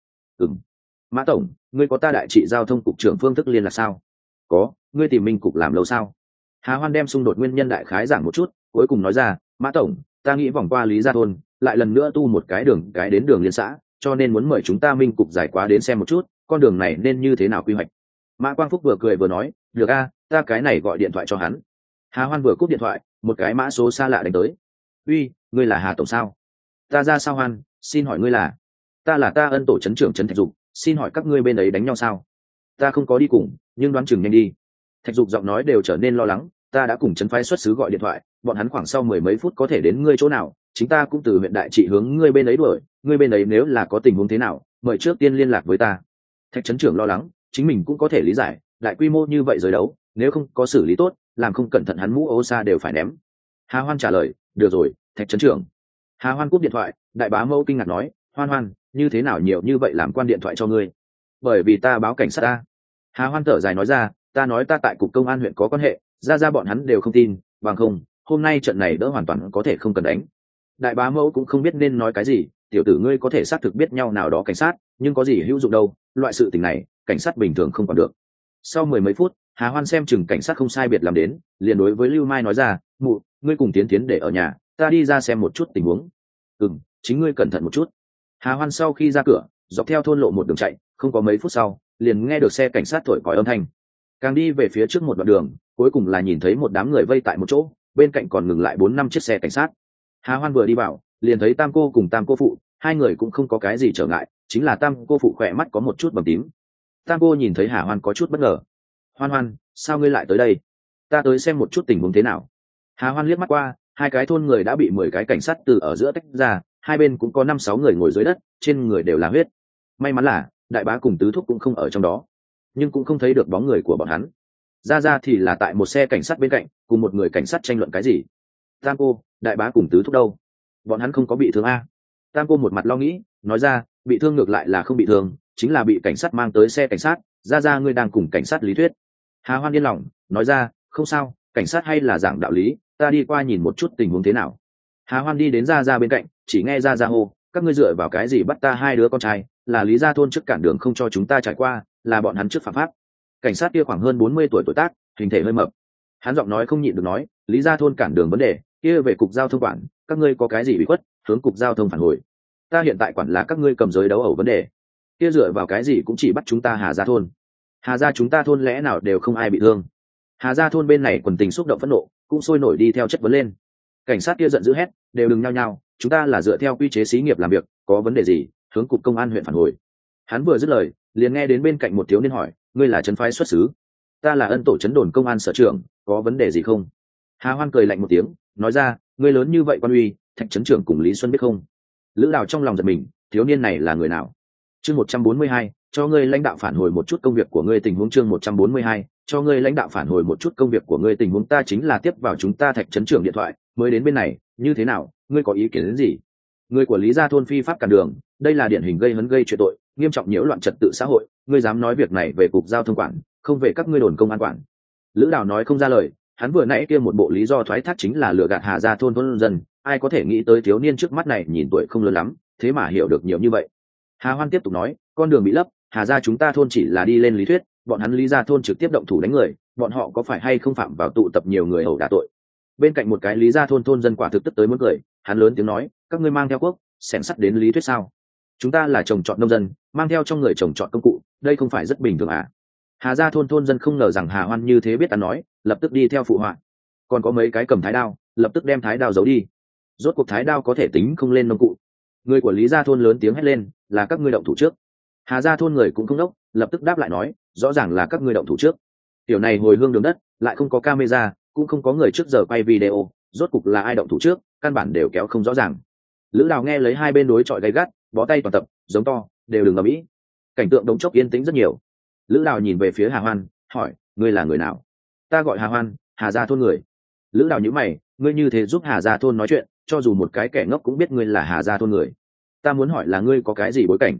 Mã tổng, ngươi có ta đại trị giao thông cục trưởng phương thức liên lạc sao? Có, ngươi tìm Minh cục làm lâu sao? Hà Hoan đem xung đột nguyên nhân đại khái giảng một chút, cuối cùng nói ra, Mã tổng, ta nghĩ vòng qua Lý Gia thôn, lại lần nữa tu một cái đường cái đến đường liên xã, cho nên muốn mời chúng ta Minh cục giải quá đến xem một chút, con đường này nên như thế nào quy hoạch. Mã Quang Phúc vừa cười vừa nói, được a, ta cái này gọi điện thoại cho hắn. Hà Hoan vừa cúp điện thoại, một cái mã số xa lạ đánh tới. Uy, ngươi là Hà tổng sao? Ta ra sao Hoan, xin hỏi ngươi là? Ta là ta Ân tổ trấn trưởng trấn Thạch Dục, xin hỏi các ngươi bên ấy đánh nhau sao? Ta không có đi cùng, nhưng đoán chừng nhanh đi. Thạch Dục giọng nói đều trở nên lo lắng, ta đã cùng trấn phái xuất sứ gọi điện thoại, bọn hắn khoảng sau mười mấy phút có thể đến ngươi chỗ nào, chính ta cũng từ huyện đại trị hướng ngươi bên ấy đuổi, ngươi bên ấy nếu là có tình huống thế nào, mời trước tiên liên lạc với ta. Thạch trấn trưởng lo lắng, chính mình cũng có thể lý giải, đại quy mô như vậy giới đấu, nếu không có xử lý tốt, làm không cẩn thận hắn mũ ô sa đều phải ném. Hà Hoan trả lời, được rồi, Thạch trấn trưởng. Hà Hoan cúp điện thoại, đại bá mẫu kinh ngạc nói, Hoan Hoan, như thế nào nhiều như vậy làm quan điện thoại cho ngươi? Bởi vì ta báo cảnh sát ta. Hà Hoan thở dài nói ra, ta nói ta tại cục công an huyện có quan hệ, ra bọn hắn đều không tin, bằng không, hôm nay trận này đỡ hoàn toàn có thể không cần đánh. Đại bá mẫu cũng không biết nên nói cái gì, tiểu tử ngươi có thể xác thực biết nhau nào đó cảnh sát, nhưng có gì hữu dụng đâu, loại sự tình này, cảnh sát bình thường không còn được. Sau mười mấy phút, Hà Hoan xem chừng cảnh sát không sai biệt làm đến, liền đối với Lưu Mai nói ra, mụ, ngươi cùng Tiến để ở nhà, ta đi ra xem một chút tình huống. Chính ngươi cẩn thận một chút. Hà Hoan sau khi ra cửa, dọc theo thôn lộ một đường chạy, không có mấy phút sau, liền nghe được xe cảnh sát thổi còi âm thanh. Càng đi về phía trước một đoạn đường, cuối cùng là nhìn thấy một đám người vây tại một chỗ, bên cạnh còn ngừng lại 4-5 chiếc xe cảnh sát. Hà Hoan vừa đi vào, liền thấy Tam cô cùng Tam cô phụ, hai người cũng không có cái gì trở ngại, chính là Tam cô phụ khỏe mắt có một chút bầm tím. Tam cô nhìn thấy Hà Hoan có chút bất ngờ. Hoan Hoan, sao ngươi lại tới đây? Ta tới xem một chút tình huống thế nào. Hà Hoan liếc mắt qua, hai cái thôn người đã bị 10 cái cảnh sát từ ở giữa tách ra, hai bên cũng có 5-6 người ngồi dưới đất, trên người đều là huyết. May mắn là đại bá cùng tứ thúc cũng không ở trong đó, nhưng cũng không thấy được bóng người của bọn hắn. Ra thì là tại một xe cảnh sát bên cạnh, cùng một người cảnh sát tranh luận cái gì. Tam cô, đại bá cùng tứ thúc đâu? Bọn hắn không có bị thương a? Tam cô một mặt lo nghĩ, nói ra, bị thương ngược lại là không bị thương, chính là bị cảnh sát mang tới xe cảnh sát. Ra ngươi đang cùng cảnh sát lý thuyết. Hà Hoan yên lòng, nói ra, không sao, cảnh sát hay là giảng đạo lý, ta đi qua nhìn một chút tình huống thế nào. Hà Hoan đi đến ra bên cạnh, chỉ nghe ra hô, các ngươi dựa vào cái gì bắt ta hai đứa con trai, là Lý Gia thôn trước cản đường không cho chúng ta trải qua, là bọn hắn trước phạm pháp. Cảnh sát kia khoảng hơn 40 tuổi tuổi tác, hình thể hơi mập. Hắn giọng nói không nhịn được nói, Lý Gia thôn cản đường vấn đề, kia về cục giao thông quản, các ngươi có cái gì bị khuất, hướng cục giao thông phản hồi. Ta hiện tại quản là các ngươi cầm giới đấu ẩu vấn đề, kia dựa vào cái gì cũng chỉ bắt chúng ta Hà Gia thôn. Hà Gia chúng ta thôn lẽ nào đều không ai bị thương. Hà Gia thôn bên này quần tình xúc động phẫn nộ, cũng sôi nổi đi theo chất vấn lên. Cảnh sát kia giận dữ hét, đều đừng nhao nhao, chúng ta là dựa theo quy chế xí nghiệp làm việc, có vấn đề gì hướng cục công an huyện phản hồi. Hắn vừa dứt lời, liền nghe đến bên cạnh một thiếu niên hỏi, ngươi là trấn phái xuất xứ? Ta là Ân tổ trấn đồn công an sở trưởng, có vấn đề gì không? Hà Hoan cười lạnh một tiếng, nói ra, ngươi lớn như vậy quan uy, Thạch trấn trưởng cùng Lý Xuân biết không? Lữ Đào trong lòng giật mình, thiếu niên này là người nào? Chương 142, cho ngươi lãnh đạo phản hồi một chút công việc của ngươi tình huống. Chương 142, cho ngươi lãnh đạo phản hồi một chút công việc của ngươi tình huống. Ta chính là tiếp vào chúng ta Thạch trấn trưởng điện thoại, mới đến bên này, như thế nào, ngươi có ý kiến đến gì? Người của Lý Gia thôn phi pháp cản đường, đây là điển hình gây hấn gây chuyện tội, nghiêm trọng nhiễu loạn trật tự xã hội, ngươi dám nói việc này về cục giao thông quản, không về các ngươi đồn công an quản. Lữ Đào nói không ra lời, hắn vừa nãy kia một bộ lý do thoái thác chính là lừa gạt Hà Gia thôn thôn dân, ai có thể nghĩ tới thiếu niên trước mắt này nhìn tuổi không lớn lắm, thế mà hiểu được nhiều như vậy. Hà Hoan tiếp tục nói, con đường bị lấp, Hà Gia chúng ta thôn chỉ là đi lên lý thuyết, bọn hắn Lý Gia thôn trực tiếp động thủ đánh người, bọn họ có phải hay không phạm vào tụ tập nhiều người ẩu đả tội. Bên cạnh một cái Lý Gia thôn thôn dân quả thực tức tới muốn cười, hắn lớn tiếng nói, các ngươi mang theo quốc xẻng sắt đến lý thuyết sao? Chúng ta là trồng trọt nông dân, mang theo trong người trồng trọt công cụ, đây không phải rất bình thường à? Hà Gia thôn thôn dân không ngờ rằng Hà Hoan như thế biết ăn nói, lập tức đi theo phụ họa. Còn có mấy cái cầm thái đao, lập tức đem thái đao giấu đi. Rốt cuộc thái đao có thể tính không lên nông cụ. Người của Lý Gia thôn lớn tiếng hét lên, là các ngươi động thủ trước. Hà Gia thôn người cũng không đốc, lập tức đáp lại nói, rõ ràng là các ngươi động thủ trước. Tiểu này hồi hương đường đất, lại không có camera, cũng không có người trước giờ quay video, rốt cục là ai động thủ trước, căn bản đều kéo không rõ ràng. Lữ Đào nghe lấy hai bên đối chọi gay gắt, bó tay toàn tập, giống to, đều đừng ầm ĩ. Cảnh tượng đống chốc yên tĩnh rất nhiều. Lữ Đào nhìn về phía Hà Hoan, hỏi, ngươi là người nào? Ta gọi Hà Hoan, Hà Gia thôn người. Lữ Đào nhíu mày, ngươi như thế giúp Hà Gia thôn nói chuyện, cho dù một cái kẻ ngốc cũng biết ngươi là Hà Gia thôn người. Ta muốn hỏi là ngươi có cái gì bối cảnh?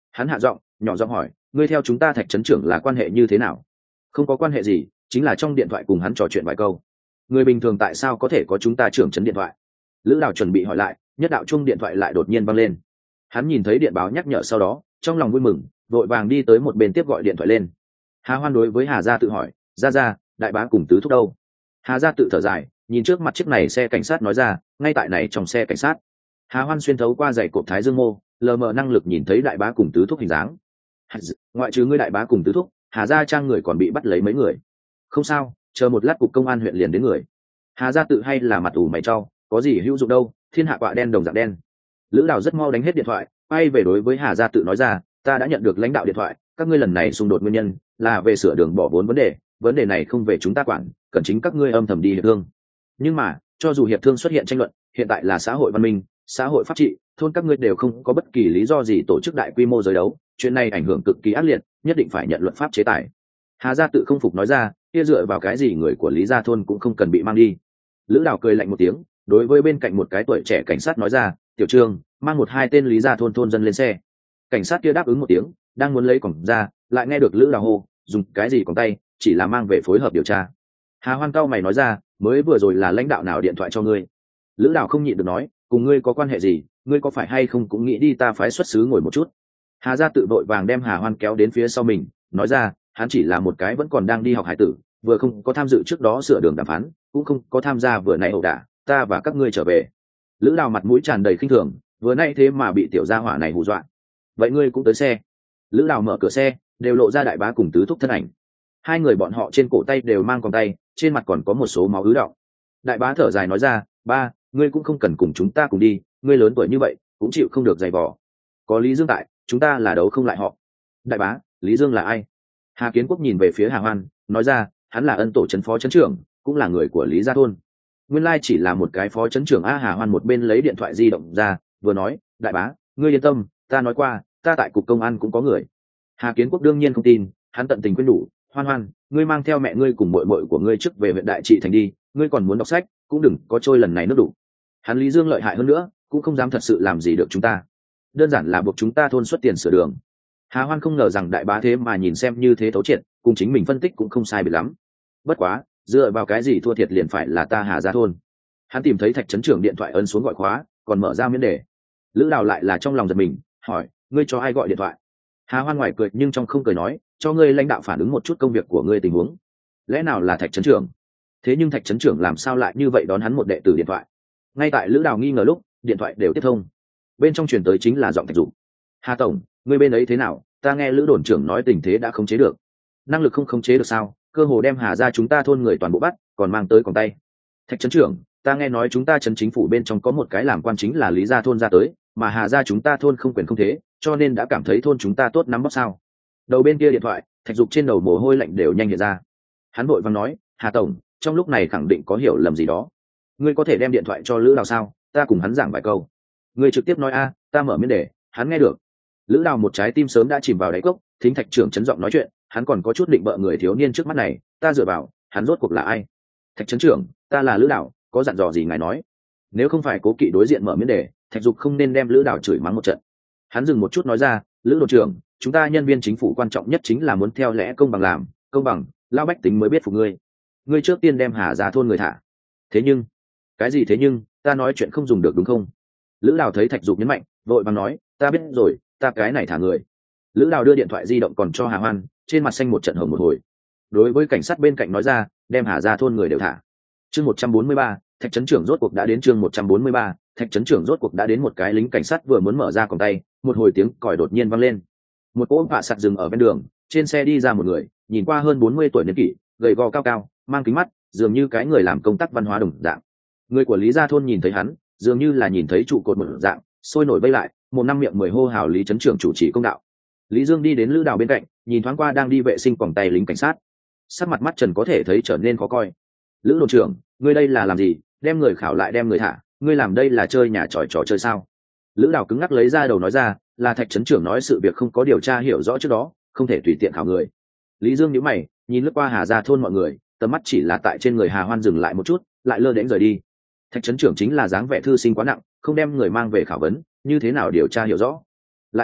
Hắn hạ giọng nhỏ giọng hỏi, ngươi theo chúng ta Thạch trấn trưởng là quan hệ như thế nào? Không có quan hệ gì, chính là trong điện thoại cùng hắn trò chuyện vài câu. Người bình thường tại sao có thể có chúng ta trưởng trấn điện thoại? Lữ Đào chuẩn bị hỏi lại, nhất đạo chung điện thoại lại đột nhiên văng lên. Hắn nhìn thấy điện báo nhắc nhở sau đó, trong lòng vui mừng, vội vàng đi tới một bên tiếp gọi điện thoại lên. Hà Hoan đối với Hà Gia tự hỏi, ra đại bá cùng tứ thúc đâu? Hà Gia tự thở dài, nhìn trước mặt chiếc này xe cảnh sát nói ra, ngay tại này trong xe cảnh sát. Hà Hoan xuyên thấu qua dãy cột thái dương mô, lờ mờ năng lực nhìn thấy đại bá cùng tứ thúc hình dáng. Ngoại trừ ngươi đại bá cùng tứ thúc, Hà Gia trang người còn bị bắt lấy mấy người. Không sao, chờ một lát cục công an huyện liền đến người. Hà Gia tự hay là mặt ủ mày trao, có gì hữu dụng đâu, thiên hạ quạ đen đồng dạng đen. Lữ Đào rất mau đánh hết điện thoại, quay về đối với Hà Gia tự nói ra, ta đã nhận được lãnh đạo điện thoại, các ngươi lần này xung đột nguyên nhân là về sửa đường bỏ vốn vấn đề này không về chúng ta quản, cần chính các ngươi âm thầm đi hiệp thương. Nhưng mà cho dù hiệp thương xuất hiện tranh luận, hiện tại là xã hội văn minh, xã hội pháp trị, thôn các ngươi đều không có bất kỳ lý do gì tổ chức đại quy mô giới đấu, chuyện này ảnh hưởng cực kỳ ác liệt, nhất định phải nhận luật pháp chế tài. Hà Gia tự không phục nói ra, kia dựa vào cái gì người của Lý Gia thôn cũng không cần bị mang đi. Lữ Đào cười lạnh một tiếng, đối với bên cạnh một cái tuổi trẻ cảnh sát nói ra, tiểu trương, mang một hai tên Lý Gia thôn thôn dân lên xe. Cảnh sát kia đáp ứng một tiếng, đang muốn lấy cổng ra, lại nghe được Lữ Đào hô, dùng cái gì còng tay, chỉ là mang về phối hợp điều tra. Hà Hoan cao mày nói ra, mới vừa rồi là lãnh đạo nào điện thoại cho ngươi? Lữ Đào không nhịn được nói, cùng ngươi có quan hệ gì, ngươi có phải hay không cũng nghĩ đi ta phái xuất xứ ngồi một chút. Hà Gia tự vội vàng đem Hà Hoan kéo đến phía sau mình, nói ra, hắn chỉ là một cái vẫn còn đang đi học hải tử, vừa không có tham dự trước đó sửa đường đàm phán, cũng không có tham gia vừa nãy ẩu đả, ta và các ngươi trở về. Lữ Đào mặt mũi tràn đầy khinh thường, vừa nãy thế mà bị tiểu gia hỏa này hù dọa. Vậy ngươi cũng tới xe. Lữ Đào mở cửa xe, đều lộ ra đại bá cùng tứ thúc thân ảnh. Hai người bọn họ trên cổ tay đều mang còng tay, trên mặt còn có một số máu ứ đọng. Đại bá thở dài nói ra, ba, ngươi cũng không cần cùng chúng ta cùng đi, ngươi lớn tuổi như vậy cũng chịu không được giày vò. Có Lý Dương tại, chúng ta là đấu không lại họ. Đại bá, Lý Dương là ai? Hà Kiến Quốc nhìn về phía Hà Hoan, nói ra, hắn là ân tổ trấn phó trấn trưởng, cũng là người của Lý Gia thôn. Nguyên lai chỉ là một cái phó trấn trưởng a. Hà Hoan một bên lấy điện thoại di động ra, vừa nói, đại bá, ngươi yên tâm, ta nói qua, ta tại cục công an cũng có người. Hà Kiến Quốc đương nhiên không tin, hắn tận tình khuyên nhủ, Hoan Hoan, ngươi mang theo mẹ ngươi cùng muội muội của ngươi trước về huyện Đại Trị thành đi, ngươi còn muốn đọc sách, cũng đừng có trôi lần này nước đủ. Hắn Lý Dương lợi hại hơn nữa, cũng không dám thật sự làm gì được chúng ta, đơn giản là buộc chúng ta thôn xuất tiền sửa đường. Hà Hoan không ngờ rằng đại bá thế mà nhìn xem như thế thấu triệt, cùng chính mình phân tích cũng không sai biệt lắm. Bất quá, dựa vào cái gì thua thiệt liền phải là ta Hà Gia thôn. Hắn tìm thấy Thạch trấn trưởng điện thoại ấn xuống gọi khóa, còn mở ra miễn đề. Lữ Đào lại là trong lòng giật mình, hỏi, ngươi cho ai gọi điện thoại? Hà Hoan ngoài cười nhưng trong không cười nói, cho ngươi lãnh đạo phản ứng một chút công việc của ngươi tình huống. Lẽ nào là Thạch trấn trưởng? Thế nhưng Thạch trấn trưởng làm sao lại như vậy đón hắn một đệ tử điện thoại? Ngay tại Lữ Đào nghi ngờ lúc, điện thoại đều tiếp thông. Bên trong truyền tới chính là giọng Thạch Dục. Hà tổng, ngươi bên ấy thế nào? Ta nghe Lữ đồn trưởng nói tình thế đã khống chế được. Năng lực không khống chế được sao? Cơ hồ đem Hà Gia chúng ta thôn người toàn bộ bắt, còn mang tới còng tay. Thạch trấn trưởng, ta nghe nói chúng ta trấn chính phủ bên trong có một cái làm quan chính là Lý Gia thôn ra tới, mà Hà Gia chúng ta thôn không quyền không thế, cho nên đã cảm thấy thôn chúng ta tốt nắm bóp sao? Đầu bên kia điện thoại, Thạch Dục trên đầu mồ hôi lạnh đều nhanh hiện ra. Hắn vội vàng nói, Hà tổng, trong lúc này khẳng định có hiểu lầm gì đó. Ngươi có thể đem điện thoại cho Lữ Đào sao? Ta cùng hắn giảng vài câu. Ngươi trực tiếp nói a, ta mở miễn đề, hắn nghe được. Lữ Đào một trái tim sớm đã chìm vào đáy cốc, thính Thạch trưởng trấn giọng nói chuyện, hắn còn có chút định bợ người thiếu niên trước mắt này, ta dựa vào, hắn rốt cuộc là ai? Thạch trấn trưởng, ta là Lữ Đào, có dặn dò gì ngài nói? Nếu không phải cố kỵ đối diện mở miễn đề, Thạch Dục không nên đem Lữ Đào chửi mắng một trận. Hắn dừng một chút nói ra, Lữ đồn trưởng, chúng ta nhân viên chính phủ quan trọng nhất chính là muốn theo lẽ công bằng làm, công bằng, lao bách tính mới biết phục ngươi. Ngươi trước tiên đem Hà Gia thôn người thả. Thế nhưng, cái gì thế nhưng, ta nói chuyện không dùng được đúng không? Lữ Đào thấy Thạch Dục nhấn mạnh, vội vàng nói, ta biết rồi, ta cái này thả người. Lữ Đào đưa điện thoại di động còn cho Hà Hoan, trên mặt xanh một trận hồng một hồi. Đối với cảnh sát bên cạnh nói ra, đem Hà Gia thôn người đều thả. Chương 143, Thạch trấn trưởng rốt cuộc đã đến. Chương 143, Thạch trấn trưởng rốt cuộc đã đến. Một cái lính cảnh sát vừa muốn mở ra còng tay, một hồi tiếng còi đột nhiên vang lên. Một cỗ vạ sạt dừng ở bên đường, trên xe đi ra một người, nhìn qua hơn 40 tuổi niên kỷ, gầy gò cao cao, mang kính mắt, dường như cái người làm công tác văn hóa đồng dạng. Người của Lý Gia thôn nhìn thấy hắn, dường như là nhìn thấy trụ cột một dạng, sôi nổi vây lại, một năm miệng mười hô hào Lý trấn trưởng chủ trì công đạo. Lý Dương đi đến Lữ Đào bên cạnh, nhìn thoáng qua đang đi vệ sinh quòng tay lính cảnh sát, sắc mặt mắt trần có thể thấy trở nên khó coi. Lữ đồn trưởng, ngươi đây là làm gì? Đem người khảo lại đem người thả, ngươi làm đây là chơi nhà trò chơi sao? Lữ Đào cứng ngắc lấy ra đầu nói ra, là Thạch trấn trưởng nói sự việc không có điều tra hiểu rõ trước đó, không thể tùy tiện khảo người. Lý Dương nhíu mày, nhìn lướt qua Hà Gia thôn mọi người, tầm mắt chỉ là tại trên người Hà Hoan dừng lại một chút, lại lơ đễnh rời đi. Thạch trấn trưởng chính là dáng vẻ thư sinh quá nặng, không đem người mang về khảo vấn, như thế nào điều tra hiểu rõ? Lại nói,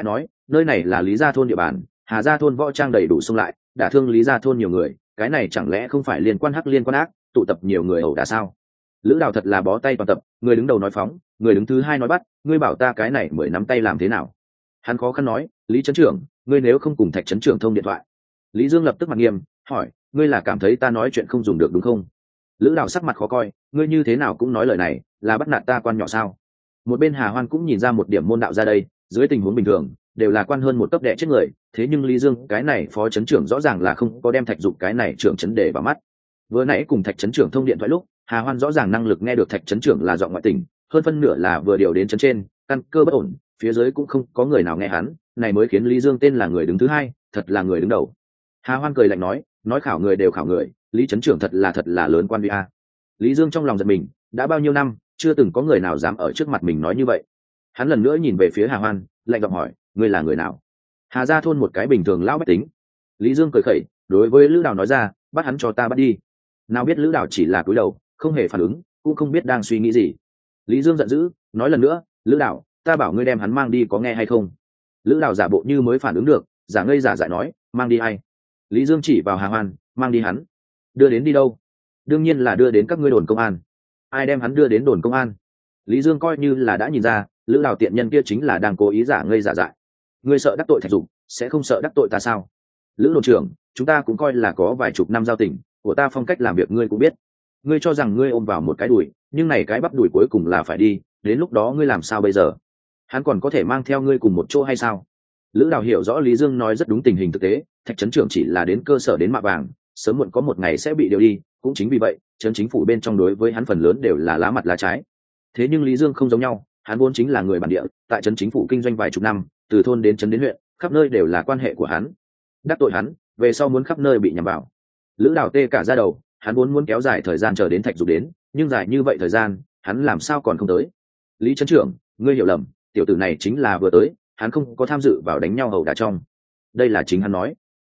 nơi này là Lý Gia thôn địa bàn, Hà Gia thôn võ trang đầy đủ xông lại, đả thương Lý Gia thôn nhiều người, cái này chẳng lẽ không phải liên quan hắc liên quan ác, tụ tập nhiều người ẩu đả sao? Lữ Đào thật là bó tay toàn tập, người đứng đầu nói phóng, người đứng thứ hai nói bắt, ngươi bảo ta cái này mới nắm tay làm thế nào? Hắn khó khăn nói, Lý trấn trưởng, ngươi nếu không cùng Thạch trấn trưởng thông điện thoại. Lý Dương lập tức mặt nghiêm, hỏi, ngươi là cảm thấy ta nói chuyện không dùng được đúng không? Lữ Đào sắc mặt khó coi, ngươi như thế nào cũng nói lời này, là bắt nạt ta quan nhỏ sao? Một bên Hà Hoan cũng nhìn ra một điểm môn đạo ra đây, dưới tình huống bình thường đều là quan hơn một cấp đệ chết người, thế nhưng Lý Dương cái này phó trấn trưởng rõ ràng là không có đem Thạch Dục cái này trưởng trấn để vào mắt. Vừa nãy cùng Thạch trấn trưởng thông điện thoại lúc, Hà Hoan rõ ràng năng lực nghe được Thạch trấn trưởng là giọng ngoại tỉnh, hơn phân nửa là vừa điều đến trấn trên, căn cơ bất ổn, phía dưới cũng không có người nào nghe hắn, này mới khiến Lý Dương tên là người đứng thứ hai, thật là người đứng đầu. Hà Hoan cười lạnh nói khảo người đều khảo người, Lý trấn trưởng thật là lớn quan uy a. Lý Dương trong lòng giật mình, đã bao nhiêu năm chưa từng có người nào dám ở trước mặt mình nói như vậy. Hắn lần nữa nhìn về phía Hà Hoan, lạnh giọng hỏi, ngươi là người nào? Hà Gia thôn một cái bình thường lão bách tính. Lý Dương cười khẩy, đối với Lữ Đào nói ra, bắt hắn cho ta bắt đi. Nào biết Lữ Đào chỉ là cúi đầu, không hề phản ứng, cũng không biết đang suy nghĩ gì. Lý Dương giận dữ, nói lần nữa, Lữ Đào, ta bảo ngươi đem hắn mang đi có nghe hay không? Lữ Đào giả bộ như mới phản ứng được, giả ngây giả dại nói, mang đi ai? Lý Dương chỉ vào Hà Hoan, mang đi hắn. Đưa đến đi đâu? Đương nhiên là đưa đến các ngươi đồn công an. Ai đem hắn đưa đến đồn công an? Lý Dương coi như là đã nhìn ra, Lữ Đào tiện nhân kia chính là đang cố ý giả ngây giả dại. Ngươi sợ đắc tội Thạch Dục, sẽ không sợ đắc tội ta sao? Lữ đồn trưởng, chúng ta cũng coi là có vài chục năm giao tình, của ta phong cách làm việc ngươi cũng biết. Ngươi cho rằng ngươi ôm vào một cái đùi, nhưng này cái bắp đùi cuối cùng là phải đi, đến lúc đó ngươi làm sao bây giờ? Hắn còn có thể mang theo ngươi cùng một chỗ hay sao? Lữ Đào hiểu rõ Lý Dương nói rất đúng tình hình thực tế, Thạch trấn trưởng chỉ là đến cơ sở đến mạ vàng, sớm muộn có một ngày sẽ bị điều đi, cũng chính vì vậy, trấn chính phủ bên trong đối với hắn phần lớn đều là lá mặt lá trái. Thế nhưng Lý Dương không giống nhau, hắn vốn chính là người bản địa, tại trấn chính phủ kinh doanh vài chục năm, từ thôn đến trấn đến huyện, khắp nơi đều là quan hệ của hắn. Đắc tội hắn, về sau muốn khắp nơi bị nhằm vào. Lữ Đào tê cả da đầu, hắn muốn kéo dài thời gian chờ đến Thạch Dục đến, nhưng dài như vậy thời gian, hắn làm sao còn không tới? Lý trấn trưởng, ngươi hiểu lầm, tiểu tử này chính là vừa tới, hắn không có tham dự vào đánh nhau hầu đả trong. Đây là chính hắn nói.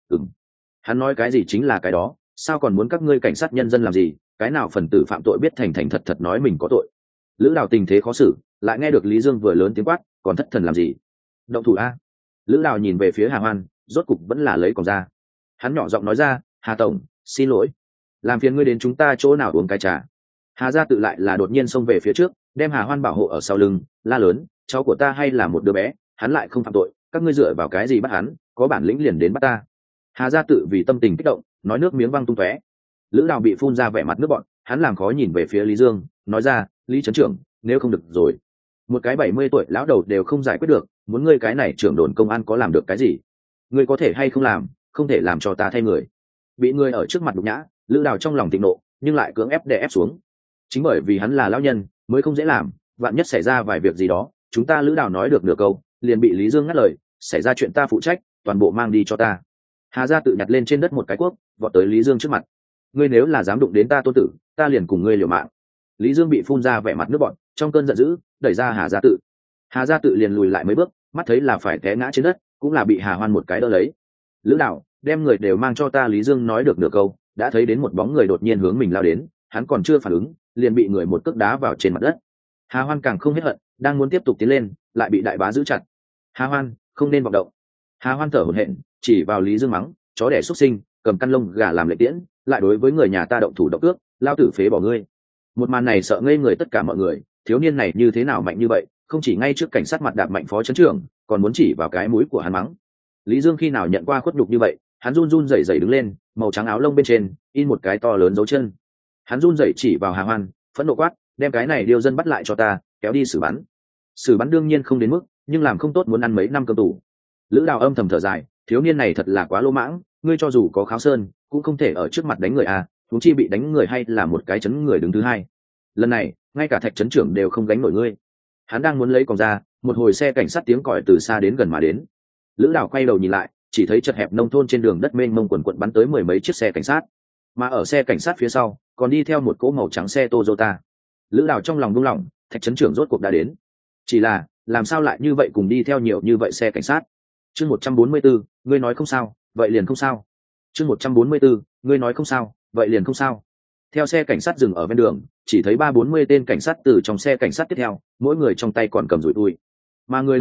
Hắn nói cái gì chính là cái đó, sao còn muốn các ngươi cảnh sát nhân dân làm gì? Cái nào phần tử phạm tội biết thành thành thật thật nói mình có tội? Lữ Đào tình thế khó xử, lại nghe được Lý Dương vừa lớn tiếng quát, còn thất thần làm gì? Động thủ a! Lữ Đào nhìn về phía Hà Hoan, rốt cục vẫn là lấy còng ra. Hắn nhỏ giọng nói ra, Hà tổng, xin lỗi, làm phiền ngươi đến chúng ta chỗ nào uống cái trà. Hà Gia tự lại là đột nhiên xông về phía trước, đem Hà Hoan bảo hộ ở sau lưng, la lớn, cháu của ta hay là một đứa bé, hắn lại không phạm tội, các ngươi dựa vào cái gì bắt hắn? Có bản lĩnh liền đến bắt ta. Hà Gia tự vì tâm tình kích động, nói nước miếng văng tung tóe. Lữ Đào bị phun ra vẻ mặt nước bọn, hắn làm khó nhìn về phía Lý Dương, nói ra, Lý trấn trưởng, nếu không được rồi, một cái 70 tuổi lão đầu đều không giải quyết được, muốn ngươi cái này trưởng đồn công an có làm được cái gì? Ngươi có thể hay không làm, không thể làm cho ta thay người. Bị người ở trước mặt nhục nhã, Lữ Đào trong lòng thịnh nộ, nhưng lại cưỡng ép đè ép xuống. Chính bởi vì hắn là lão nhân, mới không dễ làm, vạn nhất xảy ra vài việc gì đó, chúng ta Lữ Đào nói được nửa câu, liền bị Lý Dương ngắt lời, xảy ra chuyện ta phụ trách, toàn bộ mang đi cho ta. Hà Gia tự nhặt lên trên đất một cái cuốc, vọt tới Lý Dương trước mặt. Ngươi nếu là dám đụng đến ta tôn tử, ta liền cùng ngươi liều mạng. Lý Dương bị phun ra vẻ mặt nước bọt, trong cơn giận dữ, đẩy ra Hà Gia tự. Hà Gia tự liền lùi lại mấy bước, mắt thấy là phải té ngã trên đất, cũng là bị Hà Hoan một cái đỡ lấy. Lữ Đạo, đem người đều mang cho ta. Lý Dương nói được nửa câu, đã thấy đến một bóng người đột nhiên hướng mình lao đến, hắn còn chưa phản ứng, liền bị người một cước đá vào trên mặt đất. Hà Hoan càng không hết hận, đang muốn tiếp tục tiến lên, lại bị đại bá giữ chặt. Hà Hoan, không nên vọng động. Hà Hoan thở hổn hển, chỉ vào Lý Dương mắng, chó đẻ xuất sinh, cầm căn lông gà làm lệ tiễn, lại đối với người nhà ta động thủ động cước, lao tử phế bỏ ngươi. Một màn này sợ ngây người tất cả mọi người, thiếu niên này như thế nào mạnh như vậy, không chỉ ngay trước cảnh sát mặt đạp mạnh phó trấn trưởng, còn muốn chỉ vào cái mũi của hắn mắng. Lý Dương khi nào nhận qua khuất nhục như vậy, hắn run run rẩy rẩy đứng lên, màu trắng áo lông bên trên in một cái to lớn dấu chân. Hắn run rẩy chỉ vào Hà Hoan, phẫn nộ quát, đem cái này điêu dân bắt lại cho ta, kéo đi xử bắn. Xử bắn đương nhiên không đến mức, nhưng làm không tốt muốn ăn mấy năm cơm tù. Lữ Đào âm thầm thở dài, thiếu niên này thật là quá lỗ mãng, ngươi cho dù có kháo sơn, cũng không thể ở trước mặt đánh người à, huống chi bị đánh người hay là một cái chấn người đứng thứ hai. Lần này, ngay cả Thạch trấn trưởng đều không gánh nổi ngươi. Hắn đang muốn lấy còng ra, một hồi xe cảnh sát tiếng còi từ xa đến gần mà đến. Lữ Đào quay đầu nhìn lại, chỉ thấy chật hẹp nông thôn trên đường đất mênh mông quần quận bắn tới mười mấy chiếc xe cảnh sát, mà ở xe cảnh sát phía sau còn đi theo một cỗ màu trắng xe Toyota. Lữ Đào trong lòng buông lỏng, Thạch trấn trưởng rốt cuộc đã đến. Chỉ là, làm sao lại như vậy cùng đi theo nhiều như vậy xe cảnh sát? Chương 144, ngươi nói không sao, vậy liền không sao. Chương 144, ngươi nói không sao, vậy liền không sao. Theo xe cảnh sát dừng ở ven đường, chỉ thấy 30-40 tên cảnh sát từ trong xe cảnh sát tiếp theo, mỗi người trong tay còn cầm rủi tui. Mà người đầu lĩnh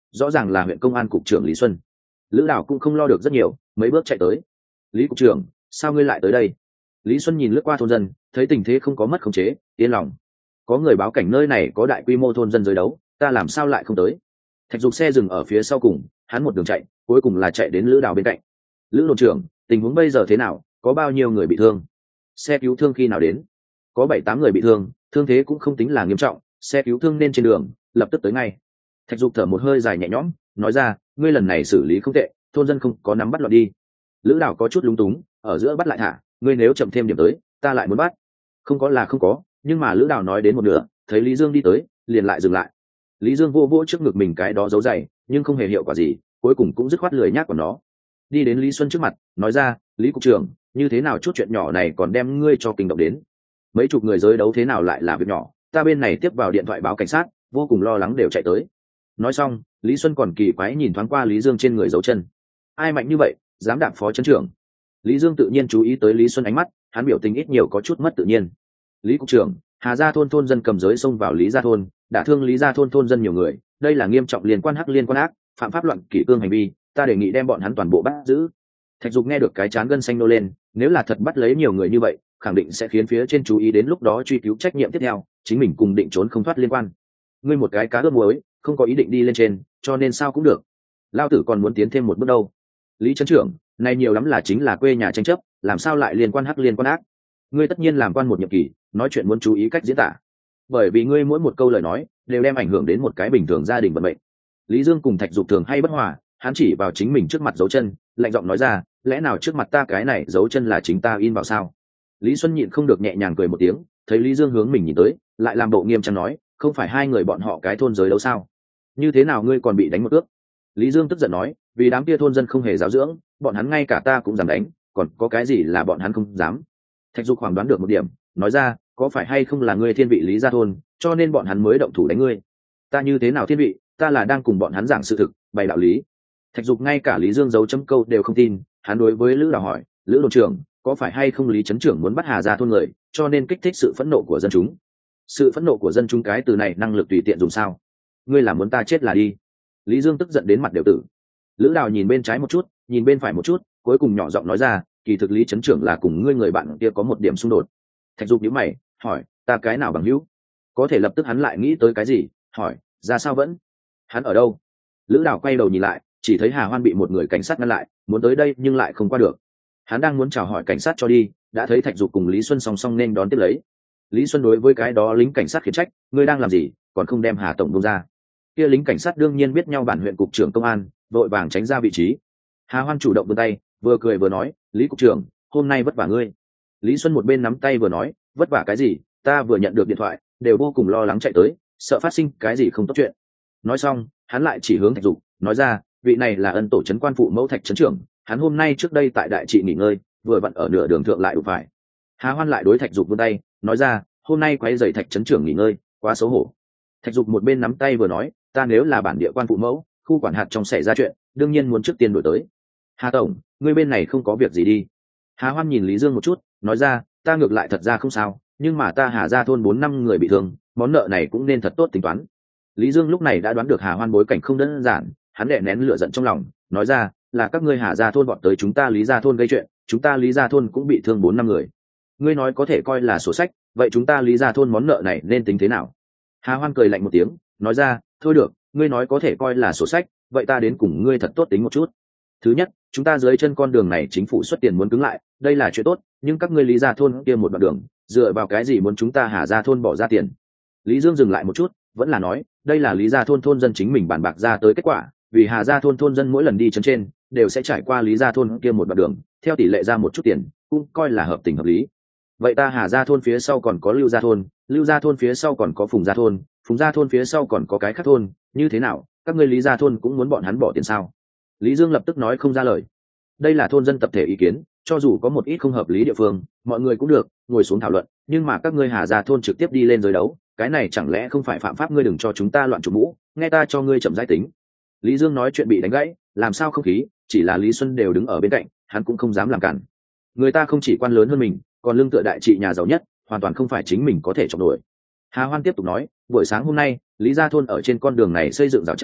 rõ ràng là huyện công an cục trưởng Lý Xuân. Lữ Đào cũng không lo được rất nhiều, mấy bước chạy tới. Lý cục trưởng, sao ngươi lại tới đây? Lý Xuân nhìn lướt qua thôn dân, thấy tình thế không có mất khống chế, yên lòng. Có người báo cảnh nơi này có đại quy mô thôn dân giới đấu, ta làm sao lại không tới? Thạch Dục xe dừng ở phía sau cùng, hắn một đường chạy, cuối cùng là chạy đến Lữ Đào bên cạnh. Lữ đồn trưởng, tình huống bây giờ thế nào, có bao nhiêu người bị thương? Xe cứu thương khi nào đến? Có 7-8 người bị thương, thương thế cũng không tính là nghiêm trọng, xe cứu thương nên trên đường, lập tức tới ngay. Thạch Dục thở một hơi dài nhẹ nhõm, nói ra, ngươi lần này xử lý không tệ, thôn dân không có nắm bắt loạn đi. Lữ Đào có chút lúng túng, ở giữa bắt lại thả, ngươi nếu chậm thêm điểm tới, ta lại muốn bắt. Không có là không có, nhưng mà Lữ Đào nói đến một nửa, thấy Lý Dương đi tới, liền lại dừng lại. Lý Dương vô vỗ trước ngực mình cái đó giấu dày, nhưng không hề hiệu quả gì, cuối cùng cũng dứt khoát lười nhác của nó. Đi đến Lý Xuân trước mặt, nói ra, Lý cục trưởng, như thế nào chút chuyện nhỏ này còn đem ngươi cho kinh động đến? Mấy chục người giới đấu thế nào lại là việc nhỏ, ta bên này tiếp vào điện thoại báo cảnh sát, vô cùng lo lắng đều chạy tới. Nói xong, Lý Xuân còn kỳ quái nhìn thoáng qua Lý Dương trên người dấu chân. Ai mạnh như vậy, dám đạp phó trấn trưởng? Lý Dương tự nhiên chú ý tới Lý Xuân ánh mắt, hắn biểu tình ít nhiều có chút mất tự nhiên. Lý cục trưởng, Hà Gia thôn thôn dân cầm giới xông vào Lý Gia thôn, đả thương Lý Gia thôn thôn dân nhiều người, đây là nghiêm trọng liên quan ác, phạm pháp loạn kỷ cương hành vi, ta đề nghị đem bọn hắn toàn bộ bắt giữ. Thạch Dục nghe được cái chán gân xanh nô lên, nếu là thật bắt lấy nhiều người như vậy, khẳng định sẽ khiến phía trên chú ý đến lúc đó truy cứu trách nhiệm tiếp theo, chính mình cùng định trốn không thoát liên quan. Ngươi một cái cá ướp muối, không có ý định đi lên trên, cho nên sao cũng được. Lao tử còn muốn tiến thêm một bước đâu. Lý trấn trưởng, này nhiều lắm là chính là quê nhà tranh chấp, làm sao lại liên quan ác? Ngươi tất nhiên làm quan một nhiệm kỳ, nói chuyện muốn chú ý cách diễn tả, bởi vì ngươi mỗi một câu lời nói đều đem ảnh hưởng đến một cái bình thường gia đình vận mệnh. Lý Dương cùng Thạch Dục thường hay bất hòa, hắn chỉ vào chính mình trước mặt dấu chân, lạnh giọng nói ra, lẽ nào trước mặt ta cái này dấu chân là chính ta in vào sao? Lý Xuân nhịn không được nhẹ nhàng cười một tiếng, thấy Lý Dương hướng mình nhìn tới, lại làm bộ nghiêm trang nói, không phải hai người bọn họ cái thôn giới đấu sao? Như thế nào ngươi còn bị đánh một ước? Lý Dương tức giận nói, vì đám kia thôn dân không hề giáo dưỡng, bọn hắn ngay cả ta cũng dám đánh, còn có cái gì là bọn hắn không dám? Thạch Dục khoảng đoán được một điểm, nói ra, có phải hay không là ngươi thiên vị Lý Gia thôn, cho nên bọn hắn mới động thủ đánh ngươi? Ta như thế nào thiên vị, ta là đang cùng bọn hắn giảng sự thực, bày đạo lý. Thạch Dục ngay cả Lý Dương giấu chấm câu đều không tin, hắn đối với Lữ Đào hỏi, Lữ đồn trưởng, có phải hay không Lý trấn trưởng muốn bắt Hà Gia thôn người, cho nên kích thích sự phẫn nộ của dân chúng? Sự phẫn nộ của dân chúng cái từ này năng lực tùy tiện dùng sao? Ngươi là muốn ta chết là đi? Lý Dương tức giận đến mặt đều tử. Lữ Đào nhìn bên trái một chút, nhìn bên phải một chút, cuối cùng nhỏ giọng nói ra, kỳ thực Lý trấn trưởng là cùng ngươi người bạn kia có một điểm xung đột. Thạch Dục nhíu mày, hỏi, ta cái nào bằng hữu? Có thể lập tức hắn lại nghĩ tới cái gì, hỏi, ra sao vẫn? Hắn ở đâu? Lữ Đào quay đầu nhìn lại, chỉ thấy Hà Hoan bị một người cảnh sát ngăn lại, muốn tới đây nhưng lại không qua được. Hắn đang muốn chào hỏi cảnh sát cho đi, đã thấy Thạch Dục cùng Lý Xuân song song nên đón tiếp lấy. Lý Xuân đối với cái đó lính cảnh sát khiển trách, ngươi đang làm gì, còn không đem Hà tổng buông ra? Kia lính cảnh sát đương nhiên biết nhau bản huyện cục trưởng công an, vội vàng tránh ra vị trí. Hà Hoan chủ động vươn tay, vừa cười vừa nói, Lý cục trưởng, hôm nay vất vả ngươi. Lý Xuân một bên nắm tay vừa nói, vất vả cái gì, ta vừa nhận được điện thoại, đều vô cùng lo lắng chạy tới, sợ phát sinh cái gì không tốt chuyện. Nói xong, hắn lại chỉ hướng Thạch Dục, nói ra, vị này là ân tổ trấn quan phụ mẫu Thạch trấn trưởng, hắn hôm nay trước đây tại đại trị nghỉ ngơi, vừa vặn ở nửa đường thượng lại đụng phải. Hà Hoan lại đối Thạch Dục vươn tay, nói ra, hôm nay quấy rầy Thạch trấn trưởng nghỉ ngơi, quá xấu hổ. Thạch Dục một bên nắm tay vừa nói, ta nếu là bản địa quan phụ mẫu, khu quản hạt trong xảy ra chuyện, đương nhiên muốn trước tiên đổi tới. Hà tổng, ngươi bên này không có việc gì đi? Hà Hoan nhìn Lý Dương một chút, nói ra, ta ngược lại thật ra không sao, nhưng mà ta Hà Gia thôn 4-5 người bị thương, món nợ này cũng nên thật tốt tính toán. Lý Dương lúc này đã đoán được Hà Hoan bối cảnh không đơn giản, hắn đè nén lửa giận trong lòng, nói ra, là các ngươi Hà Gia thôn bọn tới chúng ta Lý Gia thôn gây chuyện, chúng ta Lý Gia thôn cũng bị thương 4-5 người. Ngươi nói có thể coi là sổ sách, vậy chúng ta Lý Gia thôn món nợ này nên tính thế nào? Hà Hoan cười lạnh một tiếng, nói ra, thôi được, ngươi nói có thể coi là sổ sách, vậy ta đến cùng ngươi thật tốt tính một chút. Thứ nhất, chúng ta dưới chân con đường này chính phủ xuất tiền muốn cứng lại, đây là chuyện tốt, nhưng các ngươi Lý Gia thôn kia một đoạn đường, dựa vào cái gì muốn chúng ta Hà Gia thôn bỏ ra tiền? Lý Dương dừng lại một chút, vẫn là nói, đây là Lý Gia thôn thôn dân chính mình bàn bạc ra tới kết quả, vì Hà Gia thôn thôn dân mỗi lần đi chân trên, đều sẽ trải qua Lý Gia thôn kia một đoạn đường, theo tỷ lệ ra một chút tiền, cũng coi là hợp tình hợp lý. Vậy ta Hà Gia thôn phía sau còn có Lưu Gia thôn, Lưu Gia thôn phía sau còn có Phùng Gia thôn, Phùng Gia thôn phía sau còn có cái khác thôn, như thế nào, các ngươi Lý Gia thôn cũng muốn bọn hắn bỏ tiền sao? Lý Dương lập tức nói không ra lời. Đây là thôn dân tập thể ý kiến, cho dù có một ít không hợp lý địa phương, mọi người cũng được ngồi xuống thảo luận, nhưng mà các ngươi Hà Gia thôn trực tiếp đi lên giới đấu, cái này chẳng lẽ không phải phạm pháp? Ngươi đừng cho chúng ta loạn chủ mũ, nghe ta cho ngươi chậm giải tính. Lý Dương nói chuyện bị đánh gãy, làm sao không khí, chỉ là Lý Xuân đều đứng ở bên cạnh, hắn cũng không dám làm cản. Người ta không chỉ quan lớn hơn mình, còn lương tựa đại trị nhà giàu nhất, hoàn toàn không phải chính mình có thể chọc nổi. Hà Hoan tiếp tục nói, buổi sáng hôm nay, Lý Gia thôn ở trên con đường này xây dựng rào chắn,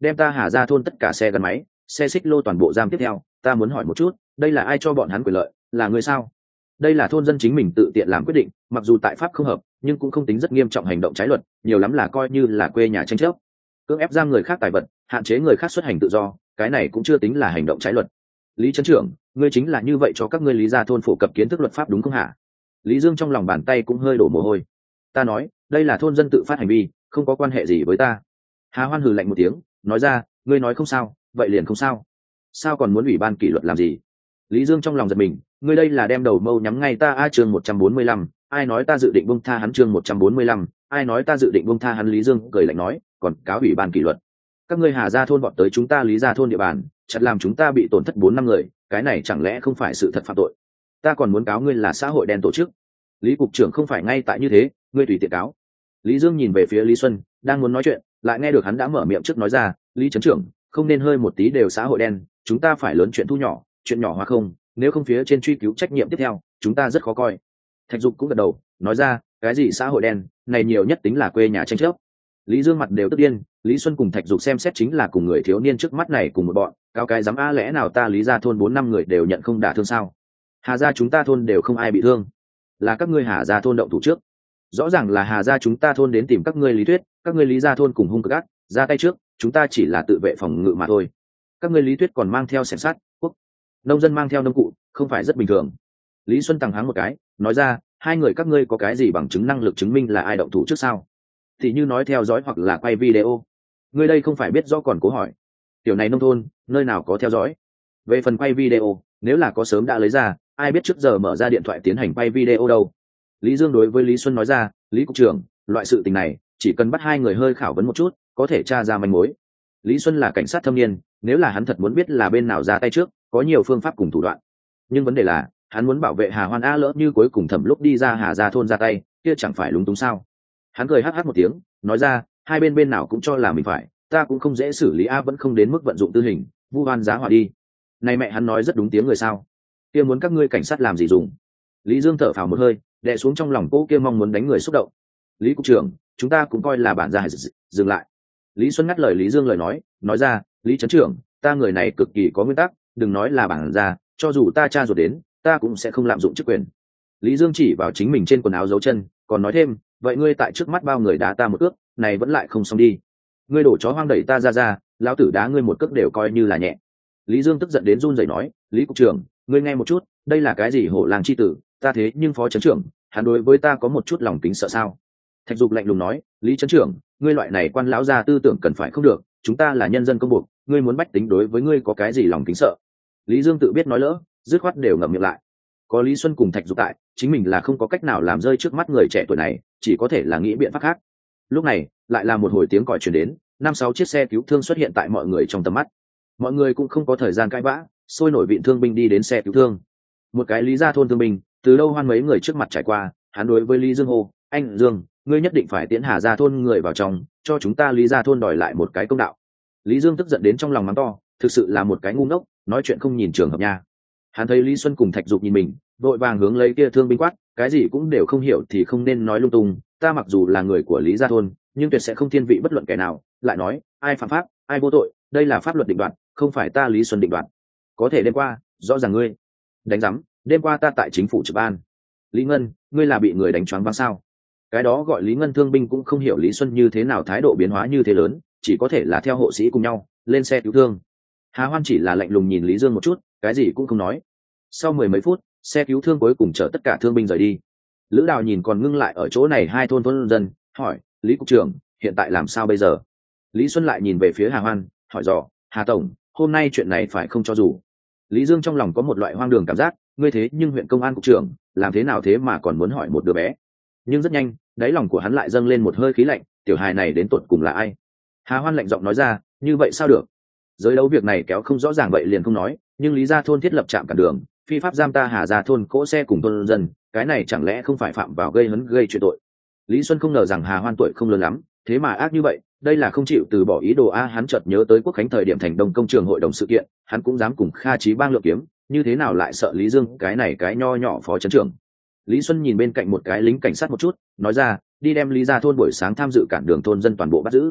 đem ta Hà Gia thôn tất cả xe gắn máy, xe xích lô toàn bộ giam tiếp theo. Ta muốn hỏi một chút, đây là ai cho bọn hắn quyền lợi, là người sao? Đây là thôn dân chính mình tự tiện làm quyết định, mặc dù tại pháp không hợp, nhưng cũng không tính rất nghiêm trọng hành động trái luật, nhiều lắm là coi như là quê nhà tranh chấp. Cưỡng ép giam người khác tài vật, hạn chế người khác xuất hành tự do, cái này cũng chưa tính là hành động trái luật. Lý trấn trưởng, ngươi chính là như vậy cho các ngươi Lý Gia thôn phổ cập kiến thức luật pháp đúng không hả? Lý Dương trong lòng bàn tay cũng hơi đổ mồ hôi. Ta nói, đây là thôn dân tự phát hành vi, không có quan hệ gì với ta. Hà Hoan hừ lạnh một tiếng, nói ra, ngươi nói không sao, vậy liền không sao. Sao còn muốn ủy ban kỷ luật làm gì? Lý Dương trong lòng giật mình, ngươi đây là đem đầu mâu nhắm ngay ta a. Chương 145, ai nói ta dự định buông tha hắn? Chương 145, ai nói ta dự định buông tha hắn? Lý Dương cười lạnh nói, còn cáo ủy ban kỷ luật? Các ngươi Hà Gia thôn vọt tới chúng ta Lý Gia thôn địa bàn, chặt làm chúng ta bị tổn thất 4 năm người, cái này chẳng lẽ không phải sự thật phạm tội? Ta còn muốn cáo ngươi là xã hội đen tổ chức. Lý cục trưởng không phải ngay tại như thế, ngươi tùy tiện cáo. Lý Dương nhìn về phía Lý Xuân, đang muốn nói chuyện, lại nghe được hắn đã mở miệng trước nói ra, Lý trấn trưởng, không nên hơi một tí đều xã hội đen, chúng ta phải lớn chuyện thu nhỏ, chuyện nhỏ hóa không, nếu không phía trên truy cứu trách nhiệm tiếp theo, chúng ta rất khó coi. Thạch Dục cũng gật đầu, nói ra, cái gì xã hội đen, này nhiều nhất tính là quê nhà tranh chấp. Lý Dương mặt đều tức điên, Lý Xuân cùng Thạch Dục xem xét chính là cùng người thiếu niên trước mắt này cùng một bọn, cao cái dám a, lẽ nào ta Lý Gia thôn 4 năm người đều nhận không đả thương sao? Hà Gia chúng ta thôn đều không ai bị thương, là các ngươi Hà Gia thôn động thủ trước. Rõ ràng là Hà Gia chúng ta thôn đến tìm các ngươi Lý Tuyết, các ngươi Lý Gia thôn cùng hung cực ác, ra tay trước, chúng ta chỉ là tự vệ phòng ngự mà thôi. Các ngươi Lý Tuyết còn mang theo xẻng sắt, quốc nông dân mang theo nông cụ, không phải rất bình thường. Lý Xuân tăng háng một cái, nói ra, hai người các ngươi có cái gì bằng chứng năng lực chứng minh là ai động thủ trước sao? Thì như nói theo dõi hoặc là quay video. Ngươi đây không phải biết rõ còn cố hỏi. Tiểu này nông thôn, nơi nào có theo dõi? Về phần quay video, nếu là có sớm đã lấy ra, ai biết trước giờ mở ra điện thoại tiến hành quay video đâu. Lý Dương đối với Lý Xuân nói ra, Lý cục trưởng, loại sự tình này, chỉ cần bắt hai người hơi khảo vấn một chút, có thể tra ra manh mối. Lý Xuân là cảnh sát thâm niên, nếu là hắn thật muốn biết là bên nào ra tay trước, có nhiều phương pháp cùng thủ đoạn. Nhưng vấn đề là, hắn muốn bảo vệ Hà Hoan a, lỡ như cuối cùng Thẩm lúc đi ra Hà Gia thôn ra tay, kia chẳng phải lúng túng sao? Hắn cười hắc hắc một tiếng, nói ra, hai bên nào cũng cho là mình phải, ta cũng không dễ xử lý a, vẫn không đến mức vận dụng tư hình, vu oan giá họa đi. Này mẹ, hắn nói rất đúng tiếng người sao? Kia muốn các ngươi cảnh sát làm gì dùng? Lý Dương thở phào một hơi, đè xuống trong lòng cô kia mong muốn đánh người xúc động. Lý cục trưởng, chúng ta cũng coi là bản gia. Dừng lại. Lý Xuân ngắt lời Lý Dương lời nói ra, Lý trấn trưởng, ta người này cực kỳ có nguyên tắc, đừng nói là bản gia, cho dù ta cha ruột đến, ta cũng sẽ không lạm dụng chức quyền. Lý Dương chỉ vào chính mình trên quần áo dấu chân, còn nói thêm, vậy ngươi tại trước mắt bao người đá ta một cước, này vẫn lại không xong đi. Ngươi đổ chó hoang đẩy ta ra, lão tử đá ngươi một cước đều coi như là nhẹ. Lý Dương tức giận đến run rẩy nói, Lý cục trưởng, ngươi nghe một chút, đây là cái gì hổ làng chi tử, ta thế nhưng phó trấn trưởng, hắn đối với ta có một chút lòng kính sợ sao? Thạch Dục lạnh lùng nói, Lý trấn trưởng, ngươi loại này quan lão gia tư tưởng cần phải không được, chúng ta là nhân dân công buộc, ngươi muốn bách tính đối với ngươi có cái gì lòng kính sợ? Lý Dương tự biết nói lỡ, dứt khoát đều ngậm miệng lại. Có Lý Xuân cùng Thạch Dục tại, chính mình là không có cách nào làm rơi trước mắt người trẻ tuổi này, chỉ có thể là nghĩ biện pháp khác. Lúc này, lại là một hồi tiếng còi truyền đến, 5-6 chiếc xe cứu thương xuất hiện tại mọi người trong tầm mắt. Mọi người cũng không có thời gian cãi vã, sôi nổi vịn thương binh đi đến xe cứu thương. Một cái Lý Gia thôn thương binh, từ lâu Hoan mấy người trước mặt trải qua, hắn đối với Lý Dương hô, anh Dương, ngươi nhất định phải tiễn Hà Gia thôn người vào trong, cho chúng ta Lý Gia thôn đòi lại một cái công đạo. Lý Dương tức giận đến trong lòng mắng to, thực sự là một cái ngu ngốc, nói chuyện không nhìn trường hợp nha. Hắn thấy Lý Xuân cùng Thạch Dục nhìn mình, vội vàng hướng lấy kia thương binh quát, cái gì cũng đều không hiểu thì không nên nói lung tung, ta mặc dù là người của Lý Gia thôn, nhưng tuyệt sẽ không thiên vị bất luận kẻ nào, lại nói, ai phạm pháp, ai vô tội, đây là pháp luật định đoạt, không phải ta Lý Xuân định đoạt. Có thể đêm qua, rõ ràng ngươi đánh rắm, đêm qua ta tại chính phủ trực ban. Lý Ngân, ngươi là bị người đánh choáng váng sao? Cái đó gọi Lý Ngân thương binh cũng không hiểu Lý Xuân như thế nào thái độ biến hóa như thế lớn, chỉ có thể là theo hộ sĩ cùng nhau lên xe cứu thương. Hà Hoan chỉ là lạnh lùng nhìn Lý Dương một chút, cái gì cũng không nói. Sau 10 mấy phút, xe cứu thương cuối cùng chở tất cả thương binh rời đi. Lữ Đào nhìn còn ngưng lại ở chỗ này hai thôn dân, hỏi, Lý cục trưởng, hiện tại làm sao bây giờ? Lý Xuân lại nhìn về phía Hà Hoan, hỏi dò, Hà tổng, hôm nay chuyện này phải không cho dù? Lý Dương trong lòng có một loại hoang đường cảm giác, ngươi thế nhưng huyện công an cục trưởng, làm thế nào thế mà còn muốn hỏi một đứa bé? Nhưng rất nhanh, đáy lòng của hắn lại dâng lên một hơi khí lạnh, tiểu hài này đến tột cùng là ai? Hà Hoan lạnh giọng nói ra, như vậy sao được? Giới đấu việc này kéo không rõ ràng vậy liền không nói, nhưng Lý Gia thôn thiết lập trạm cản đường, phi pháp giam ta Hà Gia thôn cỗ xe cùng thôn dân, cái này chẳng lẽ không phải phạm vào gây hấn gây chuyện tội? Lý Xuân không ngờ rằng Hà Hoan tuổi không lớn lắm, thế mà ác như vậy, đây là không chịu từ bỏ ý đồ a. Hắn chợt nhớ tới Quốc khánh thời điểm thành Đông công trường hội đồng sự kiện, hắn cũng dám cùng Kha Chí Bang lượng kiếm, như thế nào lại sợ Lý Dương cái này cái nho nhỏ phó trấn trưởng? Lý Xuân nhìn bên cạnh một cái lính cảnh sát một chút, nói ra, đi đem Lý Gia thôn buổi sáng tham dự cản đường thôn dân toàn bộ bắt giữ.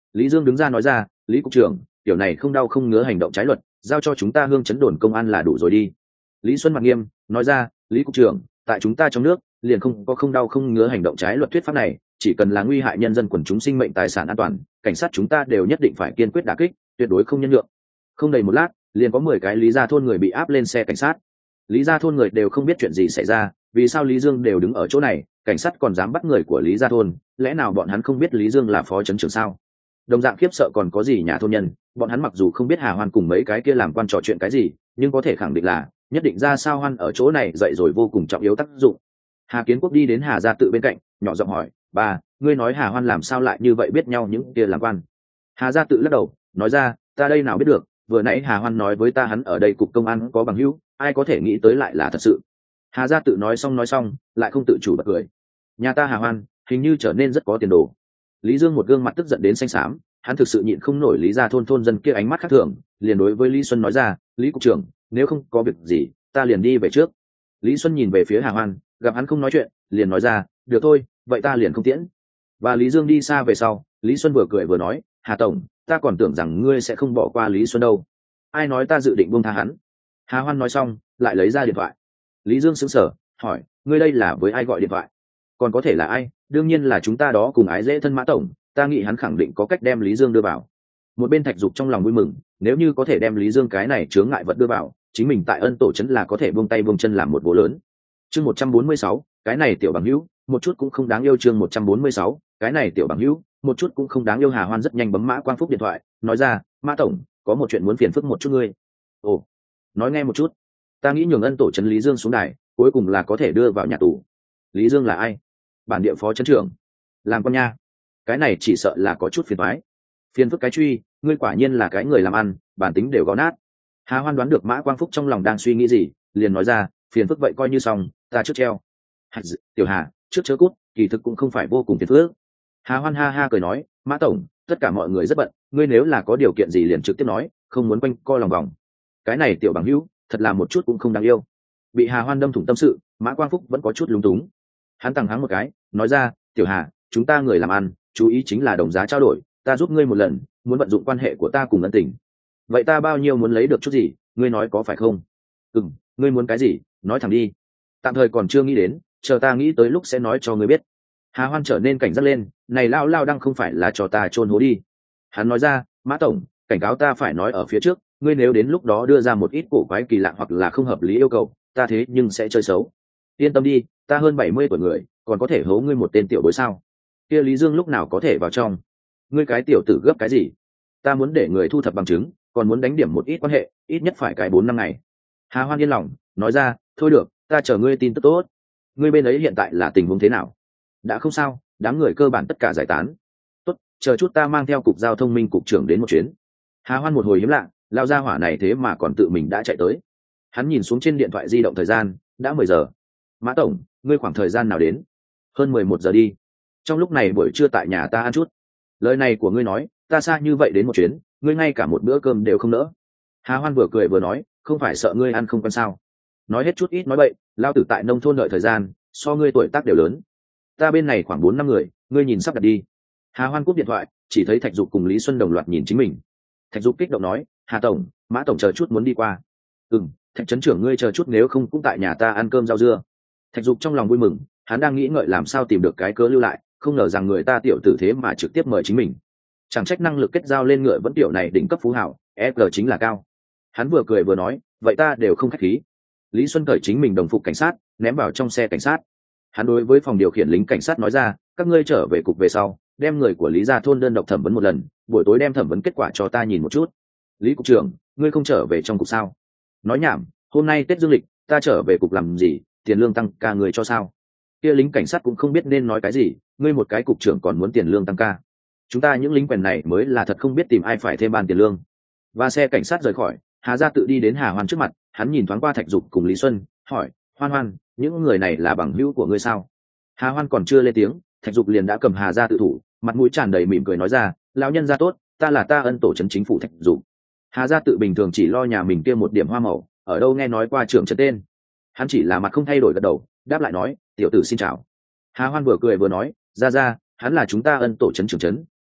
Lý Dương đứng ra nói ra, Lý cục trưởng, tiểu này không đau không ngứa hành động trái luật, giao cho chúng ta Hương Chấn đồn công an là đủ rồi đi. Lý Xuân mặt nghiêm nói ra, Lý cục trưởng, tại chúng ta trong nước liền không có không đau không ngứa hành động trái luật thuyết pháp này, chỉ cần là nguy hại nhân dân quần chúng sinh mệnh tài sản an toàn, cảnh sát chúng ta đều nhất định phải kiên quyết đả kích, tuyệt đối không nhân nhượng. Không đầy một lát, liền có 10 cái Lý gia thôn người bị áp lên xe cảnh sát. Lý gia thôn người đều không biết chuyện gì xảy ra, vì sao Lý Dương đều đứng ở chỗ này, cảnh sát còn dám bắt người của Lý gia thôn, lẽ nào bọn hắn không biết Lý Dương là phó trấn trưởng sao? Đồng dạng khiếp sợ còn có gì nhà thôn nhân, bọn hắn mặc dù không biết Hà Hoan cùng mấy cái kia làm quan trò chuyện cái gì, nhưng có thể khẳng định là nhất định ra sao Hoan ở chỗ này dậy rồi vô cùng trọng yếu tác dụng. Hà Kiến Quốc đi đến Hà gia tự bên cạnh, nhỏ giọng hỏi, bà, ngươi nói Hà Hoan làm sao lại như vậy biết nhau những kia làm quan? Hà gia tự lắc đầu nói ra, ta đây nào biết được, vừa nãy Hà Hoan nói với ta hắn ở đây cục công an có bằng hữu, ai có thể nghĩ tới lại là thật sự. Hà gia tự nói xong lại không tự chủ bật cười. Nhà ta Hà Hoan hình như trở nên rất có tiền đồ. Lý Dương một gương mặt tức giận đến xanh xám, hắn thực sự nhịn không nổi Lý gia thôn dân kia ánh mắt khác thường, liền đối với Lý Xuân nói ra, Lý cục trưởng, nếu không có việc gì ta liền đi về trước. Lý Xuân nhìn về phía Hà Hoan, gặp hắn không nói chuyện liền nói ra, được thôi, vậy ta liền không tiễn. Và Lý Dương đi xa về sau, Lý Xuân vừa cười vừa nói, Hà tổng, ta còn tưởng rằng ngươi sẽ không bỏ qua Lý Xuân đâu. Ai nói ta dự định buông tha hắn? Hà Hoan nói xong lại lấy ra điện thoại. Lý Dương sững sờ hỏi, ngươi đây là với ai gọi điện thoại? Còn có thể là ai? Đương nhiên là chúng ta đó cùng ái dễ thân Mã tổng, ta nghĩ hắn khẳng định có cách đem Lý Dương đưa vào. Một bên Thạch Dục trong lòng vui mừng, nếu như có thể đem Lý Dương cái này chướng ngại vật đưa vào, chính mình tại Ân Tổ trấn là có thể buông tay buông chân làm một vụ lớn. Chương 146, cái này tiểu bằng hữu, một chút cũng không đáng yêu. Chương 146, cái này tiểu bằng hữu, một chút cũng không đáng yêu. Hà Hoan rất nhanh bấm Mã Quang Phúc điện thoại, nói ra, Mã tổng, có một chuyện muốn phiền phức một chút ngươi. Ồ, nói nghe một chút. Ta nghĩ nhường Ân Tổ trấn Lý Dương xuống đài, cuối cùng là có thể đưa vào nhà tù. Lý Dương là ai? Bản địa phó trấn trưởng. Làm con nha. Cái này chỉ sợ là có chút phiền toái. Phiền phức cái truy, ngươi quả nhiên là cái người làm ăn, bản tính đều gõ nát. Hà Hoan đoán được Mã Quang Phúc trong lòng đang suy nghĩ gì, liền nói ra, phiền phức vậy coi như xong, ta trước treo. Tiểu Hà, trước chớ cút, kỳ thực cũng không phải vô cùng phiền phức. Hà Hoan ha ha cười nói, Mã tổng, tất cả mọi người rất bận, ngươi nếu là có điều kiện gì liền trực tiếp nói, không muốn quanh co lòng vòng. Cái này tiểu bằng hữu, thật là một chút cũng không đáng yêu. Bị Hà Hoan đâm thủng tâm sự, Mã Quang Phúc vẫn có chút lúng túng. Hắn tăng hắng một cái, nói ra, Tiểu Hà, chúng ta người làm ăn, chú ý chính là đồng giá trao đổi, ta giúp ngươi một lần, muốn vận dụng quan hệ của ta cùng ân tình. Vậy ta bao nhiêu muốn lấy được chút gì, ngươi nói có phải không? Ngươi muốn cái gì, nói thẳng đi. Tạm thời còn chưa nghĩ đến, chờ ta nghĩ tới lúc sẽ nói cho ngươi biết. Hà Hoan trở nên cảnh giác lên, này lao đang không phải là cho ta chôn hố đi. Hắn nói ra, Mã tổng, cảnh cáo ta phải nói ở phía trước, ngươi nếu đến lúc đó đưa ra một ít cổ quái kỳ lạ hoặc là không hợp lý yêu cầu, ta thế nhưng sẽ chơi xấu. Yên tâm đi, ta hơn 70 tuổi người, còn có thể hố ngươi một tên tiểu bối sao? Kia Lý Dương lúc nào có thể vào trong? Ngươi cái tiểu tử gấp cái gì? Ta muốn để người thu thập bằng chứng, còn muốn đánh điểm một ít quan hệ, ít nhất phải cái 4 năm ngày. Hà Hoan yên lòng nói ra, thôi được, ta chờ ngươi tin tức tốt. Ngươi bên ấy hiện tại là tình huống thế nào? Đã không sao, đám người cơ bản tất cả giải tán. Tốt, chờ chút ta mang theo cục giao thông minh cục trưởng đến một chuyến. Hà Hoan một hồi hiếm lạ, lao ra hỏa này thế mà còn tự mình đã chạy tới. Hắn nhìn xuống trên điện thoại di động thời gian, đã 10 giờ. Mã tổng, ngươi khoảng thời gian nào đến? Hơn 11 giờ đi. Trong lúc này buổi trưa tại nhà ta ăn chút. Lời này của ngươi nói, ta xa như vậy đến một chuyến, ngươi ngay cả một bữa cơm đều không nỡ. Hà Hoan vừa cười vừa nói, không phải sợ ngươi ăn không quen sao? Nói hết chút ít nói bậy, lao tử tại nông thôn đợi thời gian, so ngươi tuổi tác đều lớn. Ta bên này khoảng 4 năm người, ngươi nhìn sắp đặt đi. Hà Hoan cúp điện thoại, chỉ thấy Thạch Dục cùng Lý Xuân đồng loạt nhìn chính mình. Thạch Dục kích động nói, Hà tổng, Mã tổng chờ chút muốn đi qua. Thạch trấn trưởng ngươi chờ chút nếu không cũng tại nhà ta ăn cơm rau dưa. Thạch Dục trong lòng vui mừng, hắn đang nghĩ ngợi làm sao tìm được cái cớ lưu lại, không ngờ rằng người ta tiểu tử thế mà trực tiếp mời chính mình. Chẳng trách năng lực kết giao lên ngựa vẫn tiểu này đỉnh cấp phú hảo, EG chính là cao. Hắn vừa cười vừa nói, vậy ta đều không khách khí. Lý Xuân cởi chính mình đồng phục cảnh sát, ném vào trong xe cảnh sát. Hắn đối với phòng điều khiển lính cảnh sát nói ra, các ngươi trở về cục về sau, đem người của Lý gia thôn đơn độc thẩm vấn một lần, buổi tối đem thẩm vấn kết quả cho ta nhìn một chút. Lý cục trưởng, ngươi không trở về trong cục sao? Nói nhảm, hôm nay Tết Dương lịch, ta trở về cục làm gì, tiền lương tăng ca người cho sao? Kia lính cảnh sát cũng không biết nên nói cái gì, ngươi một cái cục trưởng còn muốn tiền lương tăng ca. Chúng ta những lính quèn này mới là thật không biết tìm ai phải thêm ban tiền lương. Và xe cảnh sát rời khỏi, Hà gia tự đi đến Hà Hoan trước mặt, hắn nhìn thoáng qua Thạch Dục cùng Lý Xuân, hỏi, Hoan Hoan, những người này là bằng hữu của ngươi sao? Hà Hoan còn chưa lên tiếng, Thạch Dục liền đã cầm Hà gia tự thủ, mặt mũi tràn đầy mỉm cười nói ra, lão nhân gia tốt, ta là ta Ân Tổ trấn chính phủ Thạch Dục. Hà gia tự bình thường chỉ lo nhà mình kia một điểm hoa màu, ở đâu nghe nói qua trưởng trấn tên. Hắn chỉ là mặt không thay đổi gật đầu, đáp lại nói, tiểu tử xin chào. Hà Hoan vừa cười vừa nói, ra, hắn là chúng ta Ân Tổ trấn trưởng trấn,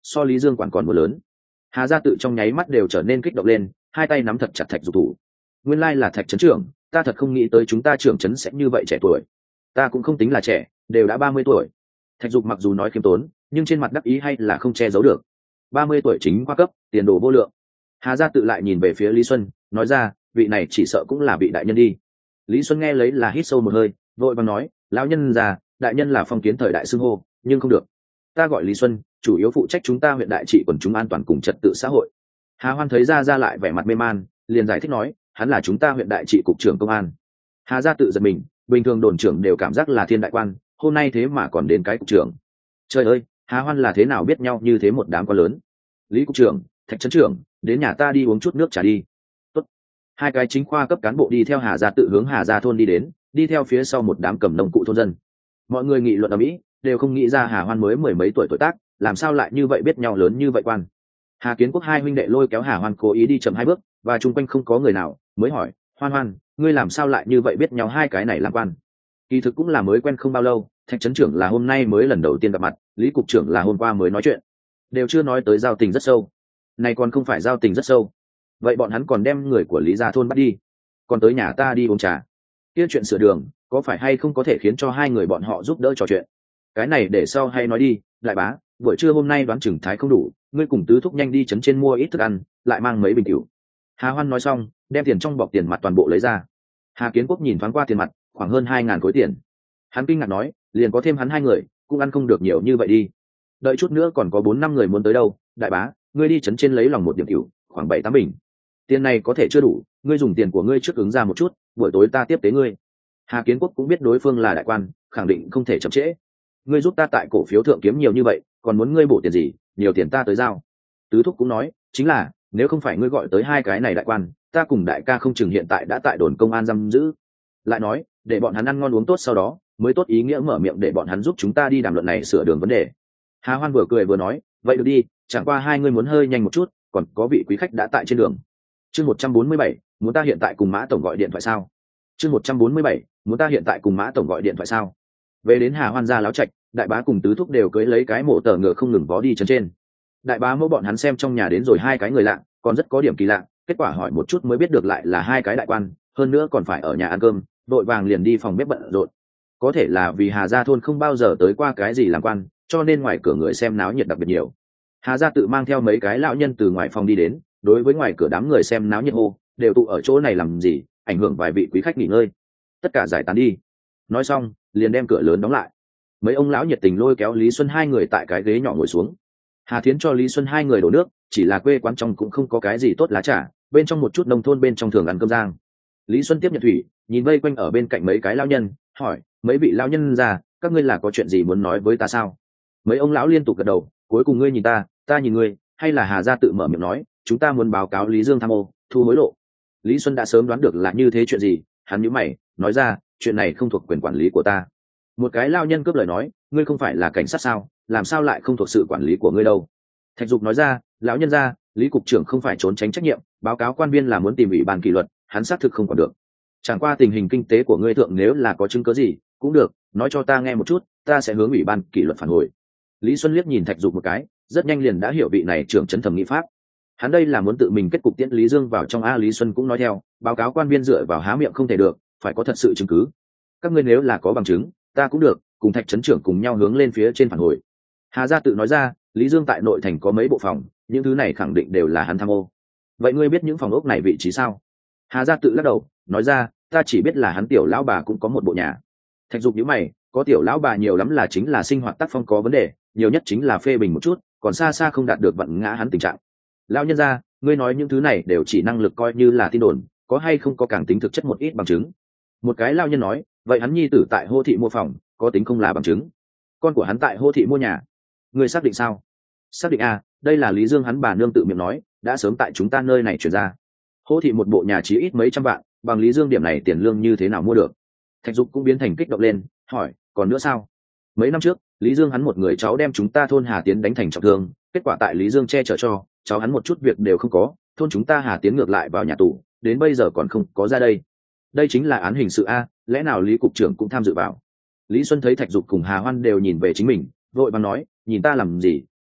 so Lý Dương quản còn mưa lớn. Hà Gia Tự trong nháy mắt đều trở nên kích động lên, hai tay nắm thật chặt Thạch Dục thủ. Nguyên lai là Thạch trấn trưởng, ta thật không nghĩ tới chúng ta trưởng trấn sẽ như vậy trẻ tuổi. Ta cũng không tính là trẻ, đều đã 30 tuổi. Thạch Dục mặc dù nói khiêm tốn, nhưng trên mặt đắc ý hay là không che giấu được. 30 tuổi chính khoa cấp, tiền đồ vô lượng. Hà Gia Tự lại nhìn về phía Lý Xuân, nói ra, vị này chỉ sợ cũng là vị đại nhân đi. Lý Xuân nghe lấy là hít sâu một hơi, vội vàng nói, lão nhân già, đại nhân là phong kiến thời đại xưng hô, nhưng không được. Ta gọi Lý Xuân, chủ yếu phụ trách chúng ta huyện đại trị quần chúng an toàn cùng trật tự xã hội. Hà Hoan thấy ra lại vẻ mặt mê man, liền giải thích nói, hắn là chúng ta huyện đại trị cục trưởng công an. Hà Gia Tự giật mình, bình thường đồn trưởng đều cảm giác là thiên đại quan, hôm nay thế mà còn đến cái cục trưởng. Trời ơi, Hà Hoan là thế nào biết nhau như thế một đám quan lớn. Lý cục trưởng, Thạch trấn trưởng, đến nhà ta đi uống chút nước trà đi. Tốt. Hai cái chính khoa cấp cán bộ đi theo Hà Gia Tự hướng Hà Gia thôn đi đến, đi theo phía sau một đám cầm nông cụ thôn dân. Mọi người nghị luận ở mỹ, đều không nghĩ ra Hà Hoan mới mười mấy tuổi tác, làm sao lại như vậy biết nhau lớn như vậy quan. Hà Kiến Quốc hai huynh đệ lôi kéo Hà Hoan cố ý đi chậm hai bước, và chung quanh không có người nào, mới hỏi, Hoan, ngươi làm sao lại như vậy biết nhau hai cái này làm quan? Kỳ thực cũng là mới quen không bao lâu, Thạch trấn trưởng là hôm nay mới lần đầu tiên gặp mặt, Lý cục trưởng là hôm qua mới nói chuyện, đều chưa nói tới giao tình rất sâu. Này còn không phải giao tình rất sâu, vậy bọn hắn còn đem người của Lý gia thôn bắt đi, còn tới nhà ta đi uống trà. Kia chuyện sửa đường, có phải hay không có thể khiến cho hai người bọn họ giúp đỡ trò chuyện? Cái này để sau hay nói đi, đại bá, buổi trưa hôm nay đoán chừng thái không đủ, ngươi cùng tứ thúc nhanh đi trấn trên mua ít thức ăn, lại mang mấy bình rượu. Hà Hoan nói xong, đem tiền trong bọc tiền mặt toàn bộ lấy ra. Hà Kiến Quốc nhìn thoáng qua tiền mặt, khoảng hơn 2.000 khối tiền. Hắn kinh ngạc nói, liền có thêm hắn hai người, cũng ăn không được nhiều như vậy đi. Đợi chút nữa còn có 4-5 người muốn tới đâu, đại bá, ngươi đi trấn trên lấy lòng một điểm rượu, khoảng 7-8 bình. Tiền này có thể chưa đủ, ngươi dùng tiền của ngươi trước ứng ra một chút, buổi tối ta tiếp tế ngươi. Hà Kiến Quốc cũng biết đối phương là đại quan, khẳng định không thể chậm trễ. Ngươi giúp ta tại cổ phiếu thượng kiếm nhiều như vậy, còn muốn ngươi bổ tiền gì, nhiều tiền ta tới giao. Tứ thúc cũng nói, chính là, nếu không phải ngươi gọi tới hai cái này đại quan, ta cùng đại ca không chừng hiện tại đã tại đồn công an giam giữ. Lại nói, để bọn hắn ăn ngon uống tốt sau đó, mới tốt ý nghĩa mở miệng để bọn hắn giúp chúng ta đi đàm luận này sửa đường vấn đề. Hà Hoan vừa cười vừa nói, vậy được đi, chẳng qua hai ngươi muốn hơi nhanh một chút, còn có vị quý khách đã tại trên đường. Chương 147, muốn ta hiện tại cùng Mã tổng gọi điện thoại sao? Chương 147, muốn ta hiện tại cùng Mã tổng gọi điện thoại sao? Về đến Hà Hoan gia láo trạch, đại bá cùng tứ thúc đều cưới lấy cái mộ tờ ngựa không ngừng vó đi trấn trên. Đại bá mẫu bọn hắn xem trong nhà đến rồi hai cái người lạ, còn rất có điểm kỳ lạ, kết quả hỏi một chút mới biết được lại là hai cái đại quan, hơn nữa còn phải ở nhà ăn cơm, đội vàng liền đi phòng bếp bận rộn. Có thể là vì Hà Gia thôn không bao giờ tới qua cái gì làm quan, cho nên ngoài cửa người xem náo nhiệt đặc biệt nhiều. Hà Gia Tự mang theo mấy cái lão nhân từ ngoài phòng đi đến, đối với ngoài cửa đám người xem náo nhiệt hô, đều tụ ở chỗ này làm gì, ảnh hưởng vài vị quý khách nghỉ ngơi. Tất cả giải tán đi. Nói xong, liền đem cửa lớn đóng lại. Mấy ông lão nhiệt tình lôi kéo Lý Xuân hai người tại cái ghế nhỏ ngồi xuống. Hà Thiến cho Lý Xuân hai người đổ nước, chỉ là quê quán trong cũng không có cái gì tốt lá trà, bên trong một chút nông thôn bên trong thường ăn cơm rang. Lý Xuân tiếp nhận thủy, nhìn vây quanh ở bên cạnh mấy cái lão nhân, hỏi, mấy vị lão nhân già, các ngươi là có chuyện gì muốn nói với ta sao? Mấy ông lão liên tục gật đầu, cuối cùng ngươi nhìn ta nhìn ngươi, hay là Hà Gia Tự mở miệng nói, chúng ta muốn báo cáo Lý Dương tham ô, thu hối lộ. Lý Xuân đã sớm đoán được là như thế chuyện gì, hắn nhíu mày, nói ra, chuyện này không thuộc quyền quản lý của ta. Một cái lao nhân cướp lời nói, ngươi không phải là cảnh sát sao, làm sao lại không thuộc sự quản lý của ngươi đâu? Thạch Dục nói ra, lão nhân gia, Lý cục trưởng không phải trốn tránh trách nhiệm, báo cáo quan viên là muốn tìm ủy ban kỷ luật, hắn xác thực không còn được. Chẳng qua tình hình kinh tế của ngươi thượng nếu là có chứng cứ gì, cũng được, nói cho ta nghe một chút, ta sẽ hướng ủy ban kỷ luật phản hồi. Lý Xuân liếc nhìn Thạch Dục một cái, rất nhanh liền đã hiểu vị này trưởng trấn thẩm nghị pháp. Hắn đây là muốn tự mình kết cục tiễn Lý Dương vào trong. A Lý Xuân cũng nói theo, báo cáo quan viên dựa vào há miệng không thể được, phải có thật sự chứng cứ. Các ngươi nếu là có bằng chứng, ta cũng được, cùng Thạch trấn trưởng cùng nhau hướng lên phía trên phản hồi. Hà Gia Tự nói ra, Lý Dương tại nội thành có mấy bộ phòng, những thứ này khẳng định đều là hắn tham ô. Vậy ngươi biết những phòng ốc này vị trí sao? Hà Gia Tự lắc đầu, nói ra, ta chỉ biết là hắn tiểu lão bà cũng có một bộ nhà. Thạch Dục nhíu mày, có tiểu lão bà nhiều lắm là chính là sinh hoạt tác phong có vấn đề, nhiều nhất chính là phê bình một chút, còn xa xa không đạt được vận ngã hắn tình trạng. Lão nhân gia, ngươi nói những thứ này đều chỉ năng lực coi như là tin đồn, có hay không có càng tính thực chất một ít bằng chứng? Một cái lão nhân nói, vậy hắn nhi tử tại Hô thị mua phòng, có tính không là bằng chứng? Con của hắn tại Hô thị mua nhà, ngươi xác định sao? Xác định à, đây là Lý Dương hắn bà nương tự miệng nói, đã sớm tại chúng ta nơi này chuyển ra. Hô thị một bộ nhà chí ít mấy trăm vạn, bằng Lý Dương điểm này tiền lương như thế nào mua được? Thạch Dục cũng biến thành kích động lên, hỏi, còn nữa sao? Mấy năm trước, Lý Dương hắn một người cháu đem chúng ta thôn Hà Tiến đánh thành trọng thương, kết quả tại Lý Dương che chở cho, cháu hắn một chút việc đều không có, thôn chúng ta Hà Tiến ngược lại vào nhà tù, đến bây giờ còn không có ra đây. Đây chính là án hình sự a, lẽ nào Lý cục trưởng cũng tham dự vào? Lý Xuân thấy Thạch Dục cùng Hà Hoan đều nhìn về chính mình, vội vàng nói, nhìn ta làm gì,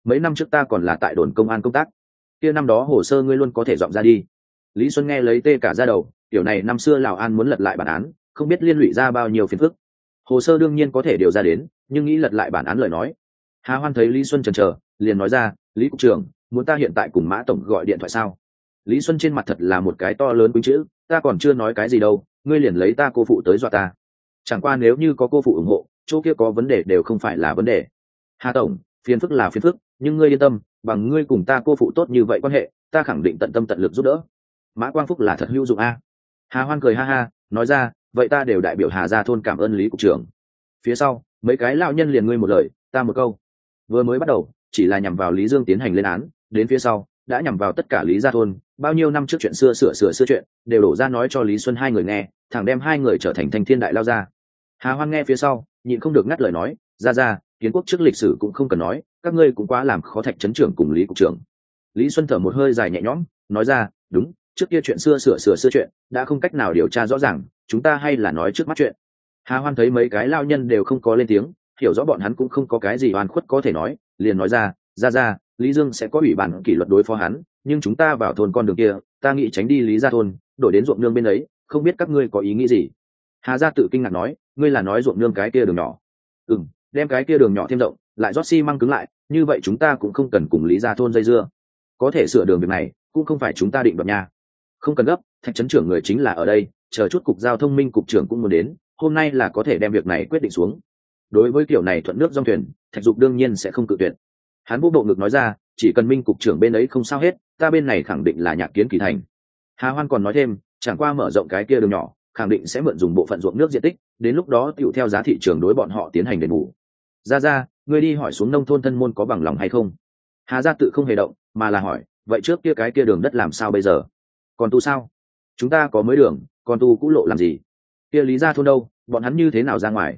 mấy năm trước ta còn là tại đồn công an công tác, kia năm đó hồ sơ ngươi luôn có thể dọn ra đi. Lý Xuân nghe lấy tê cả ra đầu, kiểu này năm xưa Lào An muốn lật lại bản án, không biết liên lụy ra bao nhiêu phiền phức. Hồ sơ đương nhiên có thể điều ra đến, nhưng nghĩ lật lại bản án lời nói. Hà Hoan thấy Lý Xuân chần chờ, liền nói ra, Lý cục trưởng, muốn ta hiện tại cùng Mã tổng gọi điện thoại sao? Lý Xuân trên mặt thật là một cái to lớn quýnh chữ, ta còn chưa nói cái gì đâu, ngươi liền lấy ta cô phụ tới dọa ta. Chẳng qua nếu như có cô phụ ủng hộ, chỗ kia có vấn đề đều không phải là vấn đề. Hà tổng, phiền phức là phiền phức, nhưng ngươi yên tâm, bằng ngươi cùng ta cô phụ tốt như vậy quan hệ, ta khẳng định tận tâm tận lực giúp đỡ. Mã Quang Phúc là thật hữu dụng a. Hà Hoan cười ha ha, nói ra, vậy ta đều đại biểu Hà gia thôn cảm ơn Lý cục trưởng. Phía sau, mấy cái lão nhân liền ngươi một lời, ta một câu. Vừa mới bắt đầu, chỉ là nhằm vào Lý Dương tiến hành lên án, đến phía sau, đã nhằm vào tất cả Lý gia thôn, bao nhiêu năm trước chuyện xưa sửa chuyện, đều đổ ra nói cho Lý Xuân hai người nghe, thẳng đem hai người trở thành thanh thiên đại lao ra. Hà Hoan nghe phía sau, nhịn không được ngắt lời nói, ra, kiến quốc trước lịch sử cũng không cần nói, các ngươi cũng quá làm khó Thạch trấn trưởng cùng Lý cục trưởng. Lý Xuân thở một hơi dài nhẹ nhõm, nói ra, đúng, trước kia chuyện xưa sửa chuyện, đã không cách nào điều tra rõ ràng, chúng ta hay là nói trước mắt chuyện. Hà Hoan thấy mấy cái lao nhân đều không có lên tiếng, hiểu rõ bọn hắn cũng không có cái gì oan khuất có thể nói, liền nói ra, Lý Dương sẽ có ủy ban kỷ luật đối phó hắn, nhưng chúng ta vào thôn con đường kia, ta nghĩ tránh đi Lý gia thôn, đổi đến ruộng nương bên ấy, không biết các ngươi có ý nghĩ gì? Hà gia tự kinh ngạc nói, ngươi là nói ruộng nương cái kia đường nhỏ? Đem cái kia đường nhỏ thêm rộng, lại rót xi măng cứng lại, như vậy chúng ta cũng không cần cùng Lý gia thôn dây dưa. Có thể sửa đường việc này, cũng không phải chúng ta định đoạt nha. Không cần gấp, Thạch trấn trưởng người chính là ở đây, chờ chút cục giao thông minh cục trưởng cũng muốn đến, hôm nay là có thể đem việc này quyết định xuống. Đối với kiểu này thuận nước dòng thuyền, Thạch Dục đương nhiên sẽ không cự tuyệt. Hắn vô bộ ngực nói ra, chỉ cần minh cục trưởng bên ấy không sao hết, ta bên này khẳng định là nhạc kiến kỳ thành. Hà Hoan còn nói thêm, chẳng qua mở rộng cái kia đường nhỏ, khẳng định sẽ mượn dùng bộ phận ruộng nước diện tích, đến lúc đó tựu theo giá thị trường đối bọn họ tiến hành đền bù. Ra, ngươi đi hỏi xuống nông thôn thân môn có bằng lòng hay không? Hà gia tự không hề động, mà là hỏi, vậy trước kia cái kia đường đất làm sao bây giờ? Còn tu sao? Chúng ta có mới đường, còn tu cũ lộ làm gì? Kia Lý gia thôn đâu, bọn hắn như thế nào ra ngoài?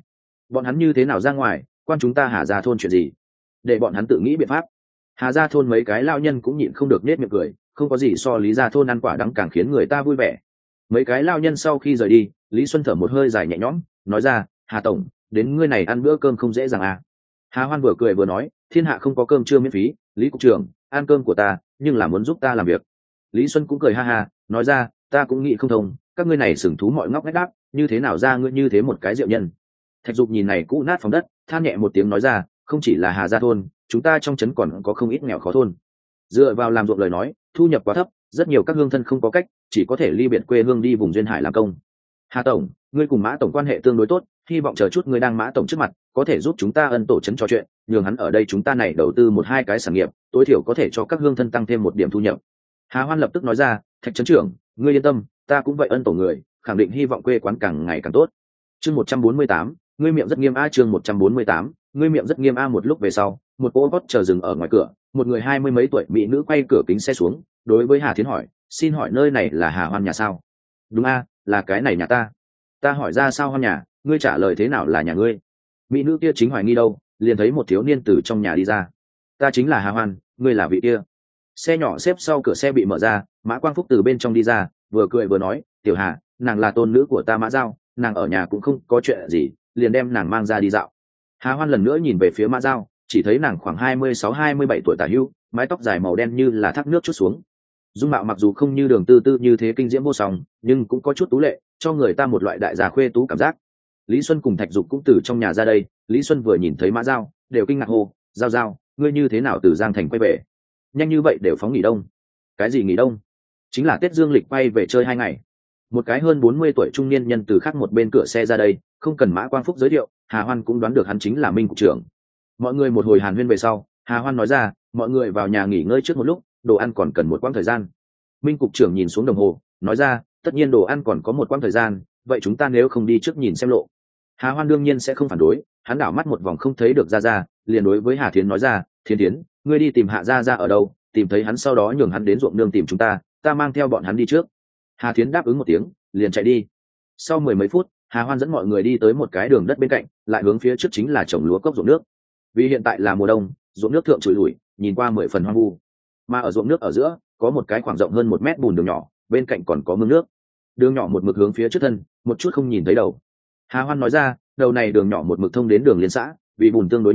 Quan chúng ta Hà gia thôn chuyện gì? Để bọn hắn tự nghĩ biện pháp. Hà gia thôn mấy cái lao nhân cũng nhịn không được nết miệng cười, không có gì so Lý gia thôn ăn quả đắng càng khiến người ta vui vẻ. Mấy cái lao nhân sau khi rời đi, Lý Xuân thở một hơi dài nhẹ nhõm, nói ra, Hà tổng, đến ngươi này ăn bữa cơm không dễ dàng à? Hà Hoan vừa cười vừa nói, thiên hạ không có cơm trưa miễn phí, Lý cục trưởng, ăn cơm của ta, nhưng là muốn giúp ta làm việc. Lý Xuân cũng cười ha ha, nói ra, ta cũng nghĩ không thông, các ngươi này sừng thú mọi ngóc ngách đáp, như thế nào ra ngươi như thế một cái diệu nhân. Thạch Dục nhìn này cũ nát phòng đất, than nhẹ một tiếng nói ra, không chỉ là Hà gia thôn, chúng ta trong trấn còn có không ít nghèo khó thôn. Dựa vào làm ruộng lời nói, thu nhập quá thấp, rất nhiều các hương thân không có cách, chỉ có thể ly biệt quê hương đi vùng duyên hải làm công. Hà tổng, ngươi cùng Mã tổng quan hệ tương đối tốt, hy vọng chờ chút ngươi đang Mã tổng trước mặt, có thể giúp chúng ta ân tổ trấn trò chuyện, nhường hắn ở đây chúng ta này đầu tư một hai cái sản nghiệp, tối thiểu có thể cho các hương thân tăng thêm một điểm thu nhập. Hà Hoan lập tức nói ra, Thạch trấn trưởng, ngươi yên tâm, ta cũng vậy ân tổ người, khẳng định hy vọng quê quán càng ngày càng tốt. Chương 148, ngươi miệng rất nghiêm a. Chương 148, ngươi miệng rất nghiêm a. Một lúc về sau, một cô gót chờ dừng ở ngoài cửa, một người 20 mấy tuổi mỹ nữ quay cửa kính xe xuống, đối với Hà Thiến hỏi, xin hỏi nơi này là Hà Hoan nhà sao? Đúng a, là cái này nhà ta. Ta hỏi ra sao Hoan nhà, ngươi trả lời thế nào là nhà ngươi? Mỹ nữ kia chính hoài nghi đâu, liền thấy một thiếu niên từ trong nhà đi ra. Ta chính là Hà Hoan, ngươi là vị kia. Xe nhỏ xếp sau cửa xe bị mở ra, Mã Quang Phúc từ bên trong đi ra, vừa cười vừa nói, tiểu Hà, nàng là tôn nữ của ta Mã Giao, nàng ở nhà cũng không có chuyện gì, liền đem nàng mang ra đi dạo. Hà Hoan lần nữa nhìn về phía Mã Giao, chỉ thấy nàng khoảng 26-27 tuổi tả hữu, mái tóc dài màu đen như là thác nước chút xuống. Dung mạo mặc dù không như Đường Tư Tư như thế kinh diễm vô song, nhưng cũng có chút tú lệ, cho người ta một loại đại gia khuê tú cảm giác. Lý Xuân cùng Thạch Dục cũng từ trong nhà ra đây, Lý Xuân vừa nhìn thấy Mã Giao, đều kinh ngạc hô, Giao, ngươi như thế nào từ Giang Thành quay về? Nhanh như vậy đều phóng nghỉ đông. Cái gì nghỉ đông? Chính là Tết Dương lịch quay về chơi 2 ngày. Một cái hơn 40 tuổi trung niên nhân từ khác một bên cửa xe ra đây, không cần Mã Quang Phúc giới thiệu, Hà Hoan cũng đoán được hắn chính là Minh cục trưởng. Mọi người một hồi hàn huyên về sau, Hà Hoan nói ra, mọi người vào nhà nghỉ ngơi trước một lúc, đồ ăn còn cần một quãng thời gian. Minh cục trưởng nhìn xuống đồng hồ, nói ra, tất nhiên đồ ăn còn có một quãng thời gian, vậy chúng ta nếu không đi trước nhìn xem lộ. Hà Hoan đương nhiên sẽ không phản đối, hắn đảo mắt một vòng không thấy được Ra, liền đối với Hà Thiến nói ra, Thiến, ngươi đi tìm Hạ Ra ở đâu, tìm thấy hắn sau đó nhường hắn đến ruộng nương tìm chúng ta mang theo bọn hắn đi trước. Hà Thiến đáp ứng một tiếng, liền chạy đi. Sau 10 mấy phút, Hà Hoan dẫn mọi người đi tới một cái đường đất bên cạnh, lại hướng phía trước chính là trồng lúa cốc ruộng nước. Vì hiện tại là mùa đông, ruộng nước thượng trụi lủi, nhìn qua 10 phần hoang vu. Mà ở ruộng nước ở giữa, có một cái khoảng rộng hơn 1 mét bùn đường nhỏ, bên cạnh còn có mương nước. Đường nhỏ một mực hướng phía trước thân, một chút không nhìn thấy đầu. Hà Hoan nói ra, đầu này đường nhỏ một mực thông đến đường liên xã, vì bùn tương đối nhiều,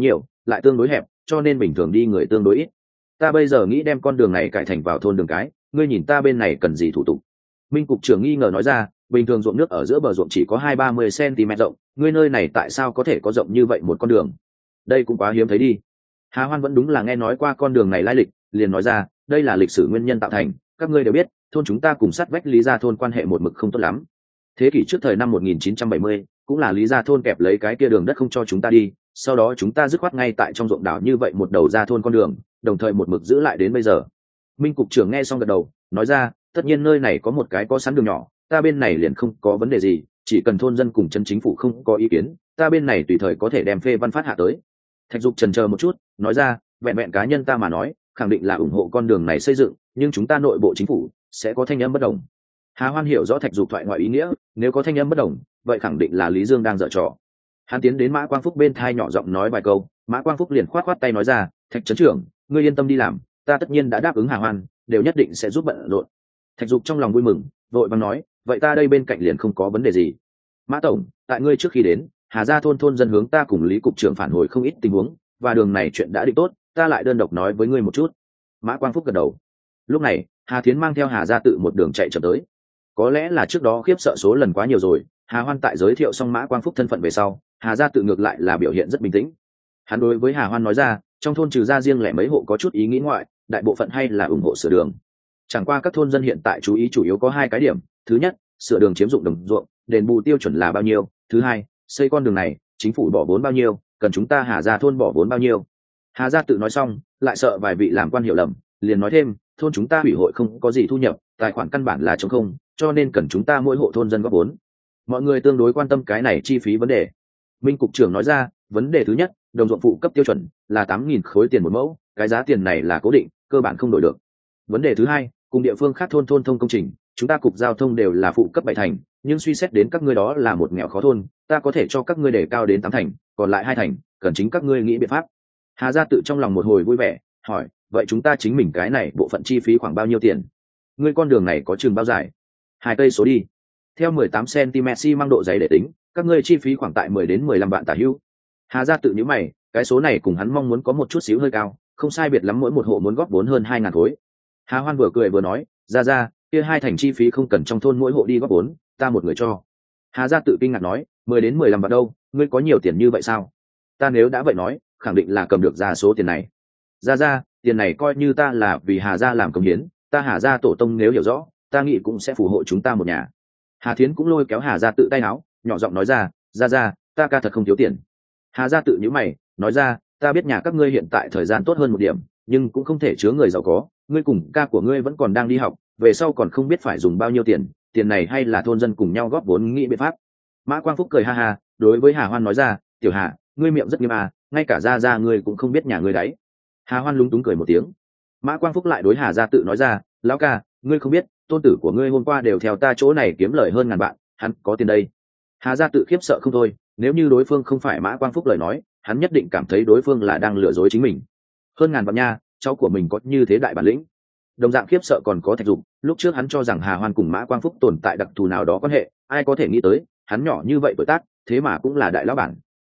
lại tương đối hẹp, cho nên bình thường đi người tương đối ít. Ta bây giờ nghĩ đem con đường này cải thành vào thôn đường cái, ngươi nhìn ta bên này cần gì thủ tục? Minh cục trưởng nghi ngờ nói ra, bình thường ruộng nước ở giữa bờ ruộng chỉ có 20-30 cm rộng, ngươi nơi này tại sao có thể có rộng như vậy một con đường? Đây cũng quá hiếm thấy đi. Hà Hoan vẫn đúng là nghe nói qua con đường này lai lịch, liền nói ra, đây là lịch sử nguyên nhân tạo thành, các ngươi đều biết, thôn chúng ta cùng sát vách Lý Gia thôn quan hệ một mực không tốt lắm. Thế kỷ trước thời năm 1970, cũng là Lý Gia thôn kẹp lấy cái kia đường đất không cho chúng ta đi, sau đó chúng ta dứt khoát ngay tại trong ruộng đảo như vậy một đầu ra thôn con đường, đồng thời một mực giữ lại đến bây giờ. Minh cục trưởng nghe xong gật đầu, nói ra, tất nhiên nơi này có một cái có sẵn đường nhỏ, ta bên này liền không có vấn đề gì, chỉ cần thôn dân cùng chân chính phủ không có ý kiến, ta bên này tùy thời có thể đem phê văn phát hạ tới. Thạch Dục chần chờ một chút, nói ra, vẹn vẹn cá nhân ta mà nói, khẳng định là ủng hộ con đường này xây dựng, nhưng chúng ta nội bộ chính phủ sẽ có thanh âm bất đồng. Hà Hoan hiểu rõ Thạch Dục thoại ngoại ý nghĩa, nếu có thanh âm bất đồng, vậy khẳng định là Lý Dương đang giở trò. Hắn tiến đến Mã Quang Phúc bên thai nhỏ giọng nói vài câu, Mã Quang Phúc liền khoát tay nói ra, Thạch trấn trưởng, ngươi yên tâm đi làm, ta tất nhiên đã đáp ứng Hà Hoan, đều nhất định sẽ giúp bận rộn. Thạch Dục trong lòng vui mừng, vội vàng nói, vậy ta đây bên cạnh liền không có vấn đề gì. Mã tổng, tại ngươi trước khi đến, Hà Gia thôn dân hướng ta cùng Lý cục trưởng phản hồi không ít tình huống, và đường này chuyện đã định tốt, ta lại đơn độc nói với ngươi một chút. Mã Quang Phúc gật đầu. Lúc này, Hà Thiến mang theo Hà Gia Tự một đường chạy chậm tới. Có lẽ là trước đó khiếp sợ số lần quá nhiều rồi, Hà Hoan tại giới thiệu xong Mã Quang Phúc thân phận về sau, Hà Gia Tự ngược lại là biểu hiện rất bình tĩnh. Hắn đối với Hà Hoan nói ra, trong thôn trừ ra riêng lẻ mấy hộ có chút ý nghĩ ngoại, đại bộ phận hay là ủng hộ sửa đường. Chẳng qua các thôn dân hiện tại chú ý chủ yếu có hai cái điểm, thứ nhất, sửa đường chiếm dụng đồng ruộng, đền bù tiêu chuẩn là bao nhiêu, thứ hai, xây con đường này, chính phủ bỏ vốn bao nhiêu, cần chúng ta Hà Gia thôn bỏ vốn bao nhiêu. Hà Gia Tự nói xong, lại sợ vài vị làm quan hiểu lầm, liền nói thêm, thôn chúng ta ủy hội không có gì thu nhập, tài khoản căn bản là trống không, cho nên cần chúng ta mỗi hộ thôn dân góp vốn. Mọi người tương đối quan tâm cái này chi phí vấn đề. Minh cục trưởng nói ra, vấn đề thứ nhất, đồng ruộng phụ cấp tiêu chuẩn là 8.000 khối tiền một mẫu, cái giá tiền này là cố định, cơ bản không đổi được. Vấn đề thứ hai, cùng địa phương khác thôn thông công trình, chúng ta cục giao thông đều là phụ cấp 7 thành, nhưng suy xét đến các ngươi đó là một nghèo khó thôn, ta có thể cho các ngươi đề cao đến 8 thành, còn lại 2 thành, cần chính các ngươi nghĩ biện pháp. Hà Gia Tự trong lòng một hồi vui vẻ, hỏi, vậy chúng ta chính mình cái này bộ phận chi phí khoảng bao nhiêu tiền? Ngươi con đường này có chừng bao dài? 2 cây số đi. Theo 18 cm xi măng độ dày để tính, các ngươi chi phí khoảng tại 10 đến 15 vạn tả hữu. Hà Gia Tự nhíu mày, cái số này cùng hắn mong muốn có một chút xíu hơi cao, không sai biệt lắm mỗi một hộ muốn góp vốn hơn 2.000 khối. Hà Hoan vừa cười vừa nói, ra, kia 2 thành chi phí không cần trong thôn mỗi hộ đi góp vốn, ta một người cho. Hà Gia Tự kinh ngạc nói, 10 đến 15 vạn đâu, ngươi có nhiều tiền như vậy sao? Ta nếu đã vậy nói, khẳng định là cầm được ra số tiền này. Ra, tiền này coi như ta là vì Hà Gia làm công hiến, ta Hà Gia tổ tông nếu hiểu rõ, ta nghĩ cũng sẽ phù hộ chúng ta một nhà. Hà Thiến cũng lôi kéo Hà Gia Tự tay áo, nhỏ giọng nói ra, ta ca thật không thiếu tiền. Hà Gia Tự nhíu mày, nói ra, ta biết nhà các ngươi hiện tại thời gian tốt hơn một điểm, nhưng cũng không thể chứa người giàu có, ngươi cùng ca của ngươi vẫn còn đang đi học, về sau còn không biết phải dùng bao nhiêu tiền, tiền này hay là thôn dân cùng nhau góp vốn nghĩ biện pháp. Mã Quang Phúc cười ha ha, đối với Hà Hoan nói ra, tiểu Hà, ngươi miệng rất nghiêm à, ngay cả ra ngươi cũng không biết nhà ngươi đấy. Hà Hoan lúng túng cười một tiếng. Mã Quang Phúc lại đối Hà Gia Tự nói ra, lão ca, ngươi không biết, tôn tử của ngươi hôm qua đều theo ta chỗ này kiếm lời hơn 1000 vạn, hắn có tiền đây. Hà Gia Tự khiếp sợ không thôi, nếu như đối phương không phải Mã Quang Phúc lời nói, hắn nhất định cảm thấy đối phương là đang lừa dối chính mình. Hơn 1000 vạn nha, cháu của mình có như thế đại bản lĩnh. Đồng dạng khiếp sợ còn có Thạch Dục, lúc trước hắn cho rằng Hà Hoan cùng Mã Quang Phúc tồn tại đặc thù nào đó quan hệ, ai có thể nghĩ tới, hắn nhỏ như vậy tuổi tác, thế mà cũng là đại lão bản.